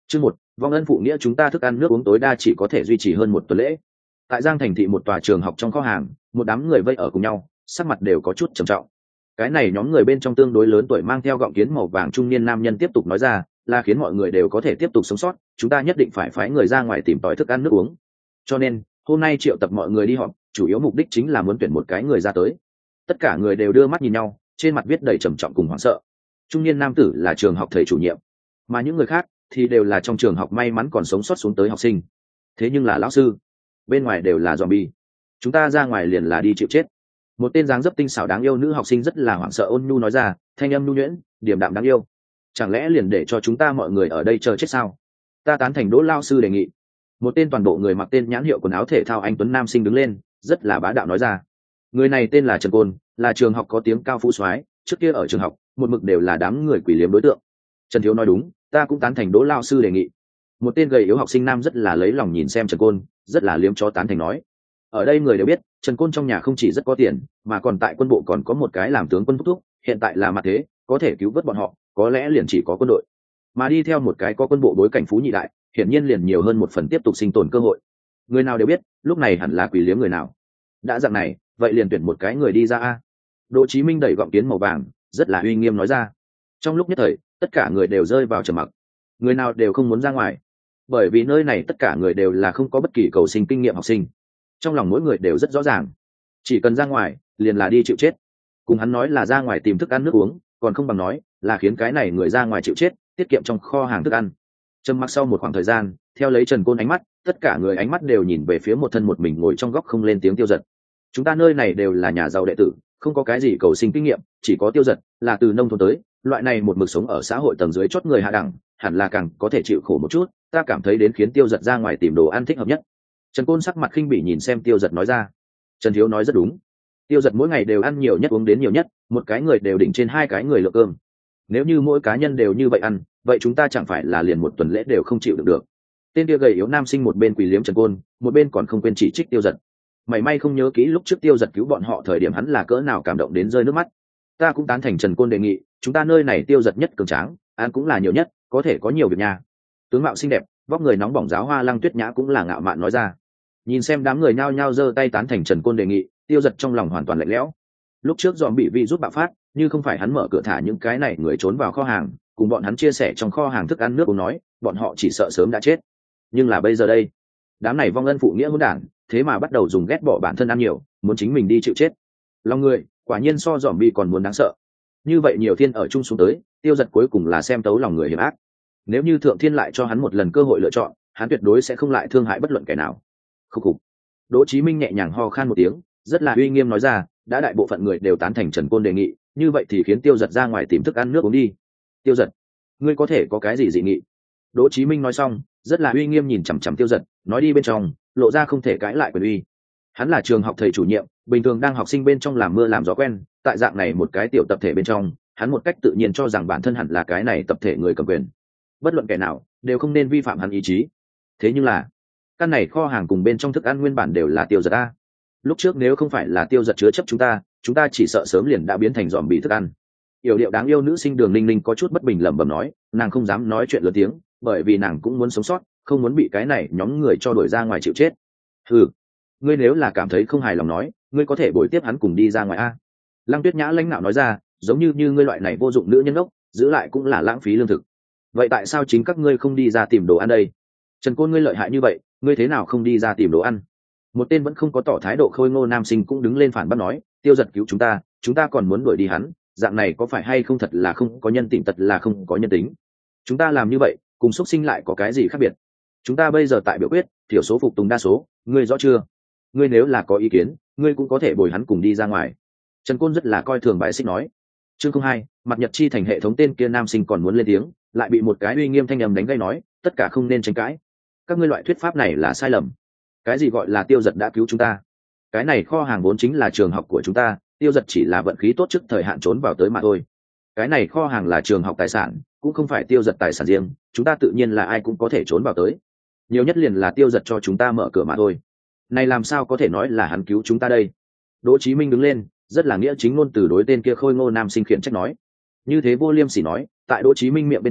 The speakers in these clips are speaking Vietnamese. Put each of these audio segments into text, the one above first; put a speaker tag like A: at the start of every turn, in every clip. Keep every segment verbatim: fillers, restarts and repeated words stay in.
A: Chương một, vong ân phụ nghĩa. Chúng ta thức ăn nước uống tối đa chỉ có thể duy trì hơn một tuần lễ. Tại Giang Thành thị một tòa trường học trong kho hàng, một đám người vây ở cùng nhau, sắc mặt đều có chút trầm trọng. Cái này nhóm người bên trong tương đối lớn tuổi mang theo gọng kiến màu vàng trung niên nam nhân tiếp tục nói ra, là khiến mọi người đều có thể tiếp tục sống sót, chúng ta nhất định phải phái người ra ngoài tìm tòi thức ăn nước uống. Cho nên, hôm nay triệu tập mọi người đi họp, chủ yếu mục đích chính là muốn tuyển một cái người ra tới. Tất cả người đều đưa mắt nhìn nhau, trên mặt viết đầy trầm trọng cùng hoảng sợ. Trung niên nam tử là trường học thầy chủ nhiệm, mà những người khác thì đều là trong trường học may mắn còn sống sót xuống tới học sinh. Thế nhưng là lão sư, bên ngoài đều là zombie, chúng ta ra ngoài liền là đi chịu chết. Một tên dáng dấp tinh xảo đáng yêu nữ học sinh rất là hoảng sợ ôn nhu nói ra, thanh âm nhu nhuyễn, điềm đạm đáng yêu. Chẳng lẽ liền để cho chúng ta mọi người ở đây chờ chết sao? Ta tán thành Đỗ lao sư đề nghị. Một tên toàn bộ người mặc tên nhãn hiệu quần áo thể thao anh tuấn nam sinh đứng lên, rất là bá đạo nói ra. Người này tên là Trần Côn, là trường học có tiếng cao phú soái, trước kia ở trường học một mực đều là đám người quỷ liếm đối tượng. Trần Thiếu nói đúng, ta cũng tán thành Đỗ lao sư đề nghị. Một tên gầy yếu học sinh nam rất là lấy lòng nhìn xem Trần Côn, rất là liếm chó tán thành nói. Ở đây người đều biết, Trần Côn trong nhà không chỉ rất có tiền, mà còn tại quân bộ còn có một cái làm tướng quân thúc thúc, hiện tại là mặt thế, có thể cứu vớt bọn họ, có lẽ liền chỉ có quân đội. Mà đi theo một cái có quân bộ bối cảnh phú nhị đại, hiển nhiên liền nhiều hơn một phần tiếp tục sinh tồn cơ hội. Người nào đều biết, lúc này hẳn là quỷ liếm người nào. Đã dạng này, vậy liền tuyển một cái người đi ra a. Đỗ Chí Minh đẩy gọng kiến màu vàng, rất là uy nghiêm nói ra. Trong lúc nhất thời, tất cả người đều rơi vào trầm mặc. Người nào đều không muốn ra ngoài, bởi vì nơi này tất cả người đều là không có bất kỳ cầu sinh kinh nghiệm học sinh. Trong lòng mỗi người đều rất rõ ràng, chỉ cần ra ngoài liền là đi chịu chết. Cùng hắn nói là ra ngoài tìm thức ăn nước uống, còn không bằng nói là khiến cái này người ra ngoài chịu chết, tiết kiệm trong kho hàng thức ăn. Trầm mặc sau một khoảng thời gian, theo lấy Trần Côn ánh mắt, tất cả người ánh mắt đều nhìn về phía một thân một mình ngồi trong góc không lên tiếng Tiêu Dật. Chúng ta nơi này đều là nhà giàu đệ tử, không có cái gì cầu sinh kinh nghiệm, chỉ có Tiêu Dật là từ nông thôn tới, loại này một mực sống ở xã hội tầng dưới chót người hạ đẳng, hẳn là càng có thể chịu khổ một chút, ta cảm thấy đến khiến Tiêu Dật ra ngoài tìm đồ ăn thích hợp nhất. Trần Côn sắc mặt khinh bỉ nhìn xem Tiêu Dật nói ra. Trần Thiếu nói rất đúng, Tiêu Dật mỗi ngày đều ăn nhiều nhất uống đến nhiều nhất, một cái người đều đỉnh trên hai cái người lượng cơm. Nếu như mỗi cá nhân đều như vậy ăn, vậy chúng ta chẳng phải là liền một tuần lễ đều không chịu được được. Tên kia gầy yếu nam sinh một bên quỳ liếm Trần Côn, một bên còn không quên chỉ trích Tiêu Dật. Mày may không nhớ kỹ lúc trước Tiêu Dật cứu bọn họ thời điểm hắn là cỡ nào cảm động đến rơi nước mắt. Ta cũng tán thành Trần Côn đề nghị, chúng ta nơi này Tiêu Dật nhất cường tráng, ăn cũng là nhiều nhất, có thể có nhiều việc nhà. Tướng mạo xinh đẹp, vóc người nóng bỏng giáo hoa Lăng Tuyết Nhã cũng là ngạo mạn nói ra. Nhìn xem đám người nhao nhao giơ tay tán thành Trần Côn đề nghị, Tiêu Dật trong lòng hoàn toàn lạnh lẽo. Lúc trước dòm bị vi rút bạo phát, như không phải hắn mở cửa thả những cái này người trốn vào kho hàng, cùng bọn hắn chia sẻ trong kho hàng thức ăn nước uống nói, bọn họ chỉ sợ sớm đã chết. Nhưng là bây giờ đây, đám này vong ân phụ nghĩa hỗn đản, thế mà bắt đầu dùng ghét bỏ bản thân ăn nhiều, muốn chính mình đi chịu chết. Lòng người, quả nhiên so dòm bị còn muốn đáng sợ. Như vậy nhiều thiên ở chung xuống tới, Tiêu Dật cuối cùng là xem tấu lòng người hiểm ác. Nếu như thượng thiên lại cho hắn một lần cơ hội lựa chọn, hắn tuyệt đối sẽ không lại thương hại bất luận kẻ nào. Khúc khục. Đỗ Chí Minh nhẹ nhàng ho khan một tiếng, rất là uy nghiêm nói ra, đã đại bộ phận người đều tán thành Trần Côn đề nghị, như vậy thì khiến Tiêu Dật ra ngoài tìm thức ăn nước uống đi. Tiêu Dật, ngươi có thể có cái gì dị nghị? Đỗ Chí Minh nói xong, rất là uy nghiêm nhìn chằm chằm Tiêu Dật, nói đi bên trong, lộ ra không thể cãi lại quyền uy. Hắn là trường học thầy chủ nhiệm, bình thường đang học sinh bên trong làm mưa làm gió quen, tại dạng này một cái tiểu tập thể bên trong, hắn một cách tự nhiên cho rằng bản thân hẳn là cái này tập thể người cầm quyền. Bất luận kẻ nào đều không nên vi phạm hắn ý chí. Thế nhưng là, căn này kho hàng cùng bên trong thức ăn nguyên bản đều là Tiêu Dật a. Lúc trước nếu không phải là Tiêu Dật chứa chấp chúng ta, chúng ta chỉ sợ sớm liền đã biến thành dòm bị thức ăn. Yểu điệu đáng yêu nữ sinh Đường Ninh Ninh có chút bất bình lẩm bẩm nói, nàng không dám nói chuyện lớn tiếng, bởi vì nàng cũng muốn sống sót, không muốn bị cái này nhóm người cho đuổi ra ngoài chịu chết. Ừ, ngươi nếu là cảm thấy không hài lòng nói, ngươi có thể bồi tiếp hắn cùng đi ra ngoài a. Lăng Tuyết Nhã lãnh nạo nói ra, giống như như ngươi loại này vô dụng nữ nhân ốc, giữ lại cũng là lãng phí lương thực. Vậy tại sao chính các ngươi không đi ra tìm đồ ăn đây? Trần Côn ngươi lợi hại như vậy, ngươi thế nào không đi ra tìm đồ ăn? Một tên vẫn không có tỏ thái độ khôi ngô nam sinh cũng đứng lên phản bác nói, Tiêu Dật cứu chúng ta, chúng ta còn muốn đuổi đi hắn, dạng này có phải hay không thật là không có nhân tính, tật là không có nhân tính. Chúng ta làm như vậy, cùng xuất sinh lại có cái gì khác biệt? Chúng ta bây giờ tại biểu quyết, thiểu số phục tùng đa số, ngươi rõ chưa? Ngươi nếu là có ý kiến, ngươi cũng có thể bồi hắn cùng đi ra ngoài. Trần Côn rất là coi thường bài xích nói. Chương không hai, mặt Nhật chi thành hệ thống tên kia nam sinh còn muốn lên tiếng, lại bị một cái uy nghiêm thanh âm đánh gây nói, tất cả không nên tranh cãi. Các ngươi loại thuyết pháp này là sai lầm. Cái gì gọi là Tiêu Dật đã cứu chúng ta? Cái này kho hàng vốn chính là trường học của chúng ta, Tiêu Dật chỉ là vận khí tốt trước thời hạn trốn vào tới mà thôi. Cái này kho hàng là trường học tài sản, cũng không phải Tiêu Dật tài sản riêng, chúng ta tự nhiên là ai cũng có thể trốn vào tới. Nhiều nhất liền là Tiêu Dật cho chúng ta mở cửa mà thôi. Này làm sao có thể nói là hắn cứu chúng ta đây? Đỗ Chí Minh đứng lên, rất là nghĩa chính ngôn từ đối tên kia khôi ngô nam sinh khiển trách nói. Như thế vô liêm sỉ nói, tại Đỗ Chí Minh miệng bên trong,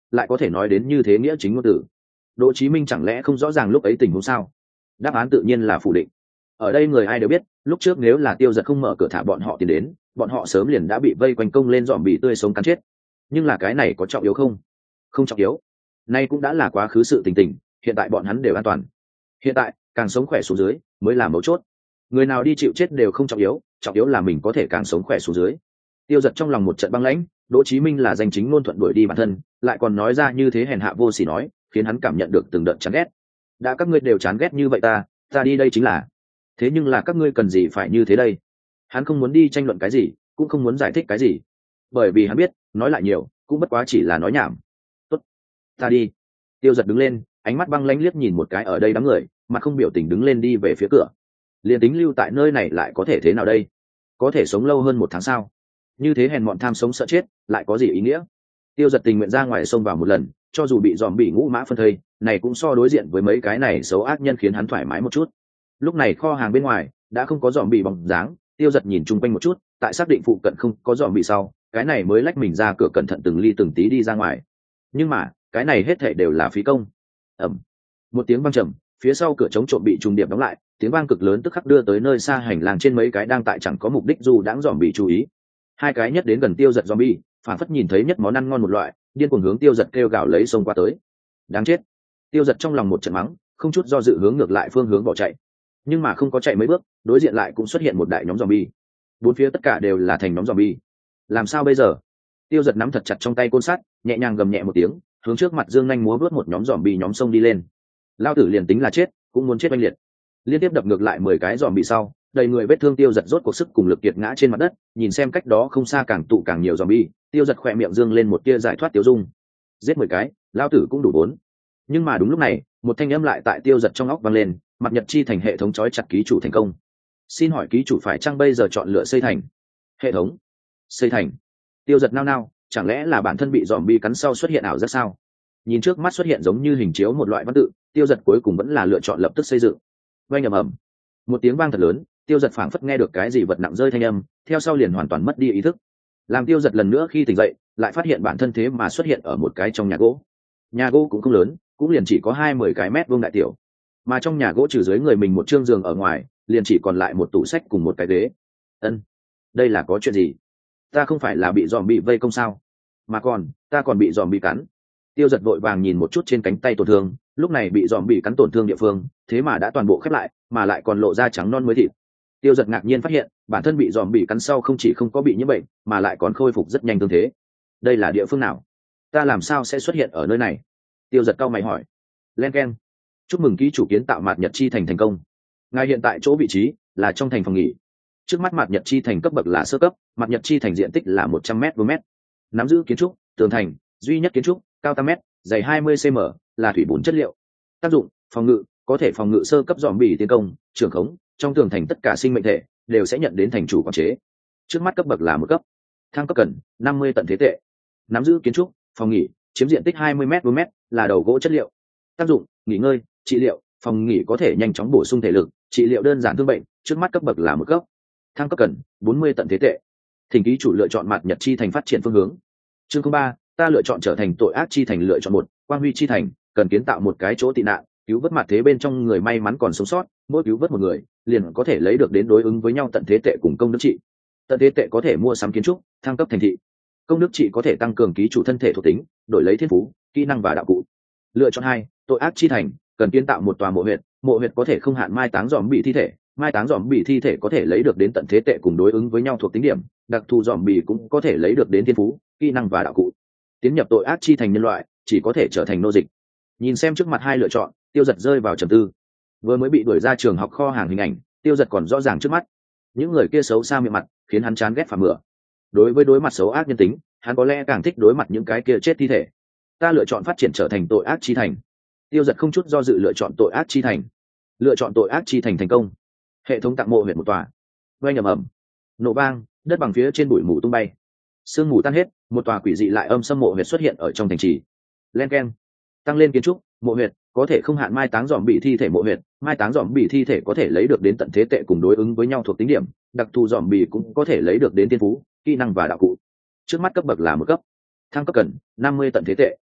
A: lại có thể nói đến như thế nghĩa chính ngôn từ. Đỗ Chí Minh chẳng lẽ không rõ ràng lúc ấy tình huống sao? Đáp án tự nhiên là phủ định. Ở đây người ai đều biết, lúc trước nếu là Tiêu Giật không mở cửa thả bọn họ tiến đến, bọn họ sớm liền đã bị vây quanh công lên dòm bị tươi sống cắn chết. Nhưng là cái này có trọng yếu không? Không trọng yếu. Nay cũng đã là quá khứ sự tình tình, hiện tại bọn hắn đều an toàn. Hiện tại, càng sống khỏe xuống dưới mới là mấu chốt. Người nào đi chịu chết đều không trọng yếu, trọng yếu là mình có thể càng sống khỏe xuống dưới. Tiêu Giật trong lòng một trận băng lãnh, Đỗ Chí Minh là danh chính ngôn thuận đuổi đi bản thân, lại còn nói ra như thế hèn hạ vô sỉ nói, khiến hắn cảm nhận được từng đợt chán ghét. Đã các ngươi đều chán ghét như vậy ta, ta đi đây chính là. Thế nhưng là các ngươi cần gì phải như thế đây? Hắn không muốn đi tranh luận cái gì, cũng không muốn giải thích cái gì, bởi vì hắn biết, nói lại nhiều, cũng bất quá chỉ là nói nhảm. Tốt, ta đi. Tiêu Giật đứng lên, ánh mắt băng lãnh liếc nhìn một cái ở đây đám người, mặt không biểu tình đứng lên đi về phía cửa. Liên tính lưu tại nơi này lại có thể thế nào đây? Có thể sống lâu hơn một tháng sao? Như thế hèn mọn tham sống sợ chết, lại có gì ý nghĩa? Tiêu Giật tình nguyện ra ngoài xông vào một lần, cho dù bị dòm bị ngũ mã phân thây, này cũng so đối diện với mấy cái này xấu ác nhân khiến hắn thoải mái một chút. Lúc này kho hàng bên ngoài đã không có dòm bị bóng dáng, Tiêu Giật nhìn chung quanh một chút, tại xác định phụ cận không có dòm bị sau, cái này mới lách mình ra cửa cẩn thận từng ly từng tí đi ra ngoài. Nhưng mà, cái này hết thảy đều là phí công. Ầm. Một tiếng vang trầm, phía sau cửa chống trộm bị trùng điệp đóng lại, tiếng vang cực lớn tức khắc đưa tới nơi xa hành lang trên mấy cái đang tại chẳng có mục đích dù đãng dòm bị chú ý. Hai cái nhất đến gần Tiêu Giật zombie, phản phất nhìn thấy nhất món ăn ngon một loại, điên cuồng hướng Tiêu Giật kêu gào lấy xông qua tới. Đáng chết. Tiêu Giật trong lòng một trận mắng, không chút do dự hướng ngược lại phương hướng bỏ chạy. Nhưng mà không có chạy mấy bước, đối diện lại cũng xuất hiện một đại nhóm zombie. Bốn phía tất cả đều là thành nhóm zombie. Làm sao bây giờ? Tiêu Giật nắm thật chặt trong tay côn sắt, nhẹ nhàng gầm nhẹ một tiếng, hướng trước mặt dương nhanh múa vớt một nhóm zombie nhóm sông đi lên. Lao tử liền tính là chết, cũng muốn chết oanh liệt. Liên tiếp đập ngược lại mười cái zombie sau, đầy người vết thương Tiêu Giật rốt cuộc sức cùng lực kiệt ngã trên mặt đất, nhìn xem cách đó không xa càng tụ càng nhiều zombie, Tiêu Giật khỏe miệng dương lên một tia giải thoát tiêu dung. Giết mười cái, lao tử cũng đủ bốn. Nhưng mà đúng lúc này, một thanh âm lại tại Tiêu Giật trong óc vang lên, Mặt Nhật chi thành hệ thống trói chặt ký chủ thành công. Xin hỏi ký chủ phải chăng bây giờ chọn lựa xây thành? Hệ thống xây thành. Tiêu Giật nao nao, chẳng lẽ là bản thân bị zombie cắn sau xuất hiện ảo giác sao? Nhìn trước mắt xuất hiện giống như hình chiếu một loại văn tự, Tiêu Giật cuối cùng vẫn là lựa chọn lập tức xây dựng. Vang ầm ầm, một tiếng vang thật lớn, Tiêu Giật phảng phất nghe được cái gì vật nặng rơi thanh âm, theo sau liền hoàn toàn mất đi ý thức. Làm Tiêu Giật lần nữa khi tỉnh dậy, lại phát hiện bản thân thế mà xuất hiện ở một cái trong nhà gỗ. Nhà gỗ cũng không lớn, cũng liền chỉ có hai mươi cái mét vuông đại tiểu, mà trong nhà gỗ trừ dưới người mình một trương giường ở ngoài, liền chỉ còn lại một tủ sách cùng một cái ghế. Ân, đây là có chuyện gì? Ta không phải là bị zombie vây công sao? Mà còn, ta còn bị zombie cắn. Tiêu Giật vội vàng nhìn một chút trên cánh tay tổn thương, lúc này bị zombie cắn tổn thương địa phương, thế mà đã toàn bộ khép lại, mà lại còn lộ ra trắng non mới thịt. Tiêu Giật ngạc nhiên phát hiện, bản thân bị zombie cắn sau không chỉ không có bị nhiễm bệnh, mà lại còn khôi phục rất nhanh tương thế. Đây là địa phương nào? Ta làm sao sẽ xuất hiện ở nơi này? Tiêu Giật cau mày hỏi. Len keng. Chúc mừng ký chủ kiến tạo Mạt Nhật chi thành thành công. Ngài hiện tại chỗ vị trí là trong thành phòng nghỉ. Trước mắt Mạt Nhật chi thành cấp bậc là sơ cấp, Mạt Nhật chi thành diện tích là một trăm mét vuông mét. Nắm giữ kiến trúc, tường thành, duy nhất kiến trúc, cao tám mét, dày hai mươi xăng-ti-mét, là thủy bùn chất liệu. Tác dụng: phòng ngự, có thể phòng ngự sơ cấp zombie tiến công, trường khống, trong tường thành tất cả sinh mệnh thể đều sẽ nhận đến thành chủ quản chế. Trước mắt cấp bậc là một cấp. Thăng cấp cần năm mươi tận thế tệ. Nắm giữ kiến trúc, phòng nghỉ, chiếm diện tích hai mươi mét vuông mét, là đầu gỗ chất liệu. Tác dụng: nghỉ ngơi, trị liệu, phòng nghỉ có thể nhanh chóng bổ sung thể lực, trị liệu đơn giản thương bệnh. Trước mắt cấp bậc là một cấp. Thăng cấp cần bốn mươi tận thế tệ. Thỉnh ký chủ lựa chọn Mạt Nhật chi thành phát triển phương hướng. Chương không ba, ta lựa chọn trở thành tội ác chi thành. Lựa chọn một, quang huy chi thành, cần kiến tạo một cái chỗ tị nạn, cứu vớt mặt thế bên trong người may mắn còn sống sót, mỗi cứu vớt một người liền có thể lấy được đến đối ứng với nhau tận thế tệ cùng công đức trị. Tận thế tệ có thể mua sắm kiến trúc, thăng cấp thành thị. Công đức trị có thể tăng cường ký chủ thân thể thuộc tính, đổi lấy thiên phú, kỹ năng và đạo cụ. Lựa chọn hai, tội ác chi thành, cần kiến tạo một tòa mộ huyệt, mộ huyệt có thể không hạn mai táng dòm bị thi thể, mai táng dòm bị thi thể có thể lấy được đến tận thế tệ cùng đối ứng với nhau thuộc tính điểm, đặc thù dòm bị cũng có thể lấy được đến thiên phú, kỹ năng và đạo cụ. Tiến nhập tội ác chi thành nhân loại chỉ có thể trở thành nô dịch. Nhìn xem trước mặt hai lựa chọn, Tiêu Giật rơi vào trầm tư. Vừa mới bị đuổi ra trường học kho hàng hình ảnh, Tiêu Giật còn rõ ràng trước mắt. Những người kia xấu xa miệng mặt, khiến hắn chán ghét phản mửa. Đối với đối mặt xấu ác nhân tính, hắn có lẽ càng thích đối mặt những cái kia chết thi thể. Ta lựa chọn phát triển trở thành tội ác chi thành. Tiêu Giật không chút do dự lựa chọn tội ác chi thành. Lựa chọn tội ác chi thành thành công. Hệ thống tặng mộ huyệt một tòa. Vang ầm ầm, nổ vang, đất bằng phía trên bụi mù tung bay. Sương mù tan hết, một tòa quỷ dị lại âm xâm mộ huyệt xuất hiện ở trong thành trì. Len keng. Tăng lên kiến trúc, mộ huyệt có thể không hạn mai táng dòm bị thi thể. Mộ huyệt, mai táng dòm bị thi thể có thể lấy được đến tận thế tệ cùng đối ứng với nhau thuộc tính điểm, đặc thù dòm bị cũng có thể lấy được đến thiên phú, kỹ năng và đạo cụ. Trước mắt cấp bậc là một cấp. Thăng cấp cần năm mươi tận thế tệ.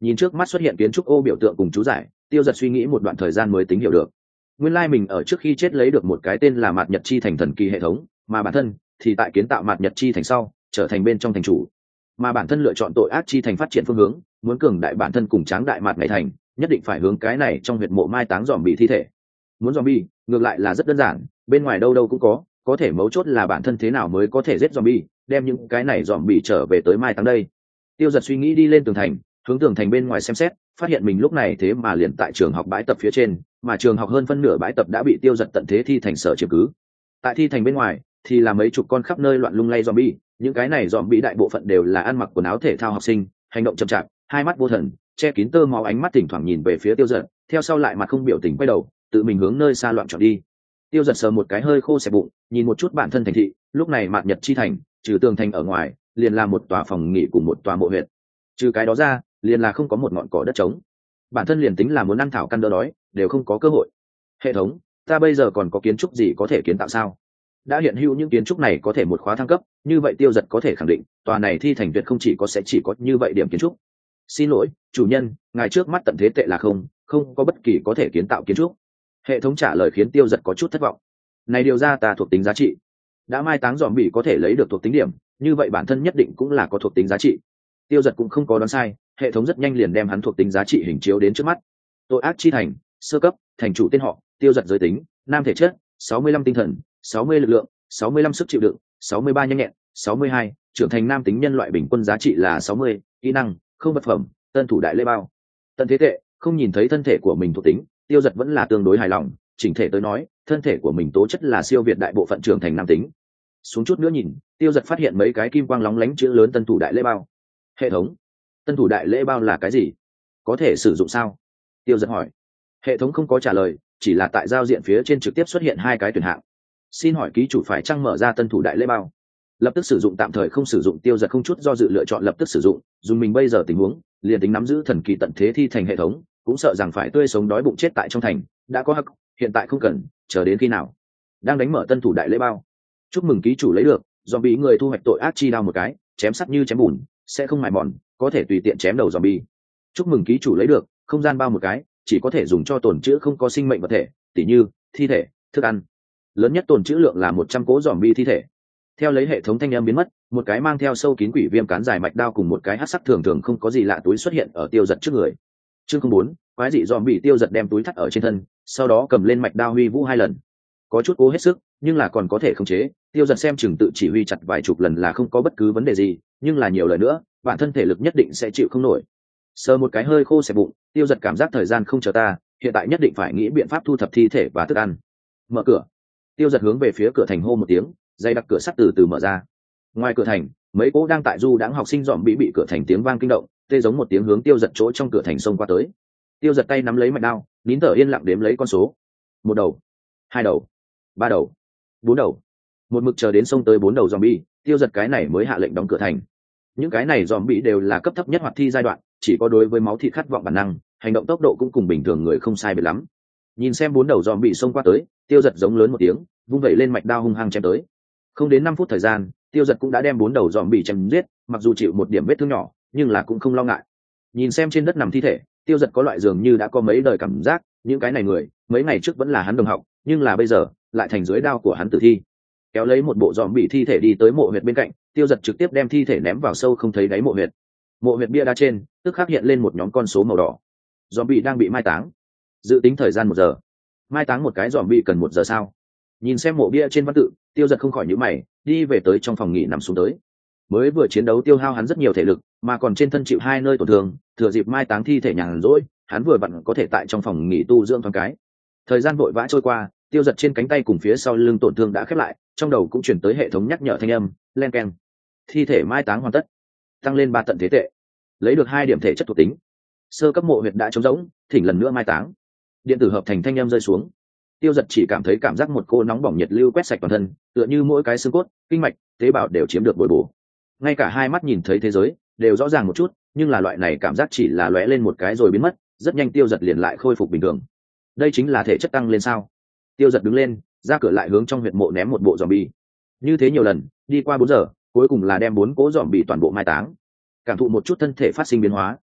A: Nhìn trước mắt xuất hiện kiến trúc ô biểu tượng cùng chú giải, tiêu giật suy nghĩ một đoạn thời gian mới tính hiểu được. Nguyên lai mình ở trước khi chết lấy được một cái tên là Mạt Nhật Chi Thành thần kỳ hệ thống, mà bản thân thì tại kiến tạo Mạt Nhật Chi Thành sau trở thành bên trong thành chủ, mà bản thân lựa chọn tội ác chi thành phát triển phương hướng, muốn cường đại bản thân cùng tráng đại Mạt ngày thành, nhất định phải hướng cái này trong huyệt mộ mai táng dòm bị thi thể. Muốn zombie ngược lại là rất đơn giản, bên ngoài đâu đâu cũng có, có thể mấu chốt là bản thân thế nào mới có thể giết zombie, đem những cái này zombie trở về tới mai táng đây. Tiêu giật suy nghĩ đi lên tường thành, hướng tường thành bên ngoài xem xét, phát hiện mình lúc này thế mà liền tại trường học bãi tập phía trên, mà trường học hơn phân nửa bãi tập đã bị tiêu giật tận thế thi thành sở chiếm cứ. Tại thi thành bên ngoài thì là mấy chục con khắp nơi loạn lung lay zombie, những cái này zombie đại bộ phận đều là ăn mặc quần áo thể thao học sinh, hành động chậm chạp, hai mắt vô thần, che kín tơ máu, ánh mắt thỉnh thoảng nhìn về phía tiêu giật, theo sau lại mặt không biểu tình quay đầu, tự mình hướng nơi xa loạn trọn đi. Tiêu giật sờ một cái hơi khô xẹp bụng, nhìn một chút bản thân thành thị, lúc này Mạt Nhật Chi Thành trừ tường thành ở ngoài liền là một tòa phòng nghỉ cùng một tòa mộ huyệt, trừ cái đó ra liền là không có một ngọn cỏ đất trống. Bản thân liền tính là muốn ăn thảo căn đỡ đói đều không có cơ hội. Hệ thống, ta bây giờ còn có kiến trúc gì có thể kiến tạo sao? Đã hiện hữu những kiến trúc này có thể một khóa thăng cấp, như vậy tiêu giật có thể khẳng định tòa này thi thành tuyệt không chỉ có sẽ chỉ có như vậy điểm kiến trúc. Xin lỗi chủ nhân, ngài trước mắt tận thế tệ là không không có bất kỳ có thể kiến tạo kiến trúc. Hệ thống trả lời khiến tiêu giật có chút thất vọng. Này điều ra ta thuộc tính giá trị, đã mai táng dòm bị có thể lấy được thuộc tính điểm, như vậy bản thân nhất định cũng là có thuộc tính giá trị. Tiêu giật cũng không có đoán sai, hệ thống rất nhanh liền đem hắn thuộc tính giá trị hình chiếu đến trước mắt. Tội ác chi thành sơ cấp, thành chủ tên họ tiêu giật, giới tính nam, thể chất sáu mươi lăm, tinh thần sáu mươi, lực lượng sáu mươi lăm, sức chịu đựng sáu mươi ba, nhanh nhẹn sáu mươi hai, trưởng thành nam, tính nhân loại bình quân giá trị là sáu mươi, kỹ năng không vật phẩm, tân thủ đại lễ bao. Tận thế tệ, không nhìn thấy thân thể của mình thuộc tính, tiêu giật vẫn là tương đối hài lòng, chỉnh thể tới nói thân thể của mình tố chất là siêu việt đại bộ phận trưởng thành nam tính. Xuống chút nữa nhìn, tiêu giật phát hiện mấy cái kim quang lóng lánh chữ lớn tân thủ đại lễ bao. Hệ thống, tân thủ đại lễ bao là cái gì, có thể sử dụng sao? Tiêu giật hỏi. Hệ thống không có trả lời, chỉ là tại giao diện phía trên trực tiếp xuất hiện hai cái tuyển hạng. Xin hỏi ký chủ phải chăng mở ra tân thủ đại lễ bao, lập tức sử dụng, tạm thời không sử dụng. Tiêu giật không chút do dự lựa chọn lập tức sử dụng. Dùng mình bây giờ tình huống, liền tính nắm giữ thần kỳ tận thế thi thành hệ thống cũng sợ rằng phải tươi sống đói bụng chết tại trong thành. Đã có hắc, hiện tại không cần, chờ đến khi nào? Đang đánh mở tân thủ đại lễ bao. Chúc mừng ký chủ lấy được zombie người thu hoạch tội ác chi đao một cái, chém sắt như chém bùn, sẽ không mài mòn, có thể tùy tiện chém đầu zombie. Chúc mừng ký chủ lấy được không gian bao một cái, chỉ có thể dùng cho tồn trữ không có sinh mệnh vật thể, tỉ như thi thể, thức ăn. Lớn nhất tồn trữ lượng là một trăm cố zombie thi thể. Theo lấy hệ thống thanh âm biến mất, một cái mang theo sâu kín quỷ viêm cán dài mạch đao cùng một cái hắc sắc thường thường không có gì lạ túi xuất hiện ở tiêu giật trước người. Chương không bốn, quái dị zombie. Tiêu giật đem túi thắt ở trên thân, sau đó cầm lên mạch đao huy vũ hai lần. Có chút cố hết sức, nhưng là còn có thể khống chế. Tiêu giật xem chừng tự chỉ huy chặt vài chục lần là không có bất cứ vấn đề gì, nhưng là nhiều lời nữa bản thân thể lực nhất định sẽ chịu không nổi. Sờ một cái hơi khô xẹp bụng, tiêu giật cảm giác thời gian không chờ ta, hiện tại nhất định phải nghĩ biện pháp thu thập thi thể và thức ăn. Mở cửa. Tiêu giật hướng về phía cửa thành hô một tiếng, dây đặc cửa sắt từ từ mở ra. Ngoài cửa thành, mấy cố đang tại du đãng học sinh dòm bị bị cửa thành tiếng vang kinh động, tê giống một tiếng hướng tiêu giật chỗ trong cửa thành xông qua tới. Tiêu giật tay nắm lấy mạch đao, nín thở yên lặng đếm lấy con số. Một đầu, hai đầu, ba đầu, bốn đầu. Một mực chờ đến xông tới bốn đầu zombie, tiêu giật cái này mới hạ lệnh đóng cửa thành. Những cái này zombie đều là cấp thấp nhất hoạt thi giai đoạn, chỉ có đối với máu thịt khát vọng bản năng, hành động tốc độ cũng cùng bình thường người không sai biệt lắm. Nhìn xem bốn đầu zombie xông qua tới, tiêu giật giống lớn một tiếng, vung vẩy lên mạch đao hung hăng chém tới. Không đến năm phút thời gian, tiêu giật cũng đã đem bốn đầu zombie chém giết, mặc dù chịu một điểm vết thương nhỏ, nhưng là cũng không lo ngại. Nhìn xem trên đất nằm thi thể, tiêu giật có loại dường như đã có mấy đời cảm giác, những cái này người mấy ngày trước vẫn là hắn đồng học, nhưng là bây giờ lại thành dưới đao của hắn tử thi. Kéo lấy một bộ zombie thi thể đi tới mộ huyệt bên cạnh, tiêu giật trực tiếp đem thi thể ném vào sâu không thấy đáy mộ huyệt. Mộ huyệt bia đá trên tức khắc hiện lên một nhóm con số màu đỏ. Zombie đang bị mai táng, dự tính thời gian một giờ. Mai táng một cái zombie cần một giờ sao? Nhìn xem mộ bia trên văn tự, tiêu giật không khỏi nhíu mày, đi về tới trong phòng nghỉ nằm xuống tới. Mới vừa chiến đấu tiêu hao hắn rất nhiều thể lực, mà còn trên thân chịu hai nơi tổn thương, thừa dịp mai táng thi thể nhàn rỗi, hắn vừa vặn có thể tại trong phòng nghỉ tu dưỡng thoáng cái. Thời gian vội vã trôi qua, tiêu giật trên cánh tay cùng phía sau lưng tổn thương đã khép lại, trong đầu cũng chuyển tới hệ thống nhắc nhở thanh âm, len keng. Thi thể mai táng hoàn tất, tăng lên ba tận thế tệ, lấy được hai điểm thể chất thuộc tính. Sơ cấp mộ huyệt đã trống rỗng, thỉnh lần nữa mai táng. Điện tử hợp thành thanh âm rơi xuống. Tiêu giật chỉ cảm thấy cảm giác một cô nóng bỏng nhiệt lưu quét sạch toàn thân, tựa như mỗi cái xương cốt, kinh mạch, tế bào đều chiếm được bồi bổ. Ngay cả hai mắt nhìn thấy thế giới đều rõ ràng một chút, nhưng là loại này cảm giác chỉ là lóe lên một cái rồi biến mất, rất nhanh tiêu giật liền lại khôi phục bình thường. Đây chính là thể chất tăng lên sao? Tiêu giật đứng lên, ra cửa lại hướng trong huyệt mộ ném một bộ zombie. Như thế nhiều lần, đi qua bốn giờ, cuối cùng là đem bốn cố zombie toàn bộ mai táng. Cảm thụ một chút thân thể phát sinh biến hóa,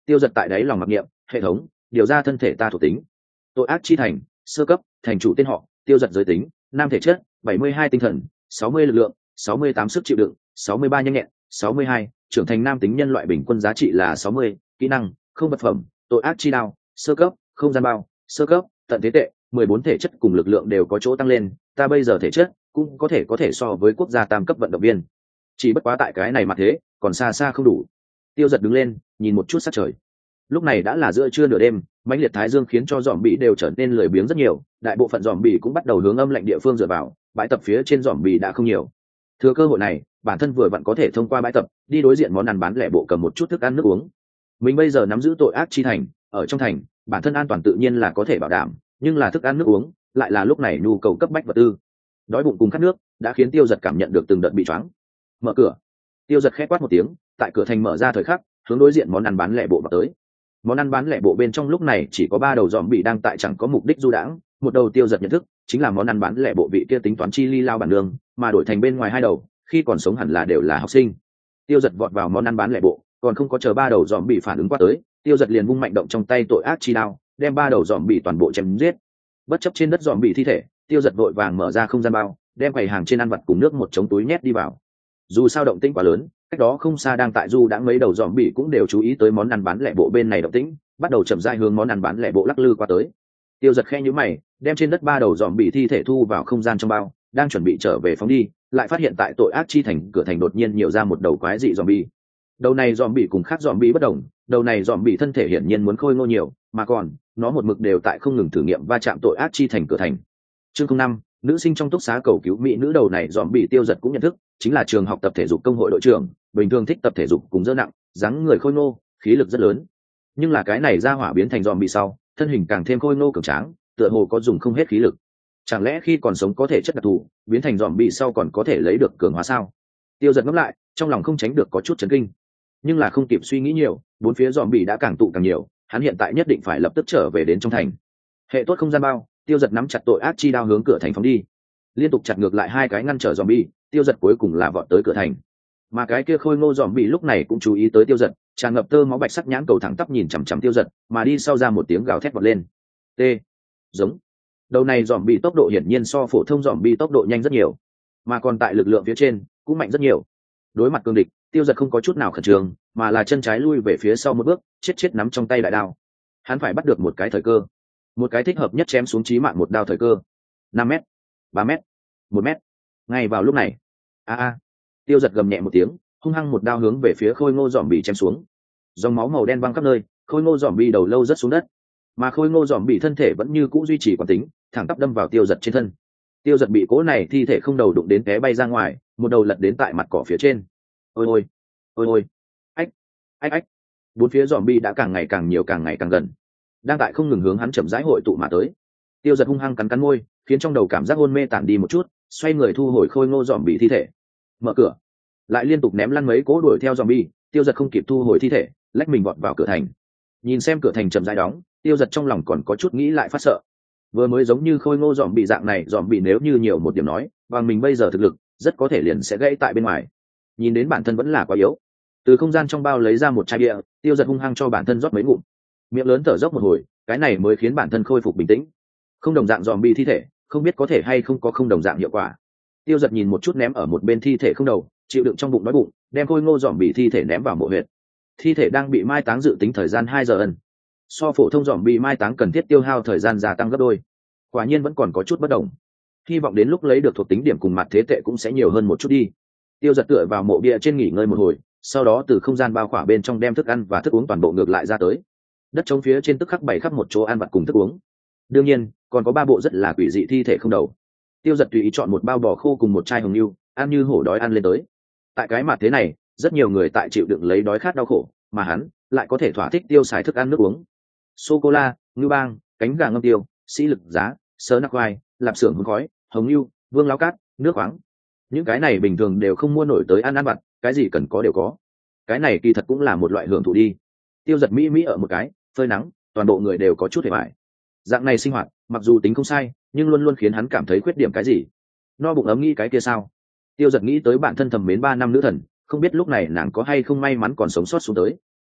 A: Tiêu Giật tại đáy lòng mặc niệm, hệ thống điều ra thân thể ta thuộc tính. Tội ác chi thành, sơ cấp, thành chủ tên họ Tiêu Giật, giới tính nam, thể chất bảy mươi hai tinh thần, sáu mươi lực lượng, sáu mươi tám sức chịu đựng, sáu mươi ba nhanh nhẹn, sáu mươi hai trưởng thành nam tính, nhân loại bình quân giá trị là sáu mươi. Kỹ năng không vật phẩm, tội ác chi đao, sơ cấp, không gian bao, sơ cấp, tận thế tệ, mười bốn thể chất cùng lực lượng đều có chỗ tăng lên, ta bây giờ thể chất cũng có thể có thể so với quốc gia tam cấp vận động viên, chỉ bất quá tại cái này mà thế còn xa xa không đủ. Tiêu Giật đứng lên nhìn một chút sát trời, lúc này đã là giữa trưa nửa đêm, mãnh liệt thái dương khiến cho dòm bị đều trở nên lười biếng rất nhiều, đại bộ phận dòm bị cũng bắt đầu hướng âm lạnh địa phương dựa vào, bãi tập phía trên dòm bị đã không nhiều. Thừa cơ hội này, bản thân vừa vặn có thể thông qua bãi tập đi đối diện món ăn bán lẻ bộ cầm một chút thức ăn nước uống. Mình bây giờ nắm giữ tội ác chi thành, ở trong thành bản thân an toàn tự nhiên là có thể bảo đảm, nhưng là thức ăn nước uống lại là lúc này nhu cầu cấp bách vật tư. Đói bụng cùng khát nước đã khiến Tiêu Giật cảm nhận được từng đợt bị choáng. Mở cửa. Tiêu Giật khẽ quát một tiếng, tại cửa thành mở ra thời khắc, hướng đối diện món ăn bán lẻ bộ vào tới. Món ăn bán lẻ bộ bên trong lúc này chỉ có ba đầu dòm bị đang tại chẳng có mục đích du đãng, một đầu Tiêu Giật nhận thức chính là món ăn bán lẻ bộ vị kia tính toán chi ly lao bản đường, mà đổi thành bên ngoài hai đầu khi còn sống hẳn là đều là học sinh. Tiêu Giật vọt vào món ăn bán lẻ bộ, còn không có chờ ba đầu dòm bị phản ứng qua tới, Tiêu Giật liền vung mạnh động trong tay tội ác chi đao, đem ba đầu dòm bị toàn bộ chém giết. Bất chấp trên đất dòm bị thi thể, Tiêu Giật vội vàng mở ra không gian bao, đem quầy hàng trên ăn vặt cùng nước một chống túi nhét đi vào. Dù sao động tĩnh quá lớn, cách đó không xa đang tại du đã mấy đầu dòm bị cũng đều chú ý tới món ăn bán lẻ bộ bên này động tĩnh, bắt đầu chậm rãi hướng món ăn bán lẻ bộ lắc lư qua tới. Tiêu Giật khe nhíu mày, đem trên đất ba đầu dòm bị thi thể thu vào không gian trong bao, đang chuẩn bị trở về phóng đi, lại phát hiện tại tội ác chi thành cửa thành đột nhiên nhiều ra một đầu quái dị dòm bị. Đầu này dòm bị cùng khác dòm bị bất đồng, đầu này dòm bị thân thể hiển nhiên muốn khôi ngô nhiều, mà còn nó một mực đều tại không ngừng thử nghiệm va chạm tội ác chi thành cửa thành. Chương năm, nữ sinh trong túc xá cầu cứu mỹ nữ. Đầu này dòm bị Tiêu Giật cũng nhận thức, chính là trường học tập thể dục công hội đội trưởng, bình thường thích tập thể dục cùng dơ nặng, dáng người khôi ngô, khí lực rất lớn. Nhưng là cái này ra hỏa biến thành dòm bị sau, thân hình càng thêm khôi ngô cường tráng, tựa hồ có dùng không hết khí lực. Chẳng lẽ khi còn sống có thể chất đặc thù, biến thành dòm bị sau còn có thể lấy được cường hóa sao? Tiêu Giật ngẫm lại, trong lòng không tránh được có chút chấn kinh. Nhưng là không kịp suy nghĩ nhiều, bốn phía dòm bị đã càng tụ càng nhiều, hắn hiện tại nhất định phải lập tức trở về đến trong thành. Hệ tốt không gian bao, Tiêu Giật nắm chặt tội ác chi đao hướng cửa thành phóng đi, liên tục chặt ngược lại hai cái ngăn trở dòm bị, Tiêu Giật cuối cùng là vọt tới cửa thành. Mà cái kia khôi ngô dòm bị lúc này cũng chú ý tới Tiêu Giật, tràn ngập tơ máu bạch sắc nhãn cầu thẳng tắp nhìn chằm chằm Tiêu Giật, mà đi sau ra một tiếng gào thét vọt lên. T. Giống. Đầu này dòm bị tốc độ hiển nhiên so phổ thông dòm bị tốc độ nhanh rất nhiều, mà còn tại lực lượng phía trên cũng mạnh rất nhiều. Đối mặt cương địch, Tiêu Giật không có chút nào khẩn trương, mà là chân trái lui về phía sau một bước, chết chết nắm trong tay đại đao. Hắn phải bắt được một cái thời cơ, một cái thích hợp nhất chém xuống chí mạng một đao thời cơ. Năm mét, ba mét, một mét. Ngay vào lúc này, a a, Tiêu Giật gầm nhẹ một tiếng, hung hăng một đao hướng về phía khôi ngô dòm bị chém xuống. Dòng máu màu đen văng khắp nơi, khôi ngô dòm bị đầu lâu rất xuống đất, mà khôi ngô dòm bị thân thể vẫn như cũ duy trì quán tính, thẳng tắp đâm vào Tiêu Giật trên thân. Tiêu Giật bị cố này thi thể không đầu đụng đến té bay ra ngoài, một đầu lật đến tại mặt cỏ phía trên. Ôi ôi, ôi ôi, ách, ách ách. Bốn phía dòm bị đã càng ngày càng nhiều, càng ngày càng gần, đang tại không ngừng hướng hắn chậm rãi hội tụ mà tới. Tiêu Giật hung hăng cắn cắn môi, khiến trong đầu cảm giác hôn mê tản đi một chút, xoay người thu hồi khôi ngô dòm bị thi thể. Mở cửa, lại liên tục ném lăn mấy cố đuổi theo dòm bị. Tiêu Giật không kịp thu hồi thi thể, lách mình vọt vào cửa thành. Nhìn xem cửa thành chậm rãi đóng, Tiêu Giật trong lòng còn có chút nghĩ lại phát sợ. Vừa mới giống như khôi ngô dòm bị dạng này, dòm bị nếu như nhiều một điểm nói, bằng mình bây giờ thực lực, rất có thể liền sẽ gãy tại bên ngoài. Nhìn đến bản thân vẫn là quá yếu, từ không gian trong bao lấy ra một chai bia, Tiêu Giật hung hăng cho bản thân rót mấy ngụm, miệng lớn thở dốc một hồi, cái này mới khiến bản thân khôi phục bình tĩnh. Không đồng dạng dòm bị thi thể, không biết có thể hay không có không đồng dạng hiệu quả. Tiêu Giật nhìn một chút ném ở một bên thi thể không đầu, chịu đựng trong bụng đói bụng, đem khôi ngô dòm bị thi thể ném vào mộ huyệt. Thi thể đang bị mai táng dự tính thời gian hai giờ ân, so phổ thông dòm bị mai táng cần thiết tiêu hao thời gian gia tăng gấp đôi. Quả nhiên vẫn còn có chút bất đồng, hy vọng đến lúc lấy được thuộc tính điểm cùng mặt thế tệ cũng sẽ nhiều hơn một chút đi. Tiêu Giật tựa vào mộ bia trên nghỉ ngơi một hồi, sau đó từ không gian bao khỏa bên trong đem thức ăn và thức uống toàn bộ ngược lại ra tới. Đất trống phía trên tức khắc bày khắp một chỗ ăn vặt cùng thức uống, đương nhiên còn có ba bộ rất là quỷ dị thi thể không đầu. Tiêu Giật tùy ý chọn một bao bò khô cùng một chai hồng lưu, ăn như hổ đói ăn lên tới. Tại cái mặt thế này, rất nhiều người tại chịu đựng lấy đói khát đau khổ, mà hắn lại có thể thỏa thích tiêu xài thức ăn nước uống. Sô cô la, ngưu bang, cánh gà ngâm tiêu, sĩ lực giá, sớ nắc khoai, lạp xưởng hương khói, hồng lưu, vương láo cát, nước khoáng, những cái này bình thường đều không mua nổi tới ăn ăn vặt, cái gì cần có đều có. Cái này kỳ thật cũng là một loại hưởng thụ đi. Tiêu Giật mỹ mỹ ở một cái, phơi nắng, toàn bộ người đều có chút hề bại. Dạng này sinh hoạt mặc dù tính không sai, nhưng luôn luôn khiến hắn cảm thấy khuyết điểm cái gì. No bụng ấm nghĩ cái kia sao? Tiêu Giật nghĩ tới bản thân thầm mến ba năm nữ thần, không biết lúc này nàng có hay không may mắn còn sống sót xuống tới.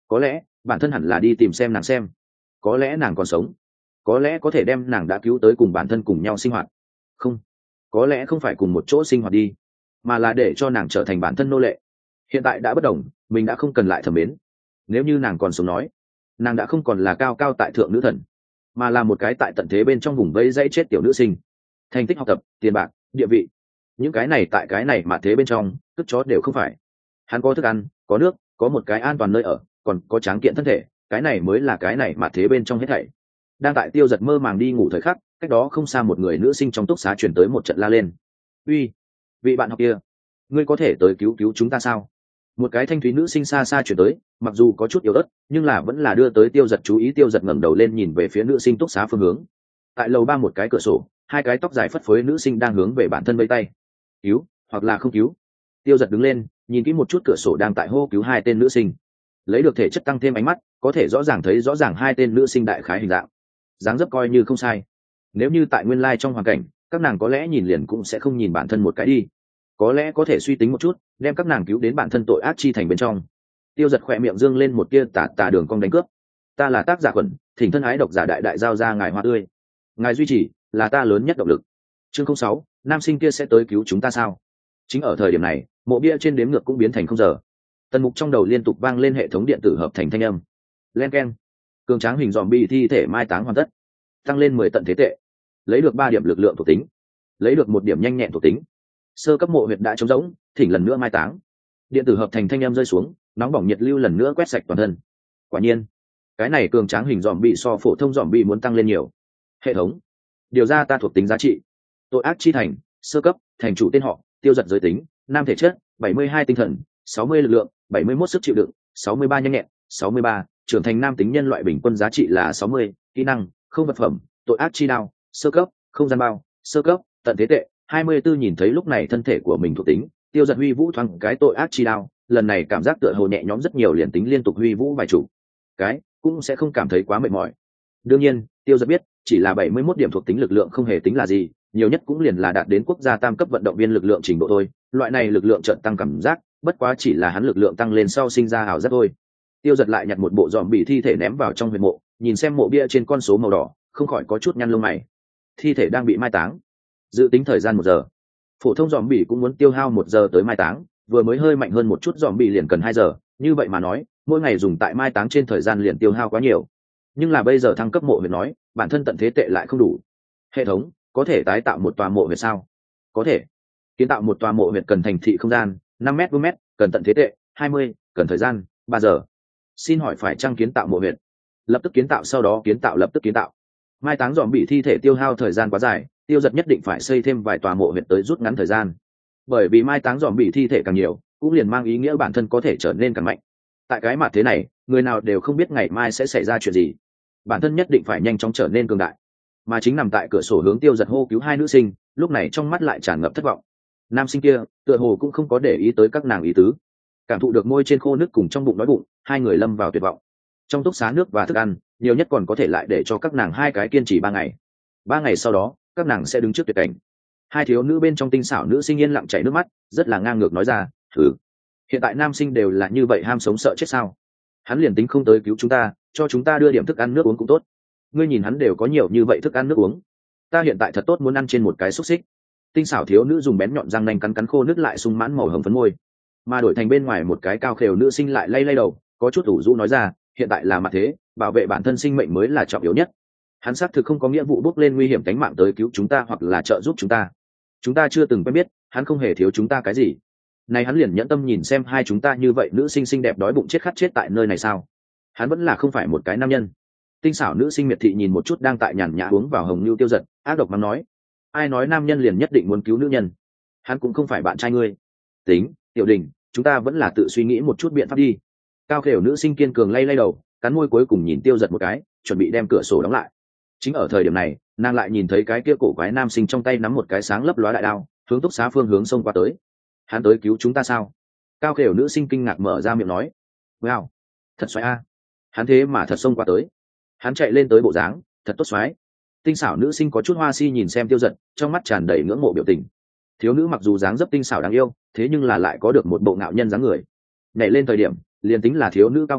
A: có lẽ bản thân hẳn là đi tìm xem nàng xem, có lẽ nàng còn sống, có lẽ có thể đem nàng đã cứu tới cùng bản thân cùng nhau sinh hoạt. Không, có lẽ không phải cùng một chỗ sinh hoạt đi, mà là để cho nàng trở thành bản thân nô lệ. Hiện tại đã bất đồng, mình đã không cần lại thẩm mến. Nếu như nàng còn sống nói, nàng đã không còn là cao cao tại thượng nữ thần, mà là một cái tại tận thế bên trong vùng vây dãy chết tiểu nữ sinh. Thành tích học tập, tiền bạc, địa vị, những cái này tại cái này mà thế bên trong cất chó đều không phải. Hắn có thức ăn, có nước, có một cái an toàn nơi ở, còn có tráng kiện thân thể, cái này mới là cái này mà thế bên trong hết thảy. Đang tại Tiêu Giật mơ màng đi ngủ thời khắc, cách đó không xa một người nữ sinh trong túc xá chuyển tới một trận la lên. Uy, vị bạn học kia, ngươi có thể tới cứu cứu chúng ta sao? Một cái thanh thúy nữ sinh xa xa chuyển tới, mặc dù có chút yếu ớt nhưng là vẫn là đưa tới Tiêu Giật chú ý. Tiêu Giật ngẩng đầu lên nhìn về phía nữ sinh túc xá phương hướng. Tại lầu ba một cái cửa sổ, hai cái tóc dài phất phới nữ sinh đang hướng về bản thân vây tay. Cứu hoặc là không cứu? Tiêu Giật đứng lên, nhìn kỹ một chút cửa sổ đang tại hô cứu hai tên nữ sinh. Lấy được thể chất tăng thêm ánh mắt, có thể rõ ràng thấy rõ ràng hai tên nữ sinh đại khái hình dạng, dáng dấp coi như không sai. Nếu như tại nguyên lai trong hoàn cảnh, các nàng có lẽ nhìn liền cũng sẽ không nhìn bản thân một cái đi, có lẽ có thể suy tính một chút, đem các nàng cứu đến bản thân tội ác chi thành bên trong. Tiêu Giật khỏe miệng dương lên một tia tà tà đường cong đánh cướp. Ta là tác giả Quẩn, thỉnh thân ái độc giả đại đại giao ra ngài hoa tươi, ngài duy trì là ta lớn nhất động lực. Chương không sáu, nam sinh kia sẽ tới cứu chúng ta sao? Chính ở thời điểm này, mộ bia trên đếm ngược cũng biến thành không giờ. Tần Mục trong đầu liên tục vang lên hệ thống điện tử hợp thành thanh âm. Len keng. Cường tráng hình zombie thi thể mai táng hoàn tất, tăng lên mười tận thế tệ, lấy được ba điểm lực lượng thuộc tính, lấy được một điểm nhanh nhẹn thuộc tính. Sơ cấp mộ huyệt đã trống rỗng, thỉnh lần nữa mai táng. Điện tử hợp thành thanh âm rơi xuống, nóng bỏng nhiệt lưu lần nữa quét sạch toàn thân. Quả nhiên, cái này cường tráng hình zombie so phổ thông zombie muốn tăng lên nhiều. Hệ thống, điều ra ta thuộc tính giá trị. Tội ác chi thành, sơ cấp, thành chủ tên họ, Tiêu Giật giới tính, nam thể chất, bảy mươi hai tinh thần, sáu mươi lực lượng, bảy mươi mốt sức chịu đựng, sáu mươi ba nhanh nhẹn, sáu mươi ba, trưởng thành nam tính nhân loại bình quân giá trị là sáu mươi, kỹ năng, không vật phẩm, tội ác chi đao, sơ cấp, không gian bao, sơ cấp, tận thế tệ, hai mươi tư. Nhìn thấy lúc này thân thể của mình thuộc tính, Tiêu Giật huy vũ thoáng cái tội ác chi đao, lần này cảm giác tựa hồ nhẹ nhõm rất nhiều, liền tính liên tục huy vũ vài chủ cái cũng sẽ không cảm thấy quá mệt mỏi. Đương nhiên, Tiêu Giật biết, chỉ là bảy mươi mốt điểm thuộc tính lực lượng không hề tính là gì, nhiều nhất cũng liền là đạt đến quốc gia tam cấp vận động viên lực lượng trình độ thôi. Loại này lực lượng chợt tăng cảm giác, bất quá chỉ là hắn lực lượng tăng lên sau sinh ra ảo giác thôi. Tiêu Giật lại nhặt một bộ dòm bị thi thể ném vào trong huyệt mộ, nhìn xem mộ bia trên con số màu đỏ, không khỏi có chút nhăn lông mày. Thi thể đang bị mai táng, dự tính thời gian một giờ. Phổ thông dòm bị cũng muốn tiêu hao một giờ tới mai táng, vừa mới hơi mạnh hơn một chút dòm bị liền cần hai giờ, như vậy mà nói, mỗi ngày dùng tại mai táng trên thời gian liền tiêu hao quá nhiều. Nhưng là bây giờ thăng cấp mộ huyệt nói, bản thân tận thế tệ lại không đủ. Hệ thống, có thể tái tạo một tòa mộ huyệt sao? Có thể. Kiến tạo một tòa mộ huyệt cần thành thị không gian năm mét vuông mét, cần tận thế tệ hai mươi, cần thời gian ba giờ. Xin hỏi phải chăng kiến tạo mộ huyệt? Lập tức kiến tạo, sau đó kiến tạo, lập tức kiến tạo. Mai táng dòm bị thi thể tiêu hao thời gian quá dài, Tiêu Giật nhất định phải xây thêm vài tòa mộ huyệt tới rút ngắn thời gian. Bởi vì mai táng dòm bị thi thể càng nhiều, cũng liền mang ý nghĩa bản thân có thể trở nên càng mạnh. Tại cái mặt thế này, người nào đều không biết ngày mai sẽ xảy ra chuyện gì, bản thân nhất định phải nhanh chóng trở nên cường đại. Mà chính nằm tại cửa sổ hướng Tiêu Giật hô cứu hai nữ sinh, lúc này trong mắt lại tràn ngập thất vọng. Nam sinh kia tựa hồ cũng không có để ý tới các nàng ý tứ, cảm thụ được môi trên khô nước cùng trong bụng đói bụng, hai người lâm vào tuyệt vọng. Trong túc xá nước và thức ăn nhiều nhất còn có thể lại để cho các nàng hai cái kiên trì ba ngày. Ba ngày sau đó, các nàng sẽ đứng trước tuyệt cảnh. Hai thiếu nữ bên trong tinh xảo nữ sinh yên lặng chảy nước mắt, rất là ngang ngược nói ra, thử hiện tại nam sinh đều là như vậy, ham sống sợ chết sao? Hắn liền tính không tới cứu chúng ta, cho chúng ta đưa điểm thức ăn nước uống cũng tốt. Ngươi nhìn hắn đều có nhiều như vậy thức ăn nước uống, ta hiện tại thật tốt muốn ăn trên một cái xúc xích. Tinh xảo thiếu nữ dùng bén nhọn răng nanh cắn cắn khô nước lại sung mãn màu hồng phấn môi, mà đổi thành bên ngoài một cái cao khều nữ sinh lại lay lay đầu, có chút ủ rũ nói ra, hiện tại là mặt thế, bảo vệ bản thân sinh mệnh mới là trọng yếu nhất. Hắn xác thực không có nghĩa vụ bước lên nguy hiểm tính mạng tới cứu chúng ta hoặc là trợ giúp chúng ta. Chúng ta chưa từng quen biết, hắn không hề thiếu chúng ta cái gì. Này hắn liền nhẫn tâm nhìn xem hai chúng ta như vậy nữ sinh xinh đẹp đói bụng chết khát chết tại nơi này sao? Hắn vẫn là không phải một cái nam nhân. Tinh xảo nữ sinh miệt thị nhìn một chút đang tại nhàn nhã uống vào hồng lưu Tiêu Giật, ác độc mắng nói, ai nói nam nhân liền nhất định muốn cứu nữ nhân? Hắn cũng không phải bạn trai ngươi. Tính, Tiểu Đình, chúng ta vẫn là tự suy nghĩ một chút biện pháp đi. Cao khều nữ sinh kiên cường lay lay đầu, cắn môi cuối cùng nhìn Tiêu Giật một cái, chuẩn bị đem cửa sổ đóng lại. Chính ở thời điểm này, nàng lại nhìn thấy cái kia cổ quái nam sinh trong tay nắm một cái sáng lấp lóa đại đao, hướng túc xá phương hướng xông qua tới. Hắn tới cứu chúng ta sao? Cao khều nữ sinh kinh ngạc mở ra miệng nói, wow, thật xoáy a. Hắn thế mà thật xông qua tới. Hắn chạy lên tới bộ dáng thật tốt xoáy. Tinh xảo nữ sinh có chút hoa si nhìn xem Tiêu Giật, trong mắt tràn đầy ngưỡng mộ biểu tình. Thiếu nữ mặc dù dáng dấp tinh xảo đáng yêu, thế nhưng là lại có được một bộ ngạo nhân dáng người. Nhảy lên thời điểm, liền tính là thiếu nữ cao gầy,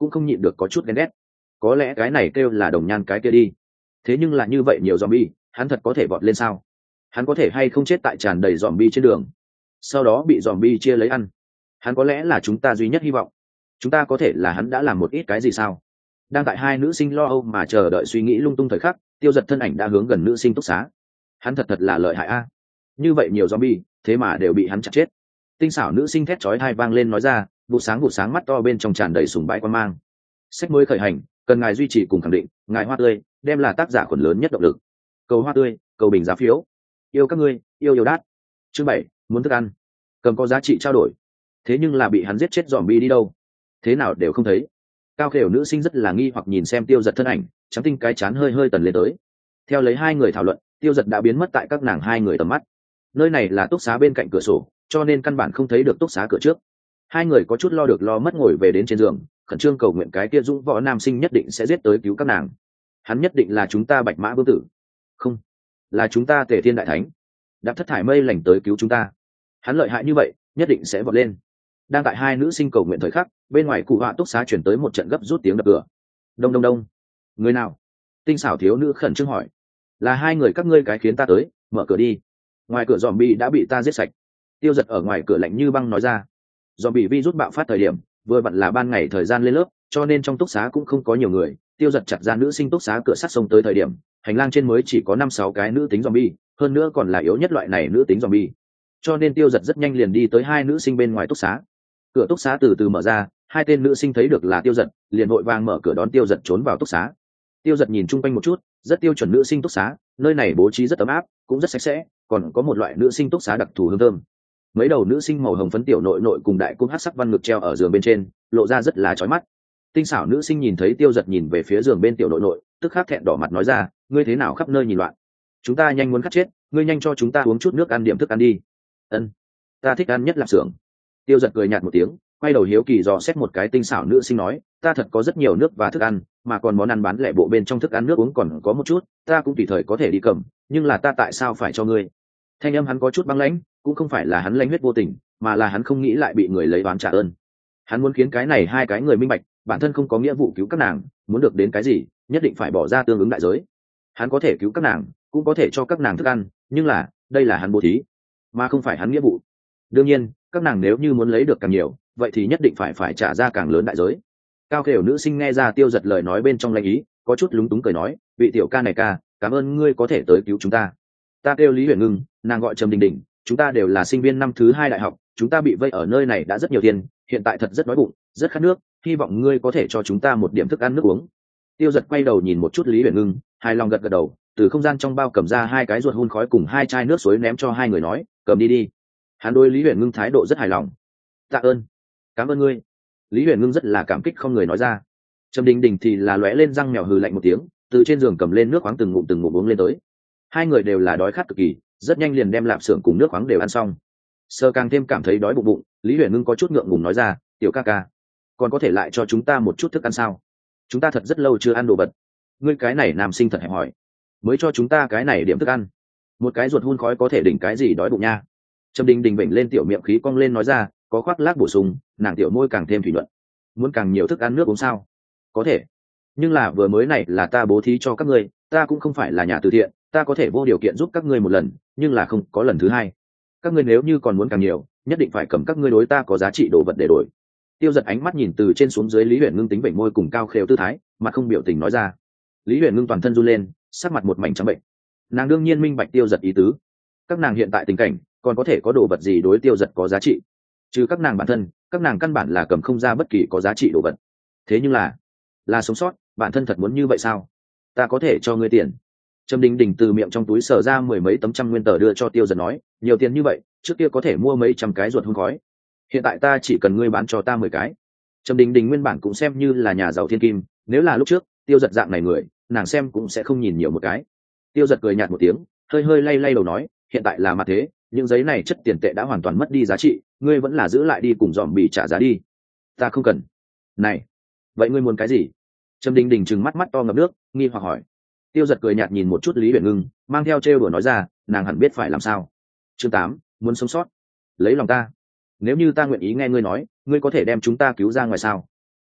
A: cũng không nhịn được có chút ghen ghét. Có lẽ cái này kêu là đồng nhan cái kia đi. Thế nhưng là như vậy nhiều zombie, hắn thật có thể vọt lên sao? Hắn có thể hay không chết tại tràn đầy zombie trên đường, sau đó bị zombie chia lấy ăn? Hắn có lẽ là chúng ta duy nhất hy vọng. Chúng ta có thể là hắn đã làm một ít cái gì sao? Đang tại hai nữ sinh lo âu mà chờ đợi suy nghĩ lung tung thời khắc, Tiêu Giật thân ảnh đã hướng gần nữ sinh túc xá. Hắn thật thật là lợi hại a. Như vậy nhiều zombie, thế mà đều bị hắn chặt chết. Tinh xảo nữ sinh thét chói tai vang lên nói ra, vụ sáng vụ sáng mắt to bên trong tràn đầy sùng bái quan mang. Sách mới khởi hành, cần ngài duy trì cùng khẳng định, ngài Hoa Tươi đem là tác giả khuẩn lớn nhất động lực. Cầu Hoa Tươi, cầu bình giá phiếu. Yêu các ngươi, yêu yêu đát. Chương bảy, muốn thức ăn. Cầm có giá trị trao đổi. Thế nhưng là bị hắn giết chết zombie đi đâu? Thế nào đều không thấy. Cao khều nữ sinh rất là nghi hoặc nhìn xem Tiêu Giật thân ảnh, trắng tinh cái chán hơi hơi tần lên tới. Theo lấy hai người thảo luận, Tiêu Giật đã biến mất tại các nàng hai người tầm mắt. Nơi này là túc xá bên cạnh cửa sổ, cho nên căn bản không thấy được túc xá cửa trước. Hai người có chút lo được lo mất ngồi về đến trên giường, khẩn trương cầu nguyện cái kia dũng võ nam sinh nhất định sẽ giết tới cứu các nàng. Hắn nhất định là chúng ta Bạch Mã Vương tử, không, là chúng ta Tề Thiên Đại Thánh, đạp thất thải mây lành tới cứu chúng ta. Hắn lợi hại như vậy, nhất định sẽ vọt lên. Đang tại hai nữ sinh cầu nguyện thời khắc, bên ngoài cụ họa túc xá chuyển tới một trận gấp rút tiếng đập cửa. Đông đông đông. Người nào? Tinh xảo thiếu nữ khẩn trương hỏi. Là hai người các ngươi cái khiến ta tới, mở cửa đi. Ngoài cửa zombie đã bị ta giết sạch. Tiêu Giật ở ngoài cửa lạnh như băng nói ra. Zombie virus bạo phát thời điểm, vừa vặn là ban ngày thời gian lên lớp, cho nên trong túc xá cũng không có nhiều người. Tiêu Giật chặt ra nữ sinh túc xá cửa sắt sông tới thời điểm, hành lang trên mới chỉ có năm sáu cái nữ tính zombie, hơn nữa còn là yếu nhất loại này nữ tính zombie. Cho nên Tiêu Giật rất nhanh liền đi tới hai nữ sinh bên ngoài túc xá. Cửa túc xá từ từ mở ra, hai tên nữ sinh thấy được là Tiêu Giật, liền vội vàng mở cửa đón Tiêu Giật trốn vào túc xá. Tiêu Giật nhìn chung quanh một chút, rất tiêu chuẩn nữ sinh túc xá, nơi này bố trí rất ấm áp, cũng rất sạch sẽ, còn có một loại nữ sinh túc xá đặc thù hương thơm. Mấy đầu nữ sinh màu hồng phấn tiểu nội nội cùng đại cung hắc sắc văn ngực treo ở giường bên trên, lộ ra rất là chói mắt. Tinh xảo nữ sinh nhìn thấy Tiêu Giật nhìn về phía giường bên tiểu nội nội, tức khắc thẹn đỏ mặt nói ra, ngươi thế nào khắp nơi nhìn loạn? Chúng ta nhanh muốn cắt chết, ngươi nhanh cho chúng ta uống chút nước ăn điểm thức ăn đi. Ân, ta thích ăn nhất là xưởng. Tiêu Giật cười nhạt một tiếng, quay đầu hiếu kỳ dò xét một cái tinh xảo nữ sinh nói, ta thật có rất nhiều nước và thức ăn, mà còn món ăn bán lẻ bộ bên trong thức ăn nước uống còn có một chút, ta cũng tùy thời có thể đi cầm, nhưng là ta tại sao phải cho ngươi? Thanh âm hắn có chút băng lãnh, cũng không phải là hắn lãnh huyết vô tình, mà là hắn không nghĩ lại bị người lấy oán trả ơn. Hắn muốn khiến cái này hai cái người minh bạch, bản thân không có nghĩa vụ cứu các nàng, muốn được đến cái gì, nhất định phải bỏ ra tương ứng đại giới. Hắn có thể cứu các nàng, cũng có thể cho các nàng thức ăn, nhưng là, đây là hắn bố thí, mà không phải hắn nghĩa vụ. Đương nhiên, các nàng nếu như muốn lấy được càng nhiều, vậy thì nhất định phải phải trả ra càng lớn đại giới. Cao khều nữ sinh nghe ra Tiêu Giật lời nói bên trong lanh ý, có chút lúng túng cười nói, vị tiểu ca này ca, cảm ơn ngươi có thể tới cứu chúng ta. Ta kêu Lý Huyền Ngưng, nàng gọi Trầm Đình Đình, chúng ta đều là sinh viên năm thứ hai đại học, chúng ta bị vây ở nơi này đã rất nhiều tiền, hiện tại thật rất đói bụng, rất khát nước, hy vọng ngươi có thể cho chúng ta một điểm thức ăn nước uống. Tiêu Giật quay đầu nhìn một chút Lý Huyền Ngưng, hài lòng gật gật đầu, từ không gian trong bao cầm ra hai cái ruột hun khói cùng hai chai nước suối ném cho hai người nói, cầm đi đi. Hắn đối Lý Huyền Ngưng thái độ rất hài lòng. Tạ ơn, cảm ơn ngươi. Lý Huyền Ngưng rất là cảm kích không người nói ra. Trầm Đình Đình thì là lóe lên răng mèo hừ lạnh một tiếng, từ trên giường cầm lên nước khoáng từng ngụm từng ngụm uống lên tới. Hai người đều là đói khát cực kỳ, rất nhanh liền đem lạp xưởng cùng nước khoáng đều ăn xong. Sơ càng thêm cảm thấy đói bụng bụng, Lý Huyền Ngưng có chút ngượng ngùng nói ra, tiểu ca ca, còn có thể lại cho chúng ta một chút thức ăn sao? Chúng ta thật rất lâu chưa ăn đồ vật. Ngươi cái này nam sinh thật hẹp hỏi, mới cho chúng ta cái này điểm thức ăn, một cái ruột hun khói có thể đỉnh cái gì đói bụng nha. Trầm Đình Đình bệnh lên tiểu miệng khí cong lên nói ra, có khoác lác bổ sung, nàng tiểu môi càng thêm thủy nhuận. Muốn càng nhiều thức ăn nước uống sao? Có thể, nhưng là vừa mới này là ta bố thí cho các ngươi, ta cũng không phải là nhà từ thiện, ta có thể vô điều kiện giúp các ngươi một lần, nhưng là không có lần thứ hai. Các ngươi nếu như còn muốn càng nhiều, nhất định phải cầm các ngươi đối ta có giá trị đồ vật để đổi. Tiêu Giật ánh mắt nhìn từ trên xuống dưới Lý Huyền Ngưng tính bệnh môi cùng cao khều tư thái, mặt không biểu tình nói ra. Lý Huyền Ngưng toàn thân run lên, sắc mặt một mảnh trắng bệnh. Nàng đương nhiên minh bạch Tiêu Giật ý tứ. Các nàng hiện tại tình cảnh, còn có thể có đồ vật gì đối Tiêu Giật có giá trị? Trừ các nàng bản thân, các nàng căn bản là cầm không ra bất kỳ có giá trị đồ vật. Thế nhưng là, là sống sót, bản thân thật muốn như vậy sao? Ta có thể cho ngươi tiền. Trầm Đình Đình từ miệng trong túi sờ ra mười mấy tấm trăm nguyên tờ đưa cho Tiêu Giật nói, nhiều tiền như vậy, trước kia có thể mua mấy trăm cái ruột hun khói. Hiện tại ta chỉ cần ngươi bán cho ta mười cái. Trầm Đình Đình nguyên bản cũng xem như là nhà giàu thiên kim, nếu là lúc trước, Tiêu Giật dạng này người, nàng xem cũng sẽ không nhìn nhiều một cái. Tiêu Giật cười nhạt một tiếng, hơi hơi lay lay đầu nói, hiện tại là mặt thế, những giấy này chất tiền tệ đã hoàn toàn mất đi giá trị, ngươi vẫn là giữ lại đi cùng dòm bị trả giá đi. Ta không cần. Này, vậy ngươi muốn cái gì? Trầm Đình Đình trừng mắt mắt to ngập nước, nghi hoặc hỏi. Tiêu Giật cười nhạt nhìn một chút Lý Huyền Ngưng, mang theo trêu đùa nói ra, nàng hẳn biết phải làm sao. Chương tám, muốn sống sót. Lấy lòng ta. Nếu như ta nguyện ý nghe ngươi nói, ngươi có thể đem chúng ta cứu ra ngoài sao?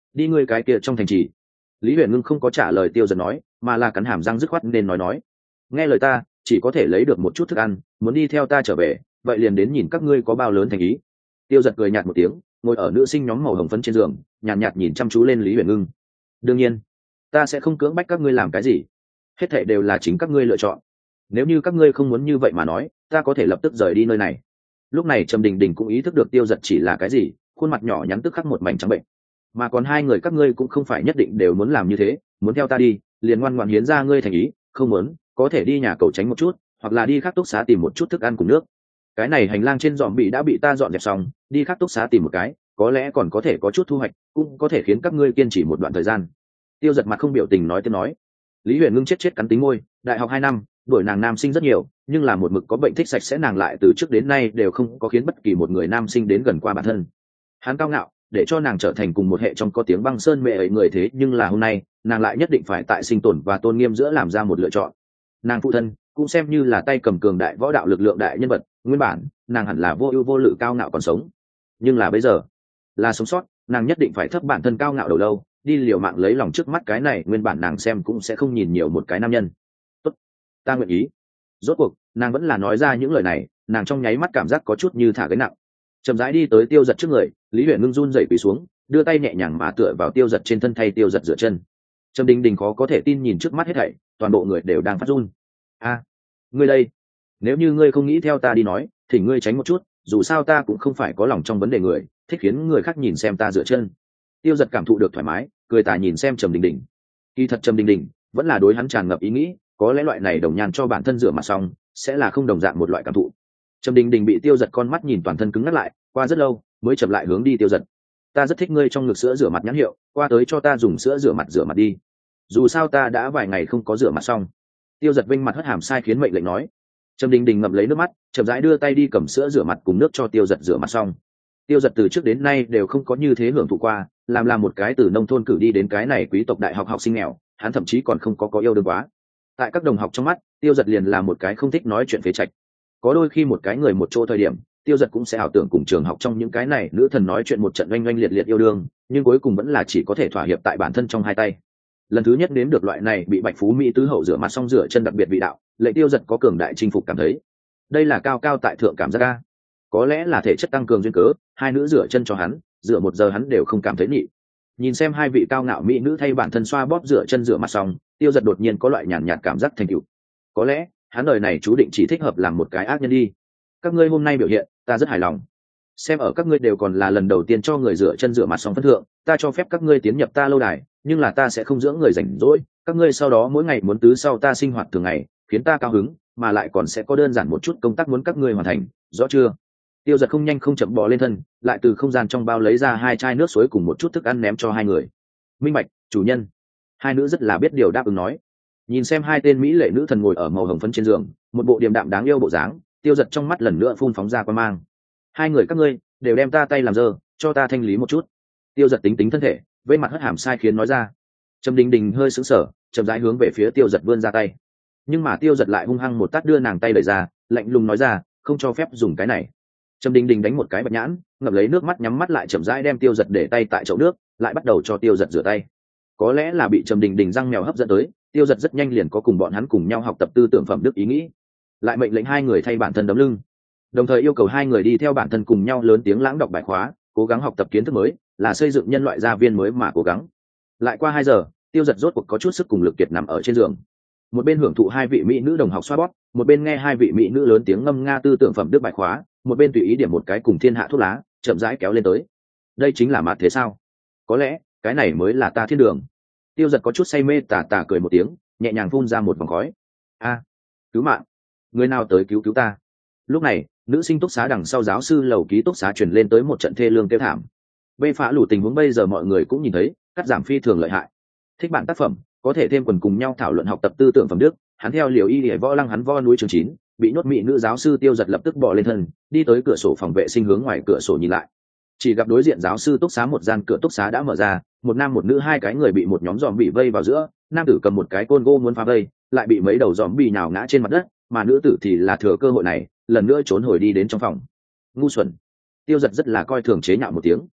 A: đi ngươi cái kia trong thành trì. Lý Huyền Ngưng không có trả lời Tiêu Giật nói, mà là cắn hàm răng dứt khoát nên nói nói, nghe lời ta, chỉ có thể lấy được một chút thức ăn, muốn đi theo ta trở về, vậy liền đến nhìn các ngươi có bao lớn thành ý. Tiêu Giật cười nhạt một tiếng, ngồi ở nữ sinh nhóm màu hồng phấn trên giường, nhàn nhạt, nhạt nhìn chăm chú lên Lý Huyền Ngưng. Đương nhiên, ta sẽ không cưỡng bách các ngươi làm cái gì, hết thảy đều là chính các ngươi lựa chọn. Nếu như các ngươi không muốn như vậy mà nói, ta có thể lập tức rời đi nơi này. Lúc này Trầm Đình Đình cũng ý thức được Tiêu Giật chỉ là cái gì, khuôn mặt nhỏ nhắn tức khắc một mảnh trắng bệnh. Mà còn hai người các ngươi cũng không phải nhất định đều muốn làm như thế, muốn theo ta đi, liền ngoan ngoãn hiến ra ngươi thành ý, không muốn, có thể đi nhà cầu tránh một chút, hoặc là đi khắc túc xá tìm một chút thức ăn cùng nước. Cái này hành lang trên dọn bị đã bị ta dọn dẹp xong, đi khắc túc xá tìm một cái, có lẽ còn có thể có chút thu hoạch, cũng có thể khiến các ngươi kiên trì một đoạn thời gian. Tiêu Giật mặt không biểu tình nói tiếp nói. Lý Huyền Ngưng chết chết cắn tính môi, đại học hai năm, đuổi nàng nam sinh rất nhiều, nhưng là một mực có bệnh thích sạch sẽ nàng lại từ trước đến nay đều không có khiến bất kỳ một người nam sinh đến gần qua bản thân. Hắn cao ngạo, để cho nàng trở thành cùng một hệ trong có tiếng băng sơn mẹ ấy người, thế nhưng là hôm nay nàng lại nhất định phải tại sinh tồn và tôn nghiêm giữa làm ra một lựa chọn. Nàng phụ thân cũng xem như là tay cầm cường đại võ đạo lực lượng đại nhân vật, nguyên bản nàng hẳn là vô ưu vô lự cao ngạo còn sống, nhưng là bây giờ là sống sót, nàng nhất định phải thấp bản thân cao ngạo đầu lâu, đi liều mạng lấy lòng trước mắt cái này nguyên bản nàng xem cũng sẽ không nhìn nhiều một cái nam nhân. Tốt, ta nguyện ý. Rốt cuộc nàng vẫn là nói ra những lời này, nàng trong nháy mắt cảm giác có chút như thả gánh nặng, chậm rãi đi tới Tiêu Giật trước người. Lý Huyền Ngưng run rẩy quỳ xuống, đưa tay nhẹ nhàng mà tựa vào Tiêu Giật trên thân thay Tiêu Giật rửa chân. Trầm Đình Đình khó có thể tin nhìn trước mắt hết thảy, toàn bộ người đều đang phát run. A, ngươi đây, nếu như ngươi không nghĩ theo ta đi nói, thì ngươi tránh một chút, dù sao ta cũng không phải có lòng trong vấn đề người, thích khiến người khác nhìn xem ta rửa chân. Tiêu Giật cảm thụ được thoải mái, cười tà nhìn xem Trầm Đình Đình. Kỳ thật Trầm Đình Đình vẫn là đối hắn tràn ngập ý nghĩ, có lẽ loại này đồng nhan cho bản thân rửa mặt xong, sẽ là không đồng dạng một loại cảm thụ. Trầm Đình Đình bị Tiêu Giật con mắt nhìn toàn thân cứng ngắt lại, qua rất lâu mới chậm lại hướng đi Tiêu Giật. Ta rất thích ngươi trong ngực sữa rửa mặt nhãn hiệu, qua tới cho ta dùng sữa rửa mặt rửa mặt đi, dù sao ta đã vài ngày không có rửa mặt xong. Tiêu Giật vinh mặt hất hàm sai khiến mệnh lệnh nói. Trầm Đình Đình ngậm lấy nước mắt, chậm rãi đưa tay đi cầm sữa rửa mặt cùng nước cho Tiêu Giật rửa mặt xong. Tiêu Giật từ trước đến nay đều không có như thế hưởng thụ qua, làm làm một cái từ nông thôn cử đi đến cái này quý tộc đại học học sinh nghèo, hắn thậm chí còn không có có yêu đương quá. Tại các đồng học trong mắt, Tiêu Giật liền là một cái không thích nói chuyện phế trạch. Có đôi khi một cái người một chỗ thời điểm, Tiêu Giật cũng sẽ ảo tưởng cùng trường học trong những cái này nữ thần nói chuyện một trận oanh oanh liệt liệt yêu đương, nhưng cuối cùng vẫn là chỉ có thể thỏa hiệp tại bản thân trong hai tay. Lần thứ nhất đến được loại này bị Bạch Phú Mỹ tứ hậu rửa mặt xong rửa chân đặc biệt vị đạo, lệ Tiêu Giật có cường đại chinh phục cảm thấy. Đây là cao cao tại thượng cảm giác a. Có lẽ là thể chất tăng cường duyên cớ, hai nữ rửa chân cho hắn, rửa một giờ hắn đều không cảm thấy nhị. Nhìn xem hai vị cao ngạo mỹ nữ thay bản thân xoa bóp rửa chân rửa mặt xong, Tiêu Giật đột nhiên có loại nhàn nhạt cảm giác thành tựu. Có lẽ hắn đời này chú định chỉ thích hợp làm một cái ác nhân đi. Các ngươi hôm nay biểu hiện ta rất hài lòng, xem ở các ngươi đều còn là lần đầu tiên cho người rửa chân rửa mặt xong phân thượng, ta cho phép các ngươi tiến nhập ta lâu đài, nhưng là ta sẽ không dưỡng người rảnh rỗi, các ngươi sau đó mỗi ngày muốn tứ sau ta sinh hoạt thường ngày, khiến ta cao hứng, mà lại còn sẽ có đơn giản một chút công tác muốn các ngươi hoàn thành, rõ chưa? Tiêu Giật không nhanh không chậm bò lên thân, lại từ không gian trong bao lấy ra hai chai nước suối cùng một chút thức ăn ném cho hai người. Minh bạch, chủ nhân. Hai nữ rất là biết điều đáp ứng nói. Nhìn xem hai tên mỹ lệ nữ thần ngồi ở màu hồng phấn trên giường, một bộ điềm đạm đáng yêu bộ dáng, Tiêu Giật trong mắt lần nữa phun phóng ra quan mang. Hai người các ngươi đều đem ta tay làm dơ, cho ta thanh lý một chút. Tiêu Giật tính tính thân thể, vây mặt hất hàm sai khiến nói ra. Trầm Đình Đình hơi sững sờ, chậm rãi hướng về phía Tiêu Giật vươn ra tay, nhưng mà Tiêu Giật lại hung hăng một tát đưa nàng tay đẩy ra, lạnh lùng nói ra, không cho phép dùng cái này. Trầm Đình Đình đánh một cái bạch nhãn, ngậm lấy nước mắt nhắm mắt lại chậm rãi đem Tiêu Giật để tay tại chậu nước, lại bắt đầu cho Tiêu Giật rửa tay. Có lẽ là bị Trầm Đình Đình răng mèo hấp dẫn tới, Tiêu Giật rất nhanh liền có cùng bọn hắn cùng nhau học tập tư tưởng phẩm đức ý nghĩ, lại mệnh lệnh hai người thay bản thân đấm lưng, đồng thời yêu cầu hai người đi theo bản thân cùng nhau lớn tiếng lãng đọc bài khóa, cố gắng học tập kiến thức mới, là xây dựng nhân loại gia viên mới mà cố gắng. Lại qua hai giờ, Tiêu Giật rốt cuộc có chút sức cùng lực kiệt nằm ở trên giường, một bên hưởng thụ hai vị mỹ nữ đồng học xoa bóp, một bên nghe hai vị mỹ nữ lớn tiếng ngâm nga tư tưởng phẩm đức bài khóa, một bên tùy ý điểm một cái cùng thiên hạ thuốc lá, chậm rãi kéo lên tới. Đây chính là mạt thế sao? Có lẽ cái này mới là ta thiên đường. Tiêu Giật có chút say mê tà tà cười một tiếng, nhẹ nhàng phun ra một vòng khói. A, cứu mạng, người nào tới cứu cứu ta? Lúc này nữ sinh túc xá đằng sau giáo sư lầu ký túc xá truyền lên tới một trận thê lương kêu thảm. Bê phá lủ tình huống bây giờ mọi người cũng nhìn thấy, cắt giảm phi thường lợi hại. Thích bản tác phẩm có thể thêm quần cùng nhau thảo luận học tập tư tưởng phẩm đức. Hắn theo liều y để võ lăng hắn vo núi trường chín, bị nhốt mỹ nữ giáo sư Tiêu Giật lập tức bỏ lên thân, đi tới cửa sổ phòng vệ sinh hướng ngoài cửa sổ nhìn lại, chỉ gặp đối diện giáo sư túc xá một gian cửa túc xá đã mở ra, một nam một nữ hai cái người bị một nhóm giòm bị vây vào giữa, nam tử cầm một cái côn gỗ muốn phá vây, lại bị mấy đầu giòm bị nhào ngã trên mặt đất, mà nữ tử thì là thừa cơ hội này lần nữa trốn hồi đi đến trong phòng. Ngu xuẩn. Tiêu Giật rất là coi thường chế nhạo một tiếng.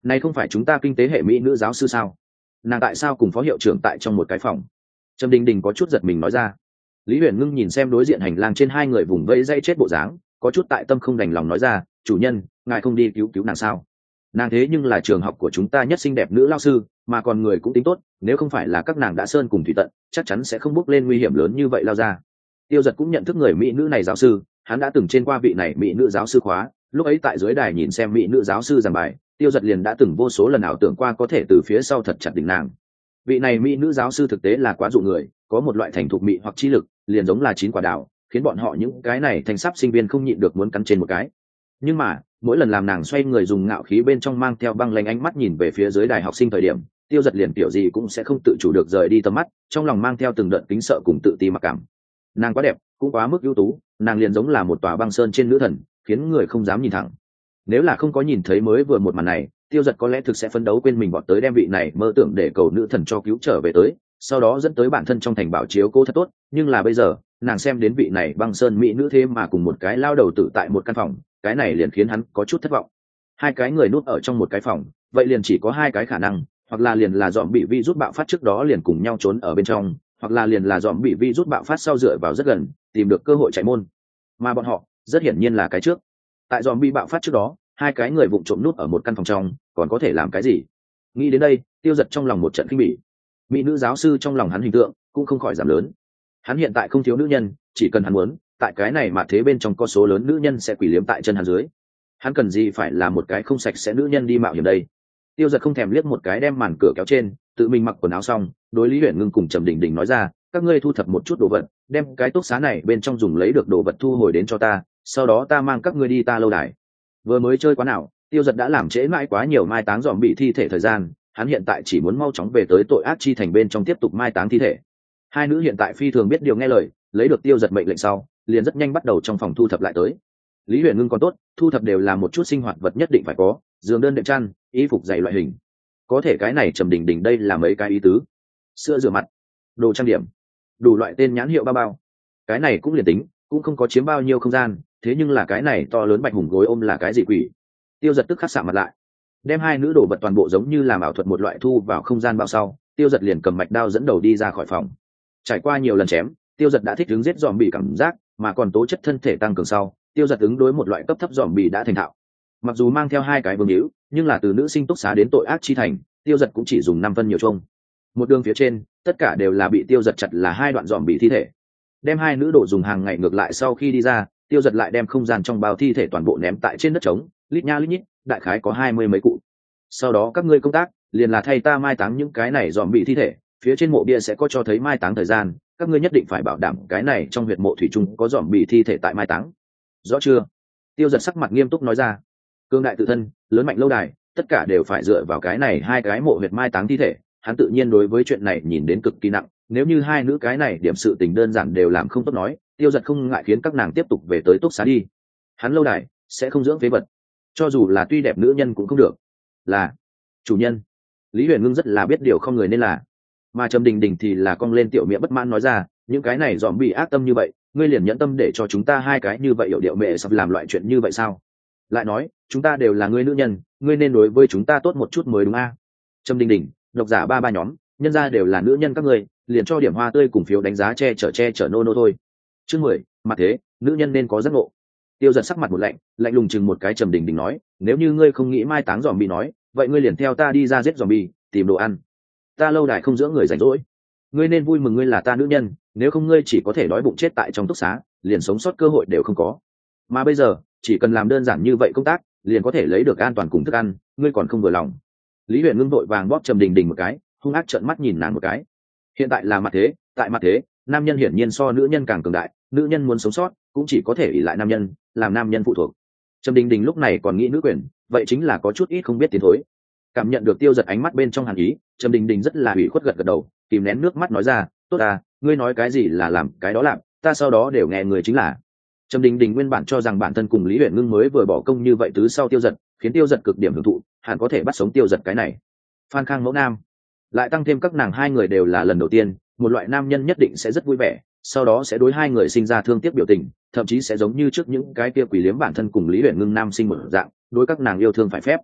A: này không phải chúng ta kinh tế hệ mỹ nữ giáo sư sao? Nàng tại sao cùng phó hiệu trưởng tại trong một cái phòng? Trầm đình đình có chút giật mình nói ra. Lý Huyền Ngưng nhìn xem đối diện hành lang trên hai người vùng vây dây chết bộ dáng, có chút tại tâm không đành lòng nói ra, chủ nhân, ngài không đi cứu cứu nàng sao? Nàng thế nhưng là trường học của chúng ta nhất xinh đẹp nữ lao sư, mà còn người cũng tính tốt, nếu không phải là các nàng đã sơn cùng thủy tận, chắc chắn sẽ không bước lên nguy hiểm lớn như vậy lao ra. Tiêu Giật cũng nhận thức người mỹ nữ này giáo sư, hắn đã từng trên qua vị này mỹ nữ giáo sư khóa, lúc ấy tại dưới đài nhìn xem mỹ nữ giáo sư giảng bài, Tiêu Giật liền đã từng vô số lần ảo tưởng qua có thể từ phía sau thật chặt đỉnh nàng. Vị này mỹ nữ giáo sư thực tế là quá dụ người, có một loại thành thục mỹ hoặc chi lực, liền giống là chín quả đào, khiến bọn họ những cái này thành sắp sinh viên không nhịn được muốn cắn trên một cái. Nhưng mà mỗi lần làm nàng xoay người dùng ngạo khí bên trong mang theo băng lanh ánh mắt nhìn về phía dưới đài học sinh thời điểm, Tiêu Giật liền kiểu gì cũng sẽ không tự chủ được rời đi tầm mắt, trong lòng mang theo từng đợt kính sợ cùng tự ti mặc cảm. Nàng quá đẹp, cũng quá mức ưu tú, nàng liền giống là một tòa băng sơn trên nữ thần, khiến người không dám nhìn thẳng. Nếu là không có nhìn thấy mới vừa một màn này, Tiêu Giật có lẽ thực sẽ phấn đấu quên mình bọn tới đem vị này mơ tưởng để cầu nữ thần cho cứu trở về tới, sau đó dẫn tới bản thân trong thành bảo chiếu cô thật tốt. Nhưng là bây giờ nàng xem đến vị này băng sơn mỹ nữ thế mà cùng một cái lao đầu tử tại một căn phòng, cái này liền khiến hắn có chút thất vọng. Hai cái người núp ở trong một cái phòng, vậy liền chỉ có hai cái khả năng, hoặc là liền là dòm bị vi rút bạo phát trước đó liền cùng nhau trốn ở bên trong, hoặc là liền là dòm bị vi rút bạo phát sau dựa vào rất gần, tìm được cơ hội chạy môn. Mà bọn họ rất hiển nhiên là cái trước. Tại dòm bị bạo phát trước đó, hai cái người vụng trộm núp ở một căn phòng trong, còn có thể làm cái gì? Nghĩ đến đây, Tiêu Giật trong lòng một trận kinh bỉ. Mỹ nữ giáo sư trong lòng hắn hình tượng cũng không khỏi giảm lớn. Hắn hiện tại không thiếu nữ nhân, chỉ cần hắn muốn, tại cái này mà thế bên trong có số lớn nữ nhân sẽ quỳ liếm tại chân hắn dưới. Hắn cần gì phải là một cái không sạch sẽ nữ nhân đi mạo hiểm đây? Tiêu Giật không thèm liếc một cái đem màn cửa kéo trên, tự mình mặc quần áo xong, đối Lý Huyền Ngưng cùng Trầm Đình Đình nói ra, các ngươi thu thập một chút đồ vật, đem cái túc xá này bên trong dùng lấy được đồ vật thu hồi đến cho ta, sau đó ta mang các ngươi đi ta lâu đài. Vừa mới chơi quá nào, Tiêu Giật đã làm trễ mãi quá nhiều mai táng dòm bị thi thể thời gian, hắn hiện tại chỉ muốn mau chóng về tới tội ác chi thành bên trong tiếp tục mai táng thi thể. Hai nữ hiện tại phi thường biết điều nghe lời, lấy được Tiêu Giật mệnh lệnh sau, liền rất nhanh bắt đầu trong phòng thu thập lại tới. Lý Huyền Ngưng còn tốt, thu thập đều là một chút sinh hoạt vật nhất định phải có, giường đơn đệm chăn, y phục dày loại hình. Có thể cái này Trầm Đình Đình đây là mấy cái ý tứ: sữa rửa mặt, đồ trang điểm, đủ loại tên nhãn hiệu bao bao. Cái này cũng liền tính, cũng không có chiếm bao nhiêu không gian, thế nhưng là cái này to lớn bạch hùng gối ôm là cái gì quỷ? Tiêu Giật tức khắc sạm mặt lại, đem hai nữ đồ vật toàn bộ giống như làm ảo thuật một loại thu vào không gian bao sau, Tiêu Giật liền cầm mạch đao dẫn đầu đi ra khỏi phòng. Trải qua nhiều lần chém, Tiêu Giật đã thích ứng giết dòm bị cảm giác, mà còn tố chất thân thể tăng cường sau, Tiêu Giật ứng đối một loại cấp thấp dòm bị đã thành thạo. Mặc dù mang theo hai cái vương hữu, nhưng là từ nữ sinh túc xá đến tội ác chi thành, Tiêu Giật cũng chỉ dùng năm phân nhiều chung. Một đường phía trên, tất cả đều là bị Tiêu Giật chặt là hai đoạn dòm bị thi thể. Đem hai nữ đồ dùng hàng ngày ngược lại sau khi đi ra, Tiêu Giật lại đem không gian trong bao thi thể toàn bộ ném tại trên đất trống, lít nha lít nhít, đại khái có hai mươi mấy cụ. Sau đó các ngươi công tác liền là thay ta mai táng những cái này dòm bị thi thể, phía trên mộ bia sẽ có cho thấy mai táng thời gian, các ngươi nhất định phải bảo đảm cái này trong huyệt mộ thủy chung có dòm bị thi thể tại mai táng. Rõ chưa? Tiêu Giật sắc mặt nghiêm túc nói ra. Cương đại tự thân, lớn mạnh lâu đài, tất cả đều phải dựa vào cái này hai cái mộ huyệt mai táng thi thể, hắn tự nhiên đối với chuyện này nhìn đến cực kỳ nặng. Nếu như hai nữ cái này điểm sự tình đơn giản đều làm không tốt nói, Tiêu Giật không ngại khiến các nàng tiếp tục về tới túc xá đi. Hắn lâu đài sẽ không dưỡng phế vật, cho dù là tuy đẹp nữ nhân cũng không được. Là chủ nhân. Lý Huyền Ngưng rất là biết điều không người nên là, mà Trầm Đình Đình thì là cong lên tiểu miệng bất mãn nói ra, những cái này dòm bị ác tâm như vậy, ngươi liền nhẫn tâm để cho chúng ta hai cái như vậy hiểu điệu mẹ sắp làm loại chuyện như vậy sao? Lại nói chúng ta đều là ngươi nữ nhân, ngươi nên đối với chúng ta tốt một chút mới đúng a? À? Trầm Đình Đình, độc giả ba ba nhóm, nhân ra đều là nữ nhân các ngươi, liền cho điểm hoa tươi cùng phiếu đánh giá che chở che chở nô nô thôi. Chương mười, mặt thế, nữ nhân nên có giấc ngộ. Tiêu Giật sắc mặt một lạnh, lạnh lùng chừng một cái Trầm Đình Đình nói, nếu như ngươi không nghĩ mai táng dòm bị nói, vậy ngươi liền theo ta đi ra giết dòm bị, tìm đồ ăn. Ta lâu đài không dưỡng người rảnh rỗi, ngươi nên vui mừng ngươi là ta nữ nhân, nếu không ngươi chỉ có thể đói bụng chết tại trong túc xá, liền sống sót cơ hội đều không có. Mà bây giờ chỉ cần làm đơn giản như vậy công tác, liền có thể lấy được an toàn cùng thức ăn, ngươi còn không vừa lòng. Lý Huyền Ngưng vội vàng bóp Trầm Đình Đình một cái, hung ác trợn mắt nhìn nàng một cái. Hiện tại là mặt thế, tại mặt thế, nam nhân hiển nhiên so nữ nhân càng cường đại, nữ nhân muốn sống sót cũng chỉ có thể ỷ lại nam nhân, làm nam nhân phụ thuộc. Trầm Đình Đình lúc này còn nghĩ nữ quyền, vậy chính là có chút ít không biết tiến thối. Cảm nhận được Tiêu Giật ánh mắt bên trong hàn ý, Trầm Đình Đình rất là ủy khuất gật gật đầu, kìm nén nước mắt nói ra, tốt à, ngươi nói cái gì là làm cái đó làm, ta sau đó đều nghe người chính là. Trầm Đình Đình nguyên bản cho rằng bản thân cùng Lý Huyền Ngưng mới vừa bỏ công như vậy tứ sau Tiêu Giật, khiến Tiêu Giật cực điểm hưởng thụ, hẳn có thể bắt sống Tiêu Giật cái này. Phan Khang mẫu nam, lại tăng thêm các nàng hai người đều là lần đầu tiên, một loại nam nhân nhất định sẽ rất vui vẻ, sau đó sẽ đối hai người sinh ra thương tiếc biểu tình, thậm chí sẽ giống như trước những cái kia quỷ liếm bản thân cùng Lý Huyền Ngưng nam sinh một dạng, đối các nàng yêu thương phải phép.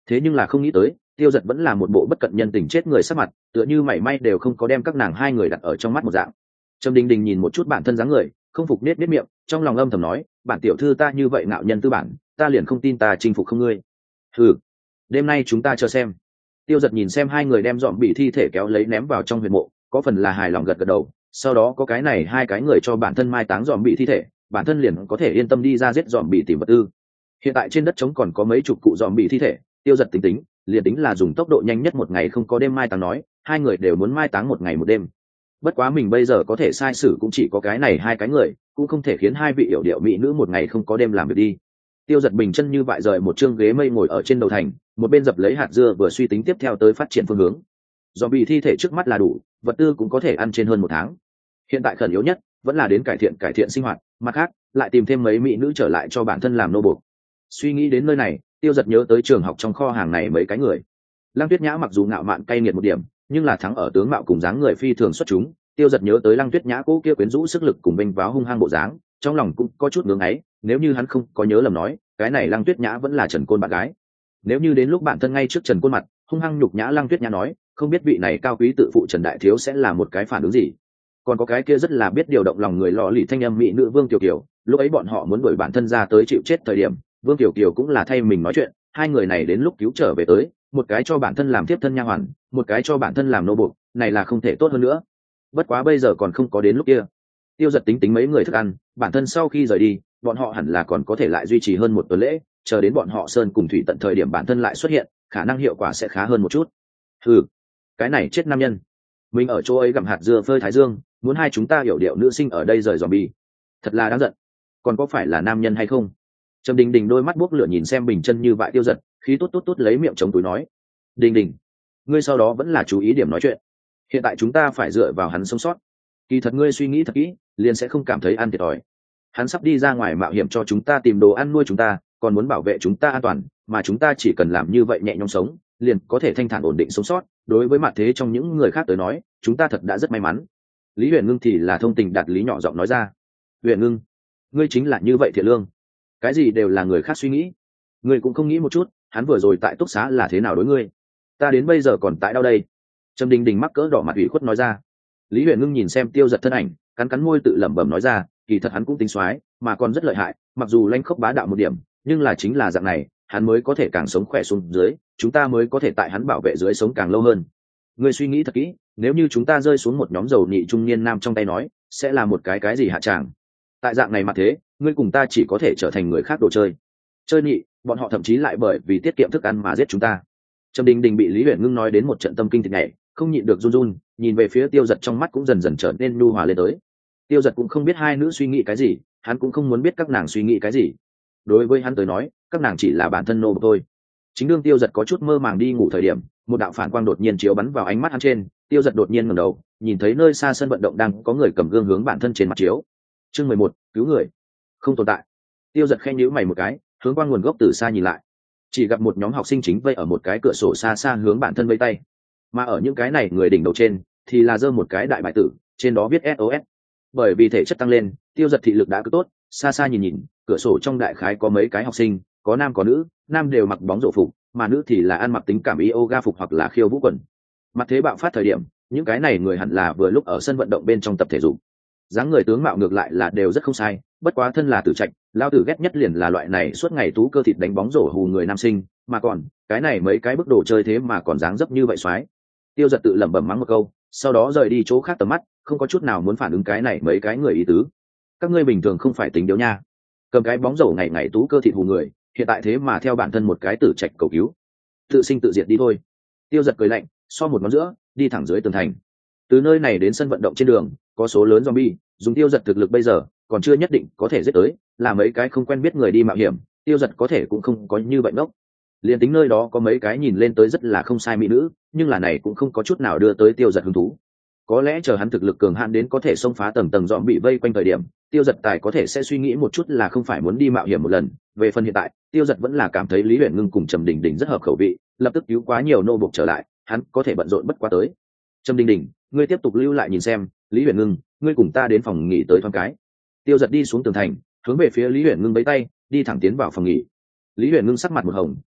A: thế nhưng là không nghĩ tới tiêu giật vẫn là một bộ bất cận nhân tình chết người sắc mặt, tựa như mảy may đều không có đem các nàng hai người đặt ở trong mắt một dạng. Trầm Đình Đình nhìn một chút bản thân dáng người, không phục nết nết miệng, trong lòng âm thầm nói, bản tiểu thư ta như vậy ngạo nhân tư bản, ta liền không tin ta chinh phục không ngươi. Ừ, đêm nay chúng ta chờ xem. Tiêu giật nhìn xem hai người đem dọn bị thi thể kéo lấy ném vào trong huyệt mộ, có phần là hài lòng gật gật đầu. Sau đó có cái này hai cái người cho bản thân mai táng dọn bị thi thể, bản thân liền có thể yên tâm đi ra giết dọn bị tìm vật tư. Hiện tại trên đất trống còn có mấy chục cụ dọn bị thi thể, tiêu giật tính tính, liền tính là dùng tốc độ nhanh nhất một ngày không có đêm mai táng nói, hai người đều muốn mai táng một ngày một đêm. Bất quá mình bây giờ có thể sai sử cũng chỉ có cái này hai cái người, cũng không thể khiến hai vị yểu điệu mỹ nữ một ngày không có đêm làm việc đi. Tiêu giật bình chân như vại rời một chương ghế mây ngồi ở trên đầu thành, một bên dập lấy hạt dưa vừa suy tính tiếp theo tới phát triển phương hướng. Do bị thi thể trước mắt là đủ, vật tư cũng có thể ăn trên hơn một tháng. Hiện tại khẩn yếu nhất vẫn là đến cải thiện cải thiện sinh hoạt, mặt khác lại tìm thêm mấy mỹ nữ trở lại cho bản thân làm nô buộc. Suy nghĩ đến nơi này, tiêu giật nhớ tới trường học trong kho hàng này mấy cái người. Lăng Tuyết Nhã mặc dù ngạo mạn cay nghiệt một điểm, nhưng là thắng ở tướng mạo cùng dáng người phi thường xuất chúng. Tiêu giật nhớ tới Lăng Tuyết Nhã cố kia quyến rũ sức lực cùng bênh váo hung hăng bộ dáng, trong lòng cũng có chút ngưỡng ấy. Nếu như hắn không có nhớ lầm nói, cái này Lăng Tuyết Nhã vẫn là Trần Côn bạn gái. Nếu như đến lúc bản thân ngay trước Trần Côn mặt hung hăng nhục nhã Lăng Tuyết Nhã nói, không biết vị này cao quý tự phụ Trần đại thiếu sẽ là một cái phản ứng gì. Còn có cái kia rất là biết điều động lòng người lọ lì thanh âm mỹ nữ Vương Kiều Kiều, lúc ấy bọn họ muốn đuổi bản thân ra tới chịu chết thời điểm, Vương Kiều Kiều cũng là thay mình nói chuyện. Hai người này đến lúc cứu trở về tới, một cái cho bản thân làm tiếp thân nha hoàn, một cái cho bản thân làm nô buộc, này là không thể tốt hơn nữa. Bất quá bây giờ còn không có đến lúc kia. Tiêu giật tính tính mấy người thức ăn, bản thân sau khi rời đi, bọn họ hẳn là còn có thể lại duy trì hơn một tuần lễ, chờ đến bọn họ sơn cùng thủy tận thời điểm bản thân lại xuất hiện, khả năng hiệu quả sẽ khá hơn một chút. Ừ, cái này chết nam nhân, mình ở chỗ ấy gặm hạt dưa phơi thái dương, muốn hai chúng ta hiểu điệu nữ sinh ở đây rời zombie, thật là đáng giận. Còn có phải là nam nhân hay không? Trầm Đình Đình đôi mắt buốc lửa nhìn xem bình chân như vại tiêu giật, khí tốt tốt tốt lấy miệng chống túi nói, Đình Đình, ngươi sau đó vẫn là chú ý điểm nói chuyện, hiện tại chúng ta phải dựa vào hắn sống sót. Kỳ thật ngươi suy nghĩ thật kỹ, liền sẽ không cảm thấy ăn thiệt thòi. Hắn sắp đi ra ngoài mạo hiểm cho chúng ta tìm đồ ăn nuôi chúng ta, còn muốn bảo vệ chúng ta an toàn, mà chúng ta chỉ cần làm như vậy nhẹ nhõm sống, liền có thể thanh thản ổn định sống sót. Đối với mặt thế trong những người khác tới nói, chúng ta thật đã rất may mắn. Lý Huyền Ngưng thì là thông tình đạt lý nhỏ giọng nói ra, Huyền Ngưng, ngươi chính là như vậy thiện lương, cái gì đều là người khác suy nghĩ, ngươi cũng không nghĩ một chút hắn vừa rồi tại túc xá là thế nào đối ngươi. Ta đến bây giờ còn tại đâu đây? Trầm Đình Đình mắc cỡ đỏ mặt ủy khuất nói ra. Lý Huyền Ngưng nhìn xem tiêu giật thân ảnh, cắn cắn môi tự lẩm bẩm nói ra, kỳ thật hắn cũng tính soái, mà còn rất lợi hại, mặc dù lanh khốc bá đạo một điểm, nhưng là chính là dạng này hắn mới có thể càng sống khỏe xuống dưới, chúng ta mới có thể tại hắn bảo vệ dưới sống càng lâu hơn. Ngươi suy nghĩ thật kỹ, nếu như chúng ta rơi xuống một nhóm dầu nhị trung niên nam trong tay nói, sẽ là một cái cái gì hạ tràng. Tại dạng này mà thế, ngươi cùng ta chỉ có thể trở thành người khác đồ chơi. Chơi nhị, bọn họ thậm chí lại bởi vì tiết kiệm thức ăn mà giết chúng ta. Trầm Đình Đình bị Lý Huyền Ngưng nói đến một trận tâm kinh thịt nhảy, không nhịn được run run, nhìn về phía tiêu giật trong mắt cũng dần dần trở nên nhu hòa lên tới. Tiêu giật cũng không biết hai nữ suy nghĩ cái gì, hắn cũng không muốn biết các nàng suy nghĩ cái gì. Đối với hắn tới nói, các nàng chỉ là bản thân nô bộc thôi. Chính đương tiêu giật có chút mơ màng đi ngủ thời điểm, một đạo phản quang đột nhiên chiếu bắn vào ánh mắt hắn trên, tiêu giật đột nhiên ngẩng đầu, nhìn thấy nơi xa sân vận động đang có người cầm gương hướng bản thân trên mặt chiếu. Chương mười một, cứu người. Không tồn tại. Tiêu giật khẽ nhíu mày một cái, hướng qua nguồn gốc từ xa nhìn lại, chỉ gặp một nhóm học sinh chính vây ở một cái cửa sổ xa xa hướng bản thân vây tay, mà ở những cái này người đỉnh đầu trên thì là giơ một cái đại bài tử, trên đó viết ét o ét. Bởi vì thể chất tăng lên, tiêu giật thị lực đã cứ tốt, xa xa nhìn nhìn, cửa sổ trong đại khái có mấy cái học sinh, có nam có nữ, nam đều mặc bóng rổ phục, mà nữ thì là ăn mặc tính cảm yoga phục hoặc là khiêu vũ quần. Mặt thế bạo phát thời điểm, những cái này người hẳn là vừa lúc ở sân vận động bên trong tập thể dục. Dáng người tướng mạo ngược lại là đều rất không sai, bất quá thân là tử trạch, lao tử ghét nhất liền là loại này suốt ngày tú cơ thịt đánh bóng rổ hù người nam sinh, mà còn cái này mấy cái bức đồ chơi thế mà còn dáng dấp như vậy xoái. Tiêu giật tự lẩm bẩm mắng một câu, sau đó rời đi chỗ khác tầm mắt, không có chút nào muốn phản ứng cái này mấy cái người ý tứ. Các ngươi bình thường không phải tính điếu nha, cầm cái bóng rổ ngày ngày tú cơ thịt hù người, hiện tại thế mà theo bản thân một cái tử trạch cầu cứu, tự sinh tự diệt đi thôi. Tiêu giật cười lạnh, so một ngón giữa đi thẳng dưới tường thành. Từ nơi này đến sân vận động trên đường có số lớn zombie, dùng tiêu giật thực lực bây giờ còn chưa nhất định có thể giết tới, là mấy cái không quen biết người đi mạo hiểm, tiêu giật có thể cũng không có như vậy ngốc. Liền tính nơi đó có mấy cái nhìn lên tới rất là không sai mỹ nữ, nhưng là này cũng không có chút nào đưa tới tiêu giật hứng thú. Có lẽ chờ hắn thực lực cường hạn đến có thể xông phá tầng tầng dọn bị vây quanh thời điểm, tiêu giật tài có thể sẽ suy nghĩ một chút là không phải muốn đi mạo hiểm một lần. Về phần hiện tại, tiêu giật vẫn là cảm thấy Lý Huyền Ngưng cùng Trầm Đình Đình rất hợp khẩu vị, lập tức cứu quá nhiều nô buộc trở lại, hắn có thể bận rộn bất quá tới. Trầm Đình Đình, ngươi tiếp tục lưu lại nhìn xem, Lý Huyền Ngưng, ngươi cùng ta đến phòng nghỉ tới thoáng cái. Tiêu giật đi xuống tường thành, hướng về phía Lý Huyền Ngưng bấy tay, đi thẳng tiến vào phòng nghỉ. Lý Huyền Ngưng sắc mặt một hồng,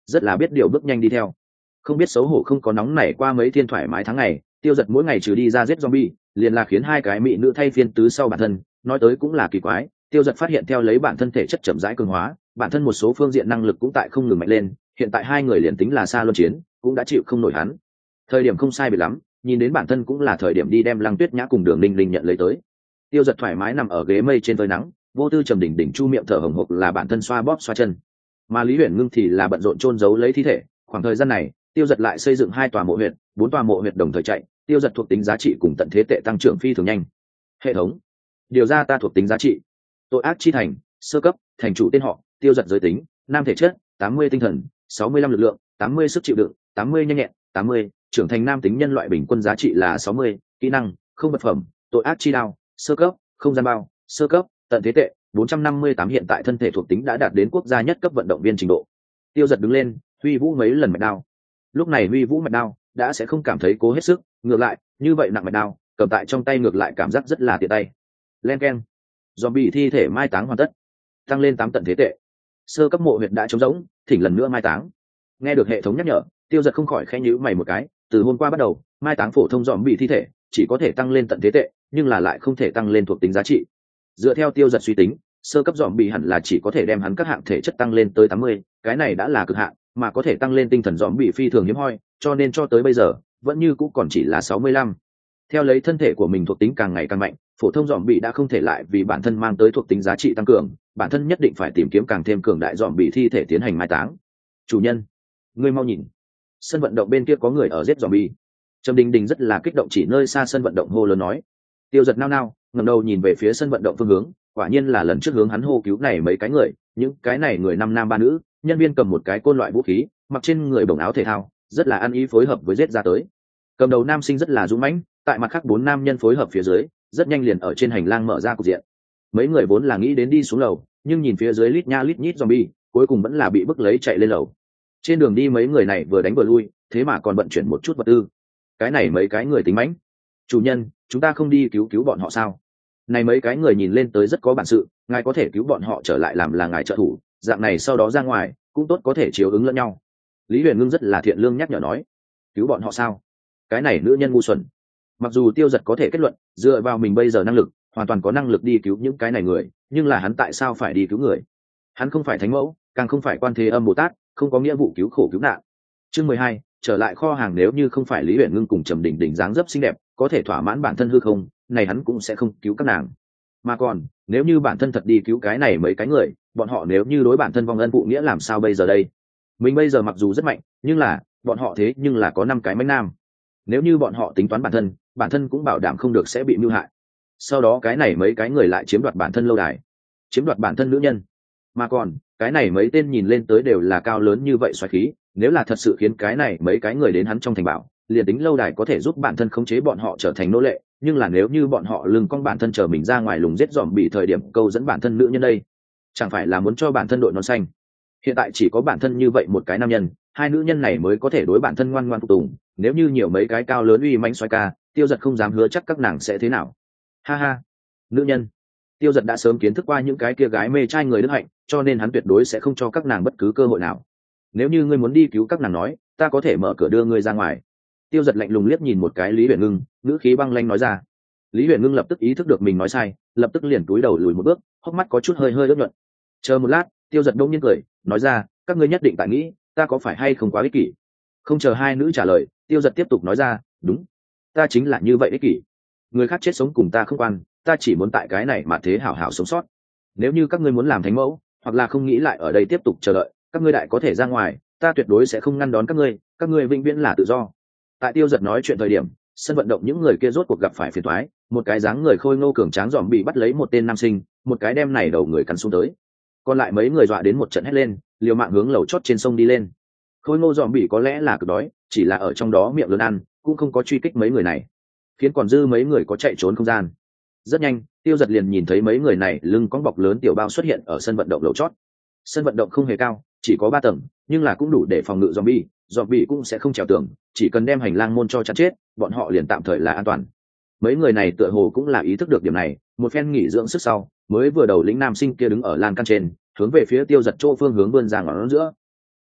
A: rất là biết điều bước nhanh đi theo. Không biết xấu hổ không có nóng nảy qua mấy thiên thoải mái tháng ngày, Tiêu Dật mỗi ngày trừ đi ra giết zombie, liền là khiến hai cái mỹ nữ thay phiên tứ sau bản thân, nói tới cũng là kỳ quái, Tiêu Dật phát hiện theo lấy bản thân thể chất chậm rãi cường hóa, bản thân một số phương diện năng lực cũng tại không ngừng mạnh lên, hiện tại hai người liền tính là xa luân chiến, cũng đã chịu không nổi hắn. Thời điểm không sai biệt lắm, nhìn đến bản thân cũng là thời điểm đi đem Lăng Tuyết Nhã cùng Đường Ninh Ninh nhận lấy tới. Tiêu Dật thoải mái nằm ở ghế mây trên phơi nắng, vô tư trầm đỉnh đỉnh chu miệng thở hổn hộc là bản thân xoa bóp xoa chân, mà Lý Huyền Ngưng thì là bận rộn chôn giấu lấy thi thể. Khoảng thời gian này, Tiêu Dật lại xây dựng hai tòa mộ huyệt, bốn tòa mộ huyệt đồng thời chạy, Tiêu Dật thuộc tính giá trị cùng tận thế tệ tăng trưởng phi thường nhanh. Hệ thống điều ra ta thuộc tính giá trị: tội ác chi thành, sơ cấp, thành chủ tên họ, Tiêu Dật giới tính, nam thể chất, tám mươi tinh thần, sáu mươi lăm lực lượng, tám mươi sức chịu đựng, tám mươi nhanh nhẹn, tám mươi trưởng thành nam tính nhân loại bình quân giá trị là sáu mươi, kỹ năng không vật phẩm, tội ác chi đao, sơ cấp, không gian bao, sơ cấp, tận thế tệ bốn trăm năm mươi tám. Hiện tại thân thể thuộc tính đã đạt đến quốc gia nhất cấp vận động viên trình độ. Tiêu Dật đứng lên, huy vũ mấy lần mạch đao. Lúc này huy vũ mạch đao đã sẽ không cảm thấy cố hết sức, ngược lại như vậy nặng mạch đao cầm tại trong tay ngược lại cảm giác rất là tiện tay. Len keng, zombie thi thể mai táng hoàn tất, tăng lên tám tận thế tệ. Sơ cấp mộ huyệt đã trống rỗng, thỉnh lần nữa mai táng. Nghe được hệ thống nhắc nhở, Tiêu Dật không khỏi khẽ nhíu mày một cái. Từ hôm qua bắt đầu, mai táng phổ thông zombie thi thể chỉ có thể tăng lên tận thế tệ, nhưng là lại không thể tăng lên thuộc tính giá trị. Dựa theo Tiêu Dật suy tính, sơ cấp zombie hẳn là chỉ có thể đem hắn các hạng thể chất tăng lên tới tám mươi, cái này đã là cực hạn, mà có thể tăng lên tinh thần zombie phi thường hiếm hoi, cho nên cho tới bây giờ vẫn như cũng còn chỉ là sáu mươi lăm. Theo lấy thân thể của mình thuộc tính càng ngày càng mạnh, phổ thông zombie đã không thể lại vì bản thân mang tới thuộc tính giá trị tăng cường, bản thân nhất định phải tìm kiếm càng thêm cường đại zombie thi thể tiến hành mai táng. Chủ nhân, ngươi mau nhìn, sân vận động bên kia có người ở giết zombie. Trầm Đình Đình rất là kích động chỉ nơi xa sân vận động hô lớn nói. Tiêu Dật nao nao ngẩng đầu nhìn về phía sân vận động phương hướng, quả nhiên là lần trước hướng hắn hô cứu này mấy cái người, những cái này người năm nam ba nữ, nhân viên cầm một cái côn loại vũ khí, mặc trên người bổng áo thể thao, rất là ăn ý phối hợp với giết ra tới. Cầm đầu nam sinh rất là dũng mãnh, tại mặt khác bốn nam nhân phối hợp phía dưới, rất nhanh liền ở trên hành lang mở ra cục diện. Mấy người vốn là nghĩ đến đi xuống lầu, nhưng nhìn phía dưới lít nha lít nhít zombie, cuối cùng vẫn là bị bức lấy chạy lên lầu. Trên đường đi mấy người này vừa đánh vừa lui, thế mà còn vận chuyển một chút vật tư. Cái này mấy cái người tính mãnh. Chủ nhân, chúng ta không đi cứu cứu bọn họ sao? Này mấy cái người nhìn lên tới rất có bản sự, ngài có thể cứu bọn họ trở lại làm là ngài trợ thủ, dạng này sau đó ra ngoài cũng tốt có thể chiếu ứng lẫn nhau. Lý Huyền Ngưng rất là thiện lương nhắc nhở nói. Cứu bọn họ sao? Cái này nữ nhân ngu xuẩn. Mặc dù Tiêu Dật có thể kết luận dựa vào mình bây giờ năng lực hoàn toàn có năng lực đi cứu những cái này người, nhưng là hắn tại sao phải đi cứu người? Hắn không phải thánh mẫu, càng không phải quan thế âm bồ tát, không có nghĩa vụ cứu khổ cứu nạn. Chương mười hai, trở lại kho hàng. Nếu như không phải Lý Huyền Ngưng cùng Trầm Đình Đình dáng dấp xinh đẹp có thể thỏa mãn bản thân hư không, này hắn cũng sẽ không cứu các nàng. Mà còn nếu như bản thân thật đi cứu cái này mấy cái người, bọn họ nếu như đối bản thân vong ân phụ nghĩa làm sao bây giờ đây? Mình bây giờ mặc dù rất mạnh, nhưng là bọn họ thế nhưng là có năm cái mánh nam, nếu như bọn họ tính toán bản thân, bản thân cũng bảo đảm không được sẽ bị mưu hại. Sau đó cái này mấy cái người lại chiếm đoạt bản thân lâu đài, chiếm đoạt bản thân nữ nhân. Mà còn cái này mấy tên nhìn lên tới đều là cao lớn như vậy xoáy khí, nếu là thật sự khiến cái này mấy cái người đến hắn trong thành bảo, liền tính lâu đài có thể giúp bản thân khống chế bọn họ trở thành nô lệ, nhưng là nếu như bọn họ lưng cong bản thân chờ mình ra ngoài lùng giết dòm bị thời điểm câu dẫn bản thân nữ nhân đây, chẳng phải là muốn cho bản thân đội nón xanh? Hiện tại chỉ có bản thân như vậy một cái nam nhân, hai nữ nhân này mới có thể đối bản thân ngoan ngoan phục tùng. Nếu như nhiều mấy cái cao lớn uy mãnh xoay ca, Tiêu Dật không dám hứa chắc các nàng sẽ thế nào. Ha ha, nữ nhân. Tiêu Dật đã sớm kiến thức qua những cái kia gái mê trai người đức hạnh, cho nên hắn tuyệt đối sẽ không cho các nàng bất cứ cơ hội nào. Nếu như ngươi muốn đi cứu các nàng nói, ta có thể mở cửa đưa ngươi ra ngoài. Tiêu Dật lạnh lùng liếc nhìn một cái Lý Huyền Ngưng, ngữ khí băng lanh nói ra. Lý Huyền Ngưng lập tức ý thức được mình nói sai, lập tức liền cúi đầu lùi một bước, hốc mắt có chút hơi hơi ướt nhuận. Chờ một lát, Tiêu Dật đông nhiên cười, nói ra, các ngươi nhất định tại nghĩ ta có phải hay không quá ích kỷ. Không chờ hai nữ trả lời, Tiêu Dật tiếp tục nói ra, đúng, ta chính là như vậy ích kỷ. Người khác chết sống cùng ta không quan, ta chỉ muốn tại cái này mà thế hảo hảo sống sót. Nếu như các ngươi muốn làm thánh mẫu, hoặc là không nghĩ lại ở đây tiếp tục chờ đợi, các ngươi đại có thể ra ngoài, ta tuyệt đối sẽ không ngăn đón các ngươi, các ngươi vĩnh viễn là tự do. Tại Tiêu Dật nói chuyện thời điểm, sân vận động những người kia rốt cuộc gặp phải phiền toái, một cái dáng người khôi ngô cường tráng dòm bị bắt lấy một tên nam sinh, một cái đem này đầu người cắn xuống tới. Còn lại mấy người dọa đến một trận hét lên, liều mạng hướng lầu chót trên sông đi lên. Khôi ngô dòm bị có lẽ là cực đói, chỉ là ở trong đó miệng lớn ăn, cũng không có truy kích mấy người này, khiến còn dư mấy người có chạy trốn không gian. Rất nhanh, Tiêu Dật liền nhìn thấy mấy người này lưng cõng bọc lớn tiểu bao xuất hiện ở sân vận động lầu chót. Sân vận động không hề cao, chỉ có ba tầng, nhưng là cũng đủ để phòng ngự zombie, zombie cũng sẽ không trèo tường, chỉ cần đem hành lang môn cho chắn chết, bọn họ liền tạm thời là an toàn. Mấy người này tựa hồ cũng là ý thức được điểm này, một phen nghỉ dưỡng sức sau, mới vừa đầu lĩnh nam sinh kia đứng ở lan can trên, hướng về phía Tiêu Dật chỗ phương hướng vươn ra ngón giữa.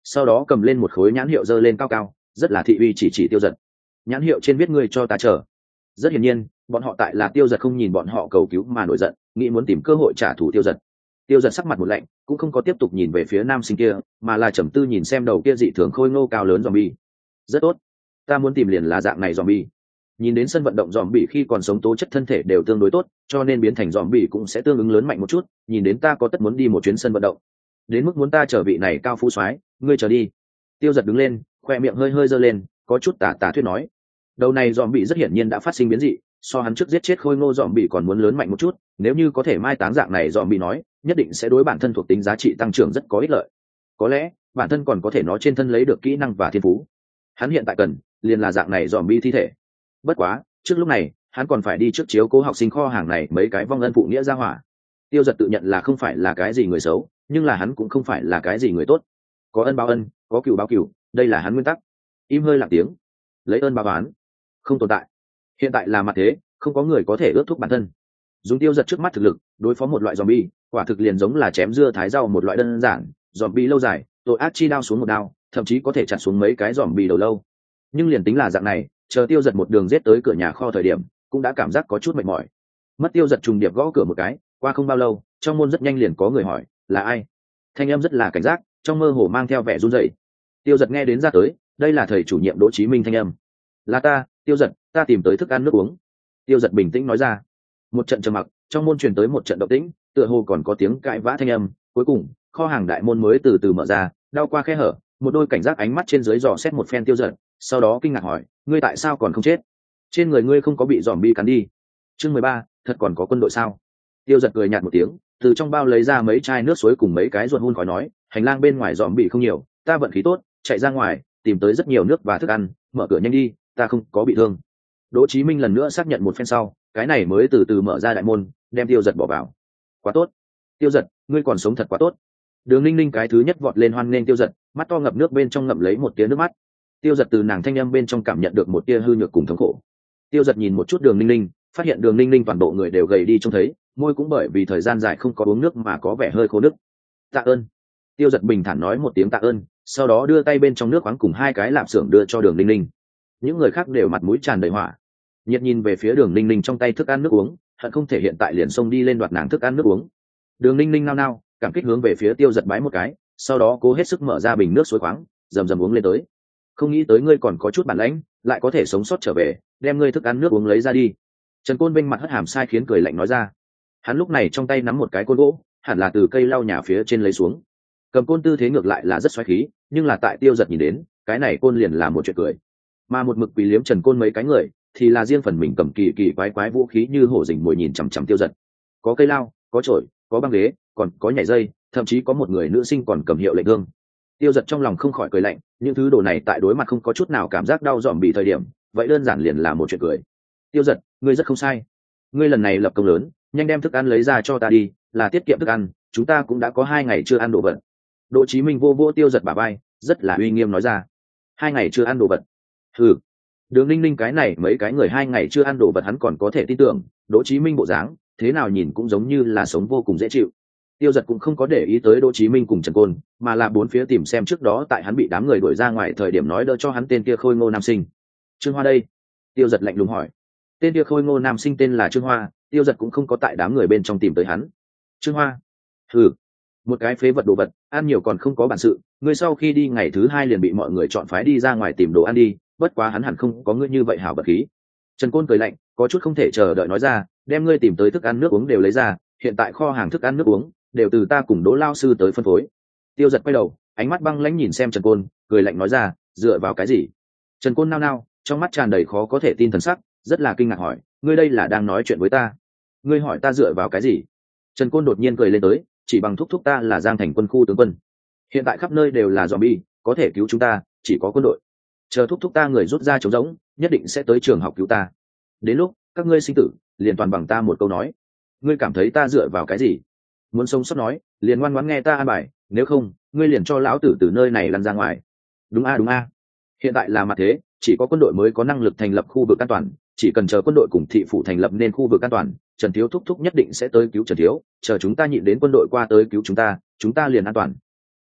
A: sau đó cầm lên một khối nhãn hiệu dơ lên cao cao, rất là thị uy chỉ chỉ Tiêu Dật. Nhãn hiệu trên viết ngươi cho ta chờ. Rất hiển nhiên, bọn họ tại là Tiêu Dật không nhìn bọn họ cầu cứu mà nổi giận, nghĩ muốn tìm cơ hội trả thù Tiêu Dật. Tiêu Dật sắc mặt một lạnh, cũng không có tiếp tục nhìn về phía nam sinh kia, mà là trầm tư nhìn xem đầu kia dị thường khôi ngô cao lớn zombie. Rất tốt, ta muốn tìm liền là dạng này zombie. Nhìn đến sân vận động zombie khi còn sống tố chất thân thể đều tương đối tốt, cho nên biến thành zombie cũng sẽ tương ứng lớn mạnh một chút. Nhìn đến ta có tất muốn đi một chuyến sân vận động, đến mức muốn ta trở vị này cao phú soái, ngươi trở đi. Tiêu Dật đứng lên, khoe miệng hơi hơi giơ lên, có chút tà tà thuyết nói. Đầu này zombie rất hiển nhiên đã phát sinh biến dị, so hắn trước giết chết khôi ngô zombie còn muốn lớn mạnh một chút. Nếu như có thể mai táng dạng này zombie nói, nhất định sẽ đối bản thân thuộc tính giá trị tăng trưởng rất có ích lợi. Có lẽ bản thân còn có thể nó trên thân lấy được kỹ năng và thiên phú. Hắn hiện tại cần liền là dạng này zombie thi thể. Bất quá trước lúc này hắn còn phải đi trước chiếu cố học sinh kho hàng này mấy cái vong ân phụ nghĩa ra hỏa. Tiêu Dật tự nhận là không phải là cái gì người xấu, nhưng là hắn cũng không phải là cái gì người tốt. Có ân báo ân, có cừu báo cừu, đây là hắn nguyên tắc. Im hơi lặng tiếng, lấy ơn báo oán, không tồn tại. Hiện tại là mặt thế, không có người có thể ước thúc bản thân. Dùng Tiêu Dật trước mắt thực lực đối phó một loại zombie, quả thực liền giống là chém dưa thái rau một loại đơn giản. Zombie lâu dài, tội ác chi đao xuống một đao, thậm chí có thể chặt xuống mấy cái zombie đầu lâu. Nhưng liền tính là dạng này, chờ Tiêu Dật một đường giết tới cửa nhà kho thời điểm, cũng đã cảm giác có chút mệt mỏi. Mất Tiêu Dật trùng điệp gõ cửa một cái, qua không bao lâu, trong môn rất nhanh liền có người hỏi, là ai? Thanh âm rất là cảnh giác, trong mơ hồ mang theo vẻ run rẩy. Tiêu Dật nghe đến ra tới, đây là thầy chủ nhiệm Đỗ Chí Minh thanh âm. Là ta, Tiêu Dật, ta tìm tới thức ăn nước uống. Tiêu Dật bình tĩnh nói ra. Một trận trầm mặc, trong môn truyền tới một trận động tĩnh, tựa hồ còn có tiếng cãi vã thanh âm. Cuối cùng, kho hàng đại môn mới từ từ mở ra, đao qua khe hở, một đôi cảnh giác ánh mắt trên dưới dò xét một phen Tiêu Dật, sau đó kinh ngạc hỏi, ngươi tại sao còn không chết? Trên người ngươi không có bị zombie cắn đi? Chương mười ba, thật còn có quân đội sao? Tiêu Dật cười nhạt một tiếng, từ trong bao lấy ra mấy chai nước suối cùng mấy cái ruột hun khói nói, hành lang bên ngoài zombie không nhiều, ta vận khí tốt, chạy ra ngoài, tìm tới rất nhiều nước và thức ăn, mở cửa nhanh đi, ta không có bị thương. Đỗ Chí Minh lần nữa xác nhận một phen sau, cái này mới từ từ mở ra đại môn, đem Tiêu Dật bỏ vào. Quá tốt, Tiêu Dật, ngươi còn sống thật quá tốt. Đường Ninh Ninh cái thứ nhất vọt lên hoan nghênh Tiêu Dật, mắt to ngập nước bên trong ngậm lấy một tia nước mắt. Tiêu Dật từ nàng thanh âm bên trong cảm nhận được một tia hư nhược cùng thống khổ. Tiêu Dật nhìn một chút Đường Ninh Ninh, phát hiện Đường Ninh Ninh toàn bộ người đều gầy đi trông thấy, môi cũng bởi vì thời gian dài không có uống nước mà có vẻ hơi khô nước. Tạ ơn. Tiêu Dật bình thản nói một tiếng tạ ơn, sau đó đưa tay bên trong nước khoáng cùng hai cái lạp xưởng đưa cho Đường Ninh Ninh. Những người khác đều mặt mũi tràn đầy hỏa. Nhiệt nhìn về phía Đường Ninh Ninh trong tay thức ăn nước uống, hận không thể hiện tại liền xông đi lên đoạt nàng thức ăn nước uống. Đường Ninh Ninh nao nao, cảm kích hướng về phía Tiêu Dật bái một cái, sau đó cố hết sức mở ra bình nước suối khoáng, rầm rầm uống lên tới. Không nghĩ tới ngươi còn có chút bản lãnh, lại có thể sống sót trở về, đem ngươi thức ăn nước uống lấy ra đi. Trần Côn bên mặt hất hàm sai khiến cười lạnh nói ra. Hắn lúc này trong tay nắm một cái côn gỗ, hẳn là từ cây lau nhà phía trên lấy xuống. Cầm côn tư thế ngược lại là rất xoáy khí, nhưng là tại Tiêu Dật nhìn đến, cái này côn liền là một chuyện cười. Mà một mực quỳ liếm Trần Côn mấy cái người, thì là riêng phần mình cầm kỳ kỳ quái quái vũ khí như hổ rình mồi nhìn chằm chằm Tiêu Dật. Có cây lao, có chổi, có băng ghế, còn có nhảy dây, thậm chí có một người nữ sinh còn cầm hiệu lệnh thương. Tiêu Dật trong lòng không khỏi cười lạnh, những thứ đồ này tại đối mặt không có chút nào cảm giác đau dòm bị thời điểm, vậy đơn giản liền là một chuyện cười. Tiêu Dật, ngươi rất không sai. Ngươi lần này lập công lớn, nhanh đem thức ăn lấy ra cho ta đi, là tiết kiệm thức ăn, chúng ta cũng đã có hai ngày chưa ăn đồ vật. Đỗ Chí Minh vô vô Tiêu Dật bả vai, rất là uy nghiêm nói ra. Hai ngày chưa ăn đồ vật? Hừ. Đường Ninh Ninh cái này mấy cái người hai ngày chưa ăn đồ vật hắn còn có thể tin tưởng, Đỗ Chí Minh bộ dáng, thế nào nhìn cũng giống như là sống vô cùng dễ chịu. Tiêu Dật cũng không có để ý tới Đỗ Chí Minh cùng Trần Côn, mà là bốn phía tìm xem trước đó tại hắn bị đám người đuổi ra ngoài thời điểm nói đỡ cho hắn tên kia khôi ngô nam sinh. Trương Hoa đây? Tiêu Dật lạnh lùng hỏi. Tên kia khôi ngô nam sinh tên là Trương Hoa, Tiêu Dật cũng không có tại đám người bên trong tìm tới hắn. Trương Hoa? Ừ, một cái phế vật đồ vật, ăn nhiều còn không có bản sự, ngươi sau khi đi ngày thứ hai liền bị mọi người chọn phái đi ra ngoài tìm đồ ăn đi, bất quá hắn hẳn không có ngươi như vậy hảo bật khí. Trần Côn cười lạnh, có chút không thể chờ đợi nói ra, đem ngươi tìm tới thức ăn nước uống đều lấy ra, hiện tại kho hàng thức ăn nước uống đều từ ta cùng Đỗ lao sư tới phân phối. Tiêu Dật quay đầu, ánh mắt băng lãnh nhìn xem Trần Côn, cười lạnh nói ra, dựa vào cái gì? Trần Côn nao nao, trong mắt tràn đầy khó có thể tin thần sắc, rất là kinh ngạc hỏi, ngươi đây là đang nói chuyện với ta? Ngươi hỏi ta dựa vào cái gì? Trần Côn đột nhiên cười lên tới, chỉ bằng thúc thúc ta là Giang Thành quân khu tướng quân. Hiện tại khắp nơi đều là zombie, có thể cứu chúng ta, chỉ có quân đội. Chờ thúc thúc ta người rút ra trống rỗng, nhất định sẽ tới trường học cứu ta. Đến lúc, các ngươi sinh tử, liền toàn bằng ta một câu nói. Ngươi cảm thấy ta dựa vào cái gì? Muốn sống sót nói, liền ngoan ngoãn nghe ta an bài, nếu không, ngươi liền cho lão tử từ nơi này lăn ra ngoài. Đúng a đúng a. Hiện tại là mặt thế, chỉ có quân đội mới có năng lực thành lập khu vực an toàn, chỉ cần chờ quân đội cùng thị phủ thành lập nên khu vực an toàn, Trần Thiếu thúc thúc nhất định sẽ tới cứu Trần Thiếu, chờ chúng ta nhịn đến quân đội qua tới cứu chúng ta, chúng ta liền an toàn.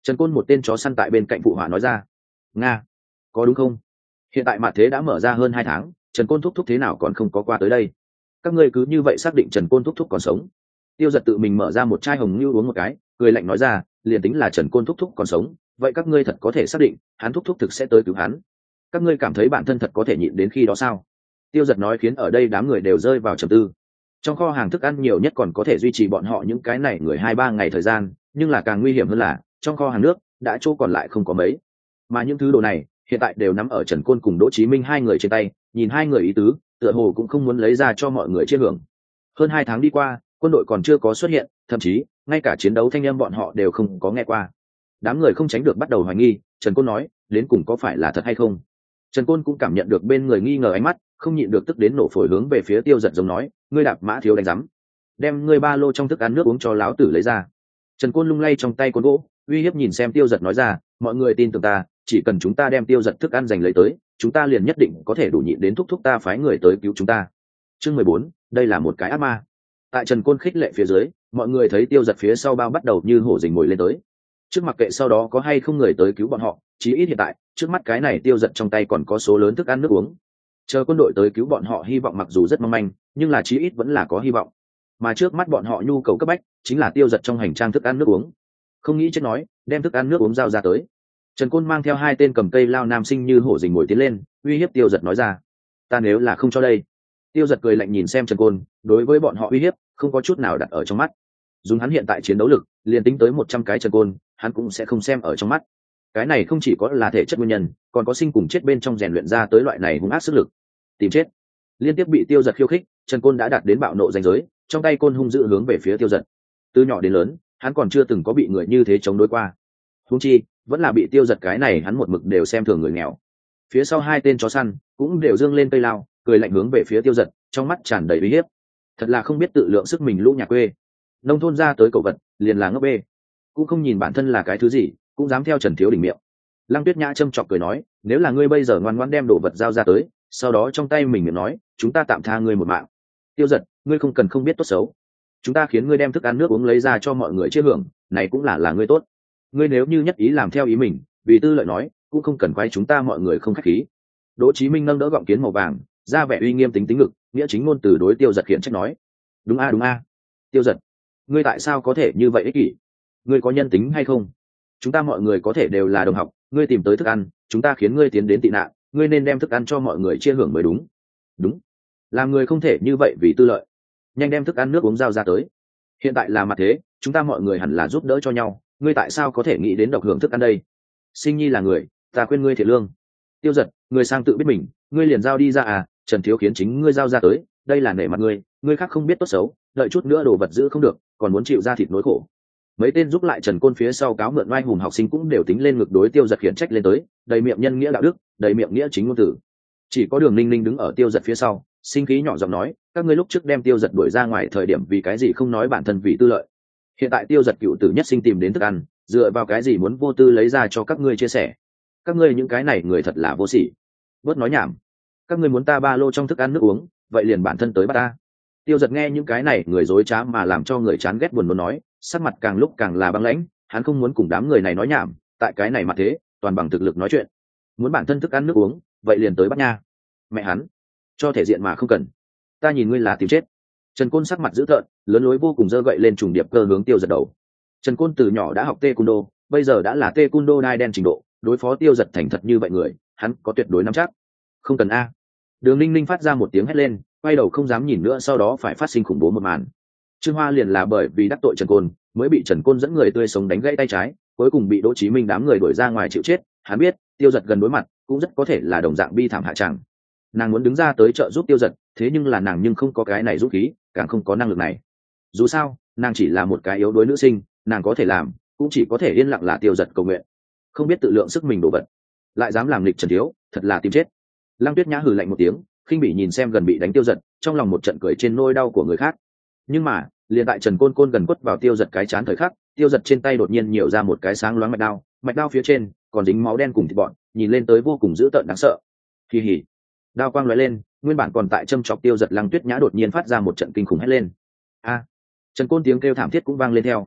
A: Trần Côn một tên chó săn tại bên cạnh phụ họa nói ra. Nga, có đúng không? Hiện tại mặt thế đã mở ra hơn hai tháng, Trần Côn thúc thúc thế nào còn không có qua tới đây? Các ngươi cứ như vậy xác định Trần Côn thúc thúc còn sống? Tiêu Giật tự mình mở ra một chai hồng lưu uống một cái, cười lạnh nói ra, liền tính là Trần Côn thúc thúc còn sống, vậy các ngươi thật có thể xác định hắn thúc thúc thực sẽ tới cứu hắn? Các ngươi cảm thấy bản thân thật có thể nhịn đến khi đó sao? Tiêu Giật nói khiến ở đây đám người đều rơi vào trầm tư. Trong kho hàng thức ăn nhiều nhất còn có thể duy trì bọn họ những cái này người hai ba ngày thời gian, nhưng là càng nguy hiểm hơn là trong kho hàng nước đã chỗ còn lại không có mấy, mà những thứ đồ này hiện tại đều nắm ở Trần Côn cùng Đỗ Chí Minh hai người trên tay, nhìn hai người ý tứ tựa hồ cũng không muốn lấy ra cho mọi người chia hưởng. Hơn hai tháng đi qua, quân đội còn chưa có xuất hiện, thậm chí ngay cả chiến đấu thanh âm bọn họ đều không có nghe qua. Đám người không tránh được bắt đầu hoài nghi Trần Côn nói đến cùng có phải là thật hay không. Trần Côn cũng cảm nhận được bên người nghi ngờ ánh mắt, không nhịn được tức đến nổ phổi hướng về phía Tiêu Giật giống nói, ngươi đạp mã thiếu đánh rắm, đem ngươi ba lô trong thức ăn nước uống cho láo tử lấy ra. Trần Côn lung lay trong tay côn gỗ, uy hiếp nhìn xem Tiêu Giật nói ra, mọi người tin tưởng ta, chỉ cần chúng ta đem Tiêu Giật thức ăn giành lấy tới, chúng ta liền nhất định có thể đủ nhịn đến thúc thúc ta phái người tới cứu chúng ta. Chương mười bốn, đây là một cái ác ma. Tại Trần Côn khích lệ phía dưới, mọi người thấy Tiêu Giật phía sau bao bắt đầu như hổ rình mồi lên tới. Trước mặc kệ sau đó có hay không người tới cứu bọn họ, chí ít hiện tại, trước mắt cái này Tiêu Giật trong tay còn có số lớn thức ăn nước uống. Chờ quân đội tới cứu bọn họ hy vọng mặc dù rất mong manh, nhưng là chí ít vẫn là có hy vọng. Mà trước mắt bọn họ nhu cầu cấp bách chính là Tiêu Giật trong hành trang thức ăn nước uống. Không nghĩ chết nói, đem thức ăn nước uống giao ra tới. Trần Côn mang theo hai tên cầm cây lao nam sinh như hổ rình mồi tiến lên, uy hiếp Tiêu Giật nói ra, ta nếu là không cho đây. Tiêu Giật cười lạnh nhìn xem Trần Côn, đối với bọn họ uy hiếp không có chút nào đặt ở trong mắt. Dùng hắn hiện tại chiến đấu lực, liền tính tới một trăm cái Trần Côn, hắn cũng sẽ không xem ở trong mắt. Cái này không chỉ có là thể chất nguyên nhân, còn có sinh cùng chết bên trong rèn luyện ra tới loại này hung ác sức lực. Tìm chết. Liên tiếp bị Tiêu Giật khiêu khích, Trần Côn đã đạt đến bạo nộ ranh giới, trong tay côn hung dữ hướng về phía Tiêu Giật. Từ nhỏ đến lớn, hắn còn chưa từng có bị người như thế chống đối qua. Huống chi, vẫn là bị Tiêu Giật cái này hắn một mực đều xem thường người nghèo. Phía sau hai tên chó săn cũng đều dương lên cây lao, cười lạnh hướng về phía Tiêu Giật, trong mắt tràn đầy uy hiếp. Thật là không biết tự lượng sức mình lũ nhà quê. Nông thôn ra tới cậu vật, liền là ngốc bê. Cũng không nhìn bản thân là cái thứ gì, cũng dám theo Trần Thiếu đỉnh miệng. Lăng Tuyết Nhã châm chọc cười nói, nếu là ngươi bây giờ ngoan ngoãn đem đồ vật giao ra tới, sau đó trong tay mình miệng nói, chúng ta tạm tha ngươi một mạng. Tiêu Giật, ngươi không cần không biết tốt xấu. Chúng ta khiến ngươi đem thức ăn nước uống lấy ra cho mọi người chia hưởng, này cũng là là ngươi tốt. Ngươi nếu như nhất ý làm theo ý mình, vì tư lợi nói, cũng không cần quay chúng ta mọi người không khách khí. Đỗ Chí Minh nâng đỡ gọng kiến màu vàng, ra vẻ uy nghiêm tính tính ngực, nghĩa chính ngôn từ đối Tiêu Giật khiển trách nói, đúng a đúng a. Tiêu Giật, ngươi tại sao có thể như vậy ích kỷ? Ngươi có nhân tính hay không? Chúng ta mọi người có thể đều là đồng học, ngươi tìm tới thức ăn, chúng ta khiến ngươi tiến đến tị nạn, ngươi nên đem thức ăn cho mọi người chia hưởng mới đúng. Đúng, làm người không thể như vậy vì tư lợi. Nhanh đem thức ăn nước uống giao ra tới. Hiện tại là mặt thế, chúng ta mọi người hẳn là giúp đỡ cho nhau, ngươi tại sao có thể nghĩ đến độc hưởng thức ăn đây? Sinh Nhi là người, ta khuyên ngươi thiện lương. Tiêu Giật, người sang tự biết mình, ngươi liền giao đi ra à? Trần Thiếu khiến chính ngươi giao ra tới, đây là nể mặt ngươi, ngươi khác không biết tốt xấu, đợi chút nữa đồ vật giữ không được, còn muốn chịu ra thịt nỗi khổ. Mấy tên giúp lại Trần Côn phía sau cáo mượn oai hùng học sinh cũng đều tính lên ngực đối Tiêu Giật khiển trách lên tới, đầy miệng nhân nghĩa đạo đức, đầy miệng nghĩa chính ngôn tử. Chỉ có Đường Ninh Ninh đứng ở Tiêu Giật phía sau, sinh khí nhỏ giọng nói, các ngươi lúc trước đem Tiêu Giật đuổi ra ngoài thời điểm vì cái gì không nói bản thân vì tư lợi? Hiện tại Tiêu Giật cựu tử nhất sinh tìm đến thức ăn, dựa vào cái gì muốn vô tư lấy ra cho các ngươi chia sẻ? Các ngươi những cái này người thật là vô sỉ. Bớt nói nhảm. Các ngươi muốn ta ba lô trong thức ăn nước uống, vậy liền bản thân tới bắt ta. Tiêu Giật nghe những cái này người dối trá mà làm cho người chán ghét buồn muốn nói, sắc mặt càng lúc càng là băng lãnh, hắn không muốn cùng đám người này nói nhảm, tại cái này mà thế, toàn bằng thực lực nói chuyện. Muốn bản thân thức ăn nước uống, vậy liền tới bắt nha. Mẹ hắn, cho thể diện mà không cần. Ta nhìn ngươi là tìm chết. Trần Côn sắc mặt dữ tợn, lớn lối vô cùng giơ gậy lên trùng điệp cơ hướng Tiêu Giật đầu. Trần Côn từ nhỏ đã học taekwondo, bây giờ đã là taekwondo đai đen trình độ, đối phó Tiêu Giật thành thật như vậy người, hắn có tuyệt đối nắm chắc. Không cần a. Đường Ninh Ninh phát ra một tiếng hét lên, quay đầu không dám nhìn nữa, sau đó phải phát sinh khủng bố một màn. Trương Hoa liền là bởi vì đắc tội Trần Côn, mới bị Trần Côn dẫn người tươi sống đánh gãy tay trái, cuối cùng bị Đỗ Chí Minh đám người đuổi ra ngoài chịu chết. Hắn biết, Tiêu Giật gần đối mặt, cũng rất có thể là đồng dạng bi thảm hạ tràng. Nàng muốn đứng ra tới trợ giúp Tiêu Giật, thế nhưng là nàng nhưng không có cái này dũng khí, càng không có năng lực này. Dù sao, nàng chỉ là một cái yếu đuối nữ sinh, nàng có thể làm, cũng chỉ có thể yên lặng là Tiêu Giật cầu nguyện. Không biết tự lượng sức mình đổ vật, lại dám làm nghịch Trần Thiếu, thật là tìm chết. Lăng Tuyết Nhã hừ lạnh một tiếng, khinh bỉ nhìn xem gần bị đánh Tiêu Giật, trong lòng một trận cười trên nỗi đau của người khác. Nhưng mà, liền tại Trần Côn Côn gần quất vào Tiêu Giật cái chán thời khắc, Tiêu Giật trên tay đột nhiên nhiều ra một cái sáng loáng mạch đao, mạch đao phía trên còn dính máu đen cùng thịt bọn, nhìn lên tới vô cùng dữ tợn đáng sợ. Kỳ hỉ. Đao quang lóe lên, nguyên bản còn tại châm chọc Tiêu Giật Lăng Tuyết Nhã đột nhiên phát ra một trận kinh khủng hét lên. A! Trần Côn tiếng kêu thảm thiết cũng vang lên theo.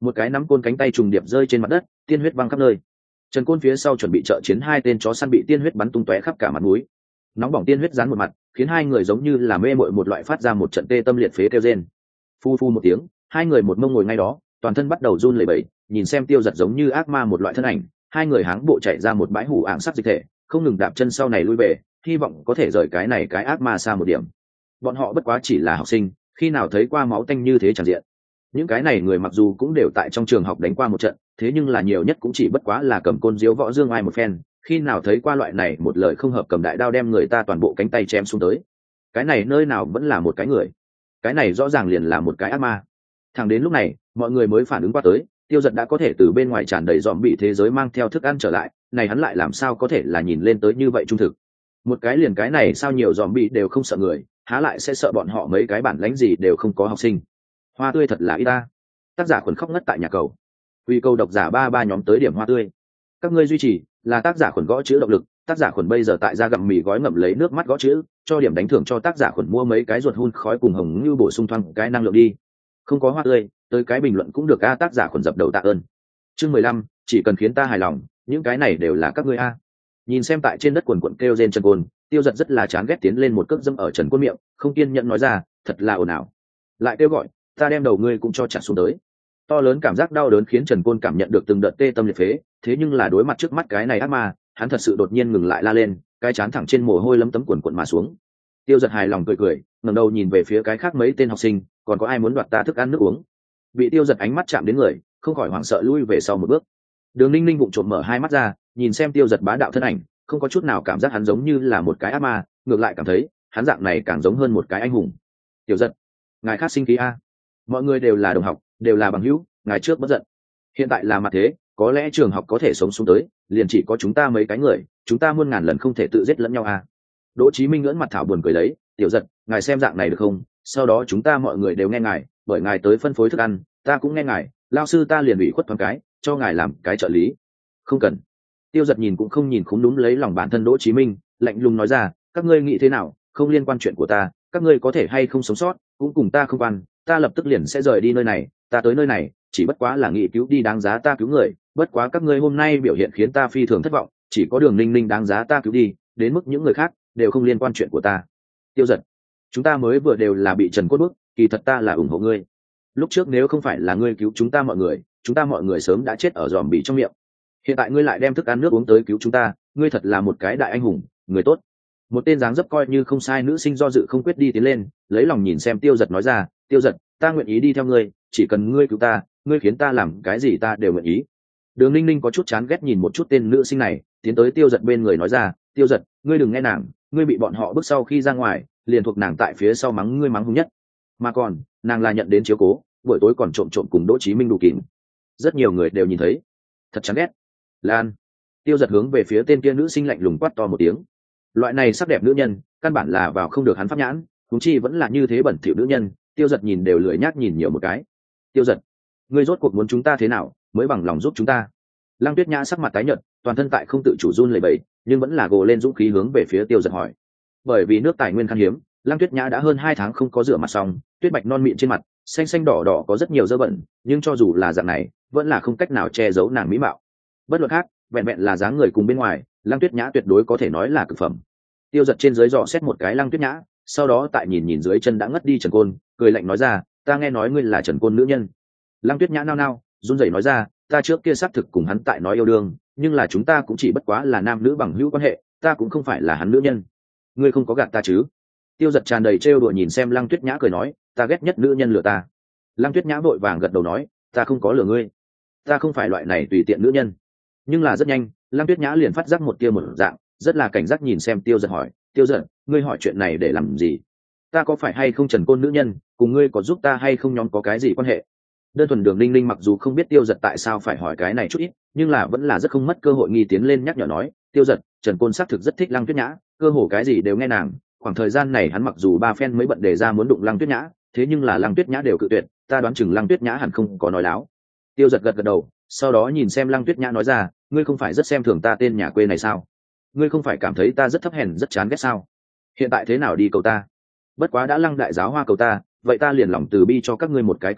A: một cái nắm côn cánh tay trùng điệp rơi trên mặt đất, tiên huyết văng khắp nơi. Trần Côn phía sau chuẩn bị trợ chiến hai tên chó săn bị tiên huyết bắn tung tóe khắp cả mặt mũi. Nóng bỏng tiên huyết dán một mặt, khiến hai người giống như là mê mội một loại phát ra một trận tê tâm liệt phế kêu rên. Phu phu một tiếng, hai người một mông ngồi ngay đó, toàn thân bắt đầu run lẩy bẩy, nhìn xem Tiêu Dật giống như ác ma một loại thân ảnh, hai người háng bộ chạy ra một bãi hủ ảng sắc dịch thể, không ngừng đạp chân sau này lui về, hy vọng có thể rời cái này cái ác ma xa một điểm. Bọn họ bất quá chỉ là học sinh, khi nào thấy qua máu tanh như thế chẳng diện. Những cái này người mặc dù cũng đều tại trong trường học đánh qua một trận, thế nhưng là nhiều nhất cũng chỉ bất quá là cầm côn diếu võ dương ai một phen, khi nào thấy qua loại này một lời không hợp cầm đại đao đem người ta toàn bộ cánh tay chém xuống tới. Cái này nơi nào vẫn là một cái người, cái này rõ ràng liền là một cái ác ma. Thẳng đến lúc này mọi người mới phản ứng qua tới, Tiêu Dật đã có thể từ bên ngoài tràn đầy dòm bị thế giới mang theo thức ăn trở lại, này hắn lại làm sao có thể là nhìn lên tới như vậy trung thực. Một cái liền cái này sao nhiều dòm bị đều không sợ người, há lại sẽ sợ bọn họ mấy cái bản lãnh gì đều không có học sinh. Hoa tươi thật là ít ta. Tác giả khuẩn khóc ngất tại nhà cầu. Quy câu độc giả ba ba nhóm tới điểm hoa tươi. Các ngươi duy trì là tác giả khuẩn gõ chữ động lực, tác giả khuẩn bây giờ tại gia gặm mì gói ngậm lấy nước mắt gõ chữ, cho điểm đánh thưởng cho tác giả khuẩn mua mấy cái ruột hun khói cùng hồng như bổ sung thoang cái năng lượng đi. Không có hoa tươi, tới cái bình luận cũng được a, tác giả khuẩn dập đầu tạ ơn. Chương mười lăm, chỉ cần khiến ta hài lòng, những cái này đều là các ngươi a. Nhìn xem tại trên đất quần quần kêu rên Trần Côn, Tiêu Dật rất là chán ghét tiến lên một cước dẫm ở Trần Côn miệng, không kiên nhẫn nói ra, thật là ồn ào. Lại kêu gọi, ta đem đầu ngươi cũng cho chặt xuống tới. To lớn cảm giác đau đớn khiến Trần Côn cảm nhận được từng đợt tê tâm liệt phế, thế nhưng là đối mặt trước mắt cái này ác ma, hắn thật sự đột nhiên ngừng lại la lên, cái chán thẳng trên mồ hôi lấm tấm quần quần mà xuống. Tiêu Dật hài lòng cười cười, ngẩng đầu nhìn về phía cái khác mấy tên học sinh, còn có ai muốn đoạt ta thức ăn nước uống? Bị Tiêu Dật ánh mắt chạm đến người, không khỏi hoảng sợ lui về sau một bước. Đường Ninh Ninh vụng trộm mở hai mắt ra, nhìn xem Tiêu Dật bá đạo thân ảnh, không có chút nào cảm giác hắn giống như là một cái ác ma, ngược lại cảm thấy hắn dạng này càng giống hơn một cái anh hùng. Tiêu Dật, ngài khác sinh khí a, mọi người đều là đồng học, đều là bằng hữu, ngài trước bất giận. Hiện tại là mặt thế, có lẽ trường học có thể sống xuống tới, liền chỉ có chúng ta mấy cái người, chúng ta muôn ngàn lần không thể tự giết lẫn nhau a. Đỗ Chí Minh ngưỡng mặt thảo buồn cười lấy, Tiểu Dật, ngài xem dạng này được không? Sau đó chúng ta mọi người đều nghe ngài, bởi ngài tới phân phối thức ăn, ta cũng nghe ngài, lao sư ta liền ủy khuất thoáng cái, cho ngài làm cái trợ lý. Không cần. Tiêu Dật nhìn cũng không nhìn khúm núm lấy lòng bản thân Đỗ Chí Minh, lạnh lùng nói ra, các ngươi nghĩ thế nào, không liên quan chuyện của ta, các ngươi có thể hay không sống sót, cũng cùng ta không quan, ta lập tức liền sẽ rời đi nơi này, ta tới nơi này, chỉ bất quá là nghĩ cứu đi đáng giá ta cứu người, bất quá các ngươi hôm nay biểu hiện khiến ta phi thường thất vọng, chỉ có Đường Ninh Ninh đáng giá ta cứu đi, đến mức những người khác đều không liên quan chuyện của ta. Tiêu Dật, chúng ta mới vừa đều là bị Trần Cốt bức, kỳ thật ta là ủng hộ ngươi. Lúc trước nếu không phải là ngươi cứu chúng ta mọi người, chúng ta mọi người sớm đã chết ở giòm bị trong miệng. Hiện tại ngươi lại đem thức ăn nước uống tới cứu chúng ta, ngươi thật là một cái đại anh hùng, người tốt. Một tên dáng dấp coi như không sai nữ sinh do dự không quyết đi tiến lên, lấy lòng nhìn xem Tiêu Dật nói ra, Tiêu Dật, ta nguyện ý đi theo ngươi, chỉ cần ngươi cứu ta, ngươi khiến ta làm cái gì ta đều nguyện ý. Đường Ninh Ninh có chút chán ghét nhìn một chút tên nữ sinh này, tiến tới Tiêu Dật bên người nói ra, Tiêu Dật, ngươi đừng nghe nàng, ngươi bị bọn họ bước sau khi ra ngoài, liền thuộc nàng tại phía sau mắng ngươi mắng hung nhất. Mà còn, nàng là nhận đến chiếu cố, buổi tối còn trộm trộm cùng Đỗ Chí Minh đủ kín. Rất nhiều người đều nhìn thấy. Thật chán ghét. Lan. Tiêu Dật hướng về phía tên kia nữ sinh lạnh lùng quát to một tiếng. Loại này sắc đẹp nữ nhân, căn bản là vào không được hắn pháp nhãn, huống chi vẫn là như thế bẩn thỉu nữ nhân, Tiêu Dật nhìn đều lười nhác nhìn nhiều một cái. Tiêu Dật, ngươi rốt cuộc muốn chúng ta thế nào, mới bằng lòng giúp chúng ta? Lăng Tuyết Nhã sắc mặt tái nhợt, toàn thân tại không tự chủ run lẩy bẩy, nhưng vẫn là gồ lên dũng khí hướng về phía Tiêu Dật hỏi. Bởi vì nước tài nguyên khan hiếm, Lăng Tuyết Nhã đã hơn hai tháng không có rửa mặt xong, tuyết bạch non mịn trên mặt, xanh xanh đỏ đỏ có rất nhiều dơ bẩn, nhưng cho dù là dạng này, vẫn là không cách nào che giấu nàng mỹ mạo. Bất luận khác, vẹn vẹn là dáng người cùng bên ngoài, Lăng Tuyết Nhã tuyệt đối có thể nói là cực phẩm. Tiêu Dật trên dưới dò xét một cái Lăng Tuyết Nhã, sau đó tại nhìn nhìn dưới chân đã ngất đi Trần Côn, cười lạnh nói ra, ta nghe nói ngươi là Trần Côn nữ nhân. Lăng Tuyết Nhã nao nao, run rẩy nói ra, ta trước kia xác thực cùng hắn tại nói yêu đương, nhưng là chúng ta cũng chỉ bất quá là nam nữ bằng hữu quan hệ, ta cũng không phải là hắn nữ nhân. Ngươi không có gạt ta chứ? Tiêu Dật tràn đầy trêu đùa nhìn xem Lăng Tuyết Nhã cười nói, ta ghét nhất nữ nhân lừa ta. Lăng Tuyết Nhã vội vàng gật đầu nói, ta không có lừa ngươi, ta không phải loại này tùy tiện nữ nhân. Nhưng là rất nhanh, Lăng Tuyết Nhã liền phát giác một tia một dạng, rất là cảnh giác nhìn xem Tiêu Dật hỏi, Tiêu Dật, ngươi hỏi chuyện này để làm gì? Ta có phải hay không Trần Côn nữ nhân, cùng ngươi có giúp ta hay không nhóm có cái gì quan hệ? Đơn thuần Đường Ninh Ninh mặc dù không biết Tiêu Dật tại sao phải hỏi cái này chút ít, nhưng là vẫn là rất không mất cơ hội nghi tiến lên nhắc nhở nói, Tiêu Dật, Trần Côn xác thực rất thích Lăng Tuyết Nhã, cơ hồ cái gì đều nghe nàng, khoảng thời gian này hắn mặc dù ba phen mới bận đề ra muốn đụng Lăng Tuyết Nhã, thế nhưng là Lăng Tuyết Nhã đều cự tuyệt, ta đoán chừng Lăng Tuyết Nhã hẳn không có nói láo. Tiêu Dật gật gật đầu, sau đó nhìn xem Lăng Tuyết Nhã nói ra, ngươi không phải rất xem thường ta tên nhà quê này sao? Ngươi không phải cảm thấy ta rất thấp hèn rất chán ghét sao? Hiện tại thế nào đi cầu ta? Bất quá đã Lăng đại giáo hoa cầu ta, vậy ta liền lòng từ bi cho các ngươi một cái cơ hội,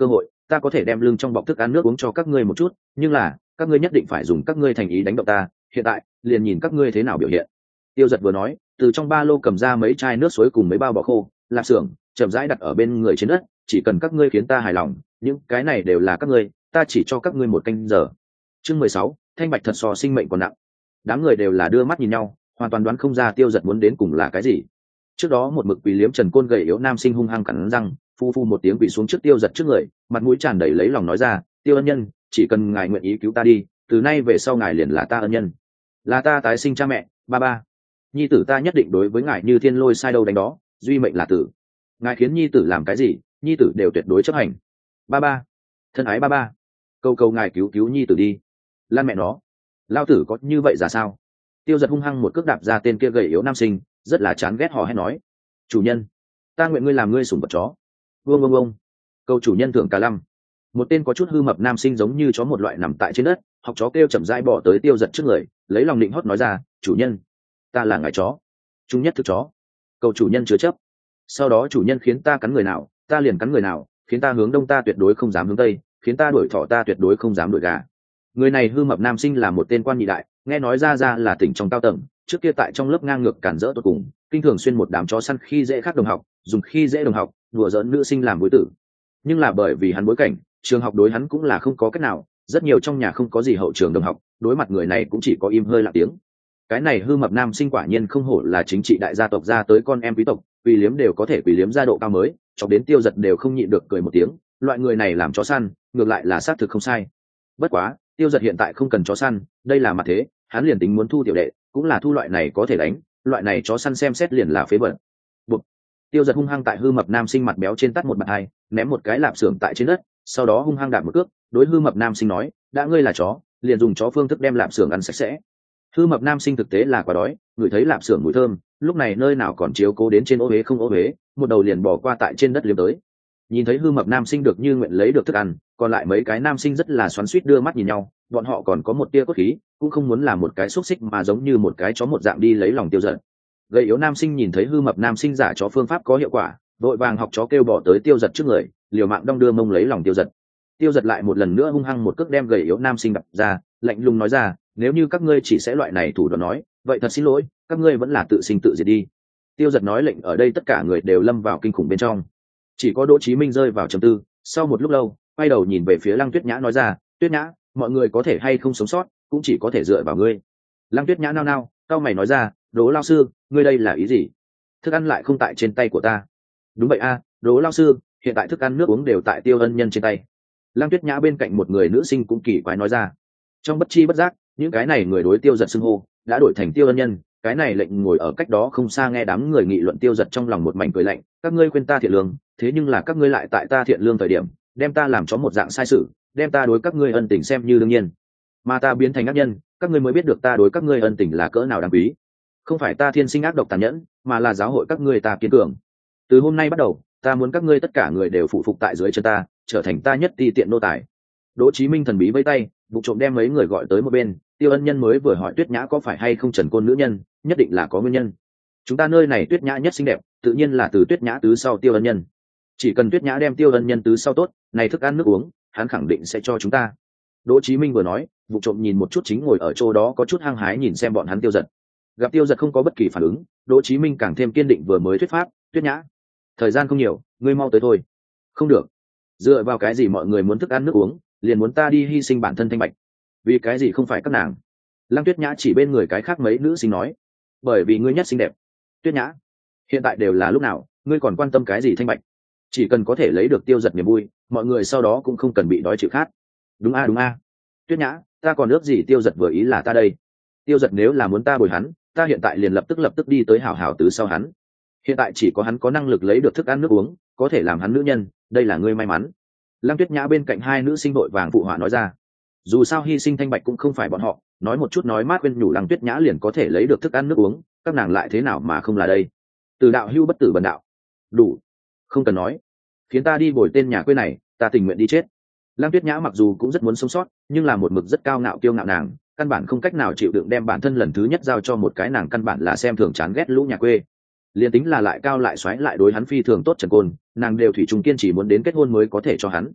A: ta có thể đem lưng trong bọc thức ăn nước uống cho các ngươi một chút, nhưng là các ngươi nhất định phải dùng các ngươi thành ý đánh động ta, hiện tại liền nhìn các ngươi thế nào biểu hiện. Tiêu Giật vừa nói, từ trong ba lô cầm ra mấy chai nước suối cùng mấy bao bò khô, lạp xưởng chậm rãi đặt ở bên người trên đất, chỉ cần các ngươi khiến ta hài lòng, những cái này đều là các ngươi, ta chỉ cho các ngươi một canh giờ. Chương mười sáu, thanh bạch thật so sinh mệnh còn nặng. Đám người đều là đưa mắt nhìn nhau, hoàn toàn đoán không ra Tiêu Giật muốn đến cùng là cái gì. Trước đó một mực quỳ liếm trần côn gầy yếu nam sinh hung hăng cắn răng, phu phu một tiếng quỳ xuống trước Tiêu Giật trước người, mặt mũi tràn đầy lấy lòng nói ra, Tiêu ân nhân, chỉ cần ngài nguyện ý cứu ta đi, từ nay về sau ngài liền là ta ân nhân, là ta tái sinh cha mẹ, ba ba. Nhi tử ta nhất định đối với ngài như thiên lôi sai đâu đánh đó, duy mệnh là tử. Ngài khiến nhi tử làm cái gì, nhi tử đều tuyệt đối chấp hành. Ba ba, thân ái ba ba, câu câu ngài cứu cứu nhi tử đi. Lan mẹ nó, lao tử có như vậy ra sao? Tiêu Giật hung hăng một cước đạp ra tên kia gầy yếu nam sinh, rất là chán ghét hò hét nói, chủ nhân, ta nguyện ngươi làm ngươi sủng vật chó. Vương vương vương, câu chủ nhân thượng cả lăm. Một tên có chút hư mập nam sinh giống như chó một loại nằm tại trên đất, học chó kêu chậm rãi bỏ tới Tiêu Giật trước người, lấy lòng định hót nói ra, chủ nhân, ta là ngài chó, trung nhất thức chó. Cầu chủ nhân chứa chấp. Sau đó chủ nhân khiến ta cắn người nào, ta liền cắn người nào, khiến ta hướng đông ta tuyệt đối không dám hướng tây, khiến ta đuổi thỏ ta tuyệt đối không dám đuổi gà. Người này hư mập nam sinh là một tên quan nhị đại, nghe nói ra ra là tỉnh trong cao tầng, trước kia tại trong lớp ngang ngược cản rỡ tột cùng, kinh thường xuyên một đám chó săn khi dễ khác đồng học, dùng khi dễ đồng học đùa giỡn nữ sinh làm đối tử. Nhưng là bởi vì hắn bối cảnh, trường học đối hắn cũng là không có cách nào, rất nhiều trong nhà không có gì hậu trường đồng học, đối mặt người này cũng chỉ có im hơi lặng tiếng. Cái này hư mập nam sinh quả nhiên không hổ là chính trị đại gia tộc ra tới con em quý tộc, quỳ liếm đều có thể quỳ liếm ra độ cao mới, cho đến Tiêu Giật đều không nhịn được cười một tiếng, loại người này làm chó săn, ngược lại là xác thực không sai. Bất quá, Tiêu Giật hiện tại không cần chó săn, đây là mặt thế, hắn liền tính muốn thu tiểu đệ, cũng là thu loại này có thể đánh, loại này chó săn xem xét liền là phế vật. Bụp. Tiêu Giật hung hăng tại hư mập nam sinh mặt béo trên tắt một bạt hai, ném một cái lạp xưởng tại trên đất, sau đó hung hăng đạp một cước, đối hư mập nam sinh nói, đã ngươi là chó, liền dùng chó phương thức đem lạp xưởng ăn sạch sẽ. Hư mập nam sinh thực tế là quá đói, ngửi thấy lạp xưởng mùi thơm, lúc này nơi nào còn chiếu cố đến trên ô huế không ô huế, một đầu liền bỏ qua tại trên đất liếm tới. Nhìn thấy hư mập nam sinh được như nguyện lấy được thức ăn, còn lại mấy cái nam sinh rất là xoắn xuýt đưa mắt nhìn nhau, bọn họ còn có một tia cốt khí, cũng không muốn làm một cái xúc xích mà giống như một cái chó một dạng đi lấy lòng Tiêu Giật. Gầy yếu nam sinh nhìn thấy hư mập nam sinh giả chó phương pháp có hiệu quả, vội vàng học chó kêu bỏ tới Tiêu Giật trước người, liều mạng đong đưa mông lấy lòng Tiêu Giật. Tiêu Giật lại một lần nữa hung hăng một cước đem gầy yếu nam sinh đập ra, lạnh lùng nói ra, nếu như các ngươi chỉ sẽ loại này thủ đoạn nói, vậy thật xin lỗi, các ngươi vẫn là tự sinh tự diệt đi. Tiêu Giật nói lệnh ở đây tất cả người đều lâm vào kinh khủng bên trong, chỉ có Đỗ Chí Minh rơi vào trầm tư, sau một lúc lâu quay đầu nhìn về phía Lăng Tuyết Nhã nói ra, Tuyết Nhã, mọi người có thể hay không sống sót cũng chỉ có thể dựa vào ngươi. Lăng Tuyết Nhã nao nao, cau mày nói ra, Đỗ lão sư, ngươi đây là ý gì? Thức ăn lại không tại trên tay của ta. Đúng vậy a, Đỗ lão sư, hiện tại thức ăn nước uống đều tại Tiêu ân nhân trên tay. Lăng Tuyết Nhã bên cạnh một người nữ sinh cũng kỳ quái nói ra. Trong bất chi bất giác, những cái này người đối Tiêu Giật xưng hô đã đổi thành Tiêu ân nhân, cái này lệnh ngồi ở cách đó không xa nghe đám người nghị luận Tiêu Giật trong lòng một mảnh cười lạnh, các ngươi khuyên ta thiện lương, thế nhưng là các ngươi lại tại ta thiện lương thời điểm đem ta làm chó một dạng sai sự, đem ta đối các ngươi ân tình xem như đương nhiên, mà ta biến thành ác nhân, các ngươi mới biết được ta đối các ngươi ân tình là cỡ nào đáng quý. Không phải ta thiên sinh ác độc tàn nhẫn, mà là giáo hội các ngươi ta kiên cường. Từ hôm nay bắt đầu, ta muốn các ngươi tất cả người đều phụ phục tại dưới chân ta, trở thành ta nhất ti tiện nô tài. Đỗ Chí Minh thần bí vẫy tay, vụ trộm đem mấy người gọi tới một bên. Tiêu ân nhân mới vừa hỏi Tuyết Nhã có phải hay không Trần Côn nữ nhân, nhất định là có nguyên nhân. Chúng ta nơi này Tuyết Nhã nhất xinh đẹp, tự nhiên là từ Tuyết Nhã tứ sau Tiêu ân nhân. Chỉ cần Tuyết Nhã đem Tiêu ân nhân tứ sau tốt, này thức ăn nước uống, hắn khẳng định sẽ cho chúng ta. Đỗ Chí Minh vừa nói, vụ trộm nhìn một chút chính ngồi ở chỗ đó có chút hăng hái nhìn xem bọn hắn Tiêu Giật. Gặp Tiêu Giật không có bất kỳ phản ứng, Đỗ Chí Minh càng thêm kiên định vừa mới thuyết pháp, Tuyết Nhã, thời gian không nhiều, ngươi mau tới thôi. Không được. Dựa vào cái gì mọi người muốn thức ăn nước uống, liền muốn ta đi hy sinh bản thân thanh bạch? Vì cái gì không phải các nàng? Lăng Tuyết Nhã chỉ bên người cái khác mấy nữ sinh nói, bởi vì ngươi nhất xinh đẹp. Tuyết Nhã, hiện tại đều là lúc nào, ngươi còn quan tâm cái gì thanh bạch? Chỉ cần có thể lấy được Tiêu Giật niềm vui, mọi người sau đó cũng không cần bị đói chịu khát. Đúng a đúng a. Tuyết Nhã, ta còn ước gì Tiêu Giật vừa ý là ta đây. Tiêu Giật nếu là muốn ta bồi hắn, ta hiện tại liền lập tức lập tức đi tới hảo hảo tứ sau hắn. Hiện tại chỉ có hắn có năng lực lấy được thức ăn nước uống, có thể làm hắn nữ nhân, đây là ngươi may mắn. Lăng Tuyết Nhã bên cạnh hai nữ sinh đội vàng phụ họa nói ra. Dù sao hy sinh thanh bạch cũng không phải bọn họ, nói một chút nói mát quên nhủ Lăng Tuyết Nhã liền có thể lấy được thức ăn nước uống, các nàng lại thế nào mà không là đây. Từ đạo hưu bất tử bần đạo. Đủ. Không cần nói. Khiến ta đi bồi tên nhà quê này, ta tình nguyện đi chết. Lăng Tuyết Nhã mặc dù cũng rất muốn sống sót, nhưng là một mực rất cao ngạo kiêu ngạo nàng, căn bản không cách nào chịu đựng đem bản thân lần thứ nhất giao cho một cái nàng căn bản là xem thường chán ghét lũ nhà quê. Liên tính là lại cao lại xoáy lại đối hắn phi thường tốt Trần Côn, nàng đều thủy chung kiên chỉ muốn đến kết hôn mới có thể cho hắn.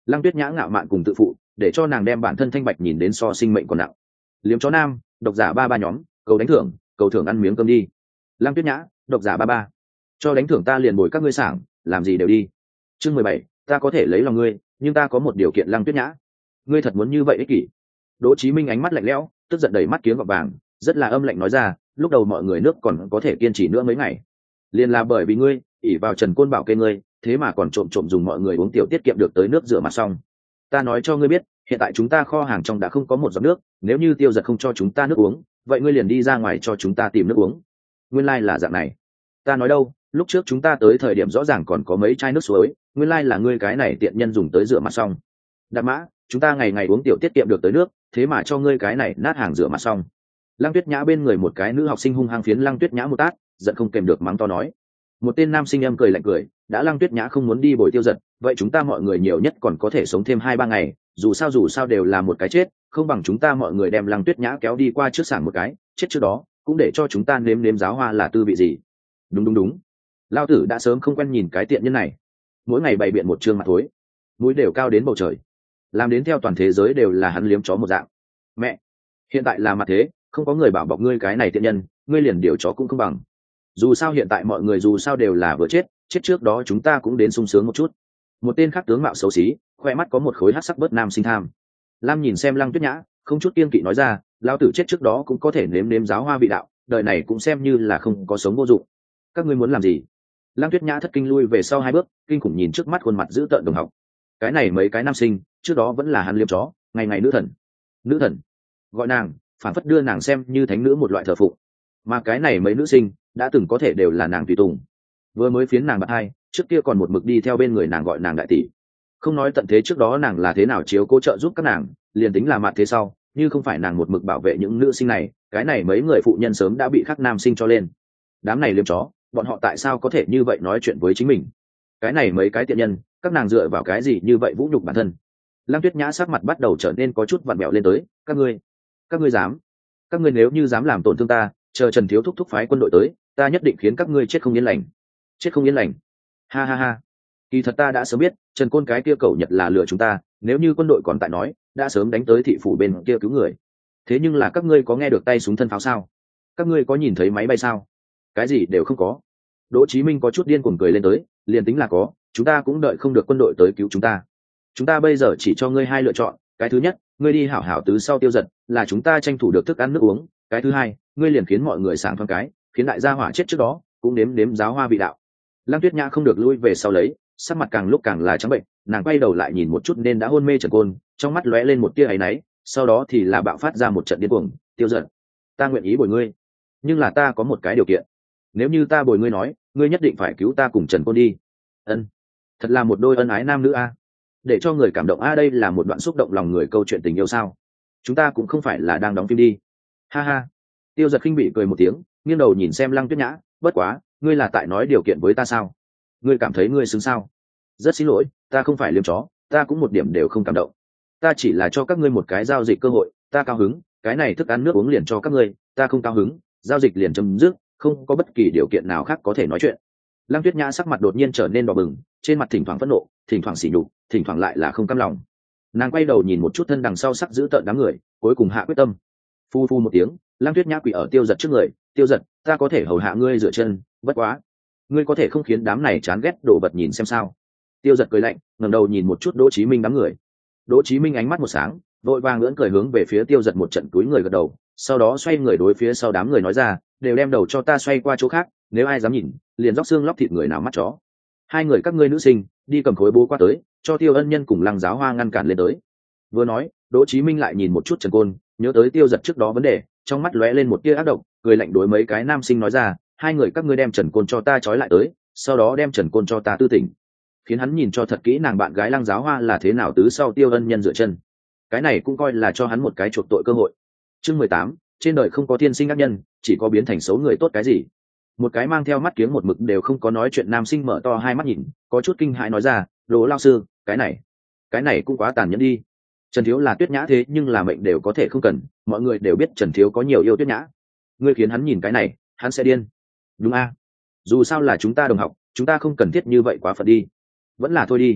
A: Lăng Tuyết Nhã ngạo mạn cùng tự phụ, để cho nàng đem bản thân thanh bạch nhìn đến so sinh mệnh còn nặng. Liếm chó nam, độc giả ba ba nhóm, cầu đánh thưởng, cầu thưởng ăn miếng cơm đi. Lăng Tuyết Nhã, độc giả ba ba, cho đánh thưởng ta liền bồi các ngươi sảng, làm gì đều đi. Chương mười bảy, ta có thể lấy lòng ngươi, nhưng ta có một điều kiện. Lăng Tuyết Nhã, ngươi thật muốn như vậy ích kỷ? Đỗ Chí Minh ánh mắt lạnh lẽo, tức giận đầy mắt kiếng gọt vàng, rất là âm lạnh nói ra, lúc đầu mọi người nước còn có thể kiên trì nữa mấy ngày, liền là bởi vì ngươi ỷ vào Trần Côn bảo kê ngươi, thế mà còn trộm trộm dùng mọi người uống tiểu tiết kiệm được tới nước rửa mặt xong. Ta nói cho ngươi biết, hiện tại chúng ta kho hàng trong đã không có một giọt nước, nếu như Tiêu Giật không cho chúng ta nước uống, vậy ngươi liền đi ra ngoài cho chúng ta tìm nước uống. Nguyên lai like là dạng này. Ta nói đâu, lúc trước chúng ta tới thời điểm rõ ràng còn có mấy chai nước suối, nguyên lai like là ngươi cái này tiện nhân dùng tới rửa mặt xong. Đạp mã, chúng ta ngày ngày uống tiểu tiết kiệm được tới nước, thế mà cho ngươi cái này nát hàng rửa mặt xong. Lăng Tuyết Nhã bên người một cái nữ học sinh hung hăng phiến Lăng Tuyết Nhã một tát, giận không kèm được mắng to nói. Một tên nam sinh âm cười lạnh cười, đã Lăng Tuyết Nhã không muốn đi bồi Tiêu Giật, vậy chúng ta mọi người nhiều nhất còn có thể sống thêm hai ba ngày, dù sao dù sao đều là một cái chết, không bằng chúng ta mọi người đem Lăng Tuyết Nhã kéo đi qua trước sảng một cái, chết trước đó cũng để cho chúng ta nếm nếm giáo hoa là tư vị gì. Đúng đúng đúng, lao tử đã sớm không quen nhìn cái tiện nhân này, mỗi ngày bày biện một trương mặt thối, mũi đều cao đến bầu trời, làm đến theo toàn thế giới đều là hắn liếm chó một dạng. Mẹ, hiện tại là mặt thế, không có người bảo bọc ngươi cái này tiện nhân, ngươi liền điều chó cũng không bằng. Dù sao hiện tại mọi người dù sao đều là vừa chết, chết trước đó chúng ta cũng đến sung sướng một chút. Một tên khác tướng mạo xấu xí, khoe mắt có một khối hắc sắc bớt nam sinh tham lam nhìn xem Lăng Tuyết Nhã, không chút kiêng kỵ nói ra, lão tử chết trước đó cũng có thể nếm nếm giáo hoa vị đạo, đời này cũng xem như là không có sống vô dụng. Các ngươi muốn làm gì? Lăng Tuyết Nhã thất kinh lui về sau hai bước, kinh khủng nhìn trước mắt khuôn mặt dữ tợn đồng học. Cái này mấy cái nam sinh trước đó vẫn là hắn liếm chó, ngày ngày nữ thần nữ thần gọi nàng, phản phất đưa nàng xem như thánh nữ một loại thờ phụng, mà cái này mấy nữ sinh đã từng có thể đều là nàng tùy tùng, vừa mới phiến nàng bạn hai, trước kia còn một mực đi theo bên người nàng gọi nàng đại tỷ. Không nói tận thế trước đó nàng là thế nào chiếu cố trợ giúp các nàng, liền tính là mặt thế sau, như không phải nàng một mực bảo vệ những nữ sinh này, cái này mấy người phụ nhân sớm đã bị khắc nam sinh cho lên. Đám này liếm chó, bọn họ tại sao có thể như vậy nói chuyện với chính mình? Cái này mấy cái tiện nhân, các nàng dựa vào cái gì như vậy vũ nhục bản thân? Lăng Tuyết Nhã sắc mặt bắt đầu trở nên có chút vặn mẹo lên tới, các ngươi, các ngươi dám, các ngươi nếu như dám làm tổn thương ta, chờ Trần thiếu thúc thúc phái quân đội tới, ta nhất định khiến các ngươi chết không yên lành, chết không yên lành. Ha ha ha, kỳ thật ta đã sớm biết Trần Côn cái kia cẩu Nhật là lừa chúng ta, nếu như quân đội còn tại nói, đã sớm đánh tới thị phủ bên kia cứu người. Thế nhưng là các ngươi có nghe được tay súng thân pháo sao? Các ngươi có nhìn thấy máy bay sao? Cái gì đều không có. Đỗ Chí Minh có chút điên cuồng cười lên tới, liền tính là có, chúng ta cũng đợi không được quân đội tới cứu chúng ta. Chúng ta bây giờ chỉ cho ngươi hai lựa chọn, cái thứ nhất, ngươi đi hảo hảo tứ sau Tiêu Giật, là chúng ta tranh thủ được thức ăn nước uống, cái thứ hai, ngươi liền khiến mọi người sảng thoáng cái, khiến đại gia hỏa chết trước đó cũng nếm nếm giáo hoa vị đạo. Lăng Tuyết Nhã không được lui về sau lấy, sắc mặt càng lúc càng là trắng bệnh, nàng quay đầu lại nhìn một chút nên đã hôn mê Trần Côn, trong mắt lóe lên một tia áy náy, sau đó thì là bạo phát ra một trận điên cuồng. Tiêu Giật, ta nguyện ý bồi ngươi, nhưng là ta có một cái điều kiện, nếu như ta bồi ngươi nói, ngươi nhất định phải cứu ta cùng Trần Côn đi. Ân, thật là một đôi ân ái nam nữ a, để cho người cảm động a, đây là một đoạn xúc động lòng người câu chuyện tình yêu sao? Chúng ta cũng không phải là đang đóng phim đi. Ha ha. Tiêu Giật khinh bị cười một tiếng, nghiêng đầu nhìn xem Lăng Tuyết Nhã, bất quá, ngươi là tại nói điều kiện với ta sao? Ngươi cảm thấy ngươi xứng sao? Rất xin lỗi, ta không phải liếm chó, ta cũng một điểm đều không cảm động. Ta chỉ là cho các ngươi một cái giao dịch cơ hội, ta cao hứng, cái này thức ăn nước uống liền cho các ngươi, ta không cao hứng, giao dịch liền chấm dứt, không có bất kỳ điều kiện nào khác có thể nói chuyện. Lăng Tuyết Nhã sắc mặt đột nhiên trở nên đỏ bừng, trên mặt thỉnh thoảng phẫn nộ, thỉnh thoảng sỉ nhục, thỉnh thoảng lại là không cam lòng. Nàng quay đầu nhìn một chút thân đằng sau sắc giữ tợn đám người, cuối cùng hạ quyết tâm. Phu phu một tiếng, Lăng Tuyết Nhã quỳ ở Tiêu Giật trước người, Tiêu Giật, ta có thể hầu hạ ngươi rửa chân, bất quá, ngươi có thể không khiến đám này chán ghét đổ vật nhìn xem sao? Tiêu Giật cười lạnh, ngẩng đầu nhìn một chút Đỗ Chí Minh đám người. Đỗ Chí Minh ánh mắt một sáng, vội vàng ngưỡng cười hướng về phía Tiêu Giật một trận túi người gật đầu, sau đó xoay người đối phía sau đám người nói ra, đều đem đầu cho ta xoay qua chỗ khác, nếu ai dám nhìn, liền róc xương lóc thịt người nào mắt chó. Hai người các ngươi nữ sinh, đi cầm khối bố qua tới, cho Tiêu Ân Nhân cùng Lăng Giáo Hoa ngăn cản lên tới. Vừa nói, Đỗ Chí Minh lại nhìn một chút Trần Côn, nhớ tới Tiêu Giật trước đó vấn đề, trong mắt lóe lên một tia ác độc, cười lạnh đối mấy cái nam sinh nói ra, hai người các ngươi đem Trần Côn cho ta trói lại tới, sau đó đem Trần Côn cho ta tư tỉnh, khiến hắn nhìn cho thật kỹ nàng bạn gái Lăng Giáo Hoa là thế nào tứ sau Tiêu Ân Nhân dựa chân. Cái này cũng coi là cho hắn một cái chuộc tội cơ hội. Chương mười tám, trên đời không có thiên sinh ác nhân, chỉ có biến thành xấu người tốt cái gì. Một cái mang theo mắt kiếng một mực đều không có nói chuyện nam sinh mở to hai mắt nhìn, có chút kinh hãi nói ra, Đỗ lão sư, cái này cái này cũng quá tàn nhẫn đi. Trần thiếu là Tuyết Nhã thế nhưng là mệnh đều có thể không cần, mọi người đều biết Trần thiếu có nhiều yêu Tuyết Nhã, ngươi khiến hắn nhìn cái này, hắn sẽ điên. Đúng a, dù sao là chúng ta đồng học, chúng ta không cần thiết như vậy quá phận đi, vẫn là thôi đi.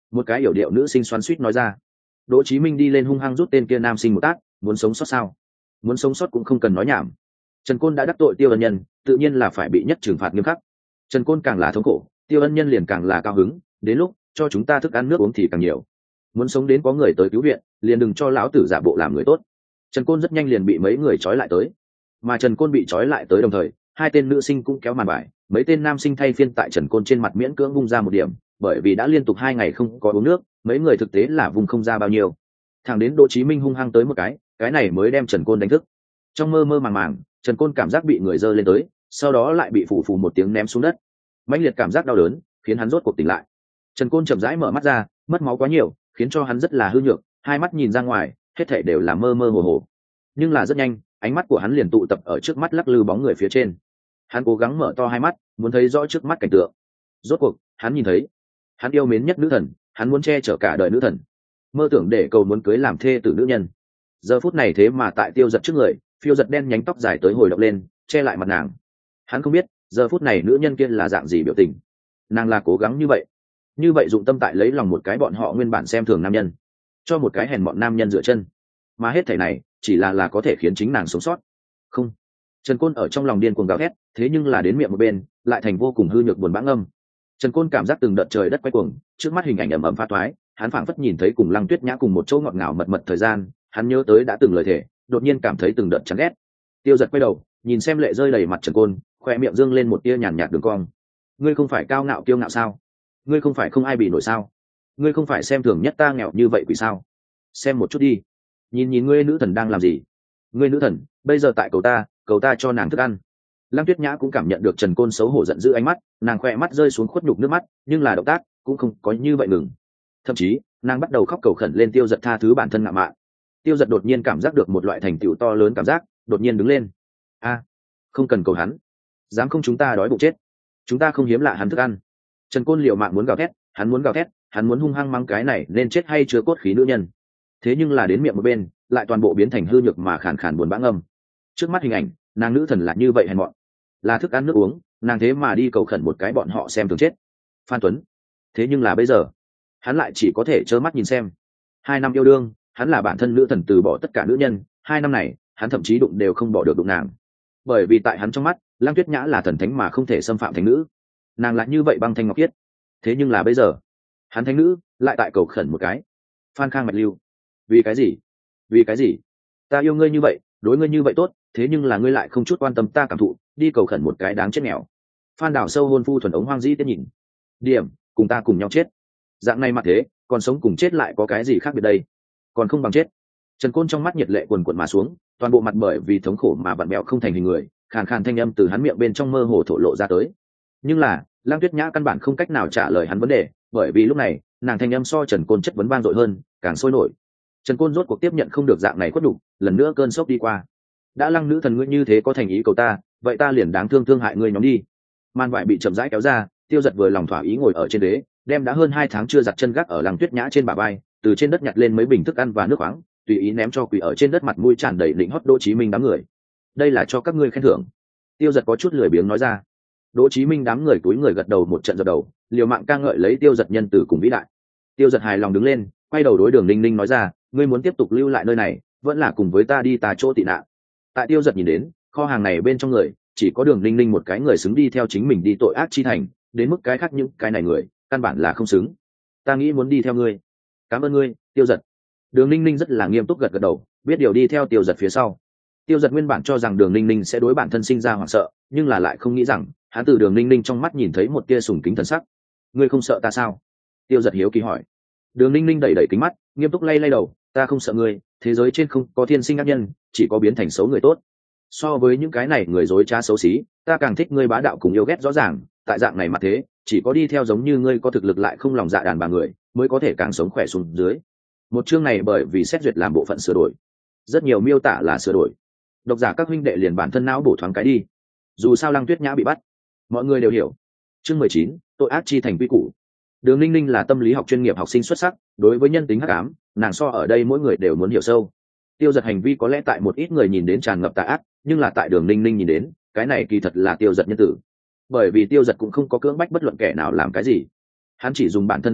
A: Một cái yểu điệu nữ sinh xoắn xuýt nói ra. Đỗ Chí Minh đi lên hung hăng rút tên kia nam sinh một tát, muốn sống sót sao? Muốn sống sót cũng không cần nói nhảm. Trần Côn đã đắc tội Tiêu Ân Nhân, tự nhiên là phải bị nhất trừng phạt nghiêm khắc. Trần Côn càng là thống khổ, Tiêu Ân Nhân liền càng là cao hứng, đến lúc cho chúng ta thức ăn nước uống thì càng nhiều. Muốn sống đến có người tới cứu viện, liền đừng cho lão tử giả bộ làm người tốt. Trần Côn rất nhanh liền bị mấy người trói lại tới, mà Trần Côn bị trói lại tới đồng thời, hai tên nữ sinh cũng kéo màn bài, mấy tên nam sinh thay phiên tại Trần Côn trên mặt miễn cưỡng vung ra một điểm, bởi vì đã liên tục hai ngày không có uống nước, mấy người thực tế là vùng không ra bao nhiêu. Thằng đến Đỗ Chí Minh hung hăng tới một cái, cái này mới đem Trần Côn đánh thức. Trong mơ mơ màng màng, Trần Côn cảm giác bị người giơ lên tới, sau đó lại bị phủ phù một tiếng ném xuống đất. Mãnh liệt cảm giác đau đớn khiến hắn rốt cuộc tỉnh lại. Trần Côn chậm rãi mở mắt ra, mất máu quá nhiều khiến cho hắn rất là hư nhược, hai mắt nhìn ra ngoài hết thảy đều là mơ mơ hồ hồ. Nhưng là rất nhanh, ánh mắt của hắn liền tụ tập ở trước mắt lắc lư bóng người phía trên. Hắn cố gắng mở to hai mắt, muốn thấy rõ trước mắt cảnh tượng. Rốt cuộc, hắn nhìn thấy, hắn yêu mến nhất nữ thần, hắn muốn che chở cả đời nữ thần, mơ tưởng để cầu muốn cưới làm thê tử nữ nhân. Giờ phút này thế mà tại Tiêu Giật trước người, phiêu giật đen nhánh tóc dài tới hồi động lên, che lại mặt nàng. Hắn không biết, giờ phút này nữ nhân kia là dạng gì biểu tình. Nàng là cố gắng như vậy, như vậy dụng tâm tại lấy lòng một cái bọn họ nguyên bản xem thường nam nhân, cho một cái hèn bọn nam nhân dựa chân, mà hết thảy này chỉ là là có thể khiến chính nàng sống sót. Không. Trần Côn ở trong lòng điên cuồng gào thét, thế nhưng là đến miệng một bên lại thành vô cùng hư nhược buồn bã ngâm. Trần Côn cảm giác từng đợt trời đất quay cuồng, trước mắt hình ảnh ầm ầm pha toái, hắn phảng phất nhìn thấy cùng Lăng Tuyết Nhã cùng một chỗ ngọt ngào mật mật thời gian, hắn nhớ tới đã từng lời thề, đột nhiên cảm thấy từng đợt chán ghét. Tiêu Giật quay đầu, nhìn xem lệ rơi đầy mặt Trần Côn, khoe miệng dương lên một tia nhàn nhạt đường cong. Ngươi không phải cao ngạo kiêu ngạo sao? Ngươi không phải không ai bị nổi sao? Ngươi không phải xem thường nhất ta nghèo như vậy quỷ sao? Xem một chút đi, nhìn nhìn ngươi nữ thần đang làm gì? Ngươi nữ thần bây giờ tại cầu ta, cầu ta cho nàng thức ăn. Lăng Tuyết Nhã cũng cảm nhận được Trần Côn xấu hổ giận dữ ánh mắt, nàng khoe mắt rơi xuống khuất nhục nước mắt, nhưng là động tác cũng không có như vậy ngừng. Thậm chí, nàng bắt đầu khóc cầu khẩn lên Tiêu Giật tha thứ bản thân ngạo mạn. Tiêu Giật đột nhiên cảm giác được một loại thành tựu to lớn cảm giác, đột nhiên đứng lên. A, không cần cầu hắn, dám không chúng ta đói bụng chết, chúng ta không hiếm lạ hắn thức ăn. Trần Côn liều mạng muốn gào thét, hắn muốn gào thét, hắn muốn hung hăng mắng cái này nên chết hay chưa cốt khí nữ nhân. Thế nhưng là đến miệng một bên, lại toàn bộ biến thành hư nhược mà khàn khàn buồn bã ngâm. Trước mắt hình ảnh, nàng nữ thần là như vậy hèn mọn, là thức ăn nước uống, nàng thế mà đi cầu khẩn một cái bọn họ xem thường chết. Phan Tuấn. Thế nhưng là bây giờ, hắn lại chỉ có thể trơ mắt nhìn xem. Hai năm yêu đương, hắn là bản thân nữ thần từ bỏ tất cả nữ nhân, hai năm này, hắn thậm chí đụng đều không bỏ được đụng nàng. Bởi vì tại hắn trong mắt, Lăng Tuyết Nhã là thần thánh mà không thể xâm phạm thánh nữ, nàng lại như vậy băng thanh ngọc khiết. Thế nhưng là bây giờ, hắn thánh nữ lại tại cầu khẩn một cái. Phan Khang Mạch Lưu. Vì cái gì? Vì cái gì? Ta yêu ngươi như vậy, đối ngươi như vậy tốt, thế nhưng là ngươi lại không chút quan tâm ta cảm thụ, đi cầu khẩn một cái đáng chết nghèo. Phan Đảo Sâu hôn phu thuần ống hoang dĩ tiếp nhìn. Điểm, cùng ta cùng nhau chết. Dạng này mà thế, còn sống cùng chết lại có cái gì khác biệt đây? Còn không bằng chết. Trần Côn trong mắt nhiệt lệ quần quần mà xuống, toàn bộ mặt bởi vì thống khổ mà vặn mẹo không thành hình người, khàn khàn thanh âm từ hắn miệng bên trong mơ hồ thổ lộ ra tới. Nhưng là, Lăng Tuyết Nhã căn bản không cách nào trả lời hắn vấn đề, bởi vì lúc này, nàng thanh âm so Trần Côn chất vấn vang dội hơn, càng sôi nổi. Trần Côn rốt cuộc tiếp nhận không được dạng này khuất đủ, lần nữa cơn sốc đi qua. Đã Lăng nữ thần ngươi như thế có thành ý cầu ta, vậy ta liền đáng thương thương hại ngươi nhóm đi. Màn vải bị chậm rãi kéo ra, Tiêu Giật vừa lòng thỏa ý ngồi ở trên đế, đem đã hơn hai tháng chưa giặt chân gác ở Lăng Tuyết Nhã trên bả vai, từ trên đất nhặt lên mấy bình thức ăn và nước khoáng, tùy ý ném cho quỳ ở trên đất mặt mũi tràn đầy lĩnh hót Đỗ Chí Minh đám người. Đây là cho các ngươi khen thưởng. Tiêu Giật có chút lười biếng nói ra. Đỗ Chí Minh đám người túi người gật đầu một trận dập đầu, liều mạng ca ngợi lấy Tiêu Giật nhân từ cùng vĩ đại. Tiêu Giật hài lòng đứng lên, quay đầu đối Đường Ninh Ninh nói ra, ngươi muốn tiếp tục lưu lại nơi này, vẫn là cùng với ta đi tà chỗ tị nạn. Tại Tiêu Giật nhìn đến, kho hàng này bên trong người, chỉ có Đường Ninh Ninh một cái người xứng đi theo chính mình đi tội ác chi thành, đến mức cái khác những cái này người, căn bản là không xứng. Ta nghĩ muốn đi theo ngươi. Cảm ơn ngươi, Tiêu Giật. Đường Ninh Ninh rất là nghiêm túc gật gật đầu, biết điều đi theo Tiêu Giật phía sau. Tiêu Giật nguyên bản cho rằng Đường Ninh Ninh sẽ đối bản thân sinh ra hoảng sợ, nhưng là lại không nghĩ rằng, hắn từ Đường Ninh Ninh trong mắt nhìn thấy một tia sùng kính thần sắc. Ngươi không sợ ta sao? Tiêu Giật hiếu kỳ hỏi. Đường Ninh Ninh đẩy đẩy kính mắt, nghiêm túc lay lay đầu, ta không sợ ngươi, thế giới trên không có thiên sinh ác nhân, chỉ có biến thành xấu người tốt. So với những cái này người dối trá xấu xí, ta càng thích ngươi bá đạo cùng yêu ghét rõ ràng, tại dạng này mà thế, chỉ có đi theo giống như ngươi có thực lực lại không lòng dạ đàn bà người, mới có thể càng sống khỏe xuống dưới. Một chương này bởi vì xét duyệt làm bộ phận sửa đổi, rất nhiều miêu tả là sửa đổi. Độc giả các huynh đệ liền bản thân não bổ thoáng cái đi. Dù sao Lăng Tuyết Nhã bị bắt, mọi người đều hiểu. Chương mười chín, tội ác chi thành quy củ. Đường Ninh Ninh là tâm lý học chuyên nghiệp học sinh xuất sắc, đối với nhân tính hắc ám, nàng so ở đây mỗi người đều muốn hiểu sâu. Tiêu Giật hành vi có lẽ tại một ít người nhìn đến tràn ngập tà ác, nhưng là tại Đường Ninh Ninh nhìn đến, cái này kỳ thật là Tiêu Giật nhân tử. Bởi vì Tiêu Giật cũng không có cưỡng bách bất luận kẻ nào làm cái gì, hắn chỉ dùng bản thân đồ vật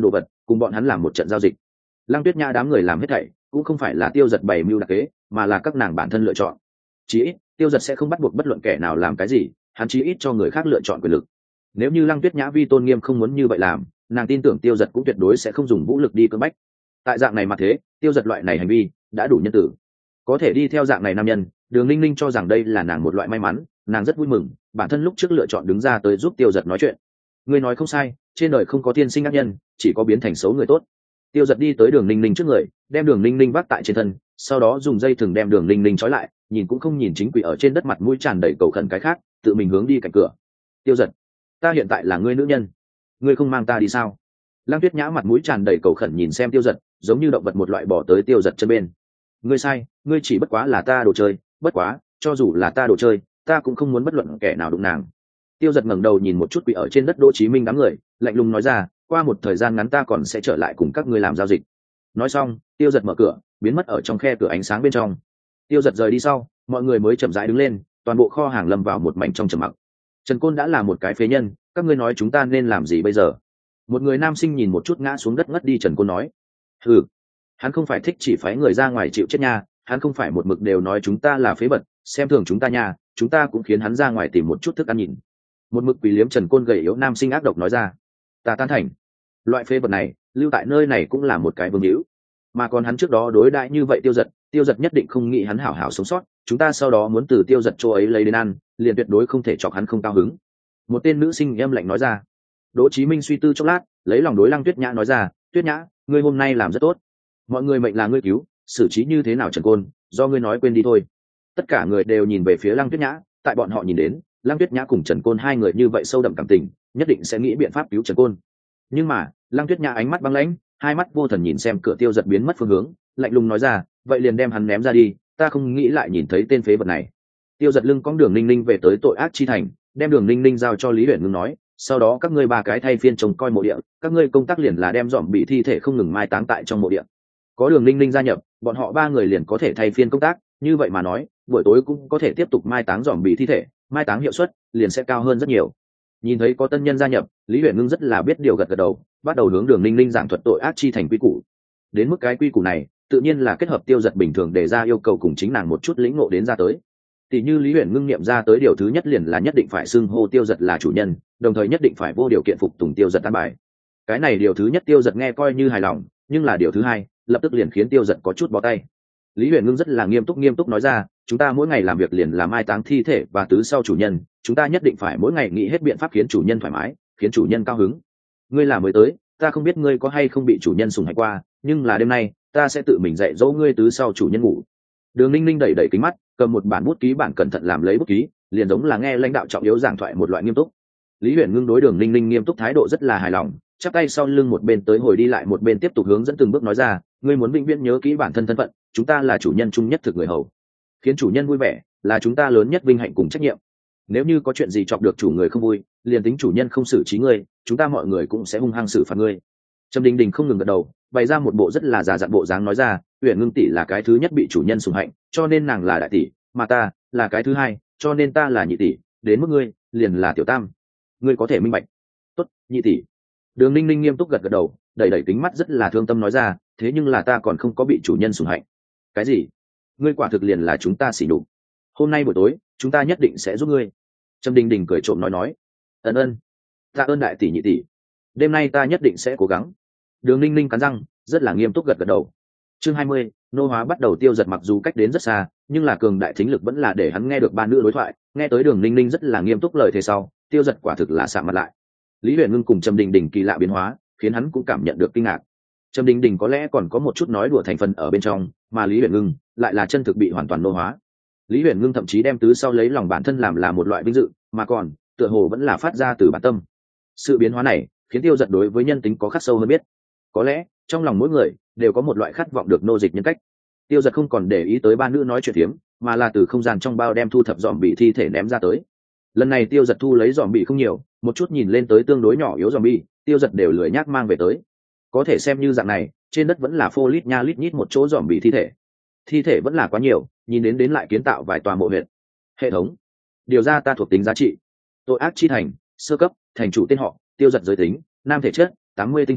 A: cùng bọn hắn làm một trận giao dịch. Lăng Tuyết Nhã đám người làm hết thảy cũng không phải là Tiêu Dật bày mưu đặc kế, mà là các nàng bản thân lựa chọn. Chí ít Tiêu Dật sẽ không bắt buộc bất luận kẻ nào làm cái gì, hắn chí ít cho người khác lựa chọn quyền lực. Nếu như Lăng Tuyết Nhã vi tôn nghiêm không muốn như vậy làm, nàng tin tưởng Tiêu Dật cũng tuyệt đối sẽ không dùng vũ lực đi cưỡng bách. Tại dạng này mà thế, Tiêu Dật loại này hành vi đã đủ nhân tử. Có thể đi theo dạng này nam nhân, Đường Ninh Ninh cho rằng đây là nàng một loại may mắn, nàng rất vui mừng, bản thân lúc trước lựa chọn đứng ra tới giúp Tiêu Dật nói chuyện. Ngươi nói không sai, trên đời không có tiên sinh ác nhân, chỉ có biến thành xấu người tốt. Tiêu Dật đi tới Đường Ninh Ninh trước người, đem Đường Ninh Ninh vác tại trên thân, sau đó dùng dây thừng đem Đường Ninh Ninh trói lại, nhìn cũng không nhìn chính quỷ ở trên đất mặt mũi tràn đầy cầu khẩn cái khác, tự mình hướng đi cạnh cửa. Tiêu Dật, ta hiện tại là ngươi nữ nhân, ngươi không mang ta đi sao? Lăng Tuyết Nhã mặt mũi tràn đầy cầu khẩn nhìn xem Tiêu Dật, giống như động vật một loại bỏ tới Tiêu Dật chân bên. Ngươi sai, ngươi chỉ bất quá là ta đồ chơi, bất quá, cho dù là ta đồ chơi, ta cũng không muốn bất luận kẻ nào đụng nàng. Tiêu Dật ngẩng đầu nhìn một chút quỷ ở trên đất Đỗ Chí Minh đám người, lạnh lùng nói ra, qua một thời gian ngắn ta còn sẽ trở lại cùng các ngươi làm giao dịch. Nói xong, Tiêu Dật mở cửa, biến mất ở trong khe cửa ánh sáng bên trong. Tiêu Dật rời đi sau, mọi người mới chậm rãi đứng lên, toàn bộ kho hàng lâm vào một mảnh trong trầm mặc. Trần Côn đã là một cái phế nhân, các ngươi nói chúng ta nên làm gì bây giờ? Một người nam sinh nhìn một chút ngã xuống đất ngất đi Trần Côn nói. Ừ, hắn không phải thích chỉ phái người ra ngoài chịu chết nha, hắn không phải một mực đều nói chúng ta là phế vật, xem thường chúng ta nha, chúng ta cũng khiến hắn ra ngoài tìm một chút thức ăn nhìn. Một mực quỷ liếm Trần Côn gầy yếu nam sinh ác độc nói ra. Ta tán thành, loại phế vật này lưu tại nơi này cũng là một cái vương hữu, mà còn hắn trước đó đối đãi như vậy Tiêu Dật, Tiêu Dật nhất định không nghĩ hắn hảo hảo sống sót, chúng ta sau đó muốn từ Tiêu Dật chỗ ấy lấy đến ăn, liền tuyệt đối không thể chọc hắn không cao hứng. Một tên nữ sinh âm lạnh nói ra. Đỗ Chí Minh suy tư chốc lát, lấy lòng đối Lăng Tuyết Nhã nói ra, Tuyết Nhã, ngươi hôm nay làm rất tốt, mọi người mệnh là ngươi cứu, xử trí như thế nào Trần Côn, do ngươi nói quên đi thôi. Tất cả người đều nhìn về phía Lăng Tuyết Nhã, tại bọn họ nhìn đến, Lăng Tuyết Nhã cùng Trần Côn hai người như vậy sâu đậm cảm tình, nhất định sẽ nghĩ biện pháp cứu Trần Côn. Nhưng mà, Lăng Tuyết Nhã ánh mắt băng lãnh, hai mắt vô thần nhìn xem cửa Tiêu Dật biến mất phương hướng, lạnh lùng nói ra, vậy liền đem hắn ném ra đi, ta không nghĩ lại nhìn thấy tên phế vật này. Tiêu Dật lưng cõng Đường Ninh Ninh về tới tội ác chi thành, đem Đường Ninh Ninh giao cho Lý Uyển Ngưng nói, sau đó các ngươi ba cái thay phiên trông coi mộ địa, các ngươi công tác liền là đem dòm bị thi thể không ngừng mai táng tại trong mộ địa. Có Đường Ninh Ninh gia nhập, bọn họ ba người liền có thể thay phiên công tác, như vậy mà nói, buổi tối cũng có thể tiếp tục mai táng dòm bị thi thể, mai táng hiệu suất liền sẽ cao hơn rất nhiều. Nhìn thấy có tân nhân gia nhập, Lý Uyển Ngưng rất là biết điều gật gật đầu, bắt đầu hướng Đường Ninh Ninh giảng thuật tội ác chi thành quy củ. Đến mức cái quy củ này, tự nhiên là kết hợp Tiêu Dật bình thường đề ra yêu cầu cùng chính nàng một chút lĩnh ngộ đến ra tới. Tỷ như Lý Uyển Ngưng niệm ra tới điều thứ nhất liền là nhất định phải xưng hô Tiêu Dật là chủ nhân, đồng thời nhất định phải vô điều kiện phục tùng Tiêu Dật an bài. Cái này điều thứ nhất Tiêu Dật nghe coi như hài lòng, nhưng là điều thứ hai, lập tức liền khiến Tiêu Dật có chút bó tay. Lý Uyển Ngưng rất là nghiêm túc nghiêm túc nói ra, chúng ta mỗi ngày làm việc liền là mai táng thi thể và tứ sau chủ nhân, chúng ta nhất định phải mỗi ngày nghĩ hết biện pháp khiến chủ nhân thoải mái, khiến chủ nhân cao hứng. Ngươi là mới tới, ta không biết ngươi có hay không bị chủ nhân sủng hạnh qua, nhưng là đêm nay ta sẽ tự mình dạy dỗ ngươi tứ sau chủ nhân ngủ. Đường Ninh Ninh đẩy đẩy kính mắt, cầm một bản bút ký bản cẩn thận làm lấy bút ký, liền giống là nghe lãnh đạo trọng yếu giảng thoại một loại nghiêm túc. Lý Uyển Ngưng đối Đường Ninh Ninh nghiêm túc thái độ rất là hài lòng, chắp tay sau lưng một bên tới hồi đi lại một bên tiếp tục hướng dẫn từng bước nói ra, ngươi muốn vĩnh viễn nhớ kỹ bản thân thân phận, chúng ta là chủ nhân chung nhất thực người hầu, khiến chủ nhân vui vẻ là chúng ta lớn nhất vinh hạnh cùng trách nhiệm. Nếu như có chuyện gì chọc được chủ người không vui, liền tính chủ nhân không xử trí ngươi, chúng ta mọi người cũng sẽ hung hăng xử phạt ngươi. Trầm Đình Đình không ngừng gật đầu, bày ra một bộ rất là già dặn bộ dáng nói ra, Uyển Ngưng tỷ là cái thứ nhất bị chủ nhân sủng hạnh, cho nên nàng là đại tỷ, mà ta là cái thứ hai, cho nên ta là nhị tỷ, đến mức ngươi liền là tiểu tam. Ngươi có thể minh bạch? Tốt, nhị tỷ. Đường Ninh Ninh nghiêm túc gật gật đầu, đẩy đẩy kính mắt rất là thương tâm nói ra, thế nhưng là ta còn không có bị chủ nhân sủng hạnh. Cái gì? Ngươi quả thực liền là chúng ta xỉ nhục. Hôm nay buổi tối, chúng ta nhất định sẽ giúp ngươi. Trầm Đình Đình cười trộm nói nói, ân ân, tạ ơn đại tỷ nhị tỷ, đêm nay ta nhất định sẽ cố gắng. Đường Ninh Ninh cắn răng, rất là nghiêm túc gật gật đầu. Chương hai mươi, nô hóa bắt đầu. Tiêu Dật mặc dù cách đến rất xa, nhưng là cường đại thính lực vẫn là để hắn nghe được ba nữ đối thoại, nghe tới Đường Ninh Ninh rất là nghiêm túc lời thề sau, Tiêu Dật quả thực là sạm mặt lại. Lý Uyển Ngưng cùng Trầm Đình Đình kỳ lạ biến hóa, khiến hắn cũng cảm nhận được kinh ngạc. Trầm Đình Đình có lẽ còn có một chút nói đùa thành phần ở bên trong, mà Lý Uyển Ngưng lại là chân thực bị hoàn toàn nô hóa. Lý Uyển Ngưng thậm chí đem tứ sau lấy lòng bản thân làm là một loại vinh dự, mà còn tựa hồ vẫn là phát ra từ bản tâm. Sự biến hóa này khiến Tiêu Dật đối với nhân tính có khắc sâu hơn biết. Có lẽ trong lòng mỗi người đều có một loại khát vọng được nô dịch nhân cách. Tiêu Dật không còn để ý tới ba nữ nói chuyện phiếm, mà là từ không gian trong bao đem thu thập dòm bị thi thể ném ra tới. Lần này Tiêu Dật thu lấy dòm bị không nhiều, một chút nhìn lên tới tương đối nhỏ yếu dòm bị, Tiêu Dật đều lười nhác mang về tới. Có thể xem như dạng này, trên đất vẫn là phô lít nha lít nhít một chỗ dòm bị thi thể. Thi thể vẫn là quá nhiều, nhìn đến đến lại kiến tạo vài tòa mộ huyệt. Hệ thống điều ra ta thuộc tính giá trị. Tội ác chi thành, sơ cấp, thành chủ tên họ, Tiêu Dật giới tính, nam thể chất, tám mươi tinh thần,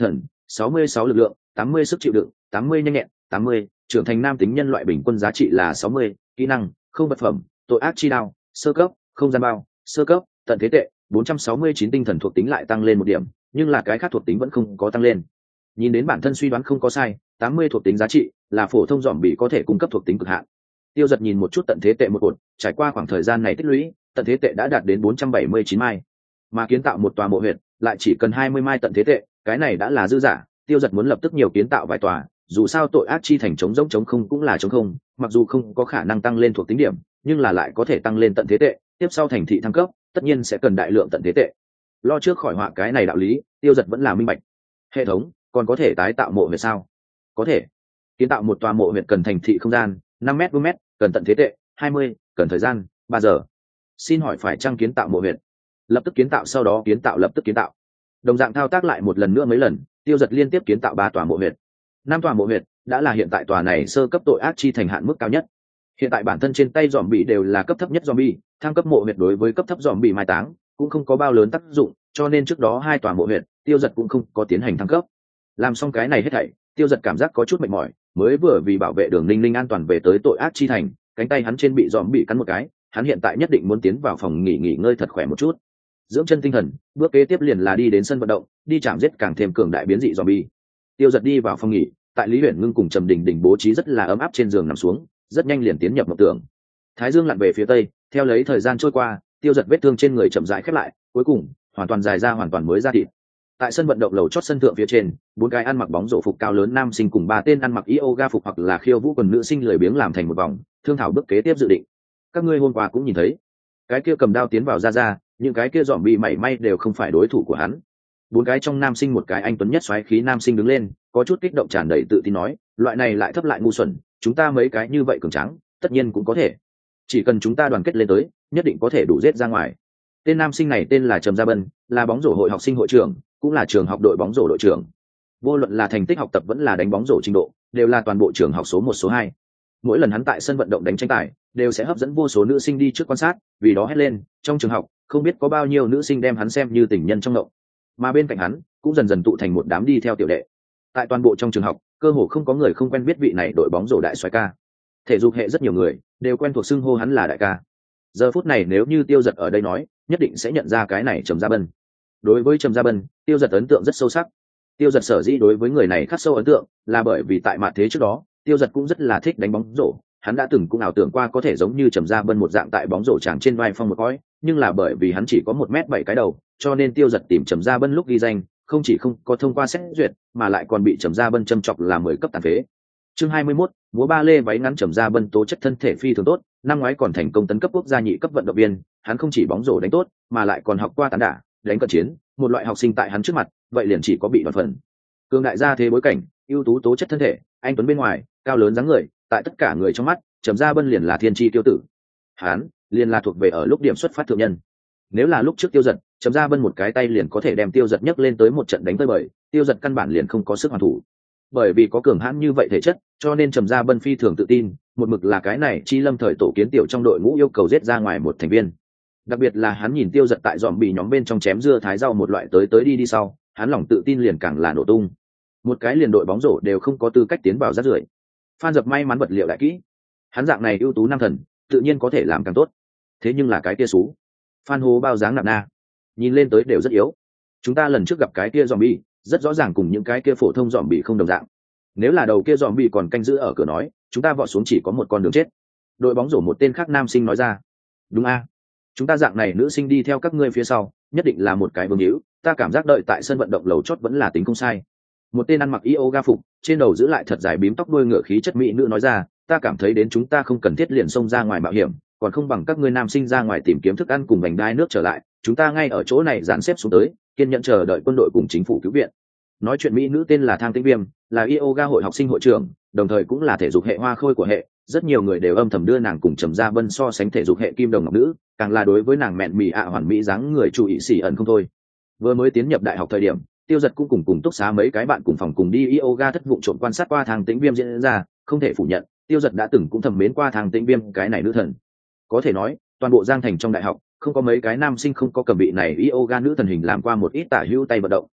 A: sáu mươi sáu lực lượng, tám mươi sức chịu đựng, tám mươi nhanh nhẹn, tám mươi trưởng thành nam tính nhân loại bình quân giá trị là sáu mươi, kỹ năng không vật phẩm, tội ác chi đao, sơ cấp, không gian bao, sơ cấp, tận thế tệ, bốn trăm sáu mươi chín tinh thần thuộc tính lại tăng lên một điểm, nhưng là cái khác thuộc tính vẫn không có tăng lên. Nhìn đến bản thân suy đoán không có sai, tám mươi thuộc tính giá trị là phổ thông dòm bị có thể cung cấp thuộc tính cực hạn. Tiêu Giật nhìn một chút tận thế tệ một cột, trải qua khoảng thời gian này tích lũy, tận thế tệ đã đạt đến bốn trăm bảy mươi chín mai. Mà kiến tạo một tòa mộ huyệt, lại chỉ cần hai mươi mai tận thế tệ, cái này đã là dư giả. Tiêu Giật muốn lập tức nhiều kiến tạo vài tòa, dù sao tội ác chi thành chống rỗng chống không cũng là chống không, mặc dù không có khả năng tăng lên thuộc tính điểm, nhưng là lại có thể tăng lên tận thế tệ, tiếp sau thành thị thăng cấp, tất nhiên sẽ cần đại lượng tận thế tệ. Lo trước khỏi họa cái này đạo lý, Tiêu Giật vẫn là minh bạch. Hệ thống còn có thể tái tạo mộ huyệt sao? Có thể. Kiến tạo một tòa mộ huyệt cần thành thị không gian năm mét vuông mét, cần tận thế tệ hai mươi, cần thời gian ba giờ. Xin hỏi phải chăng kiến tạo mộ huyệt? Lập tức kiến tạo, sau đó kiến tạo, lập tức kiến tạo. Đồng dạng thao tác lại một lần nữa mấy lần, Tiêu Giật liên tiếp kiến tạo ba tòa mộ huyệt. Năm tòa mộ huyệt đã là hiện tại tòa này sơ cấp tội ác chi thành hạn mức cao nhất. Hiện tại bản thân trên tay zombie đều là cấp thấp nhất zombie, thăng cấp mộ huyệt đối với cấp thấp zombie mai táng cũng không có bao lớn tác dụng, cho nên trước đó hai tòa mộ huyệt, Tiêu Giật cũng không có tiến hành thăng cấp. Làm xong cái này hết thảy, Tiêu Giật cảm giác có chút mệt mỏi, mới vừa vì bảo vệ Đường Ninh Ninh an toàn về tới tội ác chi thành, cánh tay hắn trên bị zombie cắn một cái, hắn hiện tại nhất định muốn tiến vào phòng nghỉ nghỉ ngơi thật khỏe một chút. Dưỡng chân tinh thần, bước kế tiếp liền là đi đến sân vận động, đi chạm giết càng thêm cường đại biến dị zombie. Tiêu Giật đi vào phòng nghỉ, tại Lý Huyền Ngưng cùng Trầm Đình Đình bố trí rất là ấm áp trên giường nằm xuống, rất nhanh liền tiến nhập mộng tưởng. Thái dương lặn về phía tây, theo lấy thời gian trôi qua, Tiêu Giật vết thương trên người chậm rãi khép lại, cuối cùng hoàn toàn dài ra, hoàn toàn mới ra thịt. Tại sân vận động lầu chót sân thượng phía trên, bốn cái ăn mặc bóng rổ phục cao lớn nam sinh cùng ba tên ăn mặc yoga phục hoặc là khiêu vũ quần nữ sinh lười biếng làm thành một vòng, thương thảo bước kế tiếp dự định. Các ngươi hôm qua cũng nhìn thấy, cái kia cầm đao tiến vào ra ra, những cái kia dòm bị mảy may đều không phải đối thủ của hắn. Bốn cái trong nam sinh một cái anh tuấn nhất xoáy khí nam sinh đứng lên, có chút kích động tràn đầy tự tin nói, loại này lại thấp lại ngu xuẩn, chúng ta mấy cái như vậy cường tráng, tất nhiên cũng có thể. Chỉ cần chúng ta đoàn kết lên tới, nhất định có thể đủ giết ra ngoài. Tên nam sinh này tên là Trầm Gia Bân, là bóng rổ hội học sinh hội trưởng, cũng là trường học đội bóng rổ đội trưởng. Vô luận là thành tích học tập vẫn là đánh bóng rổ trình độ, đều là toàn bộ trường học số một số hai. Mỗi lần hắn tại sân vận động đánh tranh tài, đều sẽ hấp dẫn vô số nữ sinh đi trước quan sát, vì đó hét lên, trong trường học không biết có bao nhiêu nữ sinh đem hắn xem như tình nhân trong động. Mà bên cạnh hắn cũng dần dần tụ thành một đám đi theo tiểu đệ. Tại toàn bộ trong trường học, cơ hồ không có người không quen biết vị này đội bóng rổ đại soái ca. Thể dục hệ rất nhiều người đều quen thuộc xưng hô hắn là đại ca. Giờ phút này nếu như Tiêu Giật ở đây nói, nhất định sẽ nhận ra cái này Trầm Gia Bân. Đối với Trầm Gia Bân, Tiêu Giật ấn tượng rất sâu sắc. Tiêu Giật sở dĩ đối với người này khắc sâu ấn tượng, là bởi vì tại mạn thế trước đó, Tiêu Giật cũng rất là thích đánh bóng rổ. Hắn đã từng cũng ảo tưởng qua có thể giống như Trầm Gia Bân một dạng tại bóng rổ tràng trên vai phong một cõi, nhưng là bởi vì hắn chỉ có một mét bảy cái đầu, cho nên Tiêu Giật tìm Trầm Gia Bân lúc ghi danh, không chỉ không có thông qua xét duyệt, mà lại còn bị Trầm Gia Bân châm chọc là mười cấp tàn phế. Chương hai mươi mốt, múa ba lê váy ngắn. Trầm Gia Bân tố chất thân thể phi thường tốt, năm ngoái còn thành công tấn cấp quốc gia nhị cấp vận động viên, hắn không chỉ bóng rổ đánh tốt, mà lại còn học qua tán đả, đánh cận chiến, một loại học sinh tại hắn trước mặt, vậy liền chỉ có bị đoạt phần. Cường đại gia thế bối cảnh, ưu tú tố chất thân thể, anh tuấn bên ngoài, cao lớn dáng người, tại tất cả người trong mắt, Trầm Gia Bân liền là thiên chi tiêu tử. Hắn liền là thuộc về ở lúc điểm xuất phát thượng nhân. Nếu là lúc trước Tiêu Giật, Trầm Gia Bân một cái tay liền có thể đem Tiêu Giật nhấc lên tới một trận đánh tới bời, Tiêu Giật căn bản liền không có sức hoàn thủ. Bởi vì có cường hãn như vậy thể chất, cho nên Trầm Gia Bân phi thường tự tin, một mực là cái này chi lâm thời tổ kiến tiểu trong đội ngũ yêu cầu giết ra ngoài một thành viên. Đặc biệt là hắn nhìn Tiêu Giật tại dòm bị nhóm bên trong chém dưa thái rau một loại tới tới đi đi sau, hắn lòng tự tin liền càng là nổ tung. Một cái liền đội bóng rổ đều không có tư cách tiến vào rác rưởi. Phan Dập may mắn vật liệu đại kỹ, hắn dạng này ưu tú nam thần, tự nhiên có thể làm càng tốt. Thế nhưng là cái kia xú, Phan Hố bao dáng nặng na, nhìn lên tới đều rất yếu. Chúng ta lần trước gặp cái kia zombie, rất rõ ràng cùng những cái kia phổ thông zombie không đồng dạng. Nếu là đầu kia zombie còn canh giữ ở cửa nói, chúng ta vọt xuống chỉ có một con đường chết. Đội bóng rổ một tên khác nam sinh nói ra. Đúng a, chúng ta dạng này nữ sinh đi theo các ngươi phía sau, nhất định là một cái vương hữu. Ta cảm giác đợi tại sân vận động lầu chót vẫn là tính không sai. Một tên ăn mặc yoga phục, trên đầu giữ lại thật dài bím tóc đuôi ngựa khí chất mỹ nữ nói ra, ta cảm thấy đến chúng ta không cần thiết liền xông ra ngoài mạo hiểm, còn không bằng các ngươi nam sinh ra ngoài tìm kiếm thức ăn cùng vành đai nước trở lại, chúng ta ngay ở chỗ này dàn xếp xuống tới, kiên nhẫn chờ đợi quân đội cùng chính phủ cứu viện. Nói chuyện mỹ nữ tên là Thang Tĩnh Viêm, là yoga hội học sinh hội trưởng, đồng thời cũng là thể dục hệ hoa khôi của hệ, rất nhiều người đều âm thầm đưa nàng cùng Trầm Gia Bân so sánh thể dục hệ kim đồng ngọc nữ, càng là đối với nàng mẹn mì ạ hoàn mỹ dáng người chú ý xỉ ẩn không thôi. Vừa mới tiến nhập đại học thời điểm, Tiêu Giật cũng cùng cùng túc xá mấy cái bạn cùng phòng cùng đi yoga thất vụ trộm quan sát qua Thang Tĩnh Viêm diễn ra, không thể phủ nhận, Tiêu Giật đã từng cũng thầm mến qua Thang Tĩnh Viêm cái này nữ thần. Có thể nói, toàn bộ Giang Thành trong đại học, không có mấy cái nam sinh không có cầm bị này yoga nữ thần hình làm qua một ít tả hữu tay vận động.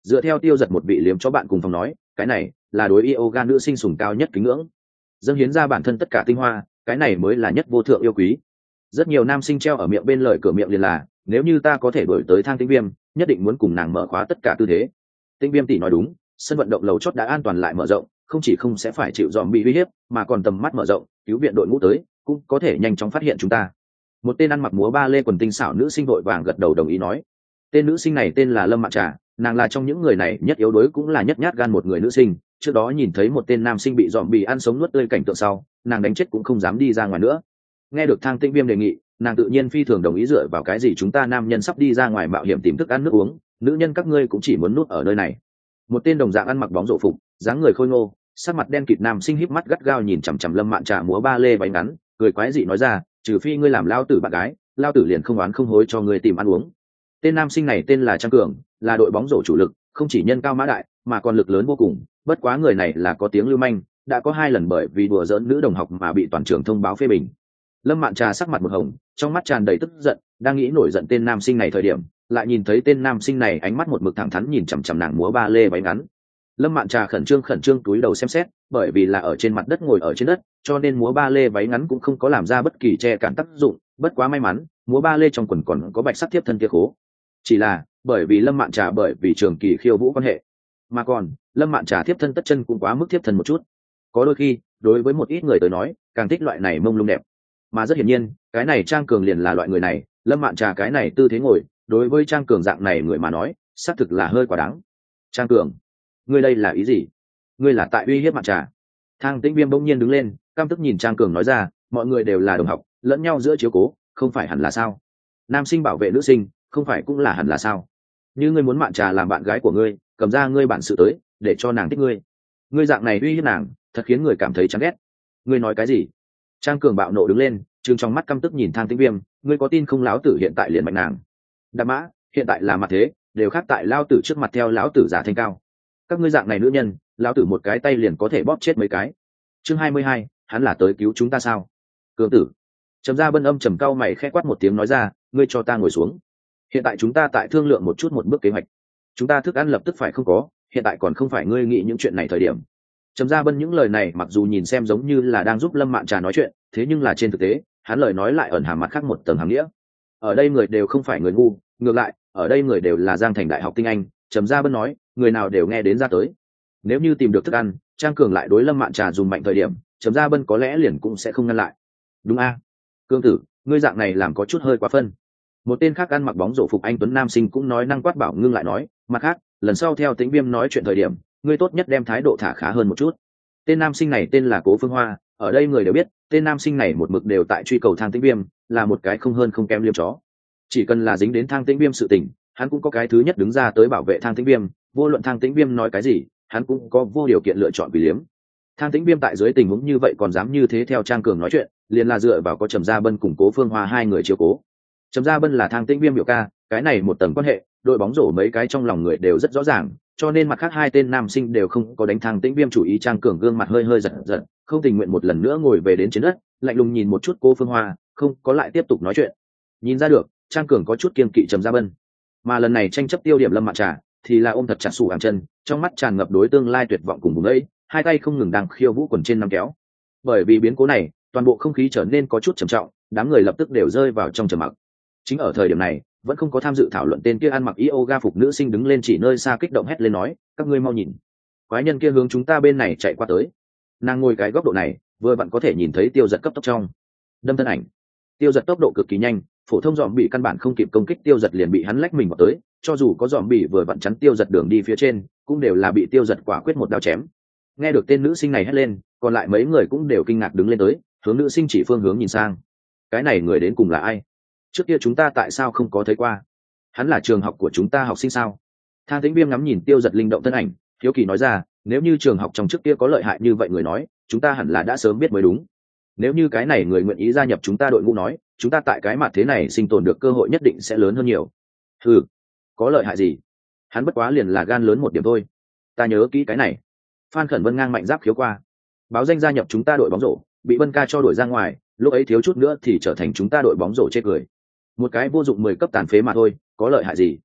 A: Dựa theo Tiêu Giật một vị liếm cho bạn cùng phòng nói, cái này là đối yoga nữ sinh sùng cao nhất kính ngưỡng, dâng hiến ra bản thân tất cả tinh hoa, cái này mới là nhất vô thượng yêu quý. Rất nhiều nam sinh treo ở miệng bên lời cửa miệng liền là, nếu như ta có thể đổi tới Thang Tĩnh Viêm, nhất định muốn cùng nàng mở khóa tất cả tư thế. Tĩnh Viêm tỷ nói đúng, sân vận động lầu chót đã an toàn lại mở rộng, không chỉ không sẽ phải chịu dòm bị uy hiếp, mà còn tầm mắt mở rộng, cứu viện đội ngũ tới, cũng có thể nhanh chóng phát hiện chúng ta. Một tên ăn mặc múa ba lê quần tinh xảo nữ sinh vội vàng gật đầu đồng ý nói. Tên nữ sinh này tên là Lâm Mạn Trà, nàng là trong những người này nhất yếu đuối cũng là nhất nhát gan một người nữ sinh. Trước đó nhìn thấy một tên nam sinh bị dòm bị ăn sống nuốt tươi cảnh tượng sau, nàng đánh chết cũng không dám đi ra ngoài nữa. Nghe được Thang Tĩnh Viêm đề nghị, nàng tự nhiên phi thường đồng ý. Dựa vào cái gì chúng ta nam nhân sắp đi ra ngoài mạo hiểm tìm thức ăn nước uống, nữ nhân các ngươi cũng chỉ muốn nuốt ở nơi này. Một tên đồng dạng ăn mặc bóng rổ phục, dáng người khôi ngô, sắc mặt đen kịt nam sinh híp mắt gắt gao nhìn chằm chằm Lâm Mạn Trà múa ba lê váy ngắn, cười quái dị nói ra, trừ phi ngươi làm lao tử bạn gái, lao tử liền không oán không hối cho ngươi tìm ăn uống. Tên nam sinh này tên là Trang Cường, là đội bóng rổ chủ lực, không chỉ nhân cao mã đại mà còn lực lớn vô cùng. Bất quá người này là có tiếng lưu manh, đã có hai lần bởi vì đùa giỡn nữ đồng học mà bị toàn trường thông báo phê bình. Lâm Mạn Trà sắc mặt một hồng, trong mắt tràn đầy tức giận, đang nghĩ nổi giận tên nam sinh này thời điểm, lại nhìn thấy tên nam sinh này ánh mắt một mực thẳng thắn nhìn chằm chằm nàng múa ba lê váy ngắn. Lâm Mạn Trà khẩn trương khẩn trương túi đầu xem xét, bởi vì là ở trên mặt đất ngồi ở trên đất, cho nên múa ba lê váy ngắn cũng không có làm ra bất kỳ che cản tác dụng. Bất quá may mắn, múa ba lê trong quần còn có bạch sắt tiếp thân kia khố. Chỉ là bởi vì Lâm Mạn Trà bởi vì trường kỳ khiêu vũ quan hệ, mà còn Lâm Mạn Trà tiếp thân tất chân cũng quá mức tiếp thân một chút. Có đôi khi đối với một ít người tới nói càng thích loại này mông lung đẹp, mà rất hiển nhiên cái này Trang Cường liền là loại người này. Lâm Mạn Trà cái này tư thế ngồi, đối với Trang Cường dạng này người mà nói xác thực là hơi quá đáng. Trang Cường, ngươi đây là ý gì? Ngươi là tại uy hiếp Mạn Trà? Thang Tĩnh Viêm bỗng nhiên đứng lên, căm tức nhìn Trang Cường nói ra, mọi người đều là đồng học, lẫn nhau giữa chiếu cố, không phải hẳn là sao? Nam sinh bảo vệ nữ sinh, không phải cũng là hẳn là sao? Như ngươi muốn Mạn Trà làm bạn gái của ngươi, cầm ra ngươi bản sự tới, để cho nàng thích ngươi. Ngươi dạng này uy hiếp nàng, thật khiến người cảm thấy chán ghét. Ngươi nói cái gì? Trang Cường bạo nộ đứng lên, trừng trong mắt căm tức nhìn Thang Tĩnh Viêm, ngươi có tin không lão tử hiện tại liền mạnh nàng. Đạp mã, hiện tại là mặt thế, đều khác tại lão tử trước mặt theo lão tử giả thanh cao. Các ngươi dạng này nữ nhân, lão tử một cái tay liền có thể bóp chết mấy cái. Chương hai mươi hai, hắn là tới cứu chúng ta sao? Cường tử. Trầm Gia Bân âm trầm cao mày khẽ quát một tiếng nói ra, ngươi cho ta ngồi xuống. Hiện tại chúng ta tại thương lượng một chút một bước kế hoạch. Chúng ta thức ăn lập tức phải không có, hiện tại còn không phải ngươi nghĩ những chuyện này thời điểm. Trầm Gia Bân những lời này mặc dù nhìn xem giống như là đang giúp Lâm Mạn Trà nói chuyện, thế nhưng là trên thực tế, hắn lời nói lại ẩn hàm mặt khác một tầng hàm nghĩa. Ở đây người đều không phải người ngu, ngược lại, ở đây người đều là Giang Thành đại học tinh anh. Trầm Gia Bân nói, người nào đều nghe đến ra tới. Nếu như tìm được thức ăn, Trang Cường lại đối Lâm Mạn Trà dùng mạnh thời điểm, Trầm Gia Bân có lẽ liền cũng sẽ không ngăn lại. Đúng a, Cương tử, ngươi dạng này làm có chút hơi quá phân. Một tên khác ăn mặc bóng rổ phục anh tuấn nam sinh cũng nói năng quát bảo ngưng lại nói, mặt khác, lần sau theo Tĩnh Viêm nói chuyện thời điểm, ngươi tốt nhất đem thái độ thả khá hơn một chút. Tên nam sinh này tên là Cố Phương Hoa, ở đây người đều biết, tên nam sinh này một mực đều tại truy cầu Thang Tĩnh Viêm, là một cái không hơn không kém liêm chó. Chỉ cần là dính đến Thang Tĩnh Viêm sự tình, hắn cũng có cái thứ nhất đứng ra tới bảo vệ Thang Tĩnh Viêm, vô luận Thang Tĩnh Viêm nói cái gì, hắn cũng có vô điều kiện lựa chọn vì liếm. Thang Tĩnh Viêm tại dưới tình huống như vậy còn dám như thế theo Trang Cường nói chuyện, liền là dựa vào có Trầm Gia Bân cùng Cố Phương Hoa hai người chiếu cố. Trầm Gia Bân là Thang Tĩnh Viêm biểu ca, cái này một tầng quan hệ, đội bóng rổ mấy cái trong lòng người đều rất rõ ràng, cho nên mặt khác hai tên nam sinh đều không có đánh Thang Tĩnh Viêm chủ ý. Trang Cường gương mặt hơi hơi giật giật, không tình nguyện một lần nữa ngồi về đến trên đất, lạnh lùng nhìn một chút Cố Phương Hoa, không có lại tiếp tục nói chuyện. Nhìn ra được, Trang Cường có chút kiêng kỵ Trầm Gia Bân, mà lần này tranh chấp tiêu điểm Lâm Mạn Trà thì là ôm thật chặt sủ hàng chân, trong mắt tràn ngập đối tương lai tuyệt vọng cùng vùng ấy, hai tay không ngừng đang khiêu vũ quần trên năm kéo. Bởi vì biến cố này, toàn bộ không khí trở nên có chút trầm trọng, đám người lập tức đều rơi vào trong trầm mặc. Chính ở thời điểm này, vẫn không có tham dự thảo luận tên kia ăn mặc yoga phục nữ sinh đứng lên chỉ nơi xa kích động hét lên nói, các ngươi mau nhìn, quái nhân kia hướng chúng ta bên này chạy qua tới. Nàng ngồi cái góc độ này, vừa vặn có thể nhìn thấy Tiêu Giật cấp tốc trong đâm thân ảnh. Tiêu Giật tốc độ cực kỳ nhanh, phổ thông dòm bị căn bản không kịp công kích Tiêu Giật liền bị hắn lách mình vào tới, cho dù có dòm bị vừa vặn chắn Tiêu Giật đường đi phía trên, cũng đều là bị Tiêu Giật quả quyết một đao chém. Nghe được tên nữ sinh này hét lên, còn lại mấy người cũng đều kinh ngạc đứng lên tới, hướng nữ sinh chỉ phương hướng nhìn sang. Cái này người đến cùng là ai? Trước kia chúng ta tại sao không có thấy qua? Hắn là trường học của chúng ta học sinh sao? Thang Tĩnh Viêm ngắm nhìn Tiêu Giật linh động thân ảnh, hiếu kỳ nói ra, nếu như trường học trong trước kia có lợi hại như vậy người nói, chúng ta hẳn là đã sớm biết mới đúng. Nếu như cái này người nguyện ý gia nhập chúng ta đội ngũ nói, chúng ta tại cái mặt thế này sinh tồn được cơ hội nhất định sẽ lớn hơn nhiều. Ừ, có lợi hại gì? Hắn bất quá liền là gan lớn một điểm thôi. Ta nhớ kỹ cái này. Phan Khẩn Vân ngang mạnh giáp khiếu qua, báo danh gia nhập chúng ta đội bóng rổ, bị Vân ca cho đuổi ra ngoài, lúc ấy thiếu chút nữa thì trở thành chúng ta đội bóng rổ chê cười. Một cái vô dụng mười cấp tàn phế mà thôi, có lợi hại gì?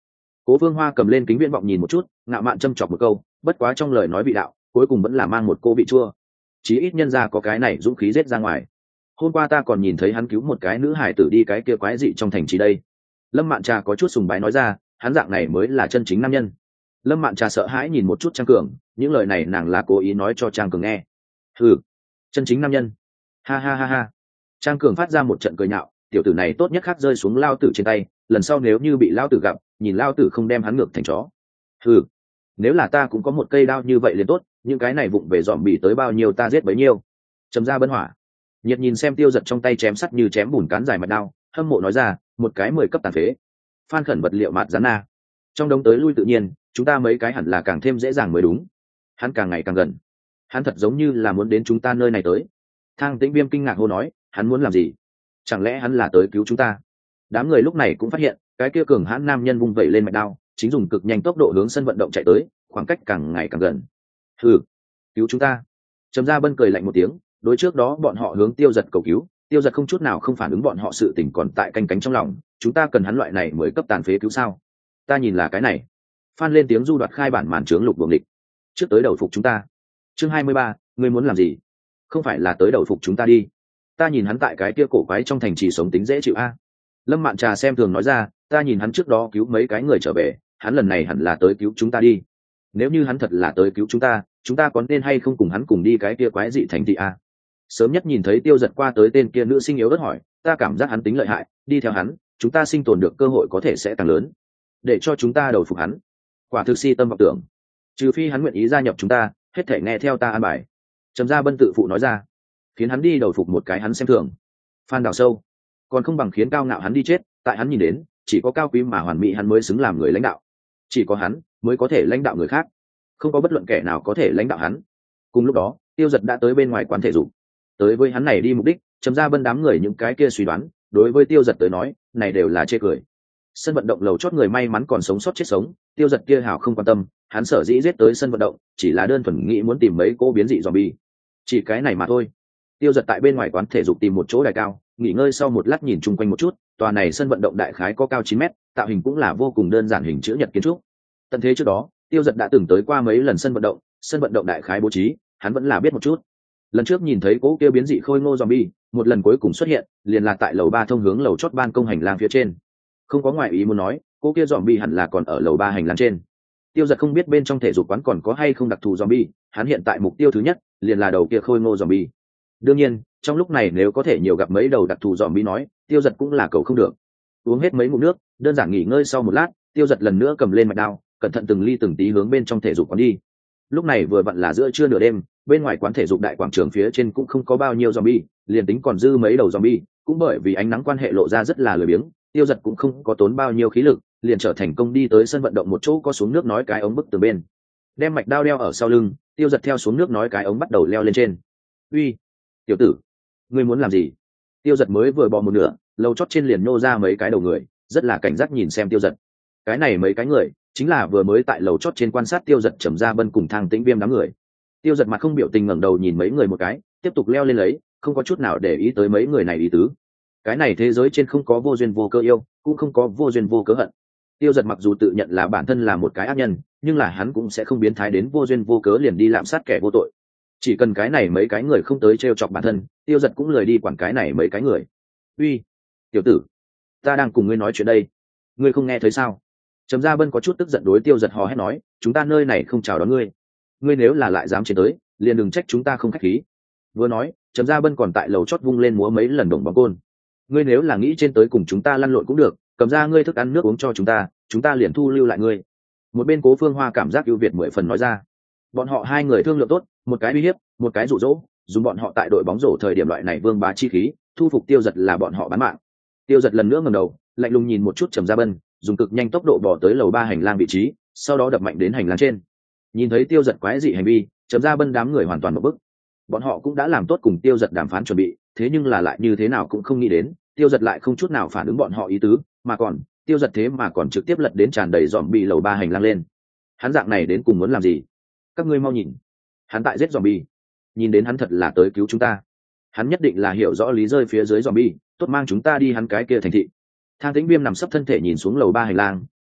A: Cố Phương Hoa cầm lên kính viễn vọng nhìn một chút, ngạo mạn châm chọc một câu, bất quá trong lời nói vị đạo cuối cùng vẫn là mang một cô vị chua. Chí ít nhân ra có cái này dũng khí giết ra ngoài. Hôm qua ta còn nhìn thấy hắn cứu một cái nữ hải tử đi cái kia quái dị trong thành trì đây. Lâm Mạn Trà có chút sùng bái nói ra, hắn dạng này mới là chân chính nam nhân. Lâm Mạn Trà sợ hãi nhìn một chút Trang Cường, những lời này nàng là cố ý nói cho Trang Cường nghe. Ừ, chân chính nam nhân. Ha ha ha ha. Trang Cường phát ra một trận cười nhạo, tiểu tử này tốt nhất khác rơi xuống lao tử trên tay, lần sau nếu như bị lao tử gặp, nhìn lao tử không đem hắn ngược thành chó. Ừ, nếu là ta cũng có một cây đao như vậy liền tốt, những cái này vụng về dòm bị tới bao nhiêu ta giết bấy nhiêu. Trầm Gia Bân hỏa. Nhiệt nhìn xem Tiêu Giật trong tay chém sắt như chém bùn cán dài mạch đao, hâm mộ nói ra, một cái mười cấp tàn phế. Phan Khẩn vật liệu mạt rắn na. Trong đống tới lui tự nhiên, chúng ta mấy cái hẳn là càng thêm dễ dàng mới đúng. Hắn càng ngày càng gần. Hắn thật giống như là muốn đến chúng ta nơi này tới. Thang Tĩnh Viêm kinh ngạc hô nói, hắn muốn làm gì? Chẳng lẽ hắn là tới cứu chúng ta? Đám người lúc này cũng phát hiện, cái kia cường hãn nam nhân vung vẩy lên mạch đao, chính dùng cực nhanh tốc độ hướng sân vận động chạy tới, khoảng cách càng ngày càng gần. Hừ, cứu chúng ta. Trầm Gia Bân cười lạnh một tiếng, đối trước đó bọn họ hướng Tiêu Giật cầu cứu, Tiêu Giật không chút nào không phản ứng bọn họ, sự tình còn tại canh cánh trong lòng, chúng ta cần hắn loại này mới cấp tàn phế cứu sao? Ta nhìn là cái này. Phan lên tiếng du đoạt khai bản màn trướng lục buồng địch. Trước tới đầu phục chúng ta. Chương hai mươi ba, ngươi muốn làm gì? Không phải là tới đầu phục chúng ta đi. Ta nhìn hắn tại cái kia cổ quái trong thành trì sống tính dễ chịu a. Lâm Mạn Trà xem thường nói ra, ta nhìn hắn trước đó cứu mấy cái người trở về, hắn lần này hẳn là tới cứu chúng ta đi. Nếu như hắn thật là tới cứu chúng ta, chúng ta có nên hay không cùng hắn cùng đi cái kia quái dị thành thị a? Sớm nhất nhìn thấy Tiêu Giật qua tới tên kia nữ sinh yếu đất hỏi, ta cảm giác hắn tính lợi hại, đi theo hắn, chúng ta sinh tồn được cơ hội có thể sẽ càng lớn. Để cho chúng ta đầu phục hắn. Quả thực si tâm vọng tưởng. Trừ phi hắn nguyện ý gia nhập chúng ta, hết thể nghe theo ta an bài. Trầm Gia Bân tự phụ nói ra, khiến hắn đi đầu phục một cái hắn xem thường. Phan đào sâu, còn không bằng khiến cao ngạo hắn đi chết, tại hắn nhìn đến, chỉ có cao quý mà hoàn mỹ hắn mới xứng làm người lãnh đạo. Chỉ có hắn mới có thể lãnh đạo người khác, không có bất luận kẻ nào có thể lãnh đạo hắn. Cùng lúc đó, Tiêu Giật đã tới bên ngoài quán thể dục. Tới với hắn này đi mục đích, Trầm Gia Bân đám người những cái kia suy đoán, đối với Tiêu Giật tới nói, này đều là chê cười. Sân vận động lầu chót người may mắn còn sống sót chết sống, Tiêu Giật kia hảo không quan tâm, hắn sở dĩ giết tới sân vận động, chỉ là đơn thuần nghĩ muốn tìm mấy cô biến dị zombie. Chỉ cái này mà thôi. Tiêu Giật tại bên ngoài quán thể dục tìm một chỗ đài cao, nghỉ ngơi sau một lát nhìn chung quanh một chút, tòa này sân vận động đại khái có cao chín mét, tạo hình cũng là vô cùng đơn giản hình chữ nhật kiến trúc. Tận thế trước đó, Tiêu Giật đã từng tới qua mấy lần sân vận động, sân vận động đại khái bố trí, hắn vẫn là biết một chút. Lần trước nhìn thấy cố kia biến dị khôi ngô zombie, một lần cuối cùng xuất hiện, liền là tại lầu ba thông hướng lầu chót ban công hành lang phía trên. Không có ngoại ý muốn nói, cô kia zombie hẳn là còn ở lầu ba hành lang trên. Tiêu Giật không biết bên trong thể dục quán còn có hay không đặc thù zombie, hắn hiện tại mục tiêu thứ nhất liền là đầu kia khôi ngô zombie. Đương nhiên, trong lúc này nếu có thể nhiều gặp mấy đầu đặc thù zombie nói, Tiêu Giật cũng là cầu không được. Uống hết mấy ngụm nước, đơn giản nghỉ ngơi sau một lát, Tiêu Giật lần nữa cầm lên mạch đao, cẩn thận từng ly từng tí hướng bên trong thể dục quán đi. Lúc này vừa vặn là giữa trưa nửa đêm, bên ngoài quán thể dục đại quảng trường phía trên cũng không có bao nhiêu zombie, liền tính còn dư mấy đầu zombie, cũng bởi vì ánh nắng quan hệ lộ ra rất là lười biếng, Tiêu Giật cũng không có tốn bao nhiêu khí lực, liền trở thành công đi tới sân vận động một chỗ có xuống nước nói cái ống bức từ bên, đem mạch đao đeo ở sau lưng, Tiêu Giật theo xuống nước nói cái ống bắt đầu leo lên trên. Uy, tiểu tử, ngươi muốn làm gì? Tiêu Giật mới vừa bò một nửa, lầu chót trên liền nô ra mấy cái đầu người, rất là cảnh giác nhìn xem Tiêu Giật. Cái này mấy cái người chính là vừa mới tại lầu chót trên quan sát Tiêu Giật Trầm Gia Bân cùng Thang Tĩnh Viêm đám người. Tiêu Giật mặt không biểu tình ngẩng đầu nhìn mấy người một cái, tiếp tục leo lên lấy, không có chút nào để ý tới mấy người này ý tứ. Cái này thế giới trên không có vô duyên vô cớ yêu, cũng không có vô duyên vô cớ hận. Tiêu Giật mặc dù tự nhận là bản thân là một cái ác nhân, nhưng là hắn cũng sẽ không biến thái đến vô duyên vô cớ liền đi lạm sát kẻ vô tội. Chỉ cần cái này mấy cái người không tới trêu chọc bản thân, Tiêu Giật cũng lười đi quản cái này mấy cái người. Uy, tiểu tử, ta đang cùng ngươi nói chuyện đây, ngươi không nghe thấy sao? Trầm Gia Bân có chút tức giận đối Tiêu Giật hò hét nói, chúng ta nơi này không chào đón ngươi, ngươi nếu là lại dám trên tới, liền đừng trách chúng ta không khách khí. Vừa nói, Trầm Gia Bân còn tại lầu chót vung lên múa mấy lần đồng bóng côn. Ngươi nếu là nghĩ trên tới cùng chúng ta lăn lộn cũng được, cầm ra ngươi thức ăn nước uống cho chúng ta, chúng ta liền thu lưu lại ngươi. Một bên Cố Phương Hoa cảm giác ưu việt mười phần nói ra. Bọn họ hai người thương lượng tốt, một cái uy hiếp, một cái dụ dỗ, dùng bọn họ tại đội bóng rổ thời điểm loại này vương bá chi khí, thu phục Tiêu Giật là bọn họ bán mạng. Tiêu Giật lần nữa ngẩng đầu, lạnh lùng nhìn một chút Trầm Gia Bân, dùng cực nhanh tốc độ bỏ tới lầu ba hành lang vị trí, sau đó đập mạnh đến hành lang trên. Nhìn thấy Tiêu Giật quái dị hành vi, Trầm Gia Bân đám người hoàn toàn một bức. Bọn họ cũng đã làm tốt cùng Tiêu Giật đàm phán chuẩn bị, thế nhưng là lại như thế nào cũng không nghĩ đến, Tiêu Giật lại không chút nào phản ứng bọn họ ý tứ, mà còn Tiêu Giật thế mà còn trực tiếp lật đến tràn đầy dòm bị lầu ba hành lang lên. Hắn dạng này đến cùng muốn làm gì? Các ngươi mau nhìn, hắn tại giết dòm bi. Nhìn đến hắn thật là tới cứu chúng ta. Hắn nhất định là hiểu rõ lý rơi phía dưới dòm bi, tốt mang chúng ta đi hắn cái kia thành thị. Thang Tĩnh Viêm nằm sấp thân thể nhìn xuống lầu ba hành lang,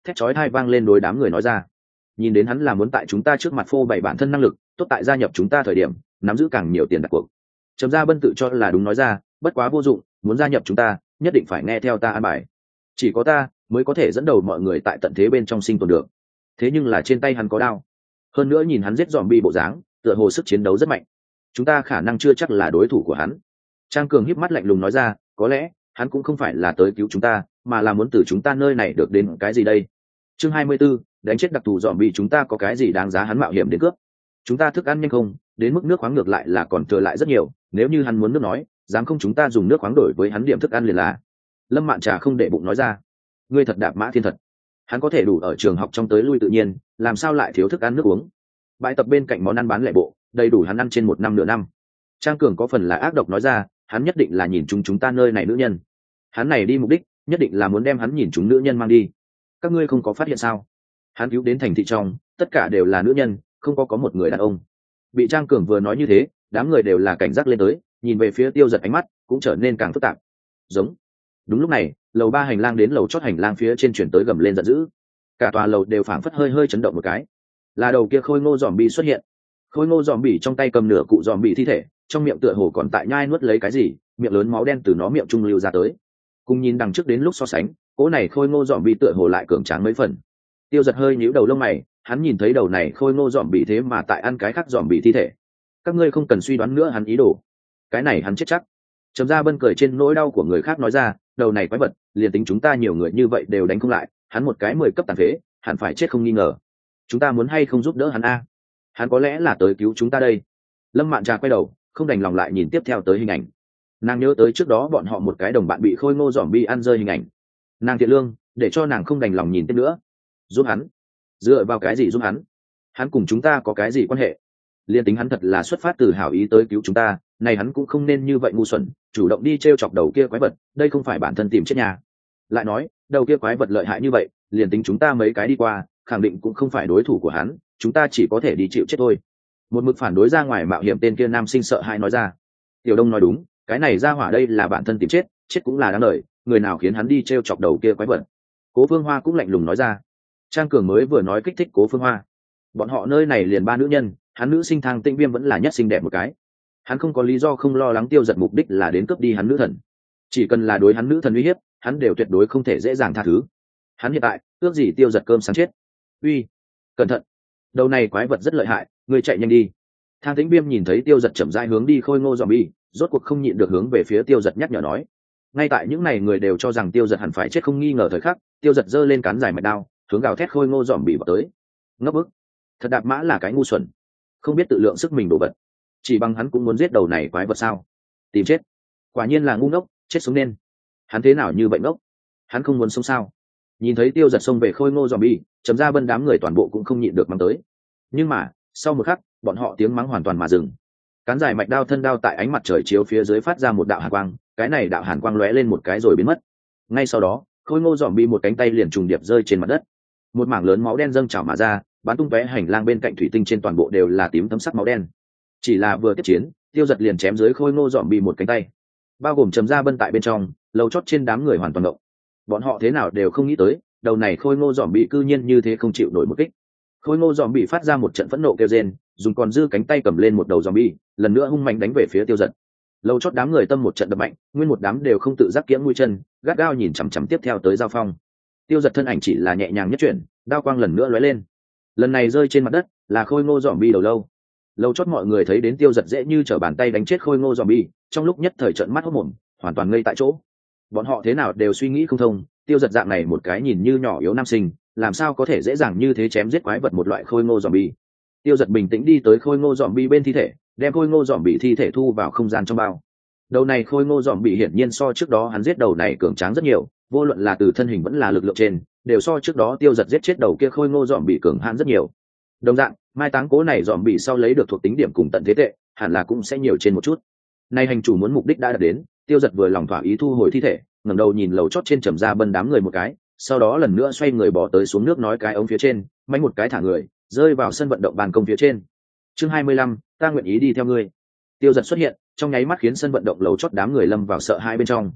A: thét chói tai vang lên đối đám người nói ra. Nhìn đến hắn là muốn tại chúng ta trước mặt phô bày bản thân năng lực, tốt tại gia nhập chúng ta thời điểm nắm giữ càng nhiều tiền đặt cuộc. Trầm Gia Bân tự cho là đúng nói ra, bất quá vô dụng, muốn gia nhập chúng ta nhất định phải nghe theo ta an bài, chỉ có ta mới có thể dẫn đầu mọi người tại tận thế bên trong sinh tồn được. Thế nhưng là trên tay hắn có đao, hơn nữa nhìn hắn giết zombie bộ dáng, tựa hồ sức chiến đấu rất mạnh, chúng ta khả năng chưa chắc là đối thủ của hắn. Trang Cường híp mắt lạnh lùng nói ra, có lẽ hắn cũng không phải là tới cứu chúng ta, mà là muốn từ chúng ta nơi này được đến cái gì đây. Chương hai mươi 'bốn, đánh chết đặc thù zombie, chúng ta có cái gì đáng giá hắn mạo hiểm đến cướp? Chúng ta thức ăn nhanh không, đến mức nước khoáng ngược lại là còn thừa lại rất nhiều, nếu như hắn muốn nước nói, dám không chúng ta dùng nước khoáng đổi với hắn điểm thức ăn liền là. Lâm Mạn Trà không để bụng nói ra, ngươi thật đạp mã thiên thật, hắn có thể đủ ở trường học trong tới lui tự nhiên, làm sao lại thiếu thức ăn nước uống? Bãi tập bên cạnh món ăn bán lẻ bộ, đầy đủ hắn ăn trên một năm nửa năm. Trang Cường có phần là ác độc nói ra, hắn nhất định là nhìn chúng chúng ta nơi này nữ nhân, hắn này đi mục đích nhất định là muốn đem hắn nhìn chúng nữ nhân mang đi. Các ngươi không có phát hiện sao? Hắn cứu đến thành thị trong, tất cả đều là nữ nhân, không có có một người đàn ông. Bị Trang Cường vừa nói như thế, đám người đều là cảnh giác lên tới, nhìn về phía Tiêu Giật, ánh mắt cũng trở nên càng phức tạp. Giống. Đúng lúc này, lầu ba hành lang đến lầu chót hành lang phía trên chuyển tới gầm lên giận dữ, cả tòa lầu đều phảng phất hơi hơi chấn động một cái. Là đầu kia khôi ngô zombie xuất hiện. Khôi ngô zombie trong tay cầm nửa cụ zombie thi thể, trong miệng tựa hồ còn tại nhai nuốt lấy cái gì, miệng lớn máu đen từ nó miệng trung lưu ra tới. Cùng nhìn đằng trước đến lúc so sánh, cỗ này khôi ngô zombie tựa hồ lại cường tráng mấy phần. Tiêu Giật hơi nhíu đầu lông mày, hắn nhìn thấy đầu này khôi ngô zombie thế mà tại ăn cái khác zombie thi thể. Các ngươi không cần suy đoán nữa hắn ý đồ, cái này hắn chết chắc. Trầm Gia Bân cười trên nỗi đau của người khác nói ra, đầu này quái vật, liền tính chúng ta nhiều người như vậy đều đánh không lại, hắn một cái mười cấp tàn phế, hẳn phải chết không nghi ngờ. Chúng ta muốn hay không giúp đỡ hắn a? Hắn có lẽ là tới cứu chúng ta đây. Lâm Mạn Trà quay đầu, không đành lòng lại nhìn tiếp theo tới hình ảnh. Nàng nhớ tới trước đó bọn họ một cái đồng bạn bị khôi ngô zombie ăn rơi hình ảnh. Nàng thiện lương, để cho nàng không đành lòng nhìn tiếp nữa. Giúp hắn? Dựa vào cái gì giúp hắn? Hắn cùng chúng ta có cái gì quan hệ? Liên tính hắn thật là xuất phát từ hảo ý tới cứu chúng ta, này hắn cũng không nên như vậy ngu xuẩn, chủ động đi trêu chọc đầu kia quái vật, đây không phải bản thân tìm chết nhà. Lại nói, đầu kia quái vật lợi hại như vậy, liền tính chúng ta mấy cái đi qua, khẳng định cũng không phải đối thủ của hắn, chúng ta chỉ có thể đi chịu chết thôi. Một mực phản đối ra ngoài mạo hiểm tên kia nam sinh sợ hãi nói ra. Tiểu Đông nói đúng, cái này ra hỏa đây là bản thân tìm chết, chết cũng là đáng đời, người nào khiến hắn đi trêu chọc đầu kia quái vật. Cố Phương Hoa cũng lạnh lùng nói ra. Trang Cường mới vừa nói kích thích Cố Phương Hoa. Bọn họ nơi này liền ba nữ nhân, hắn nữ sinh Thang Tĩnh Viêm vẫn là nhất xinh đẹp một cái. Hắn không có lý do không lo lắng Tiêu Giật mục đích là đến cướp đi hắn nữ thần. Chỉ cần là đối hắn nữ thần uy hiếp, hắn đều tuyệt đối không thể dễ dàng tha thứ. Hắn hiện tại ước gì Tiêu Giật cơm sáng chết. Uy, cẩn thận, đầu này quái vật rất lợi hại, ngươi chạy nhanh đi. Thang Tĩnh Viêm nhìn thấy Tiêu Giật chậm rãi hướng đi khôi ngô zombie, rốt cuộc không nhịn được hướng về phía Tiêu Giật nhắc nhở nói. Ngay tại những này người đều cho rằng Tiêu Giật hẳn phải chết không nghi ngờ thời khắc, Tiêu Giật giơ lên cán dài mạch đao, hướng gào thét khôi ngô zombie vào tới. Ngốc bức, thật đạp mã là cái ngu xuẩn, không biết tự lượng sức mình đổ vật, chỉ bằng hắn cũng muốn giết đầu này quái vật sao? Tìm chết, quả nhiên là ngu ngốc, chết sống nên. Hắn thế nào như vậy ngốc? Hắn không muốn sống sao? Nhìn thấy Tiêu Giật xông về khôi ngô zombie, Trầm Gia Bân đám người toàn bộ cũng không nhịn được mắng tới. Nhưng mà sau một khắc, bọn họ tiếng mắng hoàn toàn mà dừng. Cán dài mạch đao thân đao tại ánh mặt trời chiếu phía dưới phát ra một đạo hàn quang, cái này đạo hàn quang lóe lên một cái rồi biến mất. Ngay sau đó, khôi ngô zombie một cánh tay liền trùng điệp rơi trên mặt đất, một mảng lớn máu đen dâng trào mà ra, bắn tung tóe hành lang bên cạnh thủy tinh trên toàn bộ đều là tím thấm sắc máu đen. Chỉ là vừa tiếp chiến, Tiêu Giật liền chém dưới khôi ngô zombie một cánh tay, bao gồm Trầm Gia Bân tại bên trong, lầu chót trên đám người hoàn toàn động. Bọn họ thế nào đều không nghĩ tới, đầu này khôi ngô zombie cư nhiên như thế không chịu nổi một kích. Khôi ngô zombie phát ra một trận phẫn nộ kêu rên, dùng còn dư cánh tay cầm lên một đầu zombie, lần nữa hung mạnh đánh về phía Tiêu Giật. Lầu chót đám người tâm một trận đập mạnh, nguyên một đám đều không tự giác kiễng mũi chân, gắt gao nhìn chằm chằm tiếp theo tới giao phong. Tiêu Giật thân ảnh chỉ là nhẹ nhàng nhất chuyển, đao quang lần nữa lóe lên. Lần này rơi trên mặt đất là khôi ngô zombie đầu lâu. Lầu chót mọi người thấy đến Tiêu Giật dễ như trở bàn tay đánh chết khôi ngô zombie, trong lúc nhất thời trợn mắt hốt mồm, hoàn toàn ngây tại chỗ. Bọn họ thế nào đều suy nghĩ không thông, Tiêu Giật dạng này một cái nhìn như nhỏ yếu nam sinh, làm sao có thể dễ dàng như thế chém giết quái vật một loại khôi ngô zombie. Tiêu Giật bình tĩnh đi tới khôi ngô zombie bên thi thể, đem khôi ngô zombie thi thể thu vào không gian trong bao. Đầu này khôi ngô zombie hiển nhiên so trước đó hắn giết đầu này cường tráng rất nhiều, vô luận là từ thân hình vẫn là lực lượng trên, đều so trước đó Tiêu Giật giết chết đầu kia khôi ngô zombie cường hãn rất nhiều. Đồng dạng, mai táng cố này zombie sau lấy được thuộc tính điểm cùng tận thế tệ, hẳn là cũng sẽ nhiều trên một chút. Nay hành chủ muốn mục đích đã đạt đến, Tiêu Giật vừa lòng thỏa ý thu hồi thi thể, ngẩng đầu nhìn lầu chót trên Trầm Gia Bân đám người một cái, sau đó lần nữa xoay người bỏ tới xuống nước nói cái ống phía trên, mạnh một cái thả người, rơi vào sân vận động ban công phía trên. Chương hai mươi lăm, ta nguyện ý đi theo ngươi. Tiêu Giật xuất hiện, trong nháy mắt khiến sân vận động lầu chót đám người lâm vào sợ hãi bên trong.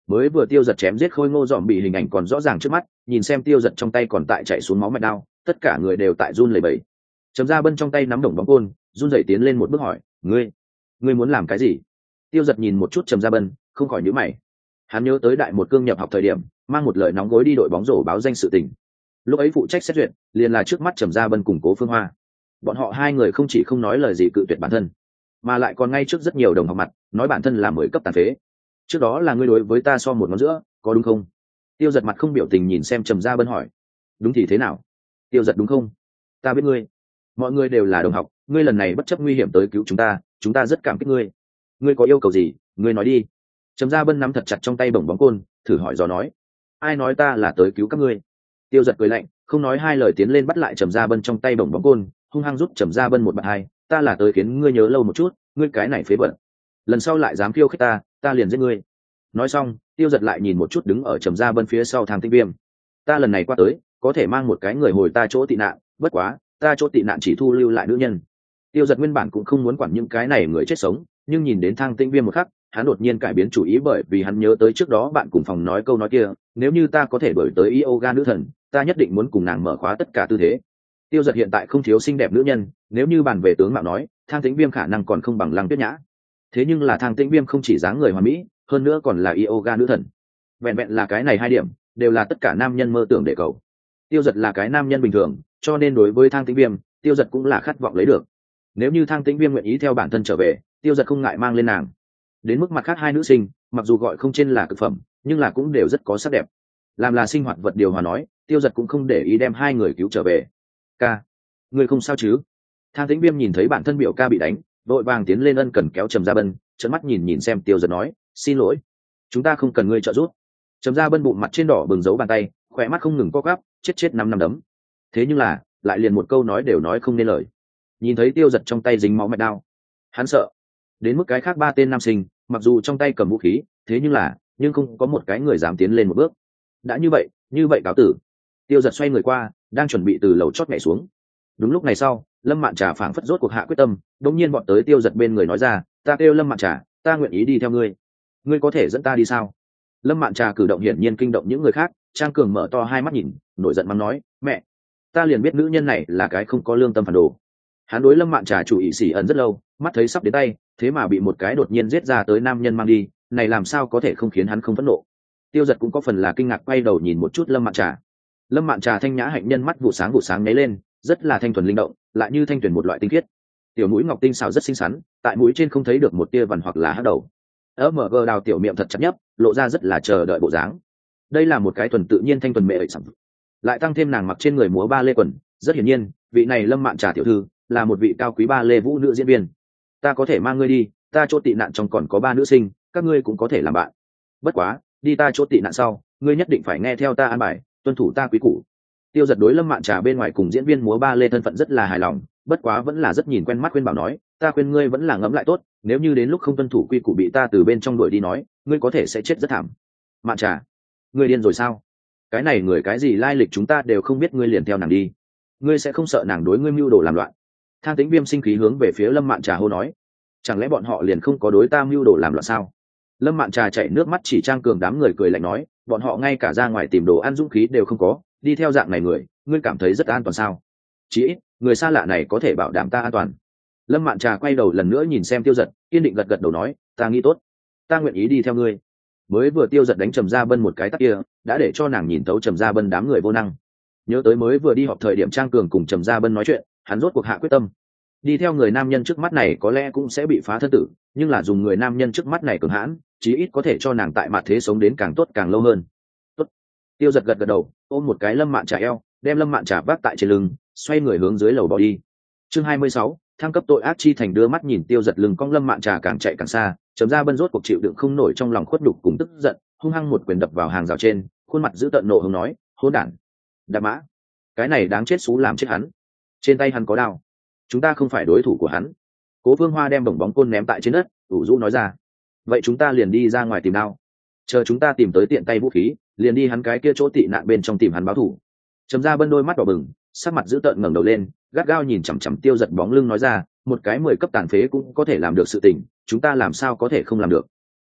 A: mới vừa Tiêu Giật chém giết khôi ngô dòm bị hình ảnh còn rõ ràng trước mắt, nhìn xem Tiêu Giật trong tay còn tại chạy xuống máu mạch đao, tất cả người đều tại run lẩy bẩy. Trầm Gia Bân trong tay nắm đồng bóng côn, run rẩy tiến lên một bước hỏi, ngươi ngươi muốn làm cái gì? Tiêu Giật nhìn một chút Trầm Gia Bân, không khỏi nhíu mày. Hắn nhớ tới đại một cương nhập học thời điểm mang một lời nóng gối đi đội bóng rổ báo danh sự tình, lúc ấy phụ trách xét duyệt liền là trước mắt Trầm Gia Bân cùng Cố Phương Hoa. Bọn họ hai người không chỉ không nói lời gì cự tuyệt bản thân, mà lại còn ngay trước rất nhiều đồng học mặt nói bản thân là mười cấp tàn phế. Trước đó là ngươi đối với ta so một ngón giữa, có đúng không? Tiêu Giật mặt không biểu tình nhìn xem Trầm Gia Bân hỏi. Đúng thì thế nào? Tiêu Giật đúng không? Ta biết ngươi, mọi người đều là đồng học, ngươi lần này bất chấp nguy hiểm tới cứu chúng ta, chúng ta rất cảm kích ngươi. Ngươi có yêu cầu gì, ngươi nói đi. Trầm Gia Bân nắm thật chặt trong tay bổng bóng côn, thử hỏi dò nói. Ai nói ta là tới cứu các ngươi? Tiêu Giật cười lạnh, không nói hai lời tiến lên bắt lại Trầm Gia Bân trong tay bổng bóng côn, hung hăng giúp Trầm Gia Bân một bạt hai. Ta là tới khiến ngươi nhớ lâu một chút, ngươi cái này phế bẩn, lần sau lại dám khiêu khích ta, ta liền giết ngươi. Nói xong, Tiêu Giật lại nhìn một chút đứng ở Trầm Gia Bân phía sau Thang Tĩnh Viêm. Ta lần này qua tới, có thể mang một cái người hồi ta chỗ tị nạn, bất quá, ta chỗ tị nạn chỉ thu lưu lại nữ nhân. Tiêu Giật nguyên bản cũng không muốn quản những cái này người chết sống, nhưng nhìn đến Thang Tĩnh Viêm một khắc, hắn đột nhiên cải biến chủ ý bởi vì hắn nhớ tới trước đó bạn cùng phòng nói câu nói kia, nếu như ta có thể đổi tới yoga nữ thần, ta nhất định muốn cùng nàng mở khóa tất cả tư thế. Tiêu Giật hiện tại không thiếu xinh đẹp nữ nhân, nếu như bàn về tướng mạo nói, Thang Tĩnh Viêm khả năng còn không bằng Lăng Tuyết Nhã. Thế nhưng là Thang Tĩnh Viêm không chỉ dáng người hoàn mỹ, hơn nữa còn là yoga nữ thần. Vẹn vẹn là cái này hai điểm, đều là tất cả nam nhân mơ tưởng để cầu. Tiêu Giật là cái nam nhân bình thường, cho nên đối với Thang Tĩnh Viêm, Tiêu Giật cũng là khát vọng lấy được. Nếu như Thang Tĩnh Viêm nguyện ý theo bản thân trở về, Tiêu Giật không ngại mang lên nàng. Đến mức mặt khác hai nữ sinh, mặc dù gọi không trên là cực phẩm, nhưng là cũng đều rất có sắc đẹp. Làm là sinh hoạt vật điều hòa nói, Tiêu Giật cũng không để ý đem hai người cứu trở về. Ca, người không sao chứ? Thang Tĩnh Viêm nhìn thấy bản thân biểu ca bị đánh, vội vàng tiến lên ân cần kéo Trầm Gia Bân, trợn mắt nhìn nhìn xem Tiêu Giật nói, xin lỗi, chúng ta không cần ngươi trợ giúp. Trầm Gia Bân bụng mặt trên đỏ bừng giấu bàn tay, khỏe mắt không ngừng co quắp, chết chết năm năm đấm. Thế nhưng là lại liền một câu nói đều nói không nên lời. Nhìn thấy Tiêu Giật trong tay dính máu mạch đao, hắn sợ. Đến mức cái khác ba tên nam sinh, mặc dù trong tay cầm vũ khí, thế nhưng là nhưng không có một cái người dám tiến lên một bước. Đã như vậy, như vậy cáo tử. Tiêu Giật xoay người qua, đang chuẩn bị từ lầu chót nhảy xuống. Đúng lúc này sau, Lâm Mạn Trà phảng phất rốt cuộc hạ quyết tâm, đột nhiên bọn tới Tiêu Giật bên người nói ra, ta kêu Lâm Mạn Trà, ta nguyện ý đi theo ngươi. Ngươi có thể dẫn ta đi sao? Lâm Mạn Trà cử động hiển nhiên kinh động những người khác, Trang Cường mở to hai mắt nhìn, nổi giận mắng nói, mẹ, ta liền biết nữ nhân này là cái không có lương tâm phản đồ. Hắn đối Lâm Mạn Trà chủ ý xỉ ẩn rất lâu, mắt thấy sắp đến tay, thế mà bị một cái đột nhiên giết ra tới nam nhân mang đi, này làm sao có thể không khiến hắn không phẫn nộ. Tiêu Giật cũng có phần là kinh ngạc quay đầu nhìn một chút Lâm Mạn Trà. Lâm Mạn Trà thanh nhã hạnh nhân mắt vụ sáng vụ sáng nháy lên, rất là thanh thuần linh động, lại như thanh tuyển một loại tinh khiết. Tiểu mũi ngọc tinh xảo rất xinh xắn, tại mũi trên không thấy được một tia vằn hoặc là hắc đầu. Ấm mở gờ đào tiểu miệng thật chặt nhấp, lộ ra rất là chờ đợi bộ dáng. Đây là một cái thuần tự nhiên thanh thuần mẹ ẩy sẵn. Lại tăng thêm nàng mặc trên người múa ba lê quần, rất hiển nhiên, vị này Lâm Mạn Trà tiểu thư là một vị cao quý ba lê vũ nữ diễn viên. Ta có thể mang ngươi đi, ta chỗ tị nạn trong còn có ba nữ sinh, các ngươi cũng có thể làm bạn. Bất quá, đi ta chỗ tị nạn sau, ngươi nhất định phải nghe theo ta an bài, tuân thủ ta quý củ. Tiêu Giật đối Lâm Mạn Trà bên ngoài cùng diễn viên múa ba lê thân phận rất là hài lòng, bất quá vẫn là rất nhìn quen mắt khuyên bảo nói, ta khuyên ngươi vẫn là ngẫm lại tốt, nếu như đến lúc không tuân thủ quy củ bị ta từ bên trong đuổi đi nói, ngươi có thể sẽ chết rất thảm. Mạn Trà, ngươi điên rồi sao? Cái này người cái gì lai lịch chúng ta đều không biết, ngươi liền theo nàng đi, ngươi sẽ không sợ nàng đối ngươi mưu đồ làm loạn? Thang Tĩnh Viêm sinh khí hướng về phía Lâm Mạn Trà hô nói, chẳng lẽ bọn họ liền không có đối ta mưu đồ làm loạn sao? Lâm Mạn Trà chạy nước mắt chỉ Trang Cường đám người cười lạnh nói, bọn họ ngay cả ra ngoài tìm đồ ăn dũng khí đều không có, đi theo dạng này người, ngươi cảm thấy rất an toàn sao? Chỉ ít người xa lạ này có thể bảo đảm ta an toàn. Lâm Mạn Trà quay đầu lần nữa nhìn xem Tiêu Giật, kiên định gật gật đầu nói, ta nghĩ tốt, ta nguyện ý đi theo ngươi. Mới vừa Tiêu Giật đánh Trầm Gia Bân một cái tát kia, đã để cho nàng nhìn thấu Trầm Gia Bân đám người vô năng. Nhớ tới mới vừa đi họp thời điểm Trang Cường cùng Trầm Gia Bân nói chuyện, hắn rốt cuộc hạ quyết tâm. Đi theo người nam nhân trước mắt này có lẽ cũng sẽ bị phá thân tử, nhưng là dùng người nam nhân trước mắt này cường hãn, chí ít có thể cho nàng tại mặt thế sống đến càng tốt càng lâu hơn. Tốt. Tiêu Giật gật gật đầu, ôm một cái Lâm Mạn Trà eo, đem Lâm Mạn Trà vác tại trên lưng, xoay người hướng dưới lầu bỏ đi. Chương hai mươi sáu, thăng cấp tội ác chi thành. Đưa mắt nhìn Tiêu Giật lưng cong Lâm Mạn Trà càng chạy càng xa, Trầm Gia Bân rốt cuộc chịu đựng không nổi trong lòng khuất nhục cùng tức giận, hung hăng một quyền đập vào hàng rào trên, khuôn mặt giữ tợn nộ hứng nói, hỗn đản, đạp mã, cái này đáng chết xú làm chết hắn. Trên tay hắn có đao, chúng ta không phải đối thủ của hắn. Cố Phương Hoa đem bổng bóng côn ném tại trên đất, ủ rũ nói ra, vậy chúng ta liền đi ra ngoài tìm đao, chờ chúng ta tìm tới tiện tay vũ khí, liền đi hắn cái kia chỗ tị nạn bên trong tìm hắn báo thù. Trầm Gia Bân đôi mắt đỏ bừng, sắc mặt dữ tợn ngẩng đầu lên, gắt gao nhìn chằm chằm Tiêu Giật bóng lưng nói ra, một cái mười cấp tàn phế cũng có thể làm được sự tình, chúng ta làm sao có thể không làm được?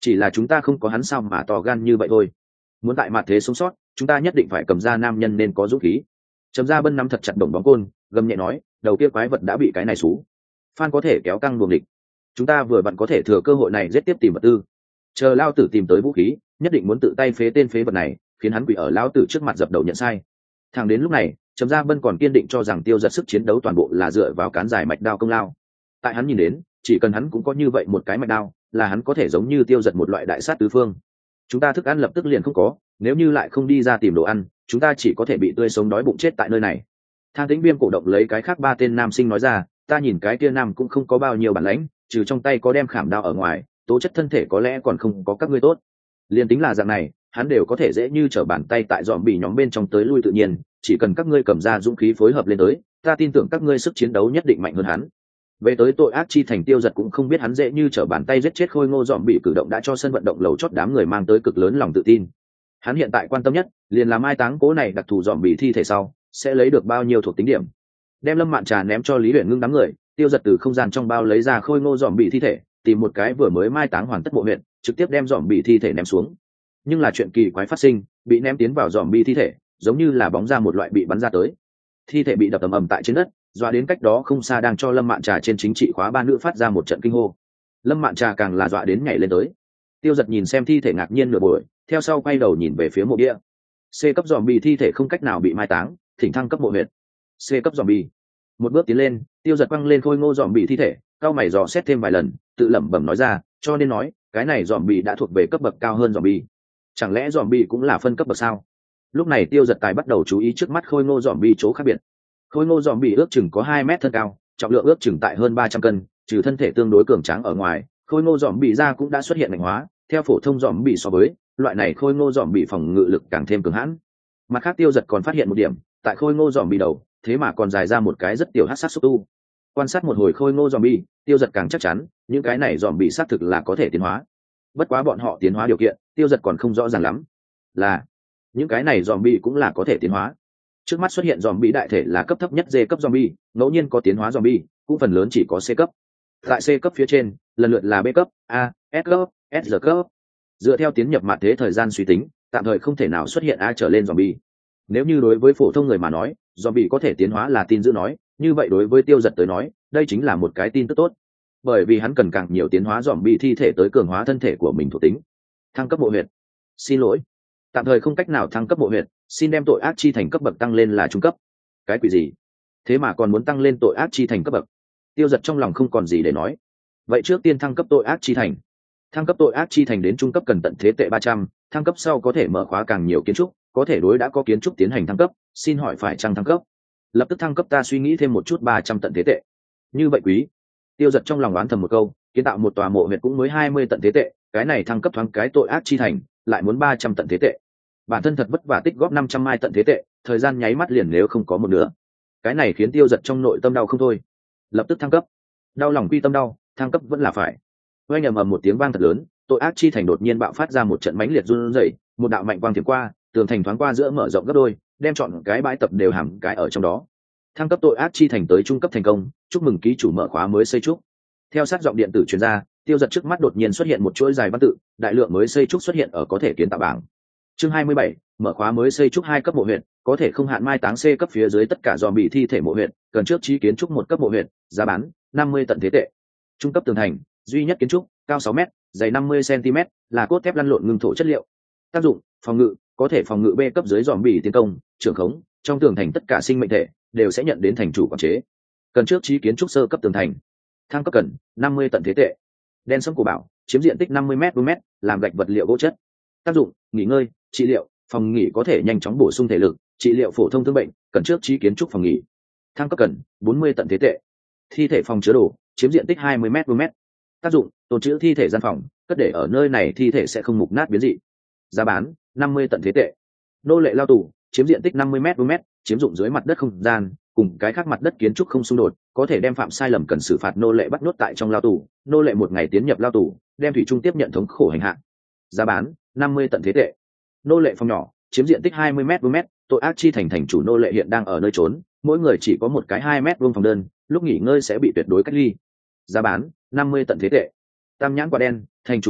A: chỉ là chúng ta không có hắn sao mà to gan như vậy thôi. Muốn tại mặt thế sống sót, chúng ta nhất định phải cầm ra nam nhân nên có dũng khí. Trầm Gia Bân nắm thật chặt đồng bóng côn, gầm nhẹ nói, đầu kia quái vật đã bị cái này xú. Phan có thể kéo căng buồng địch. Chúng ta vừa vặn có thể thừa cơ hội này giết tiếp tìm vật tư. Chờ lao tử tìm tới vũ khí, nhất định muốn tự tay phế tên phế vật này, khiến hắn quỳ ở lao tử trước mặt dập đầu nhận sai. Thẳng đến lúc này, Trầm Gia Bân còn kiên định cho rằng Tiêu Giật sức chiến đấu toàn bộ là dựa vào cán dài mạch đao công lao. Tại hắn nhìn đến, chỉ cần hắn cũng có như vậy một cái mạch đao, là hắn có thể giống như Tiêu Giật một loại đại sát tứ phương. Chúng ta thức ăn lập tức liền không có, nếu như lại không đi ra tìm đồ ăn, chúng ta chỉ có thể bị tươi sống đói bụng chết tại nơi này. Thang Tĩnh Viêm cổ động lấy cái khác ba tên nam sinh nói ra, ta nhìn cái kia nam cũng không có bao nhiêu bản lãnh, trừ trong tay có đem khảm đao ở ngoài, tố chất thân thể có lẽ còn không có các ngươi tốt. Liên tính là dạng này, hắn đều có thể dễ như trở bàn tay tại dọn bị nhóm bên trong tới lui tự nhiên, chỉ cần các ngươi cầm ra dũng khí phối hợp lên tới, ta tin tưởng các ngươi sức chiến đấu nhất định mạnh hơn hắn. Về tới tội ác chi thành, Tiêu Giật cũng không biết hắn dễ như trở bàn tay giết chết khôi ngô dọn bị cử động đã cho sân vận động lầu chót đám người mang tới cực lớn lòng tự tin. Hắn hiện tại quan tâm nhất liền là mai táng cố này đặc thù dọn bị thi thể sau sẽ lấy được bao nhiêu thuộc tính điểm. Đem Lâm Mạn Trà ném cho Lý Uyển Ngưng đám người, Tiêu Giật từ không gian trong bao lấy ra khôi ngô dọn bị thi thể, tìm một cái vừa mới mai táng hoàn tất mộ huyện, trực tiếp đem dọn bị thi thể ném xuống. Nhưng là chuyện kỳ quái phát sinh, bị ném tiến vào dọn bị thi thể, giống như là bóng ra một loại bị bắn ra tới. Thi thể bị đập ầm ầm tại trên đất, dọa đến cách đó không xa đang cho Lâm Mạn Trà trên chính trị khóa ba nữ phát ra một trận kinh hô. Lâm Mạn Trà càng là dọa đến nhảy lên tới. Tiêu Giật nhìn xem thi thể ngạc nhiên nửa buổi, theo sau quay đầu nhìn về phía mộ bia. C cấp zombie thi thể không cách nào bị mai táng, thỉnh thăng cấp mộ huyệt. C cấp zombie. Một bước tiến lên, Tiêu Giật quăng lên khôi ngô zombie thi thể, cao mày dò xét thêm vài lần, tự lẩm bẩm nói ra, cho nên nói, cái này zombie đã thuộc về cấp bậc cao hơn zombie. Chẳng lẽ zombie cũng là phân cấp bậc sao? Lúc này Tiêu Giật tài bắt đầu chú ý trước mắt khôi ngô zombie chỗ khác biệt. Khôi ngô zombie ước chừng có hai mét thân cao, trọng lượng ước chừng tại hơn ba trăm cân, trừ thân thể tương đối cường tráng ở ngoài, khôi ngô zombie da cũng đã xuất hiện mạnh hóa, theo phổ thông zombie so với, loại này khôi ngô zombie phòng ngự lực càng thêm cường hãn. Mặt khác Tiêu Giật còn phát hiện một điểm, tại khôi ngô zombie đầu, thế mà còn dài ra một cái rất tiểu hắc sát xúc tu. Quan sát một hồi khôi ngô zombie, Tiêu Giật càng chắc chắn, những cái này zombie xác thực là có thể tiến hóa. Bất quá bọn họ tiến hóa điều kiện, Tiêu Giật còn không rõ ràng lắm. Là những cái này zombie cũng là có thể tiến hóa. Trước mắt xuất hiện zombie đại thể là cấp thấp nhất D cấp zombie, ngẫu nhiên có tiến hóa zombie, cũng phần lớn chỉ có C cấp. Tại C cấp phía trên, lần lượt là B cấp, A, S cấp, S cấp. Dựa theo tiến nhập mặt thế thời gian suy tính, tạm thời không thể nào xuất hiện A trở lên zombie. Nếu như đối với phổ thông người mà nói, zombie có thể tiến hóa là tin dữ nói, như vậy đối với Tiêu Giật tới nói, đây chính là một cái tin tức tốt. Bởi vì hắn cần càng nhiều tiến hóa zombie thi thể tới cường hóa thân thể của mình thuộc tính. Thăng cấp mộ huyệt. Xin lỗi, tạm thời không cách nào thăng cấp mộ huyệt, xin đem tội ác chi thành cấp bậc tăng lên là trung cấp. Cái quỷ gì? Thế mà còn muốn tăng lên tội ác chi thành cấp bậc? Tiêu Giật trong lòng không còn gì để nói. Vậy trước tiên thăng cấp tội ác chi thành. Thăng cấp tội ác chi thành đến trung cấp cần tận thế tệ ba trăm, thăng cấp sau có thể mở khóa càng nhiều kiến trúc, có thể đối đã có kiến trúc tiến hành thăng cấp, xin hỏi phải chăng thăng cấp? Lập tức thăng cấp, ta suy nghĩ thêm một chút, ba trăm tận thế tệ. Như vậy quý. Tiêu Giật trong lòng oán thầm một câu, kiến tạo một tòa mộ huyệt cũng mới hai mươi tận thế tệ, cái này thăng cấp thoáng cái tội ác chi thành, lại muốn ba trăm tận thế tệ. Bản thân thật vất vả tích góp năm trăm mai tận thế tệ, thời gian nháy mắt liền nếu không có một nửa. Cái này khiến Tiêu Giật trong nội tâm đau không thôi. Lập tức thăng cấp. Đau lòng quy tâm đau, thăng cấp vẫn là phải. Oanh ầm ầm một tiếng vang thật lớn, tội ác chi thành đột nhiên bạo phát ra một trận mãnh liệt run rẩy, một đạo mạnh quang thiểm qua, tường thành thoáng qua giữa mở rộng gấp đôi, đem chọn cái bãi tập đều hàm cái ở trong đó. Thăng cấp tội ác chi thành tới trung cấp thành công, chúc mừng ký chủ mở khóa mới xây trúc. Theo sát giọng điện tử truyền ra, Tiêu Giật trước mắt đột nhiên xuất hiện một chuỗi dài văn tự, đại lượng mới xây trúc xuất hiện ở có thể kiến tạo bảng. Chương hai mươi bảy, mở khóa mới xây trúc hai cấp mộ huyện, có thể không hạn mai táng C cấp phía dưới tất cả zombie thi thể mộ huyện, cần trước trí kiến trúc một cấp mộ huyện, giá bán năm mươi tận thế tệ. Trung cấp tường thành, duy nhất kiến trúc, cao sáu mét, dày năm mươi xăng-ti-mét, là cốt thép lăn lộn ngưng thổ chất liệu. Tác dụng, phòng ngự, có thể phòng ngự B cấp dưới zombie tiến công, trưởng khống, trong tường thành tất cả sinh mệnh thể đều sẽ nhận đến thành chủ quản chế. Cần trước trí kiến trúc sơ cấp tường thành. Thăng cấp cần năm mươi tận thế tệ. Đen sẫm của bảo, chiếm diện tích năm mươi mét vuông, làm gạch vật liệu gỗ chất. Tác dụng, nghỉ ngơi, trị liệu, phòng nghỉ có thể nhanh chóng bổ sung thể lực, trị liệu phổ thông thương bệnh, cần trước trí kiến trúc phòng nghỉ. Thăng cấp cần bốn mươi tận thế tệ. Thi thể phòng chứa đồ, chiếm diện tích hai mươi mét vuông. Tác dụng, tồn trữ thi thể gian phòng, cất để ở nơi này thi thể sẽ không mục nát biến dị. Giá bán năm mươi tận thế tệ. Nô lệ lao tù, chiếm diện tích năm mươi mét vuông, chiếm dụng dưới mặt đất không gian, cùng cái khác mặt đất kiến trúc không xung đột, có thể đem phạm sai lầm cần xử phạt nô lệ bắt nhốt tại trong lao tù, nô lệ một ngày tiến nhập lao tù, đem thủy chung tiếp nhận thống khổ hành hạ. Giá bán năm mươi tận thế tệ. Nô lệ phòng nhỏ, chiếm diện tích hai mươi mét vuông, tội ác chi thành thành chủ nô lệ hiện đang ở nơi trốn, mỗi người chỉ có một cái hai mét vuông phòng đơn, lúc nghỉ ngơi sẽ bị tuyệt đối cách ly. Giá bán năm mươi tận thế tệ. Tam nhãn quả đen, thành chủ ánh mắt,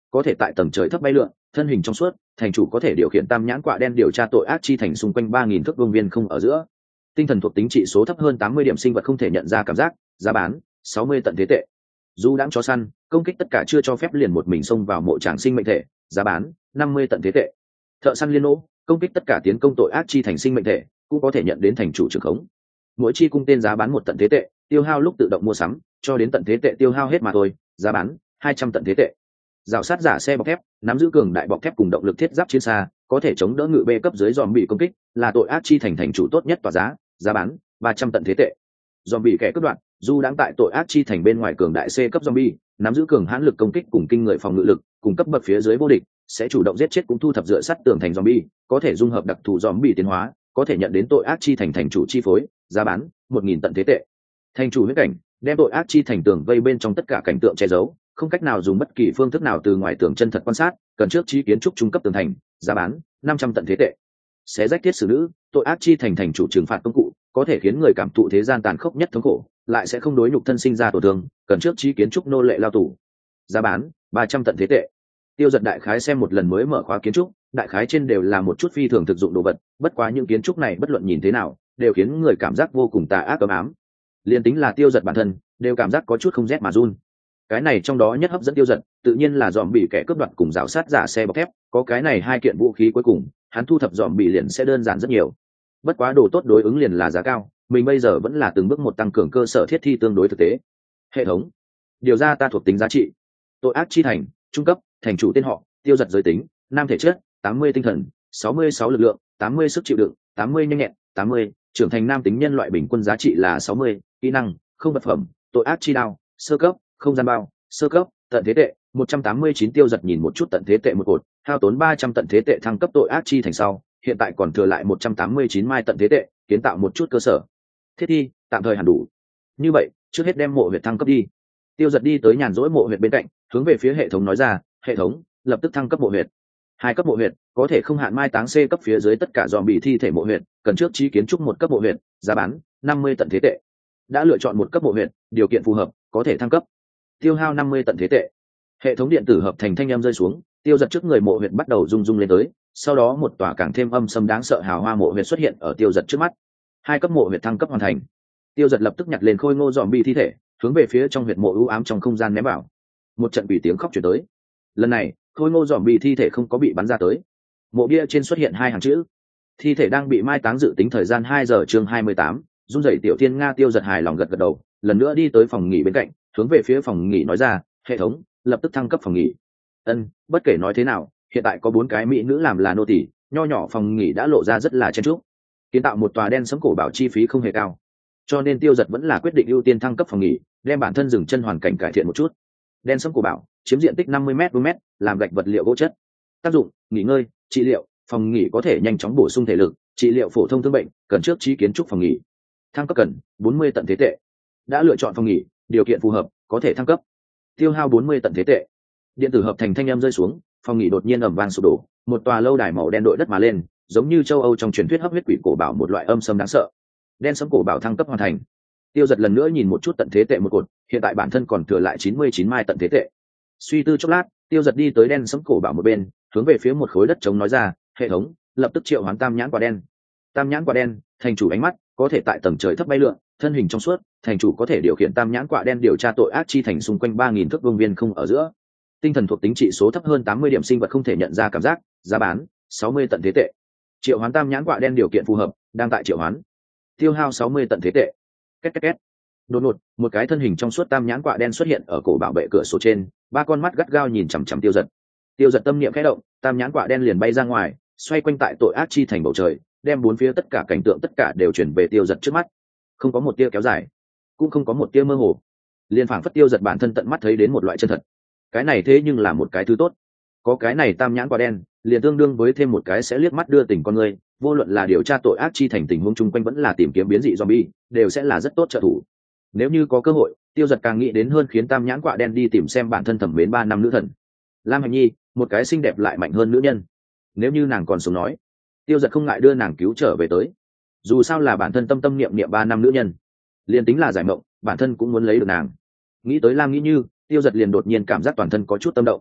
A: có thể tại tầng trời thấp bay lượn, thân hình trong suốt, thành chủ có thể điều khiển tam nhãn quạ đen điều tra tội ác chi thành xung quanh ba nghìn thước vuông viên không ở giữa. Tinh thần thuộc tính trị số thấp hơn tám mươi điểm sinh vật không thể nhận ra cảm giác, giá bán sáu mươi tận thế tệ. Du đãng chó săn, công kích tất cả chưa cho phép liền một mình xông vào mộ tràng sinh mệnh thể, giá bán năm mươi tận thế tệ. Thợ săn liên nỗ, công kích tất cả tiến công tội ác chi thành sinh mệnh thể, cũng có thể nhận đến thành chủ trường khống. Mỗi chi cung tên giá bán một tận thế tệ, tiêu hao lúc tự động mua sắm, cho đến tận thế tệ tiêu hao hết mà thôi, giá bán hai trăm tận thế tệ. Rào sát giả xe bọc thép, nắm giữ cường đại bọc thép cùng động lực thiết giáp chiến xa, có thể chống đỡ ngự bê cấp dưới dòm bị công kích, là tội ác chi thành thành chủ tốt nhất tỏa giá, giá bán ba trăm tận thế tệ. Dòm bị kẻ cướp đoạn, dù đang tại tội ác chi thành bên ngoài cường đại C cấp zombie, nắm giữ cường hãn lực công kích cùng kinh người phòng ngự lực, cùng cấp bậc phía dưới vô địch, sẽ chủ động giết chết cũng thu thập dựa sắt tường thành zombie, có thể dung hợp đặc thù zombie tiến hóa, có thể nhận đến tội ác chi thành thành chủ chi phối, giá bán một nghìn tận thế tệ. Thành chủ huyết cảnh, đem tội ác chi thành tường vây bên trong tất cả cảnh tượng che giấu, không cách nào dùng bất kỳ phương thức nào từ ngoài tường chân thật quan sát, cần trước chi kiến trúc trung cấp tường thành, giá bán năm trăm tận thế tệ. Xé rách thiết xử nữ, tội ác chi thành thành chủ trừng phạt công cụ, có thể khiến người cảm thụ thế gian tàn khốc nhất thống khổ, lại sẽ không đối nhục thân sinh ra tổn thương, cần trước chi kiến trúc nô lệ lao tù, giá bán ba trăm tận thế tệ. Tiêu Giật đại khái xem một lần mới mở khóa kiến trúc, đại khái trên đều là một chút phi thường thực dụng đồ vật, bất quá những kiến trúc này bất luận nhìn thế nào, đều khiến người cảm giác vô cùng tà ác ấm ám. Liên tính là Tiêu Giật bản thân, đều cảm giác có chút không rét mà run. Cái này trong đó nhất hấp dẫn Tiêu Giật, tự nhiên là dòm bị kẻ cướp đoạt cùng rào sát giả xe bọc thép, có cái này hai kiện vũ khí cuối cùng, hắn thu thập dòm bị liền sẽ đơn giản rất nhiều. Bất quá đồ tốt đối ứng liền là giá cao, mình bây giờ vẫn là từng bước một tăng cường cơ sở thiết thi tương đối thực tế. Hệ thống điều ra ta thuộc tính giá trị. Tội ác chi thành trung cấp, thành chủ tên họ Tiêu Giật, giới tính nam, thể chất tám mươi tinh thần, sáu mươi sáu lực lượng, tám mươi sức chịu đựng, tám mươi nhanh nhẹn, tám mươi trưởng thành nam tính, nhân loại bình quân giá trị là sáu mươi. Kỹ năng không vật phẩm, tội ác chi đao sơ cấp, không gian bao sơ cấp, tận thế tệ một trăm tám mươi chín. Tiêu Giật nhìn một chút tận thế tệ một cột, hao tốn ba trăm tận thế tệ thăng cấp tội ác chi thành sau, hiện tại còn thừa lại một trăm tám mươi chín mai tận thế tệ, kiến tạo một chút cơ sở thiết thi tạm thời hẳn đủ. Như vậy trước hết đem mộ huyệt thăng cấp đi. Tiêu Giật đi tới nhàn rỗi mộ huyệt bên cạnh, hướng về phía hệ thống nói ra, hệ thống lập tức thăng cấp mộ huyệt. Hai cấp mộ huyệt, có thể không hạn mai táng C cấp phía dưới tất cả dòm bị thi thể mộ huyệt, cần trước chi kiến trúc một cấp mộ huyệt, giá bán năm mươi tận thế tệ. Đã lựa chọn một cấp mộ huyệt, điều kiện phù hợp, có thể thăng cấp. Tiêu hao năm mươi tận thế tệ. Hệ thống điện tử hợp thành thanh âm rơi xuống, Tiêu Giật trước người mộ huyệt bắt đầu rung rung lên tới, sau đó một tòa càng thêm âm sâm đáng sợ hào hoa mộ huyệt xuất hiện ở Tiêu Giật trước mắt. Hai cấp mộ huyệt thăng cấp hoàn thành. Tiêu Giật lập tức nhặt lên khôi ngô dòm bị thi thể, hướng về phía trong huyệt mộ u ám trong không gian ném vào. Một trận quỷ tiếng khóc truyền tới. Lần này khôi ngô dòm bị thi thể không có bị bắn ra tới. Mộ bia trên xuất hiện hai hàng chữ: thi thể đang bị mai táng, dự tính thời gian hai giờ. Chương hai mươi tám, run rẩy tiểu thiên nga. Tiêu Giật hài lòng gật gật đầu, lần nữa đi tới phòng nghỉ bên cạnh, hướng về phía phòng nghỉ nói ra, hệ thống lập tức thăng cấp phòng nghỉ. Ân, bất kể nói thế nào, hiện tại có bốn cái mỹ nữ làm là nô tỳ, nho nhỏ phòng nghỉ đã lộ ra rất là chen chúc. Kiến tạo một tòa đen sẫm cổ bảo chi phí không hề cao, cho nên Tiêu Giật vẫn là quyết định ưu tiên thăng cấp phòng nghỉ, đem bản thân dừng chân hoàn cảnh cải thiện một chút. Đen sẫm cổ bảo chiếm diện tích năm mươi mét vuông, làm gạch vật liệu gỗ chất. Tác dụng nghỉ ngơi, trị liệu. Phòng nghỉ có thể nhanh chóng bổ sung thể lực, trị liệu phổ thông thương bệnh, cần trước trí kiến trúc phòng nghỉ. Thăng cấp cần bốn mươi tận thế tệ. Đã lựa chọn phòng nghỉ, điều kiện phù hợp, có thể thăng cấp. Tiêu hao bốn mươi tận thế tệ. Điện tử hợp thành thanh âm rơi xuống, phòng nghỉ đột nhiên ầm vang sụp đổ, một tòa lâu đài màu đen đội đất mà lên, giống như châu Âu trong truyền thuyết hấp huyết quỷ cổ bảo, một loại âm sâm đáng sợ. Đen sẫm cổ bảo thăng cấp hoàn thành. Tiêu Giật lần nữa nhìn một chút tận thế tệ một cột, hiện tại bản thân còn thừa lại chín mươi chín mai tận thế tệ. Suy tư chốc lát, Tiêu Giật đi tới đen sẫm cổ bảo một bên, hướng về phía một khối đất trống nói ra, hệ thống lập tức triệu hoán tam nhãn quả đen. Tam nhãn quả đen, thành chủ ánh mắt, có thể tại tầng trời thấp bay lượn, thân hình trong suốt, thành chủ có thể điều khiển tam nhãn quả đen điều tra tội ác chi thành xung quanh ba nghìn thước vuông viên không ở giữa. Tinh thần thuộc tính trị số thấp hơn tám mươi điểm sinh vật không thể nhận ra cảm giác, giá bán sáu mươi tận thế tệ. Triệu hoán tam nhãn quả đen điều kiện phù hợp, đang tại triệu hoán. Tiêu hao sáu mươi tận thế tệ. Két két két. Đột ngột, một cái thân hình trong suốt tam nhãn quạ đen xuất hiện ở cổ bảo vệ cửa sổ trên, ba con mắt gắt gao nhìn chằm chằm Tiêu Giật. Tiêu Giật tâm niệm khẽ động, tam nhãn quạ đen liền bay ra ngoài, xoay quanh tại tội ác chi thành bầu trời, đem bốn phía tất cả cảnh tượng tất cả đều chuyển về Tiêu Giật trước mắt. Không có một tia kéo dài, cũng không có một tia mơ hồ, liền phảng phất Tiêu Giật bản thân tận mắt thấy đến một loại chân thật. Cái này thế nhưng là một cái thứ tốt. Có cái này tam nhãn quạ đen, liền tương đương với thêm một cái sẽ liếc mắt đưa tình con người, vô luận là điều tra tội ác chi thành tình huống chung quanh vẫn là tìm kiếm biến dị zombie, đều sẽ là rất tốt trợ thủ. Nếu như có cơ hội, Tiêu Giật càng nghĩ đến hơn khiến tam nhãn quạ đen đi tìm xem bản thân thẩm mến ba năm nữ thần Lam Hạnh Nhi, một cái xinh đẹp lại mạnh hơn nữ nhân. Nếu như nàng còn sống nói, Tiêu Giật không ngại đưa nàng cứu trở về tới. Dù sao là bản thân tâm tâm niệm niệm ba năm nữ nhân, liền tính là giải mộng, bản thân cũng muốn lấy được nàng. Nghĩ tới Lam Nghĩ Như, Tiêu Giật liền đột nhiên cảm giác toàn thân có chút tâm động.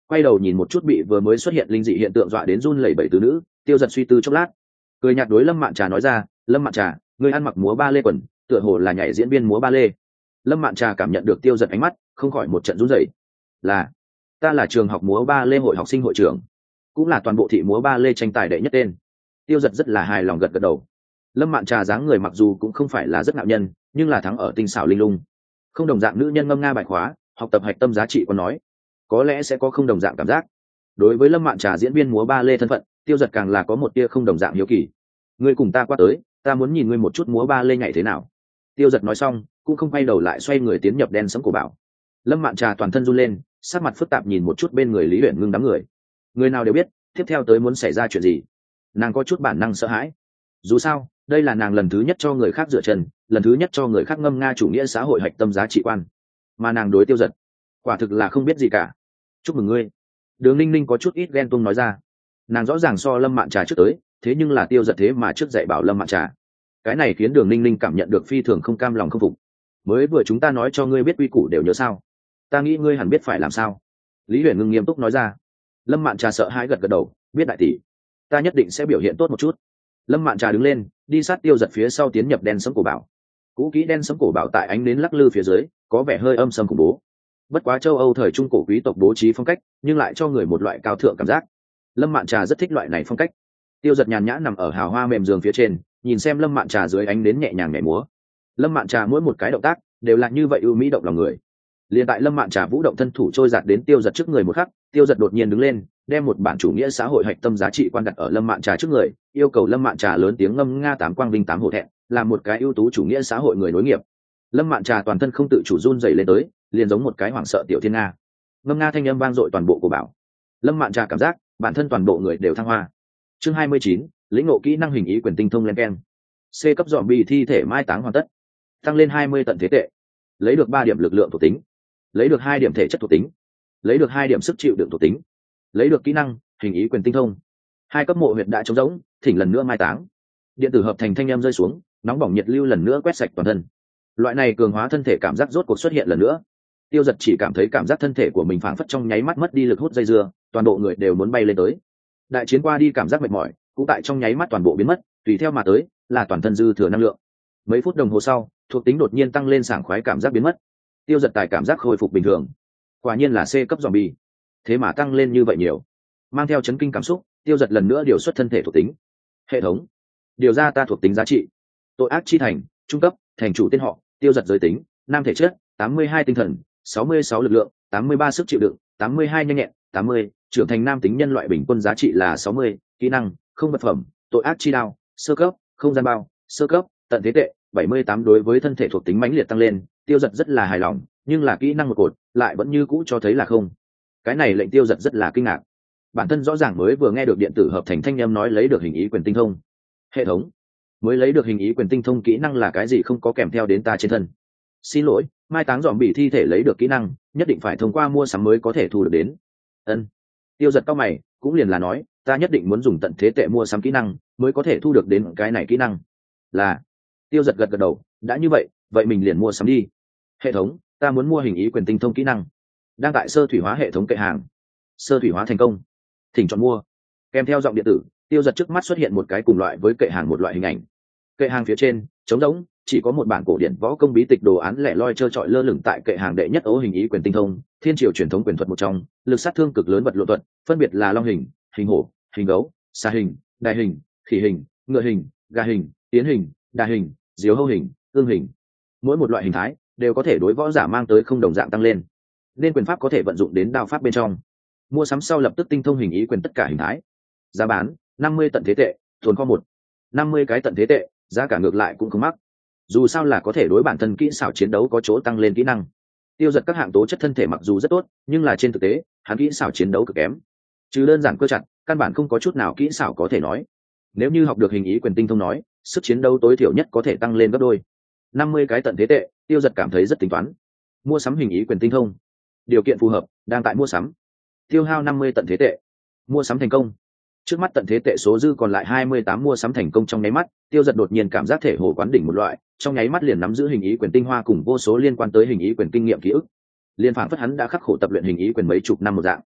A: quay đầu nhìn một chút bị vừa mới xuất hiện linh dị hiện tượng dọa đến run lẩy bẩy tứ nữ, Tiêu Giật suy tư chốc lát, cười nhạt đối Lâm Mạn Trà nói ra, Lâm Mạn Trà, ngươi ăn mặc múa ba lê quần, tựa hồ là nhảy diễn viên múa ba lê. Lâm Mạn Trà cảm nhận được Tiêu Giật ánh mắt, không khỏi một trận run rẩy. Là, ta là trường học múa ba lê hội học sinh hội trưởng, cũng là toàn bộ thị múa ba lê tranh tài đệ nhất tên. Tiêu Giật rất là hài lòng gật gật đầu. Lâm Mạn Trà dáng người mặc dù cũng không phải là rất ngạo nhân, nhưng là thắng ở tinh xảo linh lung. Không đồng dạng nữ nhân ngâm nga bài khóa, học tập hạch tâm giá trị còn nói, có lẽ sẽ có không đồng dạng cảm giác. Đối với Lâm Mạn Trà diễn viên múa ba lê thân phận, Tiêu Giật càng là có một tia không đồng dạng hiếu kỳ. Ngươi cùng ta qua tới, ta muốn nhìn ngươi một chút múa ba lê nhảy thế nào. Tiêu Giật nói xong, cũng không quay đầu lại xoay người tiến nhập đen sẫm cổ bảo. Lâm Mạn Trà toàn thân run lên, sắc mặt phức tạp nhìn một chút bên người Lý Uyển Ngưng đám người. Người nào đều biết, tiếp theo tới muốn xảy ra chuyện gì. Nàng có chút bản năng sợ hãi. Dù sao, đây là nàng lần thứ nhất cho người khác dựa chân, lần thứ nhất cho người khác ngâm nga chủ nghĩa xã hội hạch tâm giá trị quan. Mà nàng đối Tiêu Giật, quả thực là không biết gì cả. Chúc mừng ngươi. Đường Ninh Ninh có chút ít ghen tuông nói ra. Nàng rõ ràng so Lâm Mạn Trà trước tới, thế nhưng là Tiêu Giật thế mà trước dạy bảo Lâm Mạn Trà. Cái này khiến Đường Ninh Ninh cảm nhận được phi thường không cam lòng không phục. Mới vừa chúng ta nói cho ngươi biết quy củ đều nhớ sao? Ta nghĩ ngươi hẳn biết phải làm sao. Lý Uyển Ngưng nghiêm túc nói ra. Lâm Mạn Trà sợ hãi gật gật đầu, biết đại tỷ, ta nhất định sẽ biểu hiện tốt một chút. Lâm Mạn Trà đứng lên, đi sát Tiêu Giật phía sau tiến nhập đen sẫm cổ bảo. Cũ kỹ đen sẫm cổ bảo tại ánh nến lắc lư phía dưới, có vẻ hơi âm sầm khủng bố. Bất quá châu Âu thời trung cổ quý tộc bố trí phong cách, nhưng lại cho người một loại cao thượng cảm giác. Lâm Mạn Trà rất thích loại này phong cách. Tiêu Giật nhàn nhã nằm ở hào hoa mềm giường phía trên, nhìn xem Lâm Mạn Trà dưới ánh nến nhẹ nhàng nhảy múa. Lâm Mạn Trà mỗi một cái động tác đều là như vậy ưu mỹ động lòng người. Liên tại Lâm Mạn Trà vũ động thân thủ trôi giạt đến Tiêu Giật trước người một khắc, Tiêu Giật đột nhiên đứng lên, đem một bản chủ nghĩa xã hội hạch tâm giá trị quan đặt ở Lâm Mạn Trà trước người, yêu cầu Lâm Mạn Trà lớn tiếng ngâm nga tám quang vinh tám hổ thẹn, làm một cái ưu tú chủ nghĩa xã hội người nối nghiệp. Lâm Mạn Trà toàn thân không tự chủ run rẩy lên tới, liền giống một cái hoảng sợ tiểu thiên nga. Ngâm nga thanh âm vang dội toàn bộ của bảo. Lâm Mạn Trà cảm giác bản thân toàn bộ người đều thăng hoa. Chương hai mươi chín, lĩnh ngộ kỹ năng hình ý quyền tinh thông lên ken. C cấp dọn bị thi thể mai táng hoàn tất. Tăng lên hai mươi tận thế tệ. Lấy được ba điểm lực lượng thuộc tính. Lấy được hai điểm thể chất thuộc tính. Lấy được hai điểm sức chịu đựng thuộc tính. Lấy được kỹ năng hình ý quyền tinh thông. Hai cấp mộ huyệt đã trống rỗng, thỉnh lần nữa mai táng. Điện tử hợp thành thanh âm rơi xuống, nóng bỏng nhiệt lưu lần nữa quét sạch toàn thân. Loại này cường hóa thân thể cảm giác rốt cuộc xuất hiện lần nữa. Tiêu Giật chỉ cảm thấy cảm giác thân thể của mình phảng phất trong nháy mắt mất đi lực hút dây dưa, toàn bộ người đều muốn bay lên tới. Đại chiến qua đi cảm giác mệt mỏi, cũng tại trong nháy mắt toàn bộ biến mất, tùy theo mà tới là toàn thân dư thừa năng lượng. Mấy phút đồng hồ sau, thuộc tính đột nhiên tăng lên, sảng khoái cảm giác biến mất. Tiêu Giật tài cảm giác khôi phục bình thường. Quả nhiên là C cấp zombie. Thế mà tăng lên như vậy nhiều. Mang theo chấn kinh cảm xúc, Tiêu Giật lần nữa điều xuất thân thể thuộc tính. Hệ thống, điều ra ta thuộc tính giá trị. Tội ác chi thành, trung cấp, thành chủ tên họ, Tiêu Giật giới tính, nam thể chất, tám mươi hai tinh thần, sáu mươi sáu lực lượng, tám mươi ba sức chịu đựng, tám mươi hai nhanh nhẹn, tám mươi, trưởng thành nam tính nhân loại bình quân giá trị là sáu mươi, kỹ năng, không vật phẩm, tội ác chi đao, sơ cấp, không gian bao, sơ cấp, tận thế tệ, bảy mươi tám đối với thân thể thuộc tính mãnh liệt tăng lên, Tiêu Giật rất là hài lòng, nhưng là kỹ năng một cột, lại vẫn như cũ cho thấy là không. Cái này lệnh Tiêu Giật rất là kinh ngạc. Bản thân rõ ràng mới vừa nghe được điện tử hợp thành thanh âm nói lấy được hình ý quyền tinh thông. Hệ thống, mới lấy được hình ý quyền tinh thông kỹ năng là cái gì không có kèm theo đến ta trên thân. Xin lỗi, mai táng dòm bị thi thể lấy được kỹ năng, nhất định phải thông qua mua sắm mới có thể thu được đến. Ân. Tiêu Giật cao mày, cũng liền là nói, ta nhất định muốn dùng tận thế tệ mua sắm kỹ năng, mới có thể thu được đến cái này kỹ năng. Là. Tiêu Giật gật gật đầu, đã như vậy, vậy mình liền mua sắm đi. Hệ thống, ta muốn mua hình ý quyền tinh thông kỹ năng. Đang tại sơ thủy hóa hệ thống kệ hàng. Sơ thủy hóa thành công. Thỉnh chọn mua. Kèm theo giọng điện tử, Tiêu Giật trước mắt xuất hiện một cái cùng loại với kệ hàng một loại hình ảnh. Kệ hàng phía trên, trống rỗng, chỉ có một bản cổ điển võ công bí tịch đồ án lẻ loi trơ trọi lơ lửng tại kệ hàng đệ nhất ố hình ý quyền tinh thông, thiên triều truyền thống quyền thuật một trong, lực sát thương cực lớn vật lộ thuật, phân biệt là long hình, hình hổ, hình gấu, xà hình, đại hình, khỉ hình, ngựa hình, gà hình, tiến hình, đà hình, diếu hâu hình, ương hình. Mỗi một loại hình thái đều có thể đối võ giả mang tới không đồng dạng tăng lên, nên quyền pháp có thể vận dụng đến đao pháp bên trong. Mua sắm sau lập tức tinh thông hình ý quyền tất cả hình thái. Giá bán năm mươi tận thế tệ, tồn kho một. năm mươi cái tận thế tệ, giá cả ngược lại cũng không mắc. Dù sao là có thể đối bản thân kỹ xảo chiến đấu có chỗ tăng lên kỹ năng. Tiêu Giật các hạng tố chất thân thể mặc dù rất tốt, nhưng là trên thực tế, hắn kỹ xảo chiến đấu cực kém. Trừ đơn giản cơ chặt, căn bản không có chút nào kỹ xảo có thể nói. Nếu như học được hình ý quyền tinh thông nói, sức chiến đấu tối thiểu nhất có thể tăng lên gấp đôi. năm mươi cái tận thế tệ, Tiêu Giật cảm thấy rất tính toán. Mua sắm hình ý quyền tinh thông. Điều kiện phù hợp, đang tại mua sắm. Tiêu hao năm mươi tận thế tệ. Mua sắm thành công. Trước mắt tận thế tệ số dư còn lại hai mươi tám, mua sắm thành công trong nháy mắt, Tiêu Giật đột nhiên cảm giác thể hồ quán đỉnh một loại, trong nháy mắt liền nắm giữ hình ý quyền tinh hoa cùng vô số liên quan tới hình ý quyền kinh nghiệm ký ức. Liên phảng phất hắn đã khắc khổ tập luyện hình ý quyền mấy chục năm một dạng.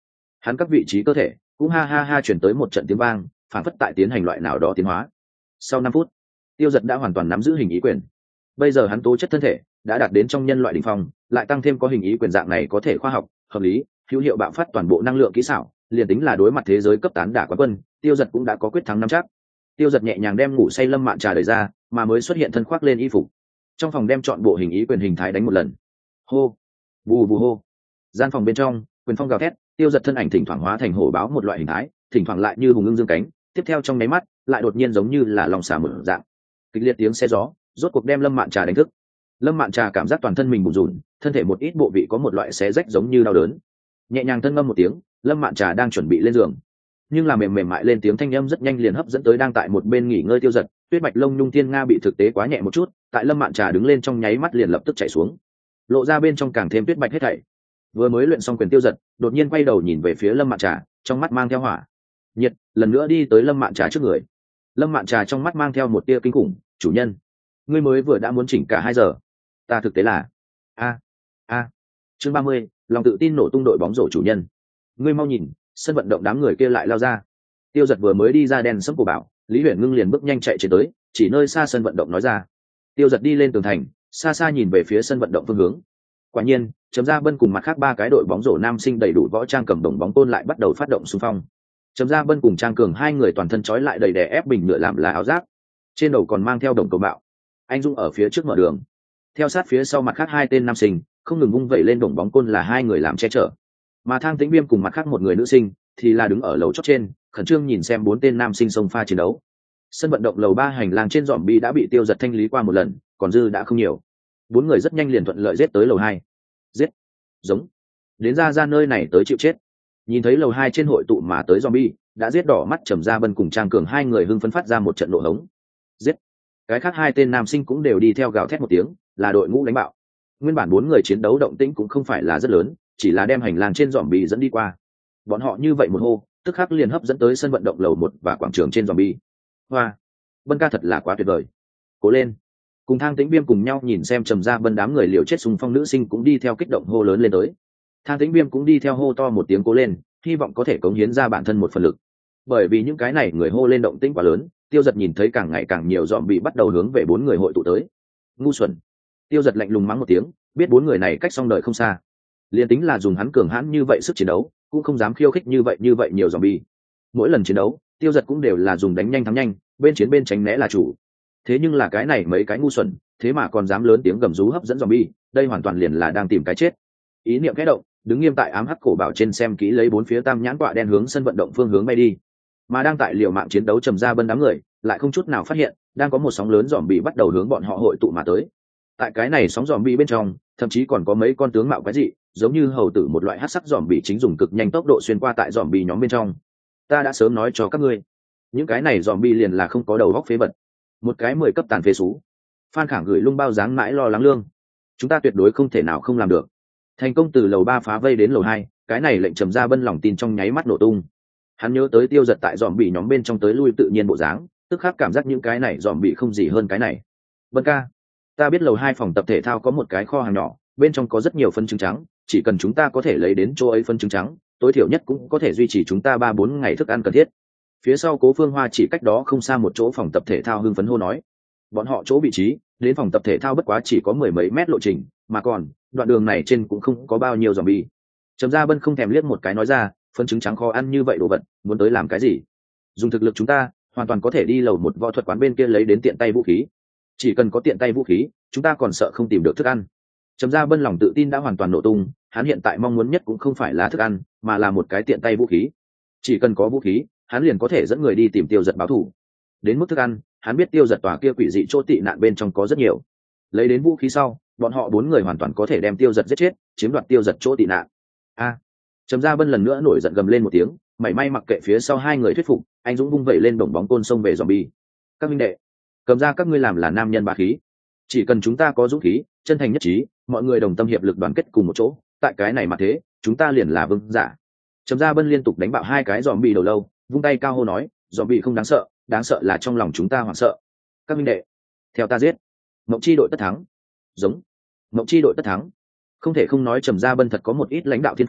A: hắn các vị trí cơ thể cũng ha ha ha chuyển tới một trận tiếng vang, phản phất tại tiến hành loại nào đó tiến hóa. Sau năm phút, Tiêu Dật đã hoàn toàn nắm giữ hình ý quyền. Bây giờ hắn tố chất thân thể đã đạt đến trong nhân loại đỉnh phong, lại tăng thêm có hình ý quyền dạng này có thể khoa học, hợp lý, hữu hiệu bạo phát toàn bộ năng lượng kỹ xảo, liền tính là đối mặt thế giới cấp tán đả quán quân, Tiêu Dật cũng đã có quyết thắng nắm chắc. Tiêu Dật nhẹ nhàng đem ngủ say Lâm Mạn Trà đẩy ra, mà mới xuất hiện thân khoác lên y phục. Trong phòng đem chọn bộ hình ý quyền hình thái đánh một lần. Hô, vù vù hô. Gian phòng bên trong, quyền phong gào thét, Tiêu Dật thân ảnh thỉnh thoảng hóa thành hổ báo một loại hình thái, thỉnh thoảng lại như hùng ưng dương cánh, tiếp theo trong nháy mắt, lại đột nhiên giống như là lòng xà mở dạng. Kịch liệt tiếng xe gió, rốt cuộc đem Lâm Mạn Trà đánh thức. Lâm Mạn Trà cảm giác toàn thân mình bủn rủn, thân thể một ít bộ vị có một loại xé rách giống như đau đớn. Nhẹ nhàng thân ngâm một tiếng, Lâm Mạn Trà đang chuẩn bị lên giường, nhưng là mềm mềm mại lên tiếng thanh âm rất nhanh liền hấp dẫn tới đang tại một bên nghỉ ngơi Tiêu Dật. Tuyết bạch lông nhung thiên nga bị thực tế quá nhẹ một chút, tại Lâm Mạn Trà đứng lên trong nháy mắt liền lập tức chảy xuống, lộ ra bên trong càng thêm tuyết bạch hết thảy. Vừa mới luyện xong quyền Tiêu Dật đột nhiên quay đầu nhìn về phía Lâm Mạn Trà, trong mắt mang theo hỏa nhiệt, lần nữa đi tới Lâm Mạn Trà trước người. Lâm Mạn Trà trong mắt mang theo một tia kinh khủng, chủ nhân, ngươi mới vừa đã muốn chỉnh cả hai giờ, ta thực tế là a a chương ba mươi, lòng tự tin nổ tung đội bóng rổ chủ nhân, ngươi mau nhìn, sân vận động đám người kia lại lao ra. Tiêu Dật vừa mới đi ra đèn sấm của bảo, Lý Huyền Ngưng liền bước nhanh chạy trên tới, chỉ nơi xa sân vận động nói ra. Tiêu Dật đi lên tường thành, xa xa nhìn về phía sân vận động phương hướng. Quả nhiên, Trầm Gia Bân cùng mặt khác ba cái đội bóng rổ nam sinh đầy đủ võ trang cầm đồng bóng côn lại bắt đầu phát động xung phong. Trầm Gia Bân cùng Trang Cường hai người toàn thân trói lại đầy đè ép bình nhựa làm là áo giáp, trên đầu còn mang theo đồng cầu bạo. Anh Dung ở phía trước mở đường, theo sát phía sau mặt khác hai tên nam sinh không ngừng vung vẩy lên đồng bóng côn là hai người làm che chở, mà Thang Tĩnh Viêm cùng mặt khác một người nữ sinh thì là đứng ở lầu chót trên, khẩn trương nhìn xem bốn tên nam sinh xông pha chiến đấu. Sân vận động lầu ba hành lang trên dòm bi đã bị Tiêu Dật thanh lý qua một lần, còn dư đã không nhiều. Bốn người rất nhanh liền thuận lợi giết tới lầu hai. Giết, giống, đến ra ra nơi này tới chịu chết. Nhìn thấy lầu hai trên hội tụ mà tới zombie, đã giết đỏ mắt Trầm Gia Bân cùng Trang Cường hai người hưng phấn phát ra một trận nộ hống. Giết. Cái khác hai tên nam sinh cũng đều đi theo gào thét một tiếng, là đội ngũ đánh bạo. Nguyên bản bốn người chiến đấu động tĩnh cũng không phải là rất lớn, chỉ là đem hành lang trên zombie dẫn đi qua. Bọn họ như vậy một hô, tức khắc liền hấp dẫn tới sân vận động lầu một và quảng trường trên zombie. Hoa, Bân ca thật là quá tuyệt vời. Cố lên. Cùng Thang Tĩnh Viêm cùng nhau nhìn xem Trầm Gia Bân đám người liều chết xung phong nữ sinh cũng đi theo kích động hô lớn lên tới. Thang Tĩnh Viêm cũng đi theo hô to một tiếng cố lên, hy vọng có thể cống hiến ra bản thân một phần lực. Bởi vì những cái này người hô lên động tĩnh quá lớn, Tiêu Dật nhìn thấy càng ngày càng nhiều dòm bị bắt đầu hướng về bốn người hội tụ tới. Ngu xuẩn. Tiêu Dật lạnh lùng mắng một tiếng, biết bốn người này cách xong đời không xa. Liên tính là dùng hắn cường hãn như vậy sức chiến đấu, cũng không dám khiêu khích như vậy như vậy nhiều zombie. Mỗi lần chiến đấu, Tiêu Dật cũng đều là dùng đánh nhanh thắng nhanh, bên chiến bên tránh né là chủ. Thế nhưng là cái này mấy cái ngu xuẩn, thế mà còn dám lớn tiếng gầm rú hấp dẫn zombie, đây hoàn toàn liền là đang tìm cái chết. Ý niệm khẽ động, đứng nghiêm tại ám hắc cổ bảo trên xem kỹ lấy bốn phía tam nhãn quạ đen hướng sân vận động phương hướng bay đi. Mà đang tại liều mạng chiến đấu Trầm Gia Bân đám người, lại không chút nào phát hiện, đang có một sóng lớn zombie bắt đầu hướng bọn họ hội tụ mà tới. Tại cái này sóng zombie bên trong, thậm chí còn có mấy con tướng mạo quái dị, giống như hầu tử một loại hắc sắc zombie chính dùng cực nhanh tốc độ xuyên qua tại zombie nhóm bên trong. Ta đã sớm nói cho các ngươi, những cái này zombie liền là không có đầu óc phế vật, một cái mười cấp tàn phế xú. Phan Khảng gửi lung bao dáng mãi lo lắng lương, chúng ta tuyệt đối không thể nào không làm được. Thành công từ lầu ba phá vây đến lầu hai, cái này lệnh Trầm Gia Bân lòng tin trong nháy mắt nổ tung. Hắn nhớ tới Tiêu Dật tại zombie nhóm bên trong tới lui tự nhiên bộ dáng, tức khắc cảm giác những cái này zombie không gì hơn cái này. Bân ca, ta biết lầu hai phòng tập thể thao có một cái kho hàng nhỏ, bên trong có rất nhiều phân trứng trắng, chỉ cần chúng ta có thể lấy đến chỗ ấy phân trứng trắng, tối thiểu nhất cũng có thể duy trì chúng ta ba bốn ngày thức ăn cần thiết. Phía sau Cố Phương Hoa chỉ cách đó không xa một chỗ phòng tập thể thao hưng phấn hô nói. Bọn họ chỗ vị trí đến phòng tập thể thao bất quá chỉ có mười mấy mét lộ trình, mà còn đoạn đường này trên cũng không có bao nhiêu zombie. Trầm Gia Bân không thèm liếc một cái nói ra, phân trứng trắng kho ăn như vậy đồ vật, muốn tới làm cái gì? Dùng thực lực chúng ta, hoàn toàn có thể đi lầu một võ thuật quán bên kia lấy đến tiện tay vũ khí. Chỉ cần có tiện tay vũ khí, chúng ta còn sợ không tìm được thức ăn. Trầm Gia Bân lòng tự tin đã hoàn toàn nổ tung, hắn hiện tại mong muốn nhất cũng không phải là thức ăn, mà là một cái tiện tay vũ khí. Chỉ cần có vũ khí, hắn liền có thể dẫn người đi tìm Tiêu Dật báo thù. Đến mức thức ăn, hắn biết Tiêu Dật tòa kia quỷ dị chỗ tị nạn bên trong có rất nhiều. Lấy đến vũ khí sau, bọn họ bốn người hoàn toàn có thể đem Tiêu Dật giết chết, chiếm đoạt Tiêu Dật chỗ tị nạn. A! Trầm Gia Bân lần nữa nổi giận gầm lên một tiếng, mảy may mặc kệ phía sau hai người thuyết phục, anh dũng vung vẩy lên bổng bóng côn xông về zombie. Các minh đệ, cầm ra các ngươi làm là nam nhân bá khí. Chỉ cần chúng ta có dũng khí, chân thành nhất trí, mọi người đồng tâm hiệp lực đoàn kết cùng một chỗ, tại cái này mà thế, chúng ta liền là vương giả. Trầm Gia Bân liên tục đánh bạo hai cái zombie đầu lâu, vung tay cao hô nói, zombie không đáng sợ, đáng sợ là trong lòng chúng ta hoảng sợ. Các minh đệ, theo ta giết. Mộng chi đội tất thắng. Giống. Mộng chi đội tất thắng. Không thể không nói Trầm Gia Bân thật có một ít lãnh đạo thiên phú,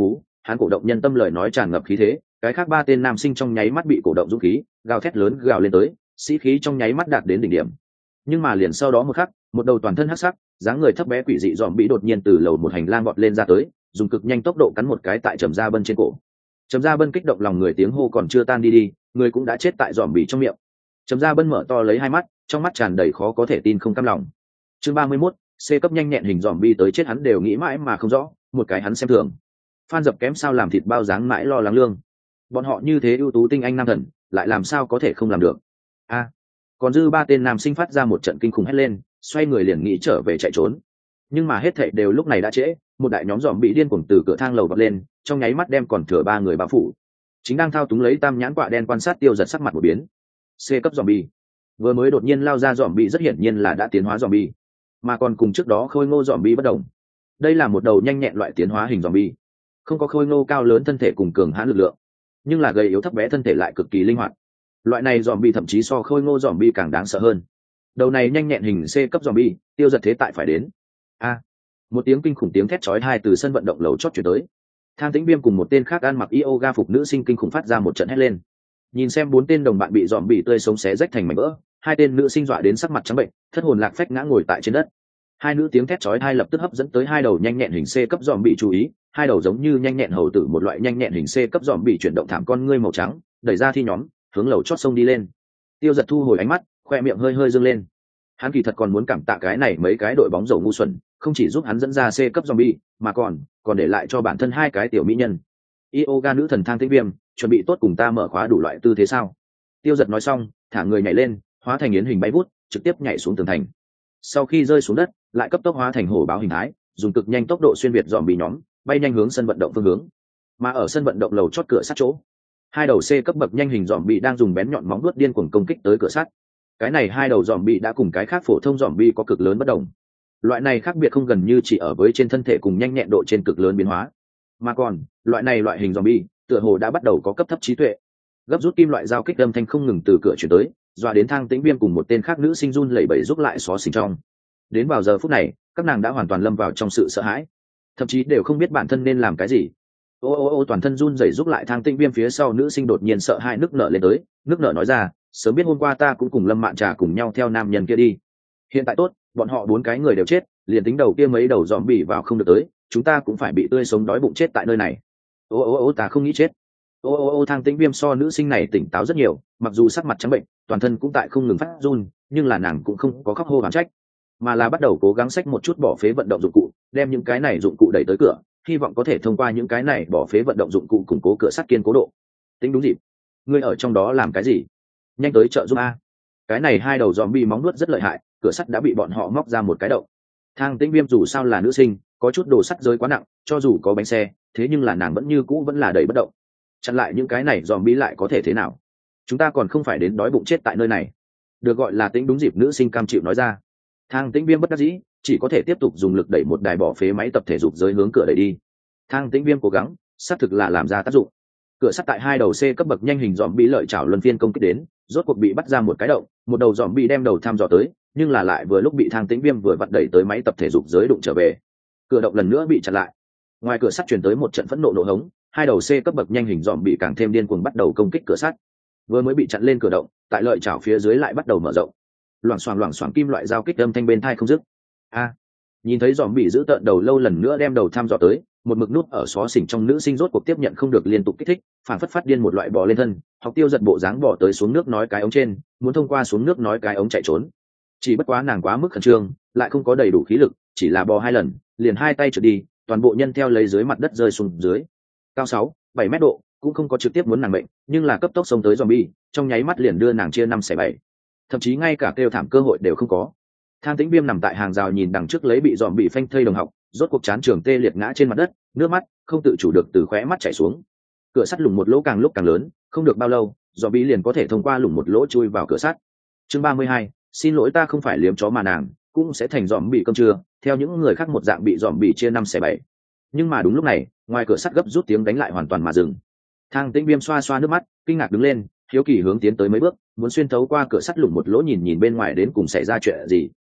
A: hắn cổ động nhân tâm lời nói tràn ngập khí thế, cái khác ba tên nam sinh trong nháy mắt bị cổ động dũng khí, gào thét lớn gào lên tới, sĩ khí trong nháy mắt đạt đến đỉnh điểm. Nhưng mà liền sau đó một khắc, một đầu toàn thân hắc sắc, dáng người thấp bé quỷ dị dòm bị đột nhiên từ lầu một hành lang vọt lên ra tới, dùng cực nhanh tốc độ cắn một cái tại Trầm Gia Bân trên cổ. Trầm Gia Bân kích động lòng người tiếng hô còn chưa tan đi đi, người cũng đã chết tại dòm bị trong miệng. Trầm Gia Bân mở to lấy hai mắt, trong mắt tràn đầy khó có thể tin không cam lòng. Chương ba mươi mốt, C cấp nhanh nhẹn hình dòm bi tới chết hắn đều nghĩ mãi mà không rõ, một cái hắn xem thường. Phan Dập kém sao làm thịt bao dáng mãi lo lắng lương. Bọn họ như thế ưu tú tinh anh nam thần, lại làm sao có thể không làm được. A, còn dư ba tên nam sinh phát ra một trận kinh khủng hét lên, xoay người liền nghĩ trở về chạy trốn. Nhưng mà hết thảy đều lúc này đã trễ, một đại nhóm dòm bị điên cuồng từ cửa thang lầu vọt lên, trong nháy mắt đem còn thừa ba người bao phủ. Chính đang thao túng lấy tam nhãn quạ đen quan sát Tiêu Giật sắc mặt một biến. C cấp zombie. Vừa mới đột nhiên lao ra zombie rất hiển nhiên là đã tiến hóa zombie, mà còn cùng trước đó khôi ngô zombie bất đồng. Đây là một đầu nhanh nhẹn loại tiến hóa hình zombie, không có khôi ngô cao lớn thân thể cùng cường hãn lực lượng, nhưng là gầy yếu thấp bé thân thể lại cực kỳ linh hoạt. Loại này zombie thậm chí so khôi ngô zombie càng đáng sợ hơn. Đầu này nhanh nhẹn hình C cấp zombie, Tiêu Giật thế tại phải đến. A, một tiếng kinh khủng tiếng thét chói tai từ sân vận động lầu chót truyền tới. Thang Tĩnh Viêm cùng một tên khác ăn mặc yoga phục nữ sinh kinh khủng phát ra một trận hét lên. Nhìn xem bốn tên đồng bạn bị dòm bị tươi sống xé rách thành mảnh vỡ, hai tên nữ sinh dọa đến sắc mặt trắng bệnh, thất hồn lạc phách ngã ngồi tại trên đất. Hai nữ tiếng thét chói tai lập tức hấp dẫn tới hai đầu nhanh nhẹn hình C cấp dòm bị chú ý, hai đầu giống như nhanh nhẹn hầu tử một loại nhanh nhẹn hình C cấp dòm bị chuyển động thảm con ngươi màu trắng, đẩy ra thi nhóm, hướng lầu chót sông đi lên. Tiêu Giật thu hồi ánh mắt, khoe miệng hơi hơi dương lên. Hắn kỳ thật còn muốn cảm tạ cái này mấy cái đội bóng rổ ngu xuẩn, không chỉ giúp hắn dẫn ra C cấp zombie, mà còn còn để lại cho bản thân hai cái tiểu mỹ nhân. Yoga nữ thần Thang Tĩnh Viêm, chuẩn bị tốt cùng ta mở khóa đủ loại tư thế sao? Tiêu Giật nói xong, thả người nhảy lên, hóa thành yến hình bay vút, trực tiếp nhảy xuống tường thành. Sau khi rơi xuống đất, lại cấp tốc hóa thành hổ báo hình thái, dùng cực nhanh tốc độ xuyên việt dòm bị nhóm, bay nhanh hướng sân vận động phương hướng. Mà ở sân vận động lầu chót cửa sắt chỗ, hai đầu C cấp bậc nhanh hình dòm bị đang dùng bén nhọn móng vuốt điên cuồng công kích tới cửa sắt. Cái này hai đầu dòm bị đã cùng cái khác phổ thông dòm bị có cực lớn bất đồng. Loại này khác biệt không gần như chỉ ở với trên thân thể cùng nhanh nhẹn độ trên cực lớn biến hóa, mà còn loại này loại hình zombie tựa hồ đã bắt đầu có cấp thấp trí tuệ. Gấp rút kim loại giao kích âm thanh không ngừng từ cửa chuyển tới, dọa đến Thang Tĩnh Viêm cùng một tên khác nữ sinh run lẩy bẩy giúp lại xó xỉnh trong. Đến vào giờ phút này, các nàng đã hoàn toàn lâm vào trong sự sợ hãi, thậm chí đều không biết bản thân nên làm cái gì. Ô ô ô toàn thân run rẩy giúp lại Thang Tĩnh Viêm phía sau nữ sinh đột nhiên sợ hãi nức nở lên tới, nức nở nói ra, sớm biết hôm qua ta cũng cùng Lâm Mạn Trà cùng nhau theo nam nhân kia đi. Hiện tại tốt, bọn họ bốn cái người đều chết, liền tính đầu kia mấy đầu dòm bỉ vào không được tới, chúng ta cũng phải bị tươi sống đói bụng chết tại nơi này. Ô ô ô ta không nghĩ chết. Ô ô ô Thang Tĩnh Viêm so nữ sinh này tỉnh táo rất nhiều, mặc dù sắc mặt trắng bệnh, toàn thân cũng tại không ngừng phát run, nhưng là nàng cũng không có khóc hô oán trách, mà là bắt đầu cố gắng xách một chút bỏ phế vận động dụng cụ, đem những cái này dụng cụ đẩy tới cửa, hy vọng có thể thông qua những cái này bỏ phế vận động dụng cụ củng cố cửa sắt kiên cố độ. Tính đúng dịp, ngươi ở trong đó làm cái gì? Nhanh tới trợ giúp a. Cái này hai đầu zombie móng nuốt rất lợi hại, cửa sắt đã bị bọn họ móc ra một cái động. Thang Tĩnh Viêm dù sao là nữ sinh, có chút đồ sắt rơi quá nặng, cho dù có bánh xe, thế nhưng là nàng vẫn như cũ vẫn là đẩy bất động. Chặn lại những cái này zombie lại có thể thế nào? Chúng ta còn không phải đến đói bụng chết tại nơi này. Được gọi là tính đúng dịp nữ sinh cam chịu nói ra. Thang Tĩnh Viêm bất đắc dĩ, chỉ có thể tiếp tục dùng lực đẩy một đài bỏ phế máy tập thể dục giới hướng cửa đẩy đi. Thang Tĩnh Viêm cố gắng, xác thực là làm ra tác dụng. Cửa sắt tại hai đầu C cấp bậc nhanh hình zombie lợi chảo luân phiên công kích đến, rốt cuộc bị bắt ra một cái động, một đầu zombie đem đầu thăm dò tới, nhưng là lại vừa lúc bị Thang Tĩnh Viêm vừa vặn đẩy tới máy tập thể dục giới đụng trở về. Cửa động lần nữa bị chặn lại. Ngoài cửa sắt truyền tới một trận phẫn nộ nổ hống, hai đầu C cấp bậc nhanh hình zombie càng thêm điên cuồng bắt đầu công kích cửa sắt. Vừa mới bị chặn lên cửa động, tại lợi chảo phía dưới lại bắt đầu mở rộng. Loảng xoảng loảng xoảng kim loại giao kích âm thanh bên tai không dứt. A, nhìn thấy zombie giữ tợn đầu lâu lần nữa đem đầu thăm dò tới, một mực nút ở xó xỉnh trong nữ sinh rốt cuộc tiếp nhận không được liên tục kích thích, phản phất phát điên một loại bò lên thân, học Tiêu Giật bộ dáng bò tới xuống nước nói cái ống trên, muốn thông qua xuống nước nói cái ống chạy trốn. Chỉ bất quá nàng quá mức khẩn trương, lại không có đầy đủ khí lực, chỉ là bò hai lần, liền hai tay trượt đi, toàn bộ nhân theo lấy dưới mặt đất rơi xuống dưới. Cao sáu, bảy mét độ, cũng không có trực tiếp muốn nàng bệnh, nhưng là cấp tốc xông tới zombie, trong nháy mắt liền đưa nàng chia năm xẻ bảy. Thậm chí ngay cả kêu thảm cơ hội đều không có. Thang Tĩnh Viêm nằm tại hàng rào nhìn đằng trước lấy bị zombie phanh thây đồng học, rốt cuộc chán trường tê liệt ngã trên mặt đất, nước mắt không tự chủ được từ khóe mắt chảy xuống. Cửa sắt lủng một lỗ càng lúc càng lớn, không được bao lâu, zombie liền có thể thông qua lủng một lỗ chui vào cửa sắt. Chương ba mươi hai, xin lỗi ta không phải liếm chó mà nàng, cũng sẽ thành zombie cơm trưa, theo những người khác một dạng bị zombie chia năm xẻ bảy. Nhưng mà đúng lúc này, ngoài cửa sắt gấp rút tiếng đánh lại hoàn toàn mà dừng. Thang Tĩnh Viêm xoa xoa nước mắt, kinh ngạc đứng lên, hiếu kỳ hướng tiến tới mấy bước, muốn xuyên thấu qua cửa sắt lủng một lỗ nhìn nhìn bên ngoài đến cùng xảy ra chuyện gì.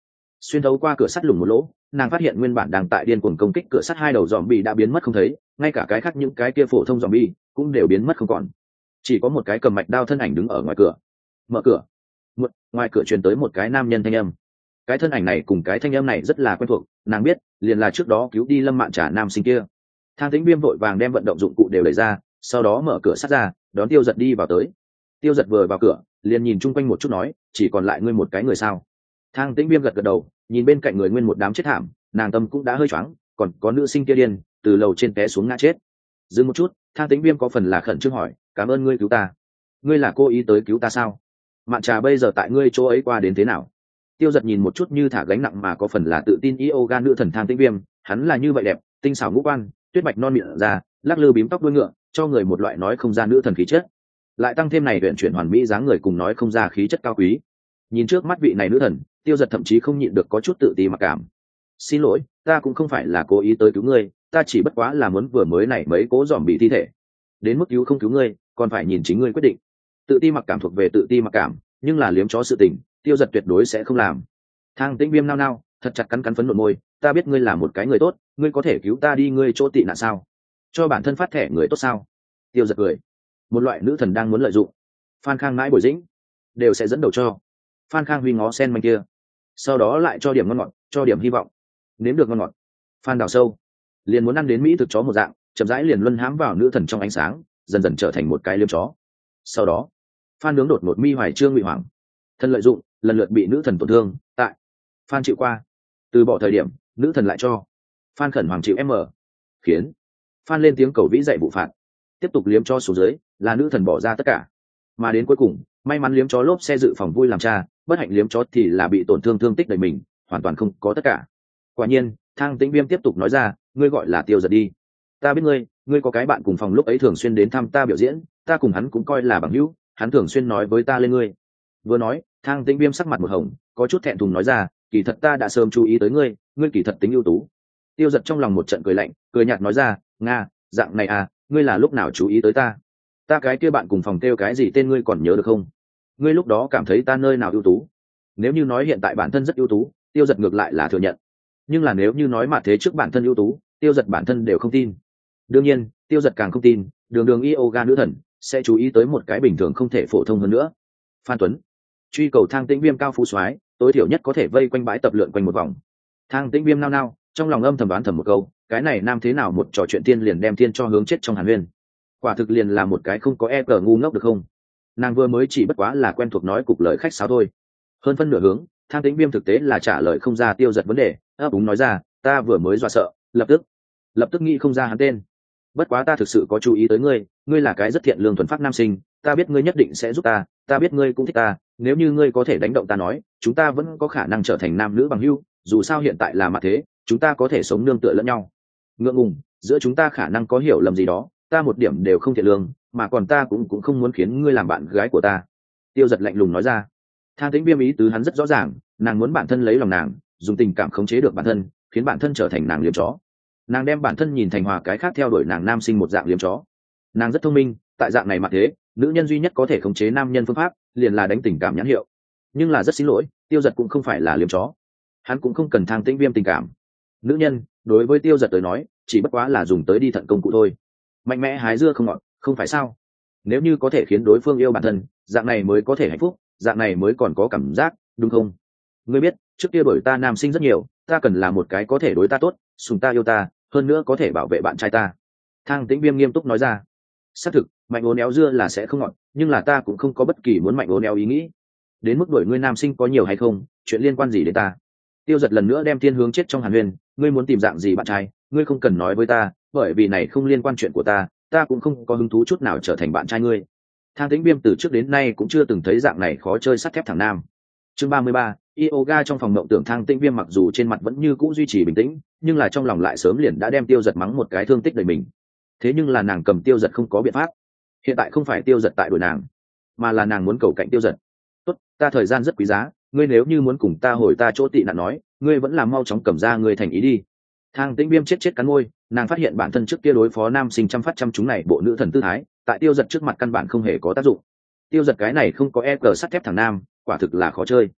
A: xuyên thấu qua cửa sắt lủng một lỗ, nàng phát hiện nguyên bản đang tại điên cuồng công kích cửa sắt hai đầu dòm bị đã biến mất không thấy, ngay cả cái khác những cái kia phổ thông dòm bi cũng đều biến mất không còn, chỉ có một cái cầm mạch đao thân ảnh đứng ở ngoài cửa. Mở cửa. Một, ngoài cửa truyền tới một cái nam nhân thanh âm. Cái thân ảnh này cùng cái thanh âm này rất là quen thuộc, nàng biết, liền là trước đó cứu đi Lâm Mạn Trà nam sinh kia. Thang Tĩnh Viêm vội vàng đem vận động dụng cụ đều đẩy ra, sau đó mở cửa sắt ra, đón Tiêu Giật đi vào tới. Tiêu Giật vừa vào cửa, liền nhìn chung quanh một chút nói, chỉ còn lại ngươi một cái người sao? Thang Tĩnh Viêm gật gật đầu, nhìn bên cạnh người nguyên một đám chết thảm, nàng tâm cũng đã hơi choáng, còn có nữ sinh kia điên, từ lầu trên té xuống ngã chết. Dừng một chút, Thang Tĩnh Viêm có phần là khẩn trương hỏi, cảm ơn ngươi cứu ta. Ngươi là cô ý tới cứu ta sao? Mạn Trà bây giờ tại ngươi chỗ ấy qua đến thế nào? Tiêu Giật nhìn một chút như thả gánh nặng mà có phần là tự tin yoga nữ thần Thang Tĩnh Viêm, hắn là như vậy đẹp, tinh xảo ngũ quan, tuyết bạch non miệng ra, lắc lư bím tóc đuôi ngựa, cho người một loại nói không ra nữ thần khí chất. Lại tăng thêm này luyện chuyển hoàn mỹ dáng người cùng nói không ra khí chất cao quý. Nhìn trước mắt vị này nữ thần, Tiêu Giật thậm chí không nhịn được có chút tự ti mặc cảm. Xin lỗi, ta cũng không phải là cố ý tới cứu ngươi, ta chỉ bất quá là muốn vừa mới này mấy cố dòm bị thi thể. Đến mức cứu không cứu ngươi, còn phải nhìn chính ngươi quyết định. Tự ti mặc cảm thuộc về tự ti mặc cảm, nhưng là liếm chó sự tình, Tiêu Giật tuyệt đối sẽ không làm. Thang Tĩnh Viêm nao nao, thật chặt cắn cắn phấn nộn môi, ta biết ngươi là một cái người tốt, ngươi có thể cứu ta đi ngươi chỗ tị nạn sao? Cho bản thân phát thẻ người tốt sao? Tiêu Giật cười, một loại nữ thần đang muốn lợi dụng. Phan Khang mãi bồi dĩnh, đều sẽ dẫn đầu cho. Phan Khang huy ngó sen manh kia, sau đó lại cho điểm ngon ngọt, cho điểm hy vọng. Nếm được ngon ngọt, Phan đào sâu, liền muốn ăn đến mỹ thực chó một dạng, chậm rãi liền luân hãm vào nữ thần trong ánh sáng, dần dần trở thành một cái liếm chó. Sau đó, Phan nướng đột ngột mi hoài trương ngụy hoàng, thân lợi dụng, lần lượt bị nữ thần tổn thương. Tại Phan chịu qua, từ bỏ thời điểm, nữ thần lại cho Phan khẩn hoàng chịu m, khiến Phan lên tiếng cầu vĩ dạy vụ phạt, tiếp tục liếm cho số dưới, là nữ thần bỏ ra tất cả. Mà đến cuối cùng, may mắn liếm chó lốp xe dự phòng vui làm cha, bất hạnh liếm chó thì là bị tổn thương thương tích đầy mình, hoàn toàn không có tất cả. Quả nhiên, Thang Tĩnh Viêm tiếp tục nói ra, ngươi gọi là Tiêu Giật đi. Ta biết ngươi, ngươi có cái bạn cùng phòng lúc ấy thường xuyên đến thăm ta biểu diễn, ta cùng hắn cũng coi là bằng hữu, hắn thường xuyên nói với ta lên ngươi. Vừa nói, Thang Tĩnh Viêm sắc mặt một hồng, có chút thẹn thùng nói ra, kỳ thật ta đã sớm chú ý tới ngươi, ngươi kỳ thật tính ưu tú. Tiêu Giật trong lòng một trận cười lạnh, cười nhạt nói ra, nga, dạng này à, ngươi là lúc nào chú ý tới ta? Ta cái kia bạn cùng phòng kêu cái gì tên ngươi còn nhớ được không? Ngươi lúc đó cảm thấy ta nơi nào ưu tú? Nếu như nói hiện tại bản thân rất ưu tú, Tiêu Giật ngược lại là thừa nhận. Nhưng là nếu như nói mà thế trước bản thân ưu tú, Tiêu Giật bản thân đều không tin. Đương nhiên, Tiêu Giật càng không tin, đường đường yoga nữ thần sẽ chú ý tới một cái bình thường không thể phổ thông hơn nữa. Phan Tuấn, truy cầu Thang Tĩnh Viêm cao phú soái, tối thiểu nhất có thể vây quanh bãi tập lượn quanh một vòng. Thang Tĩnh Viêm nao nao, trong lòng âm thầm đoán thầm một câu, cái này nam thế nào một trò chuyện tiên liền đem tiên cho hướng chết trong Hàn Huyên. Quả thực liền là một cái không có e cờ ngu ngốc được không? Nàng vừa mới chỉ bất quá là quen thuộc nói cục lời khách sáo thôi. Hơn phân nửa hướng, Thang Tĩnh Viêm thực tế là trả lời không ra Tiêu Giật vấn đề, ấp úng nói ra, ta vừa mới dọa sợ, lập tức, lập tức nghĩ không ra hắn tên. Bất quá ta thực sự có chú ý tới ngươi, ngươi là cái rất thiện lương thuần phác nam sinh, ta biết ngươi nhất định sẽ giúp ta, ta biết ngươi cũng thích ta, nếu như ngươi có thể đánh động ta nói, chúng ta vẫn có khả năng trở thành nam nữ bằng hữu, dù sao hiện tại là mặt thế, chúng ta có thể sống nương tựa lẫn nhau. Ngượng ngùng, giữa chúng ta khả năng có hiểu lầm gì đó, ta một điểm đều không thiện lương, mà còn ta cũng cũng không muốn khiến ngươi làm bạn gái của ta. Tiêu Giật lạnh lùng nói ra. Thang Tĩnh Viêm ý tứ hắn rất rõ ràng, nàng muốn bản thân lấy lòng nàng, dùng tình cảm khống chế được bản thân, khiến bản thân trở thành nàng liếm chó. Nàng đem bản thân nhìn thành hòa cái khác theo đuổi nàng nam sinh một dạng liếm chó. Nàng rất thông minh, tại dạng này mà thế, nữ nhân duy nhất có thể khống chế nam nhân phương pháp, liền là đánh tình cảm nhãn hiệu. Nhưng là rất xin lỗi, Tiêu Giật cũng không phải là liếm chó, hắn cũng không cần Thang Tĩnh Viêm tình cảm. Nữ nhân, đối với Tiêu Giật tới nói, chỉ bất quá là dùng tới đi thận công cụ thôi. Mạnh mẽ hái dưa không ngọt, không phải sao? Nếu như có thể khiến đối phương yêu bản thân, dạng này mới có thể hạnh phúc, dạng này mới còn có cảm giác, đúng không? Ngươi biết, trước kia đổi ta nam sinh rất nhiều, ta cần là một cái có thể đối ta tốt, sùng ta yêu ta, hơn nữa có thể bảo vệ bạn trai ta. Thang Tĩnh Viêm nghiêm túc nói ra. Xác thực, mạnh ố néo dưa là sẽ không ngọt, nhưng là ta cũng không có bất kỳ muốn mạnh ố néo ý nghĩ. Đến mức đổi ngươi nam sinh có nhiều hay không, chuyện liên quan gì đến ta? Tiêu Giật lần nữa đem thiên hướng chết trong Hàn Huyên, ngươi muốn tìm dạng gì bạn trai, ngươi không cần nói với ta, bởi vì này không liên quan chuyện của ta, ta cũng không có hứng thú chút nào trở thành bạn trai ngươi. Thang Tĩnh Viêm từ trước đến nay cũng chưa từng thấy dạng này khó chơi sắt thép thằng nam. Chương ba mươi ba, yoga trong phòng mộng tưởng. Thang Tĩnh Viêm mặc dù trên mặt vẫn như cũ duy trì bình tĩnh, nhưng là trong lòng lại sớm liền đã đem Tiêu Giật mắng một cái thương tích đầy mình. Thế nhưng là nàng cầm Tiêu Giật không có biện pháp. Hiện tại không phải Tiêu Giật tại đuổi nàng, mà là nàng muốn cầu cạnh Tiêu Giật. Tốt, ta thời gian rất quý giá, ngươi nếu như muốn cùng ta hồi ta chỗ tị nạn nói, ngươi vẫn là mau chóng cầm ra ngươi thành ý đi. Thang Tĩnh Viêm chết chết cắn môi, nàng phát hiện bản thân trước kia đối phó nam sinh chăm phát chăm chúng này bộ nữ thần tư thái, tại Tiêu Giật trước mặt căn bản không hề có tác dụng. Tiêu Giật cái này không có e cờ sắt thép thằng nam, quả thực là khó chơi.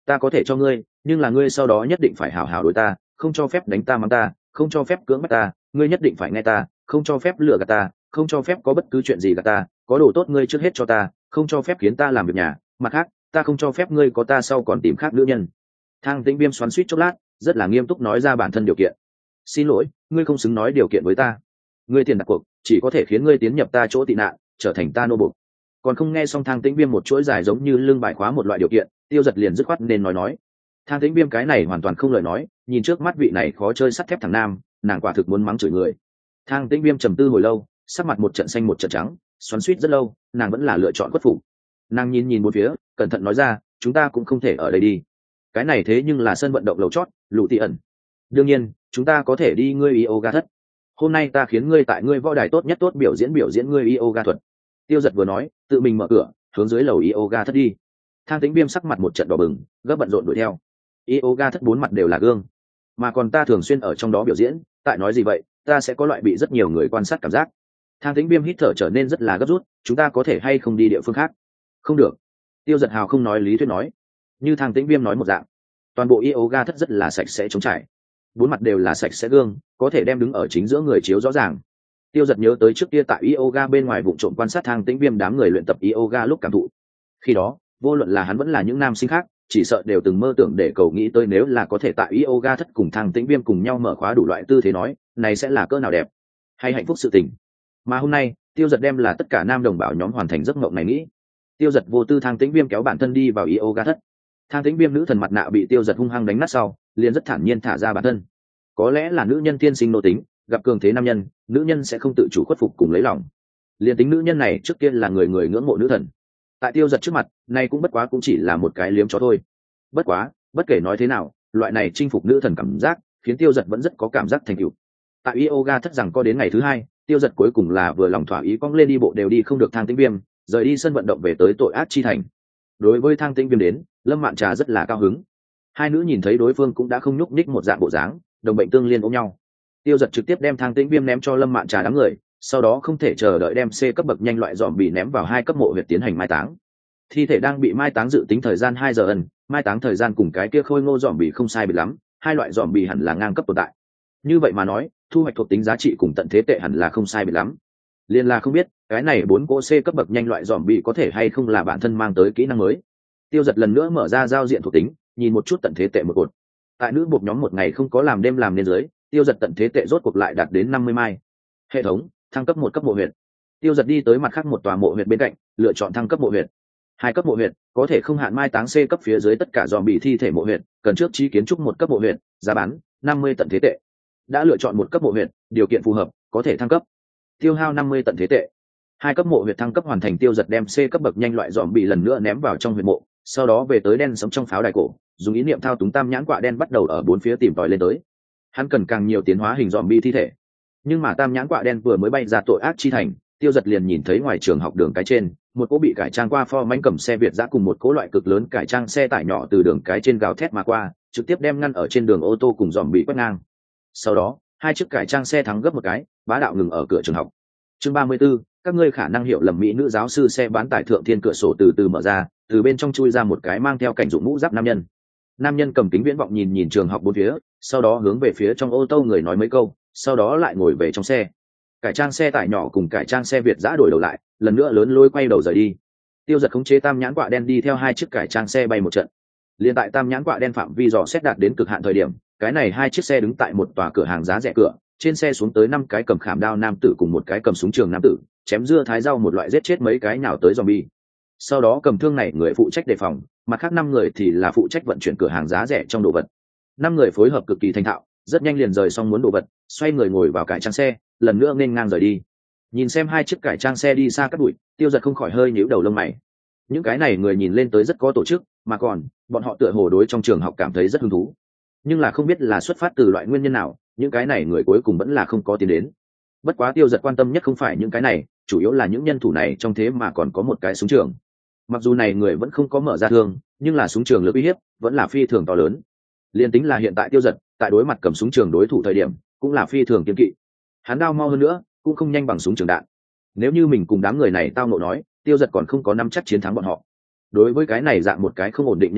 A: ta có thể cho ngươi, nhưng là ngươi sau đó nhất định phải hảo hảo đối ta, không cho phép đánh ta mắng ta, không cho phép cưỡng bắt ta, ngươi nhất định phải nghe ta, không cho phép lừa gạt ta, không cho phép có bất cứ chuyện gì gạt ta, có đồ tốt ngươi trước hết cho ta, không cho phép khiến ta làm việc nhà, mặt khác ta không cho phép ngươi có ta sau còn tìm khác nữ nhân. Thang Tĩnh Viêm xoắn xuýt chốc lát, rất là nghiêm túc nói ra bản thân điều kiện. Xin lỗi, ngươi không xứng nói điều kiện với ta, ngươi tiền đặt cuộc chỉ có thể khiến ngươi tiến nhập ta chỗ tị nạn, trở thành ta nô bộc. Còn không nghe xong Thang Tĩnh Viêm một chuỗi dài giống như lưng bài khóa một loại điều kiện, Tiêu Giật liền dứt khoát nên nói nói. Thang Tĩnh Viêm cái này hoàn toàn không lời nói, nhìn trước mắt vị này khó chơi sắt thép thằng nam, nàng quả thực muốn mắng chửi người. Thang Tĩnh Viêm trầm tư hồi lâu, sắc mặt một trận xanh một trận trắng, xoắn xuýt rất lâu, nàng vẫn là lựa chọn khuất phục. Nàng nhìn nhìn bốn phía, cẩn thận nói ra, chúng ta cũng không thể ở đây đi. Cái này thế nhưng là sân vận động lầu chót, Lũ Tị ẩn. Đương nhiên, chúng ta có thể đi ngươi yoga thất. Hôm nay ta khiến ngươi tại ngươi võ đài tốt nhất tốt biểu diễn biểu diễn ngươi yoga thuật. Tiêu Giật vừa nói, tự mình mở cửa, hướng dưới lầu yoga thất đi. Thang Tĩnh Viêm sắc mặt một trận đỏ bừng, gấp bận rộn đuổi theo. Yoga thất bốn mặt đều là gương, mà còn ta thường xuyên ở trong đó biểu diễn, tại nói gì vậy, ta sẽ có loại bị rất nhiều người quan sát cảm giác. Thang Tĩnh Viêm hít thở trở nên rất là gấp rút, chúng ta có thể hay không đi địa phương khác? Không được. Tiêu Giật hào không nói lý thuyết nói. Như Thang Tĩnh Viêm nói một dạng, toàn bộ yoga thất rất là sạch sẽ trống trải, bốn mặt đều là sạch sẽ gương, có thể đem đứng ở chính giữa người chiếu rõ ràng. Tiêu Giật nhớ tới trước kia tại yoga bên ngoài vụ trộm quan sát Thang Tĩnh Viêm đám người luyện tập yoga lúc cảm thụ. Khi đó, vô luận là hắn vẫn là những nam sinh khác, chỉ sợ đều từng mơ tưởng để cầu nghĩ tới nếu là có thể tại yoga thất cùng Thang Tĩnh Viêm cùng nhau mở khóa đủ loại tư thế nói, này sẽ là cỡ nào đẹp, hay hạnh phúc sự tình. Mà hôm nay, Tiêu Giật đem là tất cả nam đồng bào nhóm hoàn thành giấc mộng này nghĩ. Tiêu Giật vô tư Thang Tĩnh Viêm kéo bản thân đi vào yoga thất. Thang Tĩnh Viêm nữ thần mặt nạ bị Tiêu Giật hung hăng đánh nát sau, liền rất thản nhiên thả ra bản thân. Có lẽ là nữ nhân thiên sinh nô tính, gặp cường thế nam nhân, nữ nhân sẽ không tự chủ khuất phục cùng lấy lòng. Liên tính nữ nhân này trước kia là người người ngưỡng mộ nữ thần, tại Tiêu Giật trước mặt, nay cũng bất quá cũng chỉ là một cái liếm chó thôi. Bất quá, bất kể nói thế nào, loại này chinh phục nữ thần cảm giác, khiến Tiêu Giật vẫn rất có cảm giác thành tựu. Tại yoga thất rằng có đến ngày thứ hai, Tiêu Giật cuối cùng là vừa lòng thỏa ý cong lên đi bộ đều đi không được Thang Tĩnh Viêm, rời đi sân vận động về tới tội ác chi thành. Đối với Thang Tĩnh Viêm đến, Lâm Mạn Trà rất là cao hứng. Hai nữ nhìn thấy đối phương cũng đã không nhúc nhích một dạng bộ dáng, đồng bệnh tương liên ôm nhau. Tiêu Giật trực tiếp đem Thang Tĩnh Viêm ném cho Lâm Mạn Trà đám người, sau đó không thể chờ đợi đem C cấp bậc nhanh loại dòm bị ném vào hai cấp mộ huyệt tiến hành mai táng. Thi thể đang bị mai táng dự tính thời gian hai giờ ẩn, mai táng thời gian cùng cái kia khôi ngô dòm bị không sai biệt lắm, hai loại dòm bị hẳn là ngang cấp tồn tại. Như vậy mà nói, thu hoạch thuộc tính giá trị cùng tận thế tệ hẳn là không sai biệt lắm. Liên là không biết, cái này bốn cỗ C cấp bậc nhanh loại dòm bị có thể hay không là bản thân mang tới kỹ năng mới. Tiêu Giật lần nữa mở ra giao diện thuộc tính, nhìn một chút tận thế tệ một cột. Tại nữ buộc nhóm một ngày không có làm đêm làm nên dưới, Tiêu Giật tận thế tệ rốt cuộc lại đạt đến năm mươi mai. Hệ thống, thăng cấp một cấp mộ huyệt. Tiêu Giật đi tới mặt khác một tòa mộ huyệt bên cạnh, lựa chọn thăng cấp mộ huyệt. Hai cấp mộ huyệt, có thể không hạn mai táng C cấp phía dưới tất cả dòm bị thi thể mộ huyệt, cần trước trí kiến trúc một cấp mộ huyệt, giá bán năm mươi tận thế tệ. Đã lựa chọn một cấp mộ huyệt, điều kiện phù hợp, có thể thăng cấp. Tiêu hao năm mươi tận thế tệ. Hai cấp mộ huyệt thăng cấp hoàn thành, Tiêu Giật đem C cấp bậc nhanh loại dòm bị lần nữa ném vào trong huyệt mộ, sau đó về tới đen sống trong pháo đài cổ, dùng ý niệm thao túng tam nhãn quạ đen bắt đầu ở bốn phía tìm tòi lên tới. Hắn cần càng nhiều tiến hóa hình dòm bi thi thể. Nhưng mà tam nhãn quạ đen vừa mới bay ra tội ác chi thành, Tiêu Giật liền nhìn thấy ngoài trường học đường cái trên, một cỗ bị cải trang qua pho mánh cầm xe Việt dã cùng một cỗ loại cực lớn cải trang xe tải nhỏ từ đường cái trên gào thét mà qua, trực tiếp đem ngăn ở trên đường ô tô cùng dòm bị quét ngang. Sau đó, hai chiếc cải trang xe thắng gấp một cái, bá đạo ngừng ở cửa trường học. Chương ba mươi 34, các ngươi khả năng hiểu lầm mỹ nữ giáo sư. Xe bán tải thượng thiên cửa sổ từ từ mở ra, từ bên trong chui ra một cái mang theo cảnh dụng mũ giáp nam nhân. Nam nhân cầm kính viễn vọng nhìn nhìn trường học bốn phía, sau đó hướng về phía trong ô tô người nói mấy câu, sau đó lại ngồi về trong xe. Cải trang xe tải nhỏ cùng cải trang xe Việt dã đổi đầu lại, lần nữa lớn lôi quay đầu rời đi. Tiêu Giật khống chế tam nhãn quạ đen đi theo hai chiếc cải trang xe bay một trận. Liên tại tam nhãn quạ đen phạm vi dò xét đạt đến cực hạn thời điểm, cái này hai chiếc xe đứng tại một tòa cửa hàng giá rẻ cửa, trên xe xuống tới năm cái cầm khảm đao nam tử cùng một cái cầm súng trường nam tử, chém dưa thái rau một loại giết chết mấy cái nào tới zombie. Sau đó cầm thương này người phụ trách đề phòng, mặt khác năm người thì là phụ trách vận chuyển cửa hàng giá rẻ trong đồ vật. Năm người phối hợp cực kỳ thành thạo, rất nhanh liền rời xong muốn đồ vật, xoay người ngồi vào cải trang xe, lần nữa nên ngang rời đi. Nhìn xem hai chiếc cải trang xe đi xa cắt bụi, Tiêu Giật không khỏi hơi nhíu đầu lông mày. Những cái này người nhìn lên tới rất có tổ chức, mà còn bọn họ tựa hồ đối trong trường học cảm thấy rất hứng thú, nhưng là không biết là xuất phát từ loại nguyên nhân nào, những cái này người cuối cùng vẫn là không có tiến đến. Bất quá Tiêu Giật quan tâm nhất không phải những cái này, chủ yếu là những nhân thủ này trong thế mà còn có một cái súng trường. Mặc dù này người vẫn không có mở ra thương, nhưng là súng trường lực uy hiếp vẫn là phi thường to lớn. Liên tính là hiện tại Tiêu Giật tại đối mặt cầm súng trường đối thủ thời điểm, cũng là phi thường kiên kỵ. Hắn đao mau hơn nữa, cũng không nhanh bằng súng trường đạn. Nếu như mình cùng đám người này tao ngộ nói, Tiêu Giật còn không có nắm chắc chiến thắng bọn họ. Đối với cái này dạng một cái không ổn định nhân tố,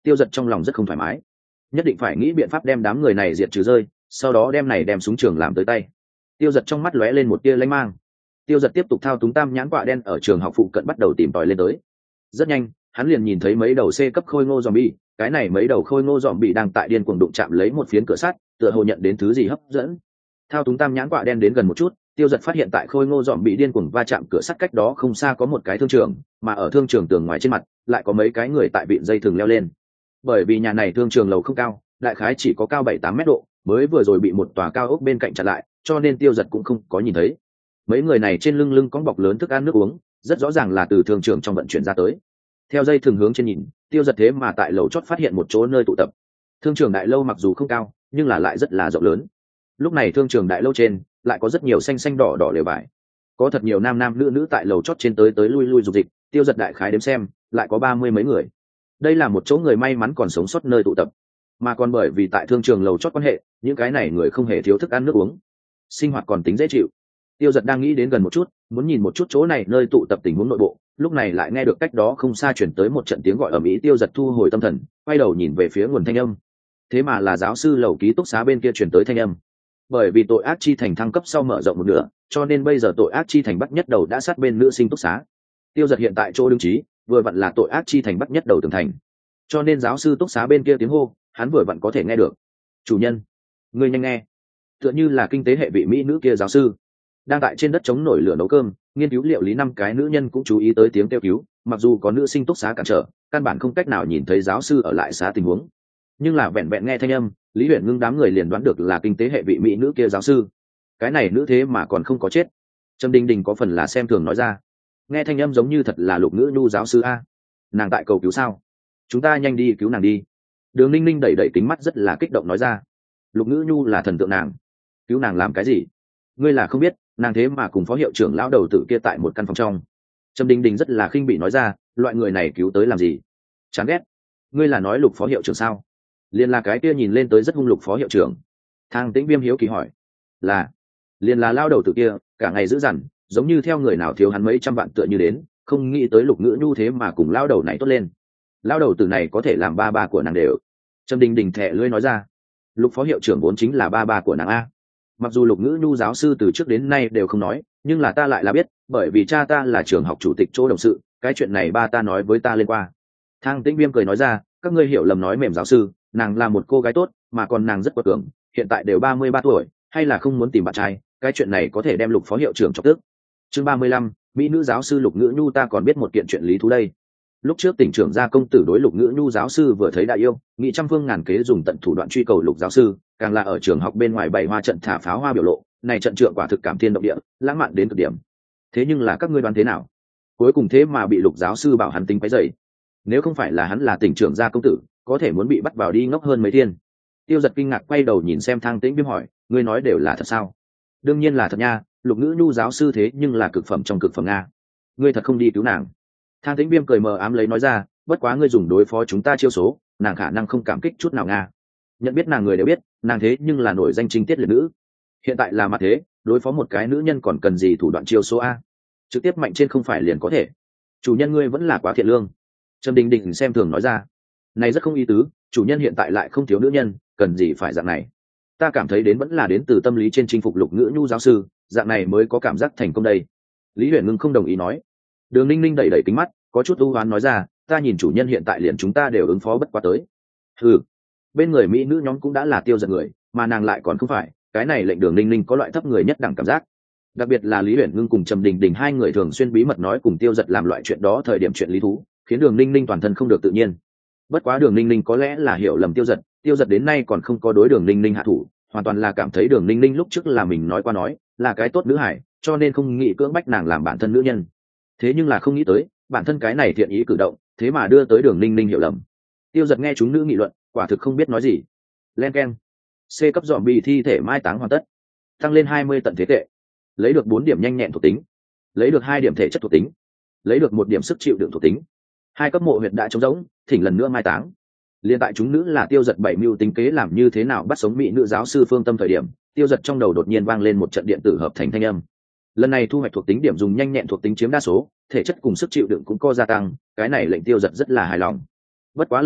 A: tiêu giật trong lòng rất không thoải mái, nhất định phải nghĩ biện pháp đem đám người này diệt trừ rơi, sau đó đem này đem súng trường làm tới tay. Tiêu giật trong mắt lóe lên một tia lanh mang. Tiêu giật tiếp tục thao túng tam nhãn quạ đen ở trường học phụ cận bắt đầu tìm tòi lên tới. Rất nhanh hắn liền nhìn thấy mấy đầu C cấp khôi ngô zombie, cái này mấy đầu khôi ngô zombie đang tại điên cuồng đụng chạm lấy một phiến cửa sắt, tựa hồ nhận đến thứ gì hấp dẫn. Thao túng tam nhãn quạ đen đến gần một chút, tiêu giật phát hiện tại khôi ngô zombie điên cuồng va chạm cửa sắt cách đó không xa có một cái thương trường, mà ở thương trường tường ngoài trên mặt lại có mấy cái người tại vịn dây thừng leo lên. Bởi vì nhà này thương trường lầu không cao, đại khái chỉ có cao bảy tám mét độ, mới vừa rồi bị một tòa cao ốc bên cạnh chặn lại, cho nên tiêu giật cũng không có nhìn thấy. Mấy người này trên lưng lưng có bọc lớn thức ăn nước uống, rất rõ ràng là từ thương trường trong vận chuyển ra tới. Theo dây thường hướng trên nhìn, tiêu giật thế mà tại lầu chót phát hiện một chỗ nơi tụ tập. Thương trường đại lâu mặc dù không cao, nhưng là lại rất là rộng lớn. Lúc này thương trường đại lâu trên lại có rất nhiều xanh xanh đỏ đỏ lều vải, có thật nhiều nam nam nữ nữ tại lầu chót trên tới tới lui lui dục dịch. Tiêu giật đại khái đếm xem lại có ba mươi mấy người. Đây là một chỗ người may mắn còn sống sót nơi tụ tập, mà còn bởi vì tại thương trường lầu chót quan hệ, những cái này người không hề thiếu thức ăn nước uống, sinh hoạt còn tính dễ chịu. Tiêu giật đang nghĩ đến gần một chút, muốn nhìn một chút chỗ này nơi tụ tập tình huống nội bộ, lúc này lại nghe được cách đó không xa chuyển tới một trận tiếng gọi ầm ĩ. Tiêu giật thu hồi tâm thần, quay đầu nhìn về phía nguồn thanh âm, thế mà là giáo sư lầu ký túc xá bên kia chuyển tới thanh âm. Bởi vì tội ác chi thành thăng cấp sau mở rộng một nửa, cho nên bây giờ tội ác chi thành bắt nhất đầu đã sát bên nữ sinh túc xá. Tiêu giật hiện tại chỗ đứng trí vừa vặn là tội ác chi thành bắt nhất đầu tường thành, cho nên giáo sư túc xá bên kia tiếng hô hắn vừa vặn có thể nghe được. Chủ nhân, ngươi nhanh nghe, tựa như là kinh tế hệ vị mỹ nữ kia giáo sư đang tại trên đất chống nổi lửa nấu cơm nghiên cứu liệu lý. Năm cái nữ nhân cũng chú ý tới tiếng kêu cứu, mặc dù có nữ sinh túc xá cản trở, căn bản không cách nào nhìn thấy giáo sư ở lại xá tình huống, nhưng là vẹn vẹn nghe thanh âm, Lý Huyền Ngưng đám người liền đoán được là kinh tế hệ vị mỹ nữ kia giáo sư. Cái này nữ thế mà còn không có chết. Trâm Đình Đình có phần là xem thường nói ra, nghe thanh âm giống như thật là Lục Ngữ Nhu giáo sư a. Nàng tại cầu cứu sao? Chúng ta nhanh đi cứu nàng đi. Đường Ninh Ninh đẩy đẩy kính mắt rất là kích động nói ra, Lục Ngữ Nhu là thần tượng nàng, cứu nàng làm cái gì? Ngươi là không biết, nàng thế mà cùng phó hiệu trưởng lão đầu tử kia tại một căn phòng trong. Trâm Đình Đình rất là khinh bị nói ra, loại người này cứu tới làm gì? Chán ghét. Ngươi là nói Lục phó hiệu trưởng sao? Liên là cái kia nhìn lên tới rất hung Lục phó hiệu trưởng. Thang Tĩnh Viêm hiếu kỳ hỏi, là liên là lao đầu tử kia, cả ngày dữ dằn, giống như theo người nào thiếu hắn mấy trăm vạn tựa như đến, không nghĩ tới Lục Ngữ Nhu thế mà cùng lao đầu này tốt lên. Lao đầu tử này có thể làm ba ba của nàng đều. Trâm Đình Đình thẻ lưỡi nói ra, Lục phó hiệu trưởng vốn chính là ba ba của nàng a. Mặc dù Lục Ngữ Nhu giáo sư từ trước đến nay đều không nói, nhưng là ta lại là biết, bởi vì cha ta là trường học chủ tịch chỗ đồng sự, cái chuyện này ba ta nói với ta lên qua. Thang Tĩnh Viêm cười nói ra, các ngươi hiểu lầm nói mềm giáo sư, nàng là một cô gái tốt, mà còn nàng rất quật cường, hiện tại đều ba mươi ba tuổi, hay là không muốn tìm bạn trai, cái chuyện này có thể đem Lục phó hiệu trưởng chọc tức. Chương ba mươi lăm, mỹ nữ giáo sư Lục Ngữ Nhu. Ta còn biết một kiện chuyện lý thú đây. Lúc trước tỉnh trưởng gia công tử đối Lục Ngữ Nhu giáo sư vừa thấy đã yêu, nghị trăm phương ngàn kế dùng tận thủ đoạn truy cầu Lục giáo sư, càng là ở trường học bên ngoài bày hoa trận thả pháo hoa biểu lộ, này trận trượng quả thực cảm thiên động địa, lãng mạn đến cực điểm. Thế nhưng là các ngươi đoán thế nào? Cuối cùng thế mà bị Lục giáo sư bảo hắn tính quấy rầy. Nếu không phải là hắn là tỉnh trưởng gia công tử, có thể muốn bị bắt vào đi ngốc hơn mấy thiên. Tiêu Giật kinh ngạc quay đầu nhìn xem Thang Tĩnh Viêm hỏi, ngươi nói đều là thật sao? Đương nhiên là thật nha, Lục Ngữ Nhu giáo sư thế nhưng là cực phẩm trong cực phẩm nga. Ngươi thật không đi cứu nàng? Thang Tĩnh Viêm cười mờ ám lấy nói ra, bất quá ngươi dùng đối phó chúng ta chiêu số, nàng khả năng không cảm kích chút nào nga. Nhận biết nàng người đều biết, nàng thế nhưng là nổi danh trinh tiết liệt nữ. Hiện tại là mặt thế, đối phó một cái nữ nhân còn cần gì thủ đoạn chiêu số a? Trực tiếp mạnh trên không phải liền có thể. Chủ nhân ngươi vẫn là quá thiện lương. Trâm Đình Đình xem thường nói ra, này rất không ý tứ, chủ nhân hiện tại lại không thiếu nữ nhân, cần gì phải dạng này. Ta cảm thấy đến vẫn là đến từ tâm lý trên chinh phục Lục Ngữ Nhu giáo sư, dạng này mới có cảm giác thành công đây. Lý Huyền Ngưng không đồng ý nói. Đường Ninh Ninh đẩy đẩy kính mắt, có chút ưu hoán nói ra, ta nhìn chủ nhân hiện tại liền chúng ta đều ứng phó bất quá tới. Ừ, bên người mỹ nữ nhóm cũng đã là Tiêu Giật người, mà nàng lại còn không phải, cái này lệnh Đường Ninh Ninh có loại thấp người nhất đẳng cảm giác. Đặc biệt là Lý Huyền Ngưng cùng Trầm Đình Đình hai người thường xuyên bí mật nói cùng Tiêu Giật làm loại chuyện đó thời điểm chuyện lý thú, khiến Đường Ninh Ninh toàn thân không được tự nhiên. Bất quá Đường Ninh Ninh có lẽ là hiểu lầm Tiêu Giật, Tiêu Giật đến nay còn không có đối Đường Ninh Ninh hạ thủ, hoàn toàn là cảm thấy Đường Ninh Ninh lúc trước là mình nói qua nói, là cái tốt nữ hải, cho nên không nghĩ cưỡng bách nàng làm bản thân nữ nhân. Thế nhưng là không nghĩ tới, bản thân cái này thiện ý cử động, thế mà đưa tới Đường Ninh Ninh hiểu lầm. Tiêu Giật nghe chúng nữ nghị luận, quả thực không biết nói gì. Len keng. C cấp dọn bị thi thể mai táng hoàn tất, tăng lên hai mươi tận thế tệ, lấy được bốn điểm nhanh nhẹn thuộc tính, lấy được hai điểm thể chất thuộc tính, lấy được một điểm sức chịu đựng thuộc tính. Hai cấp mộ huyệt đã trống rỗng, thỉnh lần nữa mai táng. Liên tại chúng nữ là Tiêu Giật bảy mưu tính kế làm như thế nào bắt sống mỹ nữ giáo sư Phương Tâm thời điểm, Tiêu Giật trong đầu đột nhiên vang lên một trận điện tử hợp thành thanh âm. Lần này thu hoạch thuộc tính điểm dùng nhanh nhẹn thuộc tính chiếm đa số, thể chất cùng sức chịu đựng cũng có gia tăng, cái này lệnh Tiêu Giật rất là hài lòng. Bất quá lần này,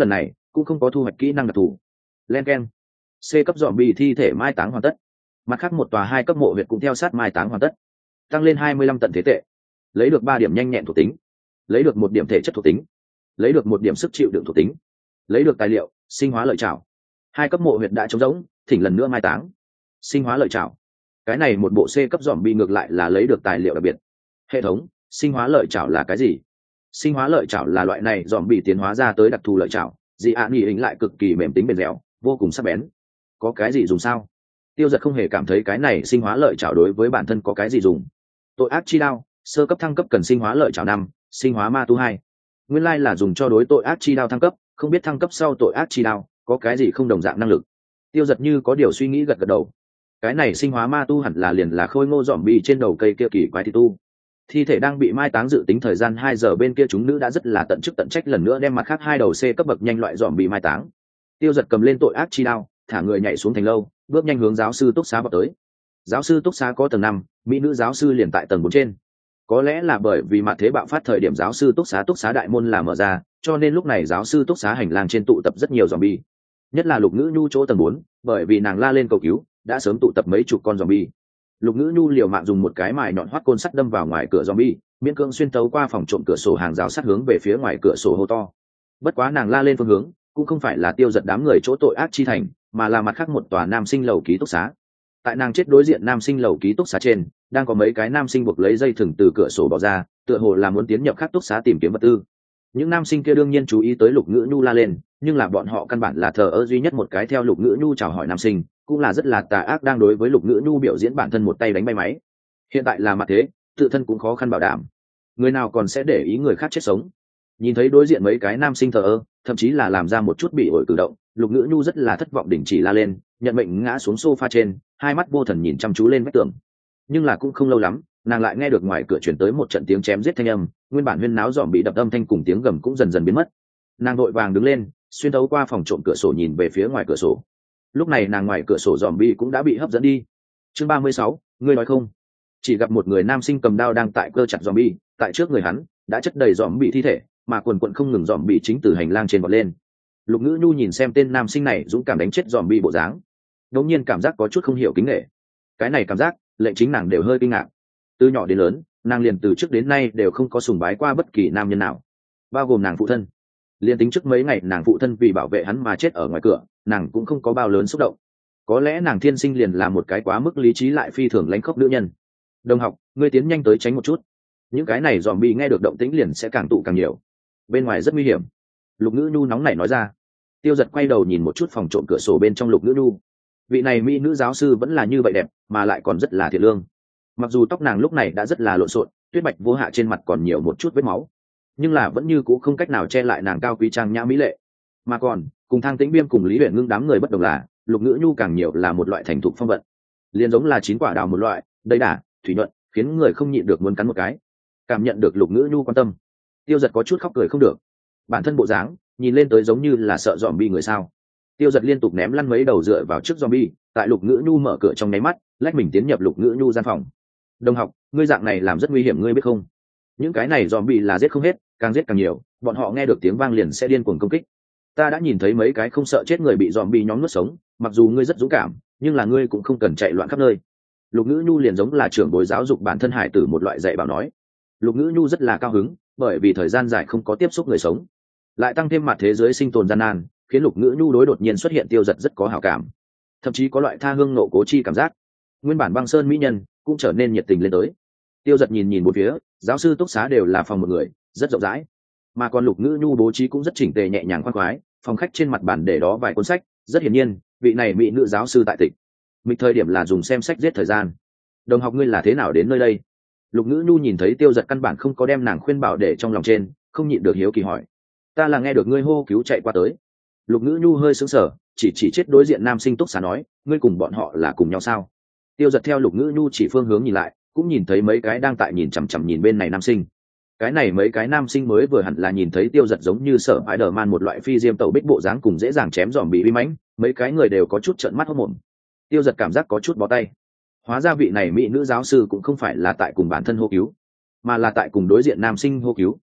A: cũng không có thu hoạch kỹ năng đặc thù. Len keng. C cấp dòm bị thi thể mai táng hoàn tất. Mặt khác một tòa hai cấp mộ huyệt cũng theo sát mai táng hoàn tất, tăng lên hai mươi lăm tận thế tệ, lấy được ba điểm nhanh nhẹn thuộc tính, lấy được một điểm thể chất thuộc tính, lấy được một điểm sức chịu đựng thuộc tính, lấy được tài liệu sinh hóa lợi trảo. Hai cấp mộ huyệt đã trống rỗng, thỉnh lần nữa mai táng. Sinh hóa lợi trảo, cái này một bộ C cấp dòm bị ngược lại là lấy được tài liệu đặc biệt. Hệ thống, sinh hóa lợi trảo là cái gì? Sinh hóa lợi trảo là loại này dòm bị tiến hóa ra tới đặc thù lợi trảo, dị ạ nghỉ hình lại cực kỳ mềm tính bền dẻo, vô cùng sắc bén. Có cái gì dùng sao? Tiêu Giật không hề cảm thấy cái này sinh hóa lợi trảo đối với bản thân có cái gì dùng. Tội ác chi đao, sơ cấp thăng cấp cần sinh hóa lợi trảo năm, sinh hóa ma tu hai. Nguyên lai là dùng cho đối tội ác chi đao thăng cấp, không biết thăng cấp sau tội ác chi đao có cái gì không đồng dạng năng lực. Tiêu Giật như có điều suy nghĩ gật gật đầu. Cái này sinh hóa ma tu hẳn là liền là khôi ngô dòm bị trên đầu cây kia kỳ quái thì tu. Thi thể đang bị mai táng dự tính thời gian hai giờ bên kia chúng nữ đã rất là tận chức tận trách lần nữa đem mặt khác hai đầu C cấp bậc nhanh loại dòm bị mai táng. Tiêu Giật cầm lên tội ác chi đao, thả người nhảy xuống thành lâu, bước nhanh hướng giáo sư túc xá vào tới. Giáo sư túc xá có tầng năm, mỹ nữ giáo sư liền tại tầng bốn trên. Có lẽ là bởi vì mặt thế bạo phát thời điểm giáo sư túc xá túc xá đại môn là mở ra, cho nên lúc này giáo sư túc xá hành lang trên tụ tập rất nhiều zombie. Nhất là Lục Ngữ Nhu chỗ tầng bốn, bởi vì nàng la lên cầu cứu, đã sớm tụ tập mấy chục con zombie. Lục Ngữ Nhu liều mạng dùng một cái mài nhọn hoắt côn sắt đâm vào ngoài cửa zombie, miễn cưỡng xuyên tấu qua phòng trộm cửa sổ hàng rào sắt hướng về phía ngoài cửa sổ hô to. Bất quá nàng la lên phương hướng, cũng không phải là Tiêu Giật đám người chỗ tội ác chi thành, mà là mặt khác một tòa nam sinh lầu ký túc xá. Tại nàng chết đối diện nam sinh lầu ký túc xá trên, đang có mấy cái nam sinh buộc lấy dây thừng từ cửa sổ bỏ ra, tựa hồ là muốn tiến nhập khác túc xá tìm kiếm vật tư. Những nam sinh kia đương nhiên chú ý tới Lục Ngữ Nhu la lên, nhưng là bọn họ căn bản là thờ ơ, duy nhất một cái theo Lục Ngữ Nhu chào hỏi nam sinh, cũng là rất là tà ác đang đối với Lục Ngữ Nhu biểu diễn bản thân một tay đánh bay máy. Hiện tại là mặt thế, tự thân cũng khó khăn bảo đảm, người nào còn sẽ để ý người khác chết sống. Nhìn thấy đối diện mấy cái nam sinh thờ ơ, thậm chí là làm ra một chút bị ổi cử động, Lục Ngữ Nhu rất là thất vọng, đình chỉ la lên, nhận mệnh ngã xuống sofa trên, hai mắt vô thần nhìn chăm chú lên vách tường. Nhưng là cũng không lâu lắm, nàng lại nghe được ngoài cửa truyền tới một trận tiếng chém giết thanh âm, nguyên bản huyên náo dòm bị đập âm thanh cùng tiếng gầm cũng dần dần biến mất. Nàng vội vàng đứng lên, xuyên thấu qua phòng trộm cửa sổ nhìn về phía ngoài cửa sổ. Lúc này nàng ngoài cửa sổ dòm bị cũng đã bị hấp dẫn đi. Chương ba mươi sáu, ngươi nói không? Chỉ gặp một người nam sinh cầm đao đang tại cơ chặt dòm bị, tại trước người hắn đã chất đầy dòm bị thi thể, mà quần quần không ngừng dòm bị chính từ hành lang trên vọt lên. Lục Ngữ Nhu nhìn xem tên nam sinh này dũng cảm đánh chết dòm bị bộ dáng, đột nhiên cảm giác có chút không hiểu kính nể. Cái này cảm giác, lệnh chính nàng đều hơi kinh ngạc. Từ nhỏ đến lớn, nàng liền từ trước đến nay đều không có sùng bái qua bất kỳ nam nhân nào, bao gồm nàng phụ thân. Liên tính trước mấy ngày nàng phụ thân vì bảo vệ hắn mà chết ở ngoài cửa, nàng cũng không có bao lớn xúc động. Có lẽ nàng thiên sinh liền là một cái quá mức lý trí lại phi thường lãnh khốc nữ nhân. Đồng học, ngươi tiến nhanh tới tránh một chút. Những cái này dòm bị nghe được động tĩnh liền sẽ càng tụ càng nhiều. Bên ngoài rất nguy hiểm. Lục Ngữ Nhu nóng nảy nói ra. Tiêu Giật quay đầu nhìn một chút phòng trộm cửa sổ bên trong Lục Ngữ Nhu. Vị này mỹ nữ giáo sư vẫn là như vậy đẹp, mà lại còn rất là thiện lương. Mặc dù tóc nàng lúc này đã rất là lộn xộn, tuyết bạch vô hạ trên mặt còn nhiều một chút vết máu, nhưng là vẫn như cũ không cách nào che lại nàng cao quý trang nhã mỹ lệ. Mà còn cùng Thang Tĩnh Biêm cùng Lý Huyền Ngưng đám người bất đồng là, Lục Ngữ Nhu càng nhiều là một loại thành thục phong vận, liền giống là chín quả đào một loại, đầy đà, thủy nhuận, khiến người không nhịn được muốn cắn một cái. Cảm nhận được Lục Ngữ Nhu quan tâm, Tiêu Giật có chút khóc cười không được. Bản thân bộ dáng nhìn lên tới giống như là sợ zombie người sao. Tiêu Giật liên tục ném lăn mấy đầu dựa vào trước zombie, tại Lục Ngữ Nhu mở cửa trong nháy mắt, lách mình tiến nhập Lục Ngữ Nhu gian phòng. Đồng học, ngươi dạng này làm rất nguy hiểm, ngươi biết không? Những cái này zombie là giết không hết, càng giết càng nhiều, bọn họ nghe được tiếng vang liền sẽ điên cuồng công kích. Ta đã nhìn thấy mấy cái không sợ chết người bị zombie nhóm nuốt sống, mặc dù ngươi rất dũng cảm, nhưng là ngươi cũng không cần chạy loạn khắp nơi. Lục Ngữ Nhu liền giống là trưởng bối giáo dục bản thân hải tử một loại dạy bảo nói. Lục Ngữ Nhu rất là cao hứng, bởi vì thời gian dài không có tiếp xúc người sống, lại tăng thêm mặt thế giới sinh tồn gian nan, khiến Lục Ngữ Nhu đối đột nhiên xuất hiện Tiêu Giật rất có hảo cảm, thậm chí có loại tha hương nộ cố chi cảm giác. Nguyên bản băng sơn mỹ nhân cũng trở nên nhiệt tình lên tới. Tiêu Giật nhìn nhìn một phía, giáo sư túc xá đều là phòng một người, rất rộng rãi, mà còn Lục Ngữ Nhu bố trí cũng rất chỉnh tề nhẹ nhàng khoan khoái. Phòng khách trên mặt bàn để đó vài cuốn sách, rất hiển nhiên vị này mỹ nữ giáo sư tại tịch mịch thời điểm là dùng xem sách giết thời gian. Đồng học, ngươi là thế nào đến nơi đây? Lục Ngữ Nhu nhìn thấy Tiêu Giật căn bản không có đem nàng khuyên bảo để trong lòng trên, không nhịn được hiếu kỳ hỏi. Ta là nghe được ngươi hô cứu chạy qua tới. Lục Ngữ Nhu hơi sững sờ, chỉ chỉ chết đối diện nam sinh túc xá nói, ngươi cùng bọn họ là cùng nhau sao? Tiêu Giật theo Lục Ngữ Nhu chỉ phương hướng nhìn lại, cũng nhìn thấy mấy cái đang tại nhìn chằm chằm nhìn bên này nam sinh. Cái này mấy cái nam sinh mới vừa hẳn là nhìn thấy Tiêu Giật giống như Sở Spider-Man một loại phi diêm tẩu bích bộ dáng cùng dễ dàng chém giòm bị uy mãnh, mấy cái người đều có chút trợn mắt hốt mồm. Tiêu Giật cảm giác có chút bó tay. Hóa ra vị này mỹ nữ giáo sư cũng không phải là tại cùng bản thân hô cứu, mà là tại cùng đối diện nam sinh hô cứu.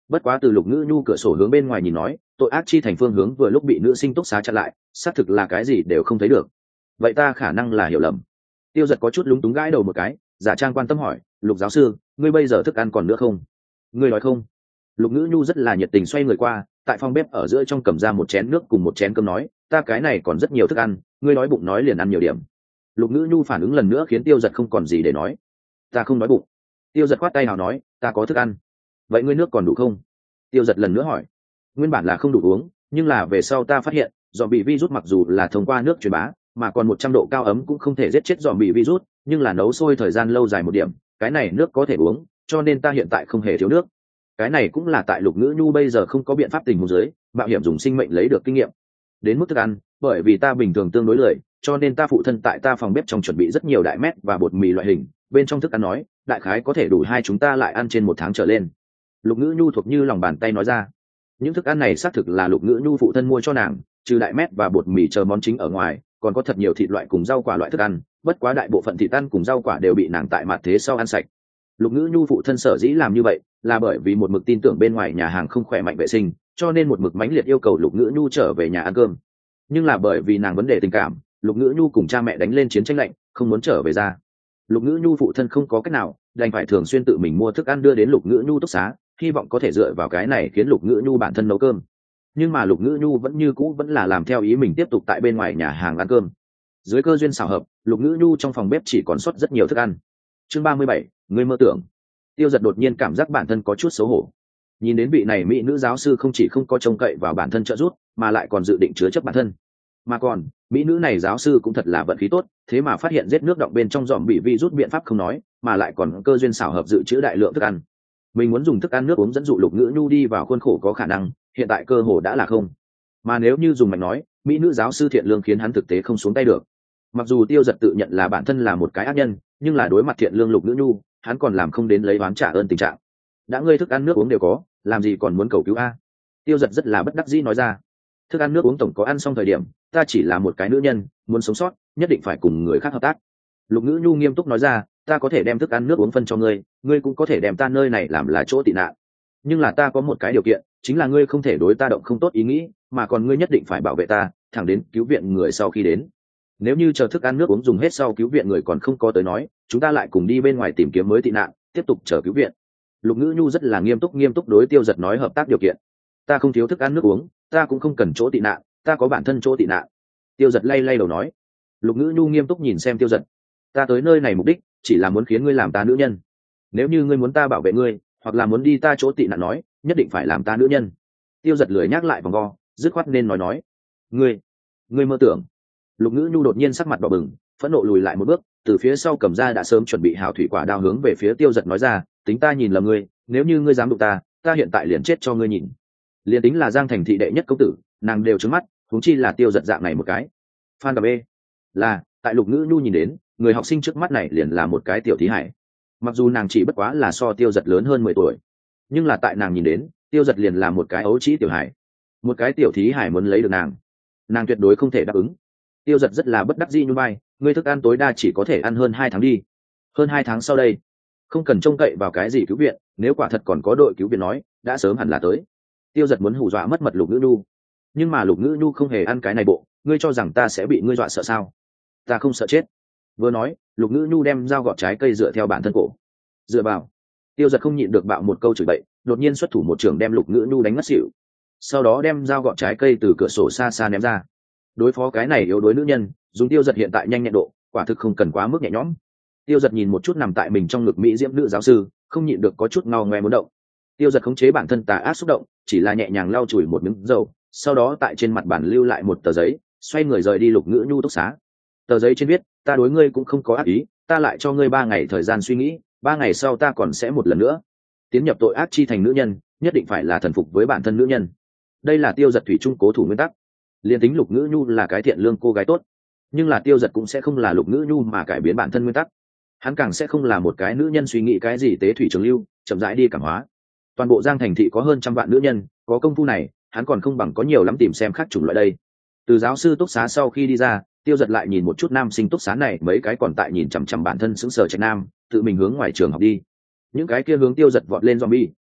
A: Bất quá từ Lục Ngữ Nhu cửa sổ hướng bên ngoài nhìn nói, tội ác chi thành phương hướng vừa lúc bị nữ sinh túc xá chặn lại, xác thực là cái gì đều không thấy được. Vậy ta khả năng là hiểu lầm. Tiêu Giật có chút lúng túng gãi đầu một cái, giả trang quan tâm hỏi, Lục giáo sư, ngươi bây giờ thức ăn còn nữa không? Ngươi nói không? Lục Ngữ Nhu rất là nhiệt tình xoay người qua, tại phòng bếp ở giữa trong cầm ra một chén nước cùng một chén cơm nói, ta cái này còn rất nhiều thức ăn, ngươi nói bụng nói liền ăn nhiều điểm. Lục Ngữ Nhu phản ứng lần nữa khiến Tiêu Giật không còn gì để nói. Ta không nói bụng. Tiêu Giật khoát tay nào nói, ta có thức ăn. Vậy ngươi nước còn đủ không? Tiêu Giật lần nữa hỏi. Nguyên bản là không đủ uống, nhưng là về sau ta phát hiện, dòm bị virus mặc dù là thông qua nước truyền bá, mà còn một trăm độ cao ấm cũng không thể giết chết dòm bị virus, nhưng là nấu sôi thời gian lâu dài một điểm, cái này nước có thể uống, cho nên ta hiện tại không hề thiếu nước. Cái này cũng là tại Lục Ngữ Nhu bây giờ không có biện pháp tình huống dưới, mạo hiểm dùng sinh mệnh lấy được kinh nghiệm. Đến mức thức ăn, bởi vì ta bình thường tương đối lười, cho nên ta phụ thân tại ta phòng bếp trong chuẩn bị rất nhiều đại mét và bột mì loại hình, bên trong thức ăn nói, đại khái có thể đủ hai chúng ta lại ăn trên một tháng trở lên. Lục Ngữ Nhu thuộc như lòng bàn tay nói ra. Những thức ăn này xác thực là Lục Ngữ Nhu phụ thân mua cho nàng, trừ đại mét và bột mì chờ món chính ở ngoài, còn có thật nhiều thịt loại cùng rau quả loại thức ăn, bất quá đại bộ phận thịt ăn cùng rau quả đều bị nàng tại mặt thế sau ăn sạch. Lục Ngữ Nhu phụ thân sở dĩ làm như vậy, là bởi vì một mực tin tưởng bên ngoài nhà hàng không khỏe mạnh vệ sinh, cho nên một mực mãnh liệt yêu cầu Lục Ngữ Nhu trở về nhà ăn cơm. Nhưng là bởi vì nàng vấn đề tình cảm, Lục Ngữ Nhu cùng cha mẹ đánh lên chiến tranh lạnh, không muốn trở về ra. Lục Ngữ Nhu phụ thân không có cách nào, đành phải thường xuyên tự mình mua thức ăn đưa đến Lục Ngữ Nhu túc xá, hy vọng có thể dựa vào cái này khiến Lục Ngữ Nhu bản thân nấu cơm. Nhưng mà Lục Ngữ Nhu vẫn như cũ vẫn là làm theo ý mình tiếp tục tại bên ngoài nhà hàng ăn cơm. Dưới cơ duyên xảo hợp, Lục Ngữ Nhu trong phòng bếp chỉ còn sót rất nhiều thức ăn. Chương ba mươi bảy, ngươi mơ tưởng. Tiêu Giật đột nhiên cảm giác bản thân có chút xấu hổ. Nhìn đến vị này mỹ nữ giáo sư không chỉ không có trông cậy vào bản thân trợ giúp, mà lại còn dự định chứa chấp bản thân. Mà còn, mỹ nữ này giáo sư cũng thật là vận khí tốt, thế mà phát hiện giết nước động bên trong dòm bị virus biện pháp không nói, mà lại còn cơ duyên xảo hợp dự trữ đại lượng thức ăn. Mình muốn dùng thức ăn nước uống dẫn dụ Lục Ngữ Nhu đi vào khuôn khổ có khả năng, hiện tại cơ hồ đã là không. Mà nếu như dùng mạnh nói, mỹ nữ giáo sư thiện lương khiến hắn thực tế không xuống tay được. Mặc dù Tiêu Giật tự nhận là bản thân là một cái ác nhân, nhưng là đối mặt thiện lương Lục Ngữ Nhu, hắn còn làm không đến lấy oán trả ơn tình trạng. Đã ngươi thức ăn nước uống đều có, làm gì còn muốn cầu cứu a? Tiêu Giật rất là bất đắc dĩ nói ra. Thức ăn nước uống tổng có ăn xong thời điểm, ta chỉ là một cái nữ nhân, muốn sống sót, nhất định phải cùng người khác hợp tác. Lục Ngữ Nhu nghiêm túc nói ra, ta có thể đem thức ăn nước uống phân cho ngươi, ngươi cũng có thể đem ta nơi này làm là chỗ tị nạn. Nhưng là ta có một cái điều kiện, chính là ngươi không thể đối ta động không tốt ý nghĩ, mà còn ngươi nhất định phải bảo vệ ta, thẳng đến cứu viện người sau khi đến. Nếu như chờ thức ăn nước uống dùng hết sau cứu viện người còn không có tới nói, chúng ta lại cùng đi bên ngoài tìm kiếm mới tị nạn, tiếp tục chờ cứu viện. Lục Ngữ Nhu rất là nghiêm túc nghiêm túc đối Tiêu Giật nói hợp tác điều kiện. Ta không thiếu thức ăn nước uống, ta cũng không cần chỗ tị nạn, ta có bản thân chỗ tị nạn. Tiêu Giật lay lay đầu nói. Lục Ngữ Nhu nghiêm túc nhìn xem Tiêu Giật. Ta tới nơi này mục đích chỉ là muốn khiến ngươi làm ta nữ nhân. Nếu như ngươi muốn ta bảo vệ ngươi, hoặc là muốn đi ta chỗ tị nạn nói, nhất định phải làm ta nữ nhân. Tiêu Giật lười nhắc lại vòng vo, dứt khoát nên nói nói. Ngươi, ngươi mơ tưởng. Lục Ngữ Nhu đột nhiên sắc mặt đỏ bừng, phẫn nộ lùi lại một bước, từ phía sau cầm ra đã sớm chuẩn bị hảo thủy quả đao hướng về phía Tiêu Giật nói ra, tính ta nhìn lầm ngươi, nếu như ngươi dám đụng ta, ta hiện tại liền chết cho ngươi nhìn. Liền tính là Giang Thành thị đệ nhất công tử, nàng đều trừng mắt, huống chi là Tiêu Giật dạng này một cái. Phan Cà Bê là tại Lục Ngữ Nhu nhìn đến, người học sinh trước mắt này liền là một cái tiểu thí hải. Mặc dù nàng chỉ bất quá là so Tiêu Giật lớn hơn mười tuổi, nhưng là tại nàng nhìn đến, Tiêu Giật liền là một cái ấu trĩ tiểu hải. Một cái tiểu thí hải muốn lấy được nàng, nàng tuyệt đối không thể đáp ứng. Tiêu Giật rất là bất đắc dĩ nhún vai, ngươi thức ăn tối đa chỉ có thể ăn hơn hai tháng đi. Hơn hai tháng sau đây, không cần trông cậy vào cái gì cứu viện, nếu quả thật còn có đội cứu viện nói, đã sớm hẳn là tới. Tiêu Giật muốn hù dọa mất mật Lục Ngữ Nhu, nhưng mà Lục Ngữ Nhu không hề ăn cái này bộ, ngươi cho rằng ta sẽ bị ngươi dọa sợ sao? Ta không sợ chết. Vừa nói, Lục Ngữ Nhu đem dao gọt trái cây dựa theo bản thân cổ. Dựa vào. Tiêu Giật không nhịn được bạo một câu chửi bậy, đột nhiên xuất thủ một trường đem Lục Ngữ Nhu đánh ngất xỉu. Sau đó đem dao gọt trái cây từ cửa sổ xa xa ném ra. Đối phó cái này yếu đuối nữ nhân, dùng Tiêu Giật hiện tại nhanh nhẹn độ, quả thực không cần quá mức nhẹ nhõm. Tiêu Giật nhìn một chút nằm tại mình trong ngực mỹ diễm nữ giáo sư, không nhịn được có chút ngao ngoe muốn động. Tiêu Giật khống chế bản thân tà ác xúc động, chỉ là nhẹ nhàng lau chùi một miếng dầu, sau đó tại trên mặt bàn lưu lại một tờ giấy, xoay người rời đi Lục Ngữ Nhu túc xá. Tờ giấy trên viết, ta đối ngươi cũng không có ác ý, ta lại cho ngươi ba ngày thời gian suy nghĩ, ba ngày sau ta còn sẽ một lần nữa tiến nhập tội ác chi thành nữ nhân, nhất định phải là thần phục với bản thân nữ nhân. Đây là Tiêu Giật thủy chung cố thủ nguyên tắc. Liên tính Lục Ngữ Nhu là cái thiện lương cô gái tốt, nhưng là Tiêu Giật cũng sẽ không là Lục Ngữ Nhu mà cải biến bản thân nguyên tắc. Hắn càng sẽ không là một cái nữ nhân suy nghĩ cái gì tế thủy trường lưu, chậm rãi đi cảm hóa. Toàn bộ Giang Thành thị có hơn trăm vạn nữ nhân, có công phu này, hắn còn không bằng có nhiều lắm tìm xem khác chủng loại đây. Từ giáo sư túc xá sau khi đi ra, Tiêu Giật lại nhìn một chút nam sinh túc xá này, mấy cái còn tại nhìn chằm chằm bản thân sững sờ Trạch Nam, tự mình hướng ngoài trường học đi. Những cái kia hướng Tiêu Giật vọt lên zombie,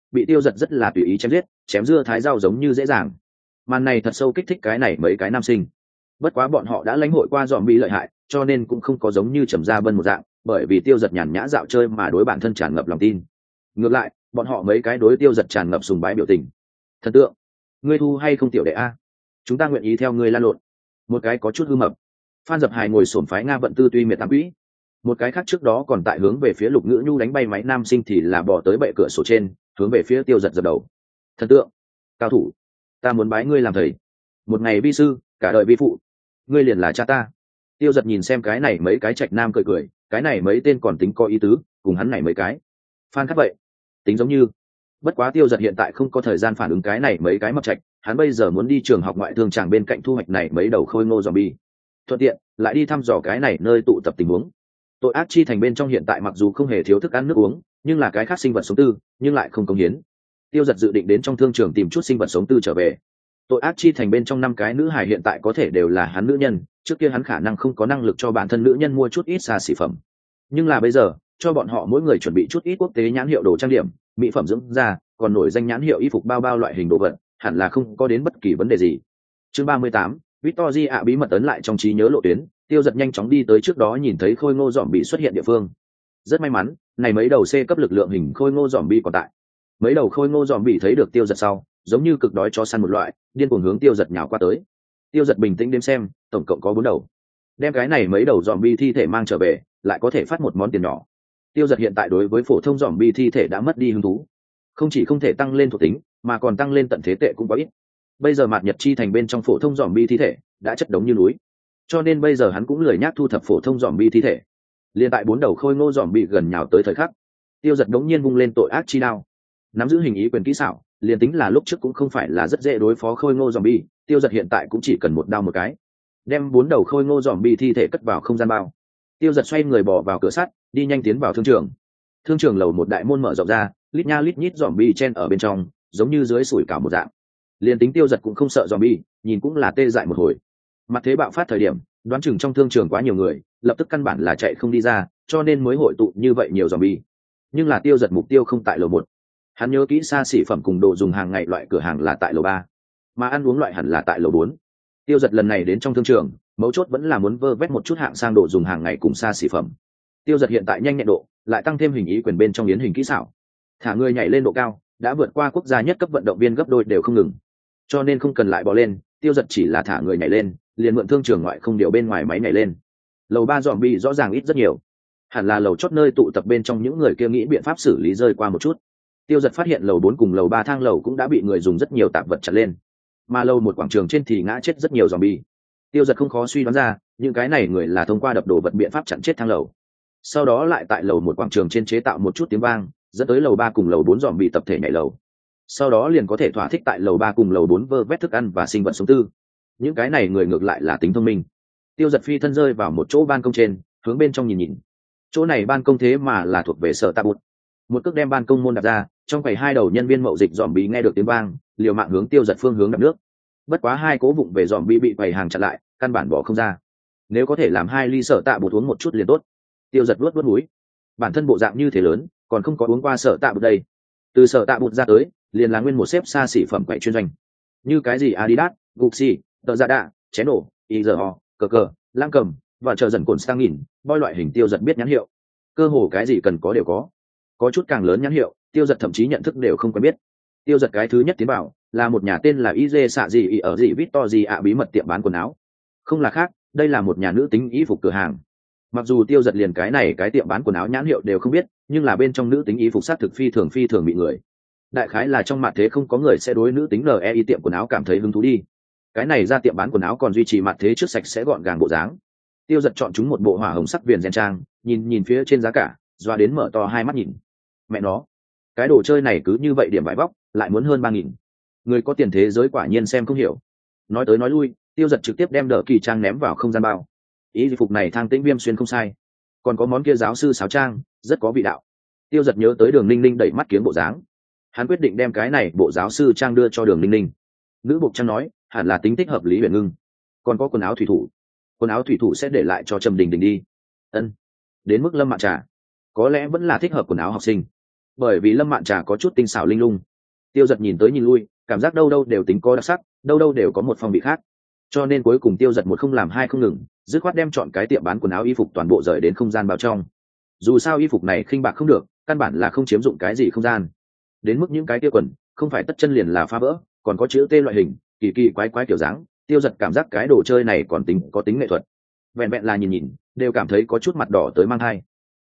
A: bị tiêu giật rất là tùy ý chém giết, chém dưa thái rau giống như dễ dàng. Màn này thật sâu kích thích cái này mấy cái nam sinh. Bất quá bọn họ đã lãnh hội qua dòm bị lợi hại, cho nên cũng không có giống như Trầm Gia Bân một dạng, bởi vì tiêu giật nhàn nhã dạo chơi mà đối bản thân tràn ngập lòng tin. Ngược lại, bọn họ mấy cái đối tiêu giật tràn ngập sùng bái biểu tình. Thần tượng, ngươi thu hay không tiểu đệ a? Chúng ta nguyện ý theo ngươi lan lộn. Một cái có chút hư mập. Phan Dập Hài ngồi xổm phái Nga vận tư tuy miệt tám quỹ. Một cái khác trước đó còn tại hướng về phía Lục Ngữ Nhu đánh bay máy nam sinh thì là bỏ tới bệ cửa sổ trên, hướng về phía tiêu giật dập đầu. Thần tượng, cao thủ, ta muốn bái ngươi làm thầy. Một ngày vi sư, cả đời vi phụ. Ngươi liền là cha ta. Tiêu giật nhìn xem cái này mấy cái trạch nam cười cười, cái này mấy tên còn tính có ý tứ, cùng hắn này mấy cái phan khác vậy tính giống như. Bất quá tiêu giật hiện tại không có thời gian phản ứng cái này mấy cái mập trạch, hắn bây giờ muốn đi trường học ngoại thương tràng bên cạnh thu hoạch này mấy đầu khôi ngô zombie, thuận tiện lại đi thăm dò cái này nơi tụ tập tình huống. Tội ác chi thành bên trong hiện tại mặc dù không hề thiếu thức ăn nước uống, nhưng là cái khác sinh vật sống tư nhưng lại không công hiến. Tiêu giật dự định đến trong thương trường tìm chút sinh vật sống tư trở về. Tội ác chi thành bên trong năm cái nữ hài hiện tại có thể đều là hắn nữ nhân, trước kia hắn khả năng không có năng lực cho bản thân nữ nhân mua chút ít xa xỉ phẩm, nhưng là bây giờ cho bọn họ mỗi người chuẩn bị chút ít quốc tế nhãn hiệu đồ trang điểm, mỹ phẩm dưỡng da, còn nổi danh nhãn hiệu y phục bao bao loại hình đồ vật, hẳn là không có đến bất kỳ vấn đề gì. Chương ba mươi tám, Victory ạ bí mật ấn lại trong trí nhớ lộ tuyến. Tiêu giật nhanh chóng đi tới trước đó nhìn thấy khôi ngô dòm bị xuất hiện địa phương. Rất may mắn, này mấy đầu C cấp lực lượng hình khôi ngô dòm bị còn tại. Mấy đầu khôi ngô dòm bị thấy được tiêu giật sau, giống như cực đói chó săn một loại, điên cuồng hướng tiêu giật nhào qua tới. Tiêu giật bình tĩnh đếm xem, tổng cộng có bốn đầu. Đem cái này mấy đầu dòm bi thi thể mang trở về, lại có thể phát một món tiền nhỏ. Tiêu giật hiện tại đối với phổ thông dòm bi thi thể đã mất đi hứng thú, không chỉ không thể tăng lên thuộc tính, mà còn tăng lên tận thế tệ cũng có ít. Bây giờ mạt nhật chi thành bên trong phổ thông dòm bi thi thể đã chất đống như núi, cho nên bây giờ hắn cũng lười nhác thu thập phổ thông dòm bi thi thể. Liên tại bốn đầu khôi ngô dòm bị gần nhào tới thời khắc, tiêu giật đống nhiên vung lên tội ác chi đao, nắm giữ hình ý quyền kỹ xảo, liền tính là lúc trước cũng không phải là rất dễ đối phó khôi ngô dòm bi, tiêu giật hiện tại cũng chỉ cần một đao một cái, đem bốn đầu khôi ngô dòm bi thi thể cất vào không gian bao. Tiêu giật xoay người bỏ vào cửa sắt, đi nhanh tiến vào thương trường. Thương trường lầu một đại môn mở rộng ra, lít nha lít nhít dòm bi chen ở bên trong, giống như dưới sủi cảo một dạng. Liên tính tiêu giật cũng không sợ dòm bi, nhìn cũng là tê dại một hồi. Mặt thế bạo phát thời điểm, đoán chừng trong thương trường quá nhiều người, lập tức căn bản là chạy không đi ra, cho nên mới hội tụ như vậy nhiều dòm bi. Nhưng là tiêu giật mục tiêu không tại lầu một, hắn nhớ kỹ xa xỉ phẩm cùng đồ dùng hàng ngày loại cửa hàng là tại lầu ba, mà ăn uống loại hẳn là tại lầu bốn. Tiêu giật lần này đến trong thương trường, mấu chốt vẫn là muốn vơ vét một chút hạng sang đồ dùng hàng ngày cùng xa xỉ phẩm. Tiêu giật hiện tại nhanh nhẹn độ, lại tăng thêm hình ý quyền bên trong yến hình kỹ xảo, thả người nhảy lên độ cao, đã vượt qua quốc gia nhất cấp vận động viên gấp đôi đều không ngừng, cho nên không cần lại bỏ lên. Tiêu giật chỉ là thả người nhảy lên, liền mượn thương trường ngoại không điều bên ngoài máy nhảy lên. Lầu ba dòm bi rõ ràng ít rất nhiều, hẳn là lầu chót nơi tụ tập bên trong những người kia nghĩ biện pháp xử lý rơi qua một chút. Tiêu giật phát hiện lầu bốn cùng lầu ba thang lầu cũng đã bị người dùng rất nhiều tạp vật chặt lên, mà lầu một quảng trường trên thì ngã chết rất nhiều zombie. Tiêu giật không khó suy đoán ra, những cái này người là thông qua đập đồ vật biện pháp chặn chết thang lầu, sau đó lại tại lầu một quảng trường trên chế tạo một chút tiếng vang, dẫn tới lầu ba cùng lầu bốn zombie tập thể nhảy lầu, sau đó liền có thể thỏa thích tại lầu ba cùng lầu bốn vơ vét thức ăn và sinh vật sống tư. Những cái này người ngược lại là tính thông minh. Tiêu giật phi thân rơi vào một chỗ ban công trên, hướng bên trong nhìn nhìn. Chỗ này ban công thế mà là thuộc về sở tạ bụt. Một cước đem ban công môn đạp ra, trong quầy hai đầu nhân viên mậu dịch dòm bí nghe được tiếng vang, liều mạng hướng tiêu giật phương hướng đập nước. Bất quá hai cố vụng về dòm bí bị quầy hàng chặn lại, căn bản bỏ không ra. Nếu có thể làm hai ly sở tạ bụt uống một chút liền tốt. Tiêu giật vuốt vuốt mũi, bản thân bộ dạng như thế lớn, còn không có uống qua sở tạ bụt đây. Từ sở tạ bụt ra tới, liền là nguyên một xếp xa xỉ phẩm quầy chuyên doanh, như cái gì Adidas, Gucci, tờ dạ đạ, chén nổ, i giờ ho, cờ cờ, lam cầm và chờ dần cồn sang nghìn, boy loại hình tiêu giật biết nhãn hiệu, cơ hồ cái gì cần có đều có. Có chút càng lớn nhãn hiệu, tiêu giật thậm chí nhận thức đều không quen biết. Tiêu giật cái thứ nhất tiến vào là một nhà tên là i giê xạ gì ý ở gì Victory ạ bí mật tiệm bán quần áo. Không là khác, đây là một nhà nữ tính y phục cửa hàng. Mặc dù tiêu giật liền cái này cái tiệm bán quần áo nhãn hiệu đều không biết, nhưng là bên trong nữ tính y phục sát thực phi thường phi thường bị người. Đại khái là trong mặt thế không có người sẽ đối nữ tính lờ e i tiệm quần áo cảm thấy hứng thú đi. Cái này ra tiệm bán quần áo còn duy trì mặt thế trước sạch sẽ gọn gàng bộ dáng. Tiêu giật chọn chúng một bộ hỏa hồng sắc viền gen trang, nhìn nhìn phía trên giá cả, doa đến mở to hai mắt nhìn. Mẹ nó, cái đồ chơi này cứ như vậy điểm vải vóc lại muốn hơn ba nghìn. Người có tiền thế giới quả nhiên xem không hiểu. Nói tới nói lui, tiêu giật trực tiếp đem đỡ kỳ trang ném vào không gian bao. Ý phục này thang tĩnh viêm xuyên không sai, còn có món kia giáo sư sáo trang rất có vị đạo. Tiêu giật nhớ tới Đường Ninh Ninh đẩy mắt kiếm bộ dáng, hắn quyết định đem cái này bộ giáo sư trang đưa cho Đường Ninh Ninh. Nữ bộc trang nói hẳn là tính thích hợp lý huyền ngưng. Còn có quần áo thủy thủ, quần áo thủy thủ sẽ để lại cho Trầm Đình Đình đi. Ân, đến mức Lâm Mạn Trà có lẽ vẫn là thích hợp quần áo học sinh. bởi vì lâm mạn trà có chút tinh xảo linh lung. Tiêu Giật nhìn tới nhìn lui, cảm giác đâu đâu đều tính có đặc sắc, đâu đâu đều có một phong vị khác, cho nên cuối cùng Tiêu Giật một không làm hai không ngừng, dứt khoát đem chọn cái tiệm bán quần áo y phục toàn bộ rời đến không gian bao trong. Dù sao y phục này khinh bạc không được, căn bản là không chiếm dụng cái gì không gian. Đến mức những cái kia quần, không phải tất chân liền là phá vỡ, còn có chữ T loại hình, kỳ kỳ quái quái kiểu dáng, Tiêu Giật cảm giác cái đồ chơi này còn tính có tính nghệ thuật. Vẹn vẹn là nhìn nhìn, đều cảm thấy có chút mặt đỏ tới mang hai.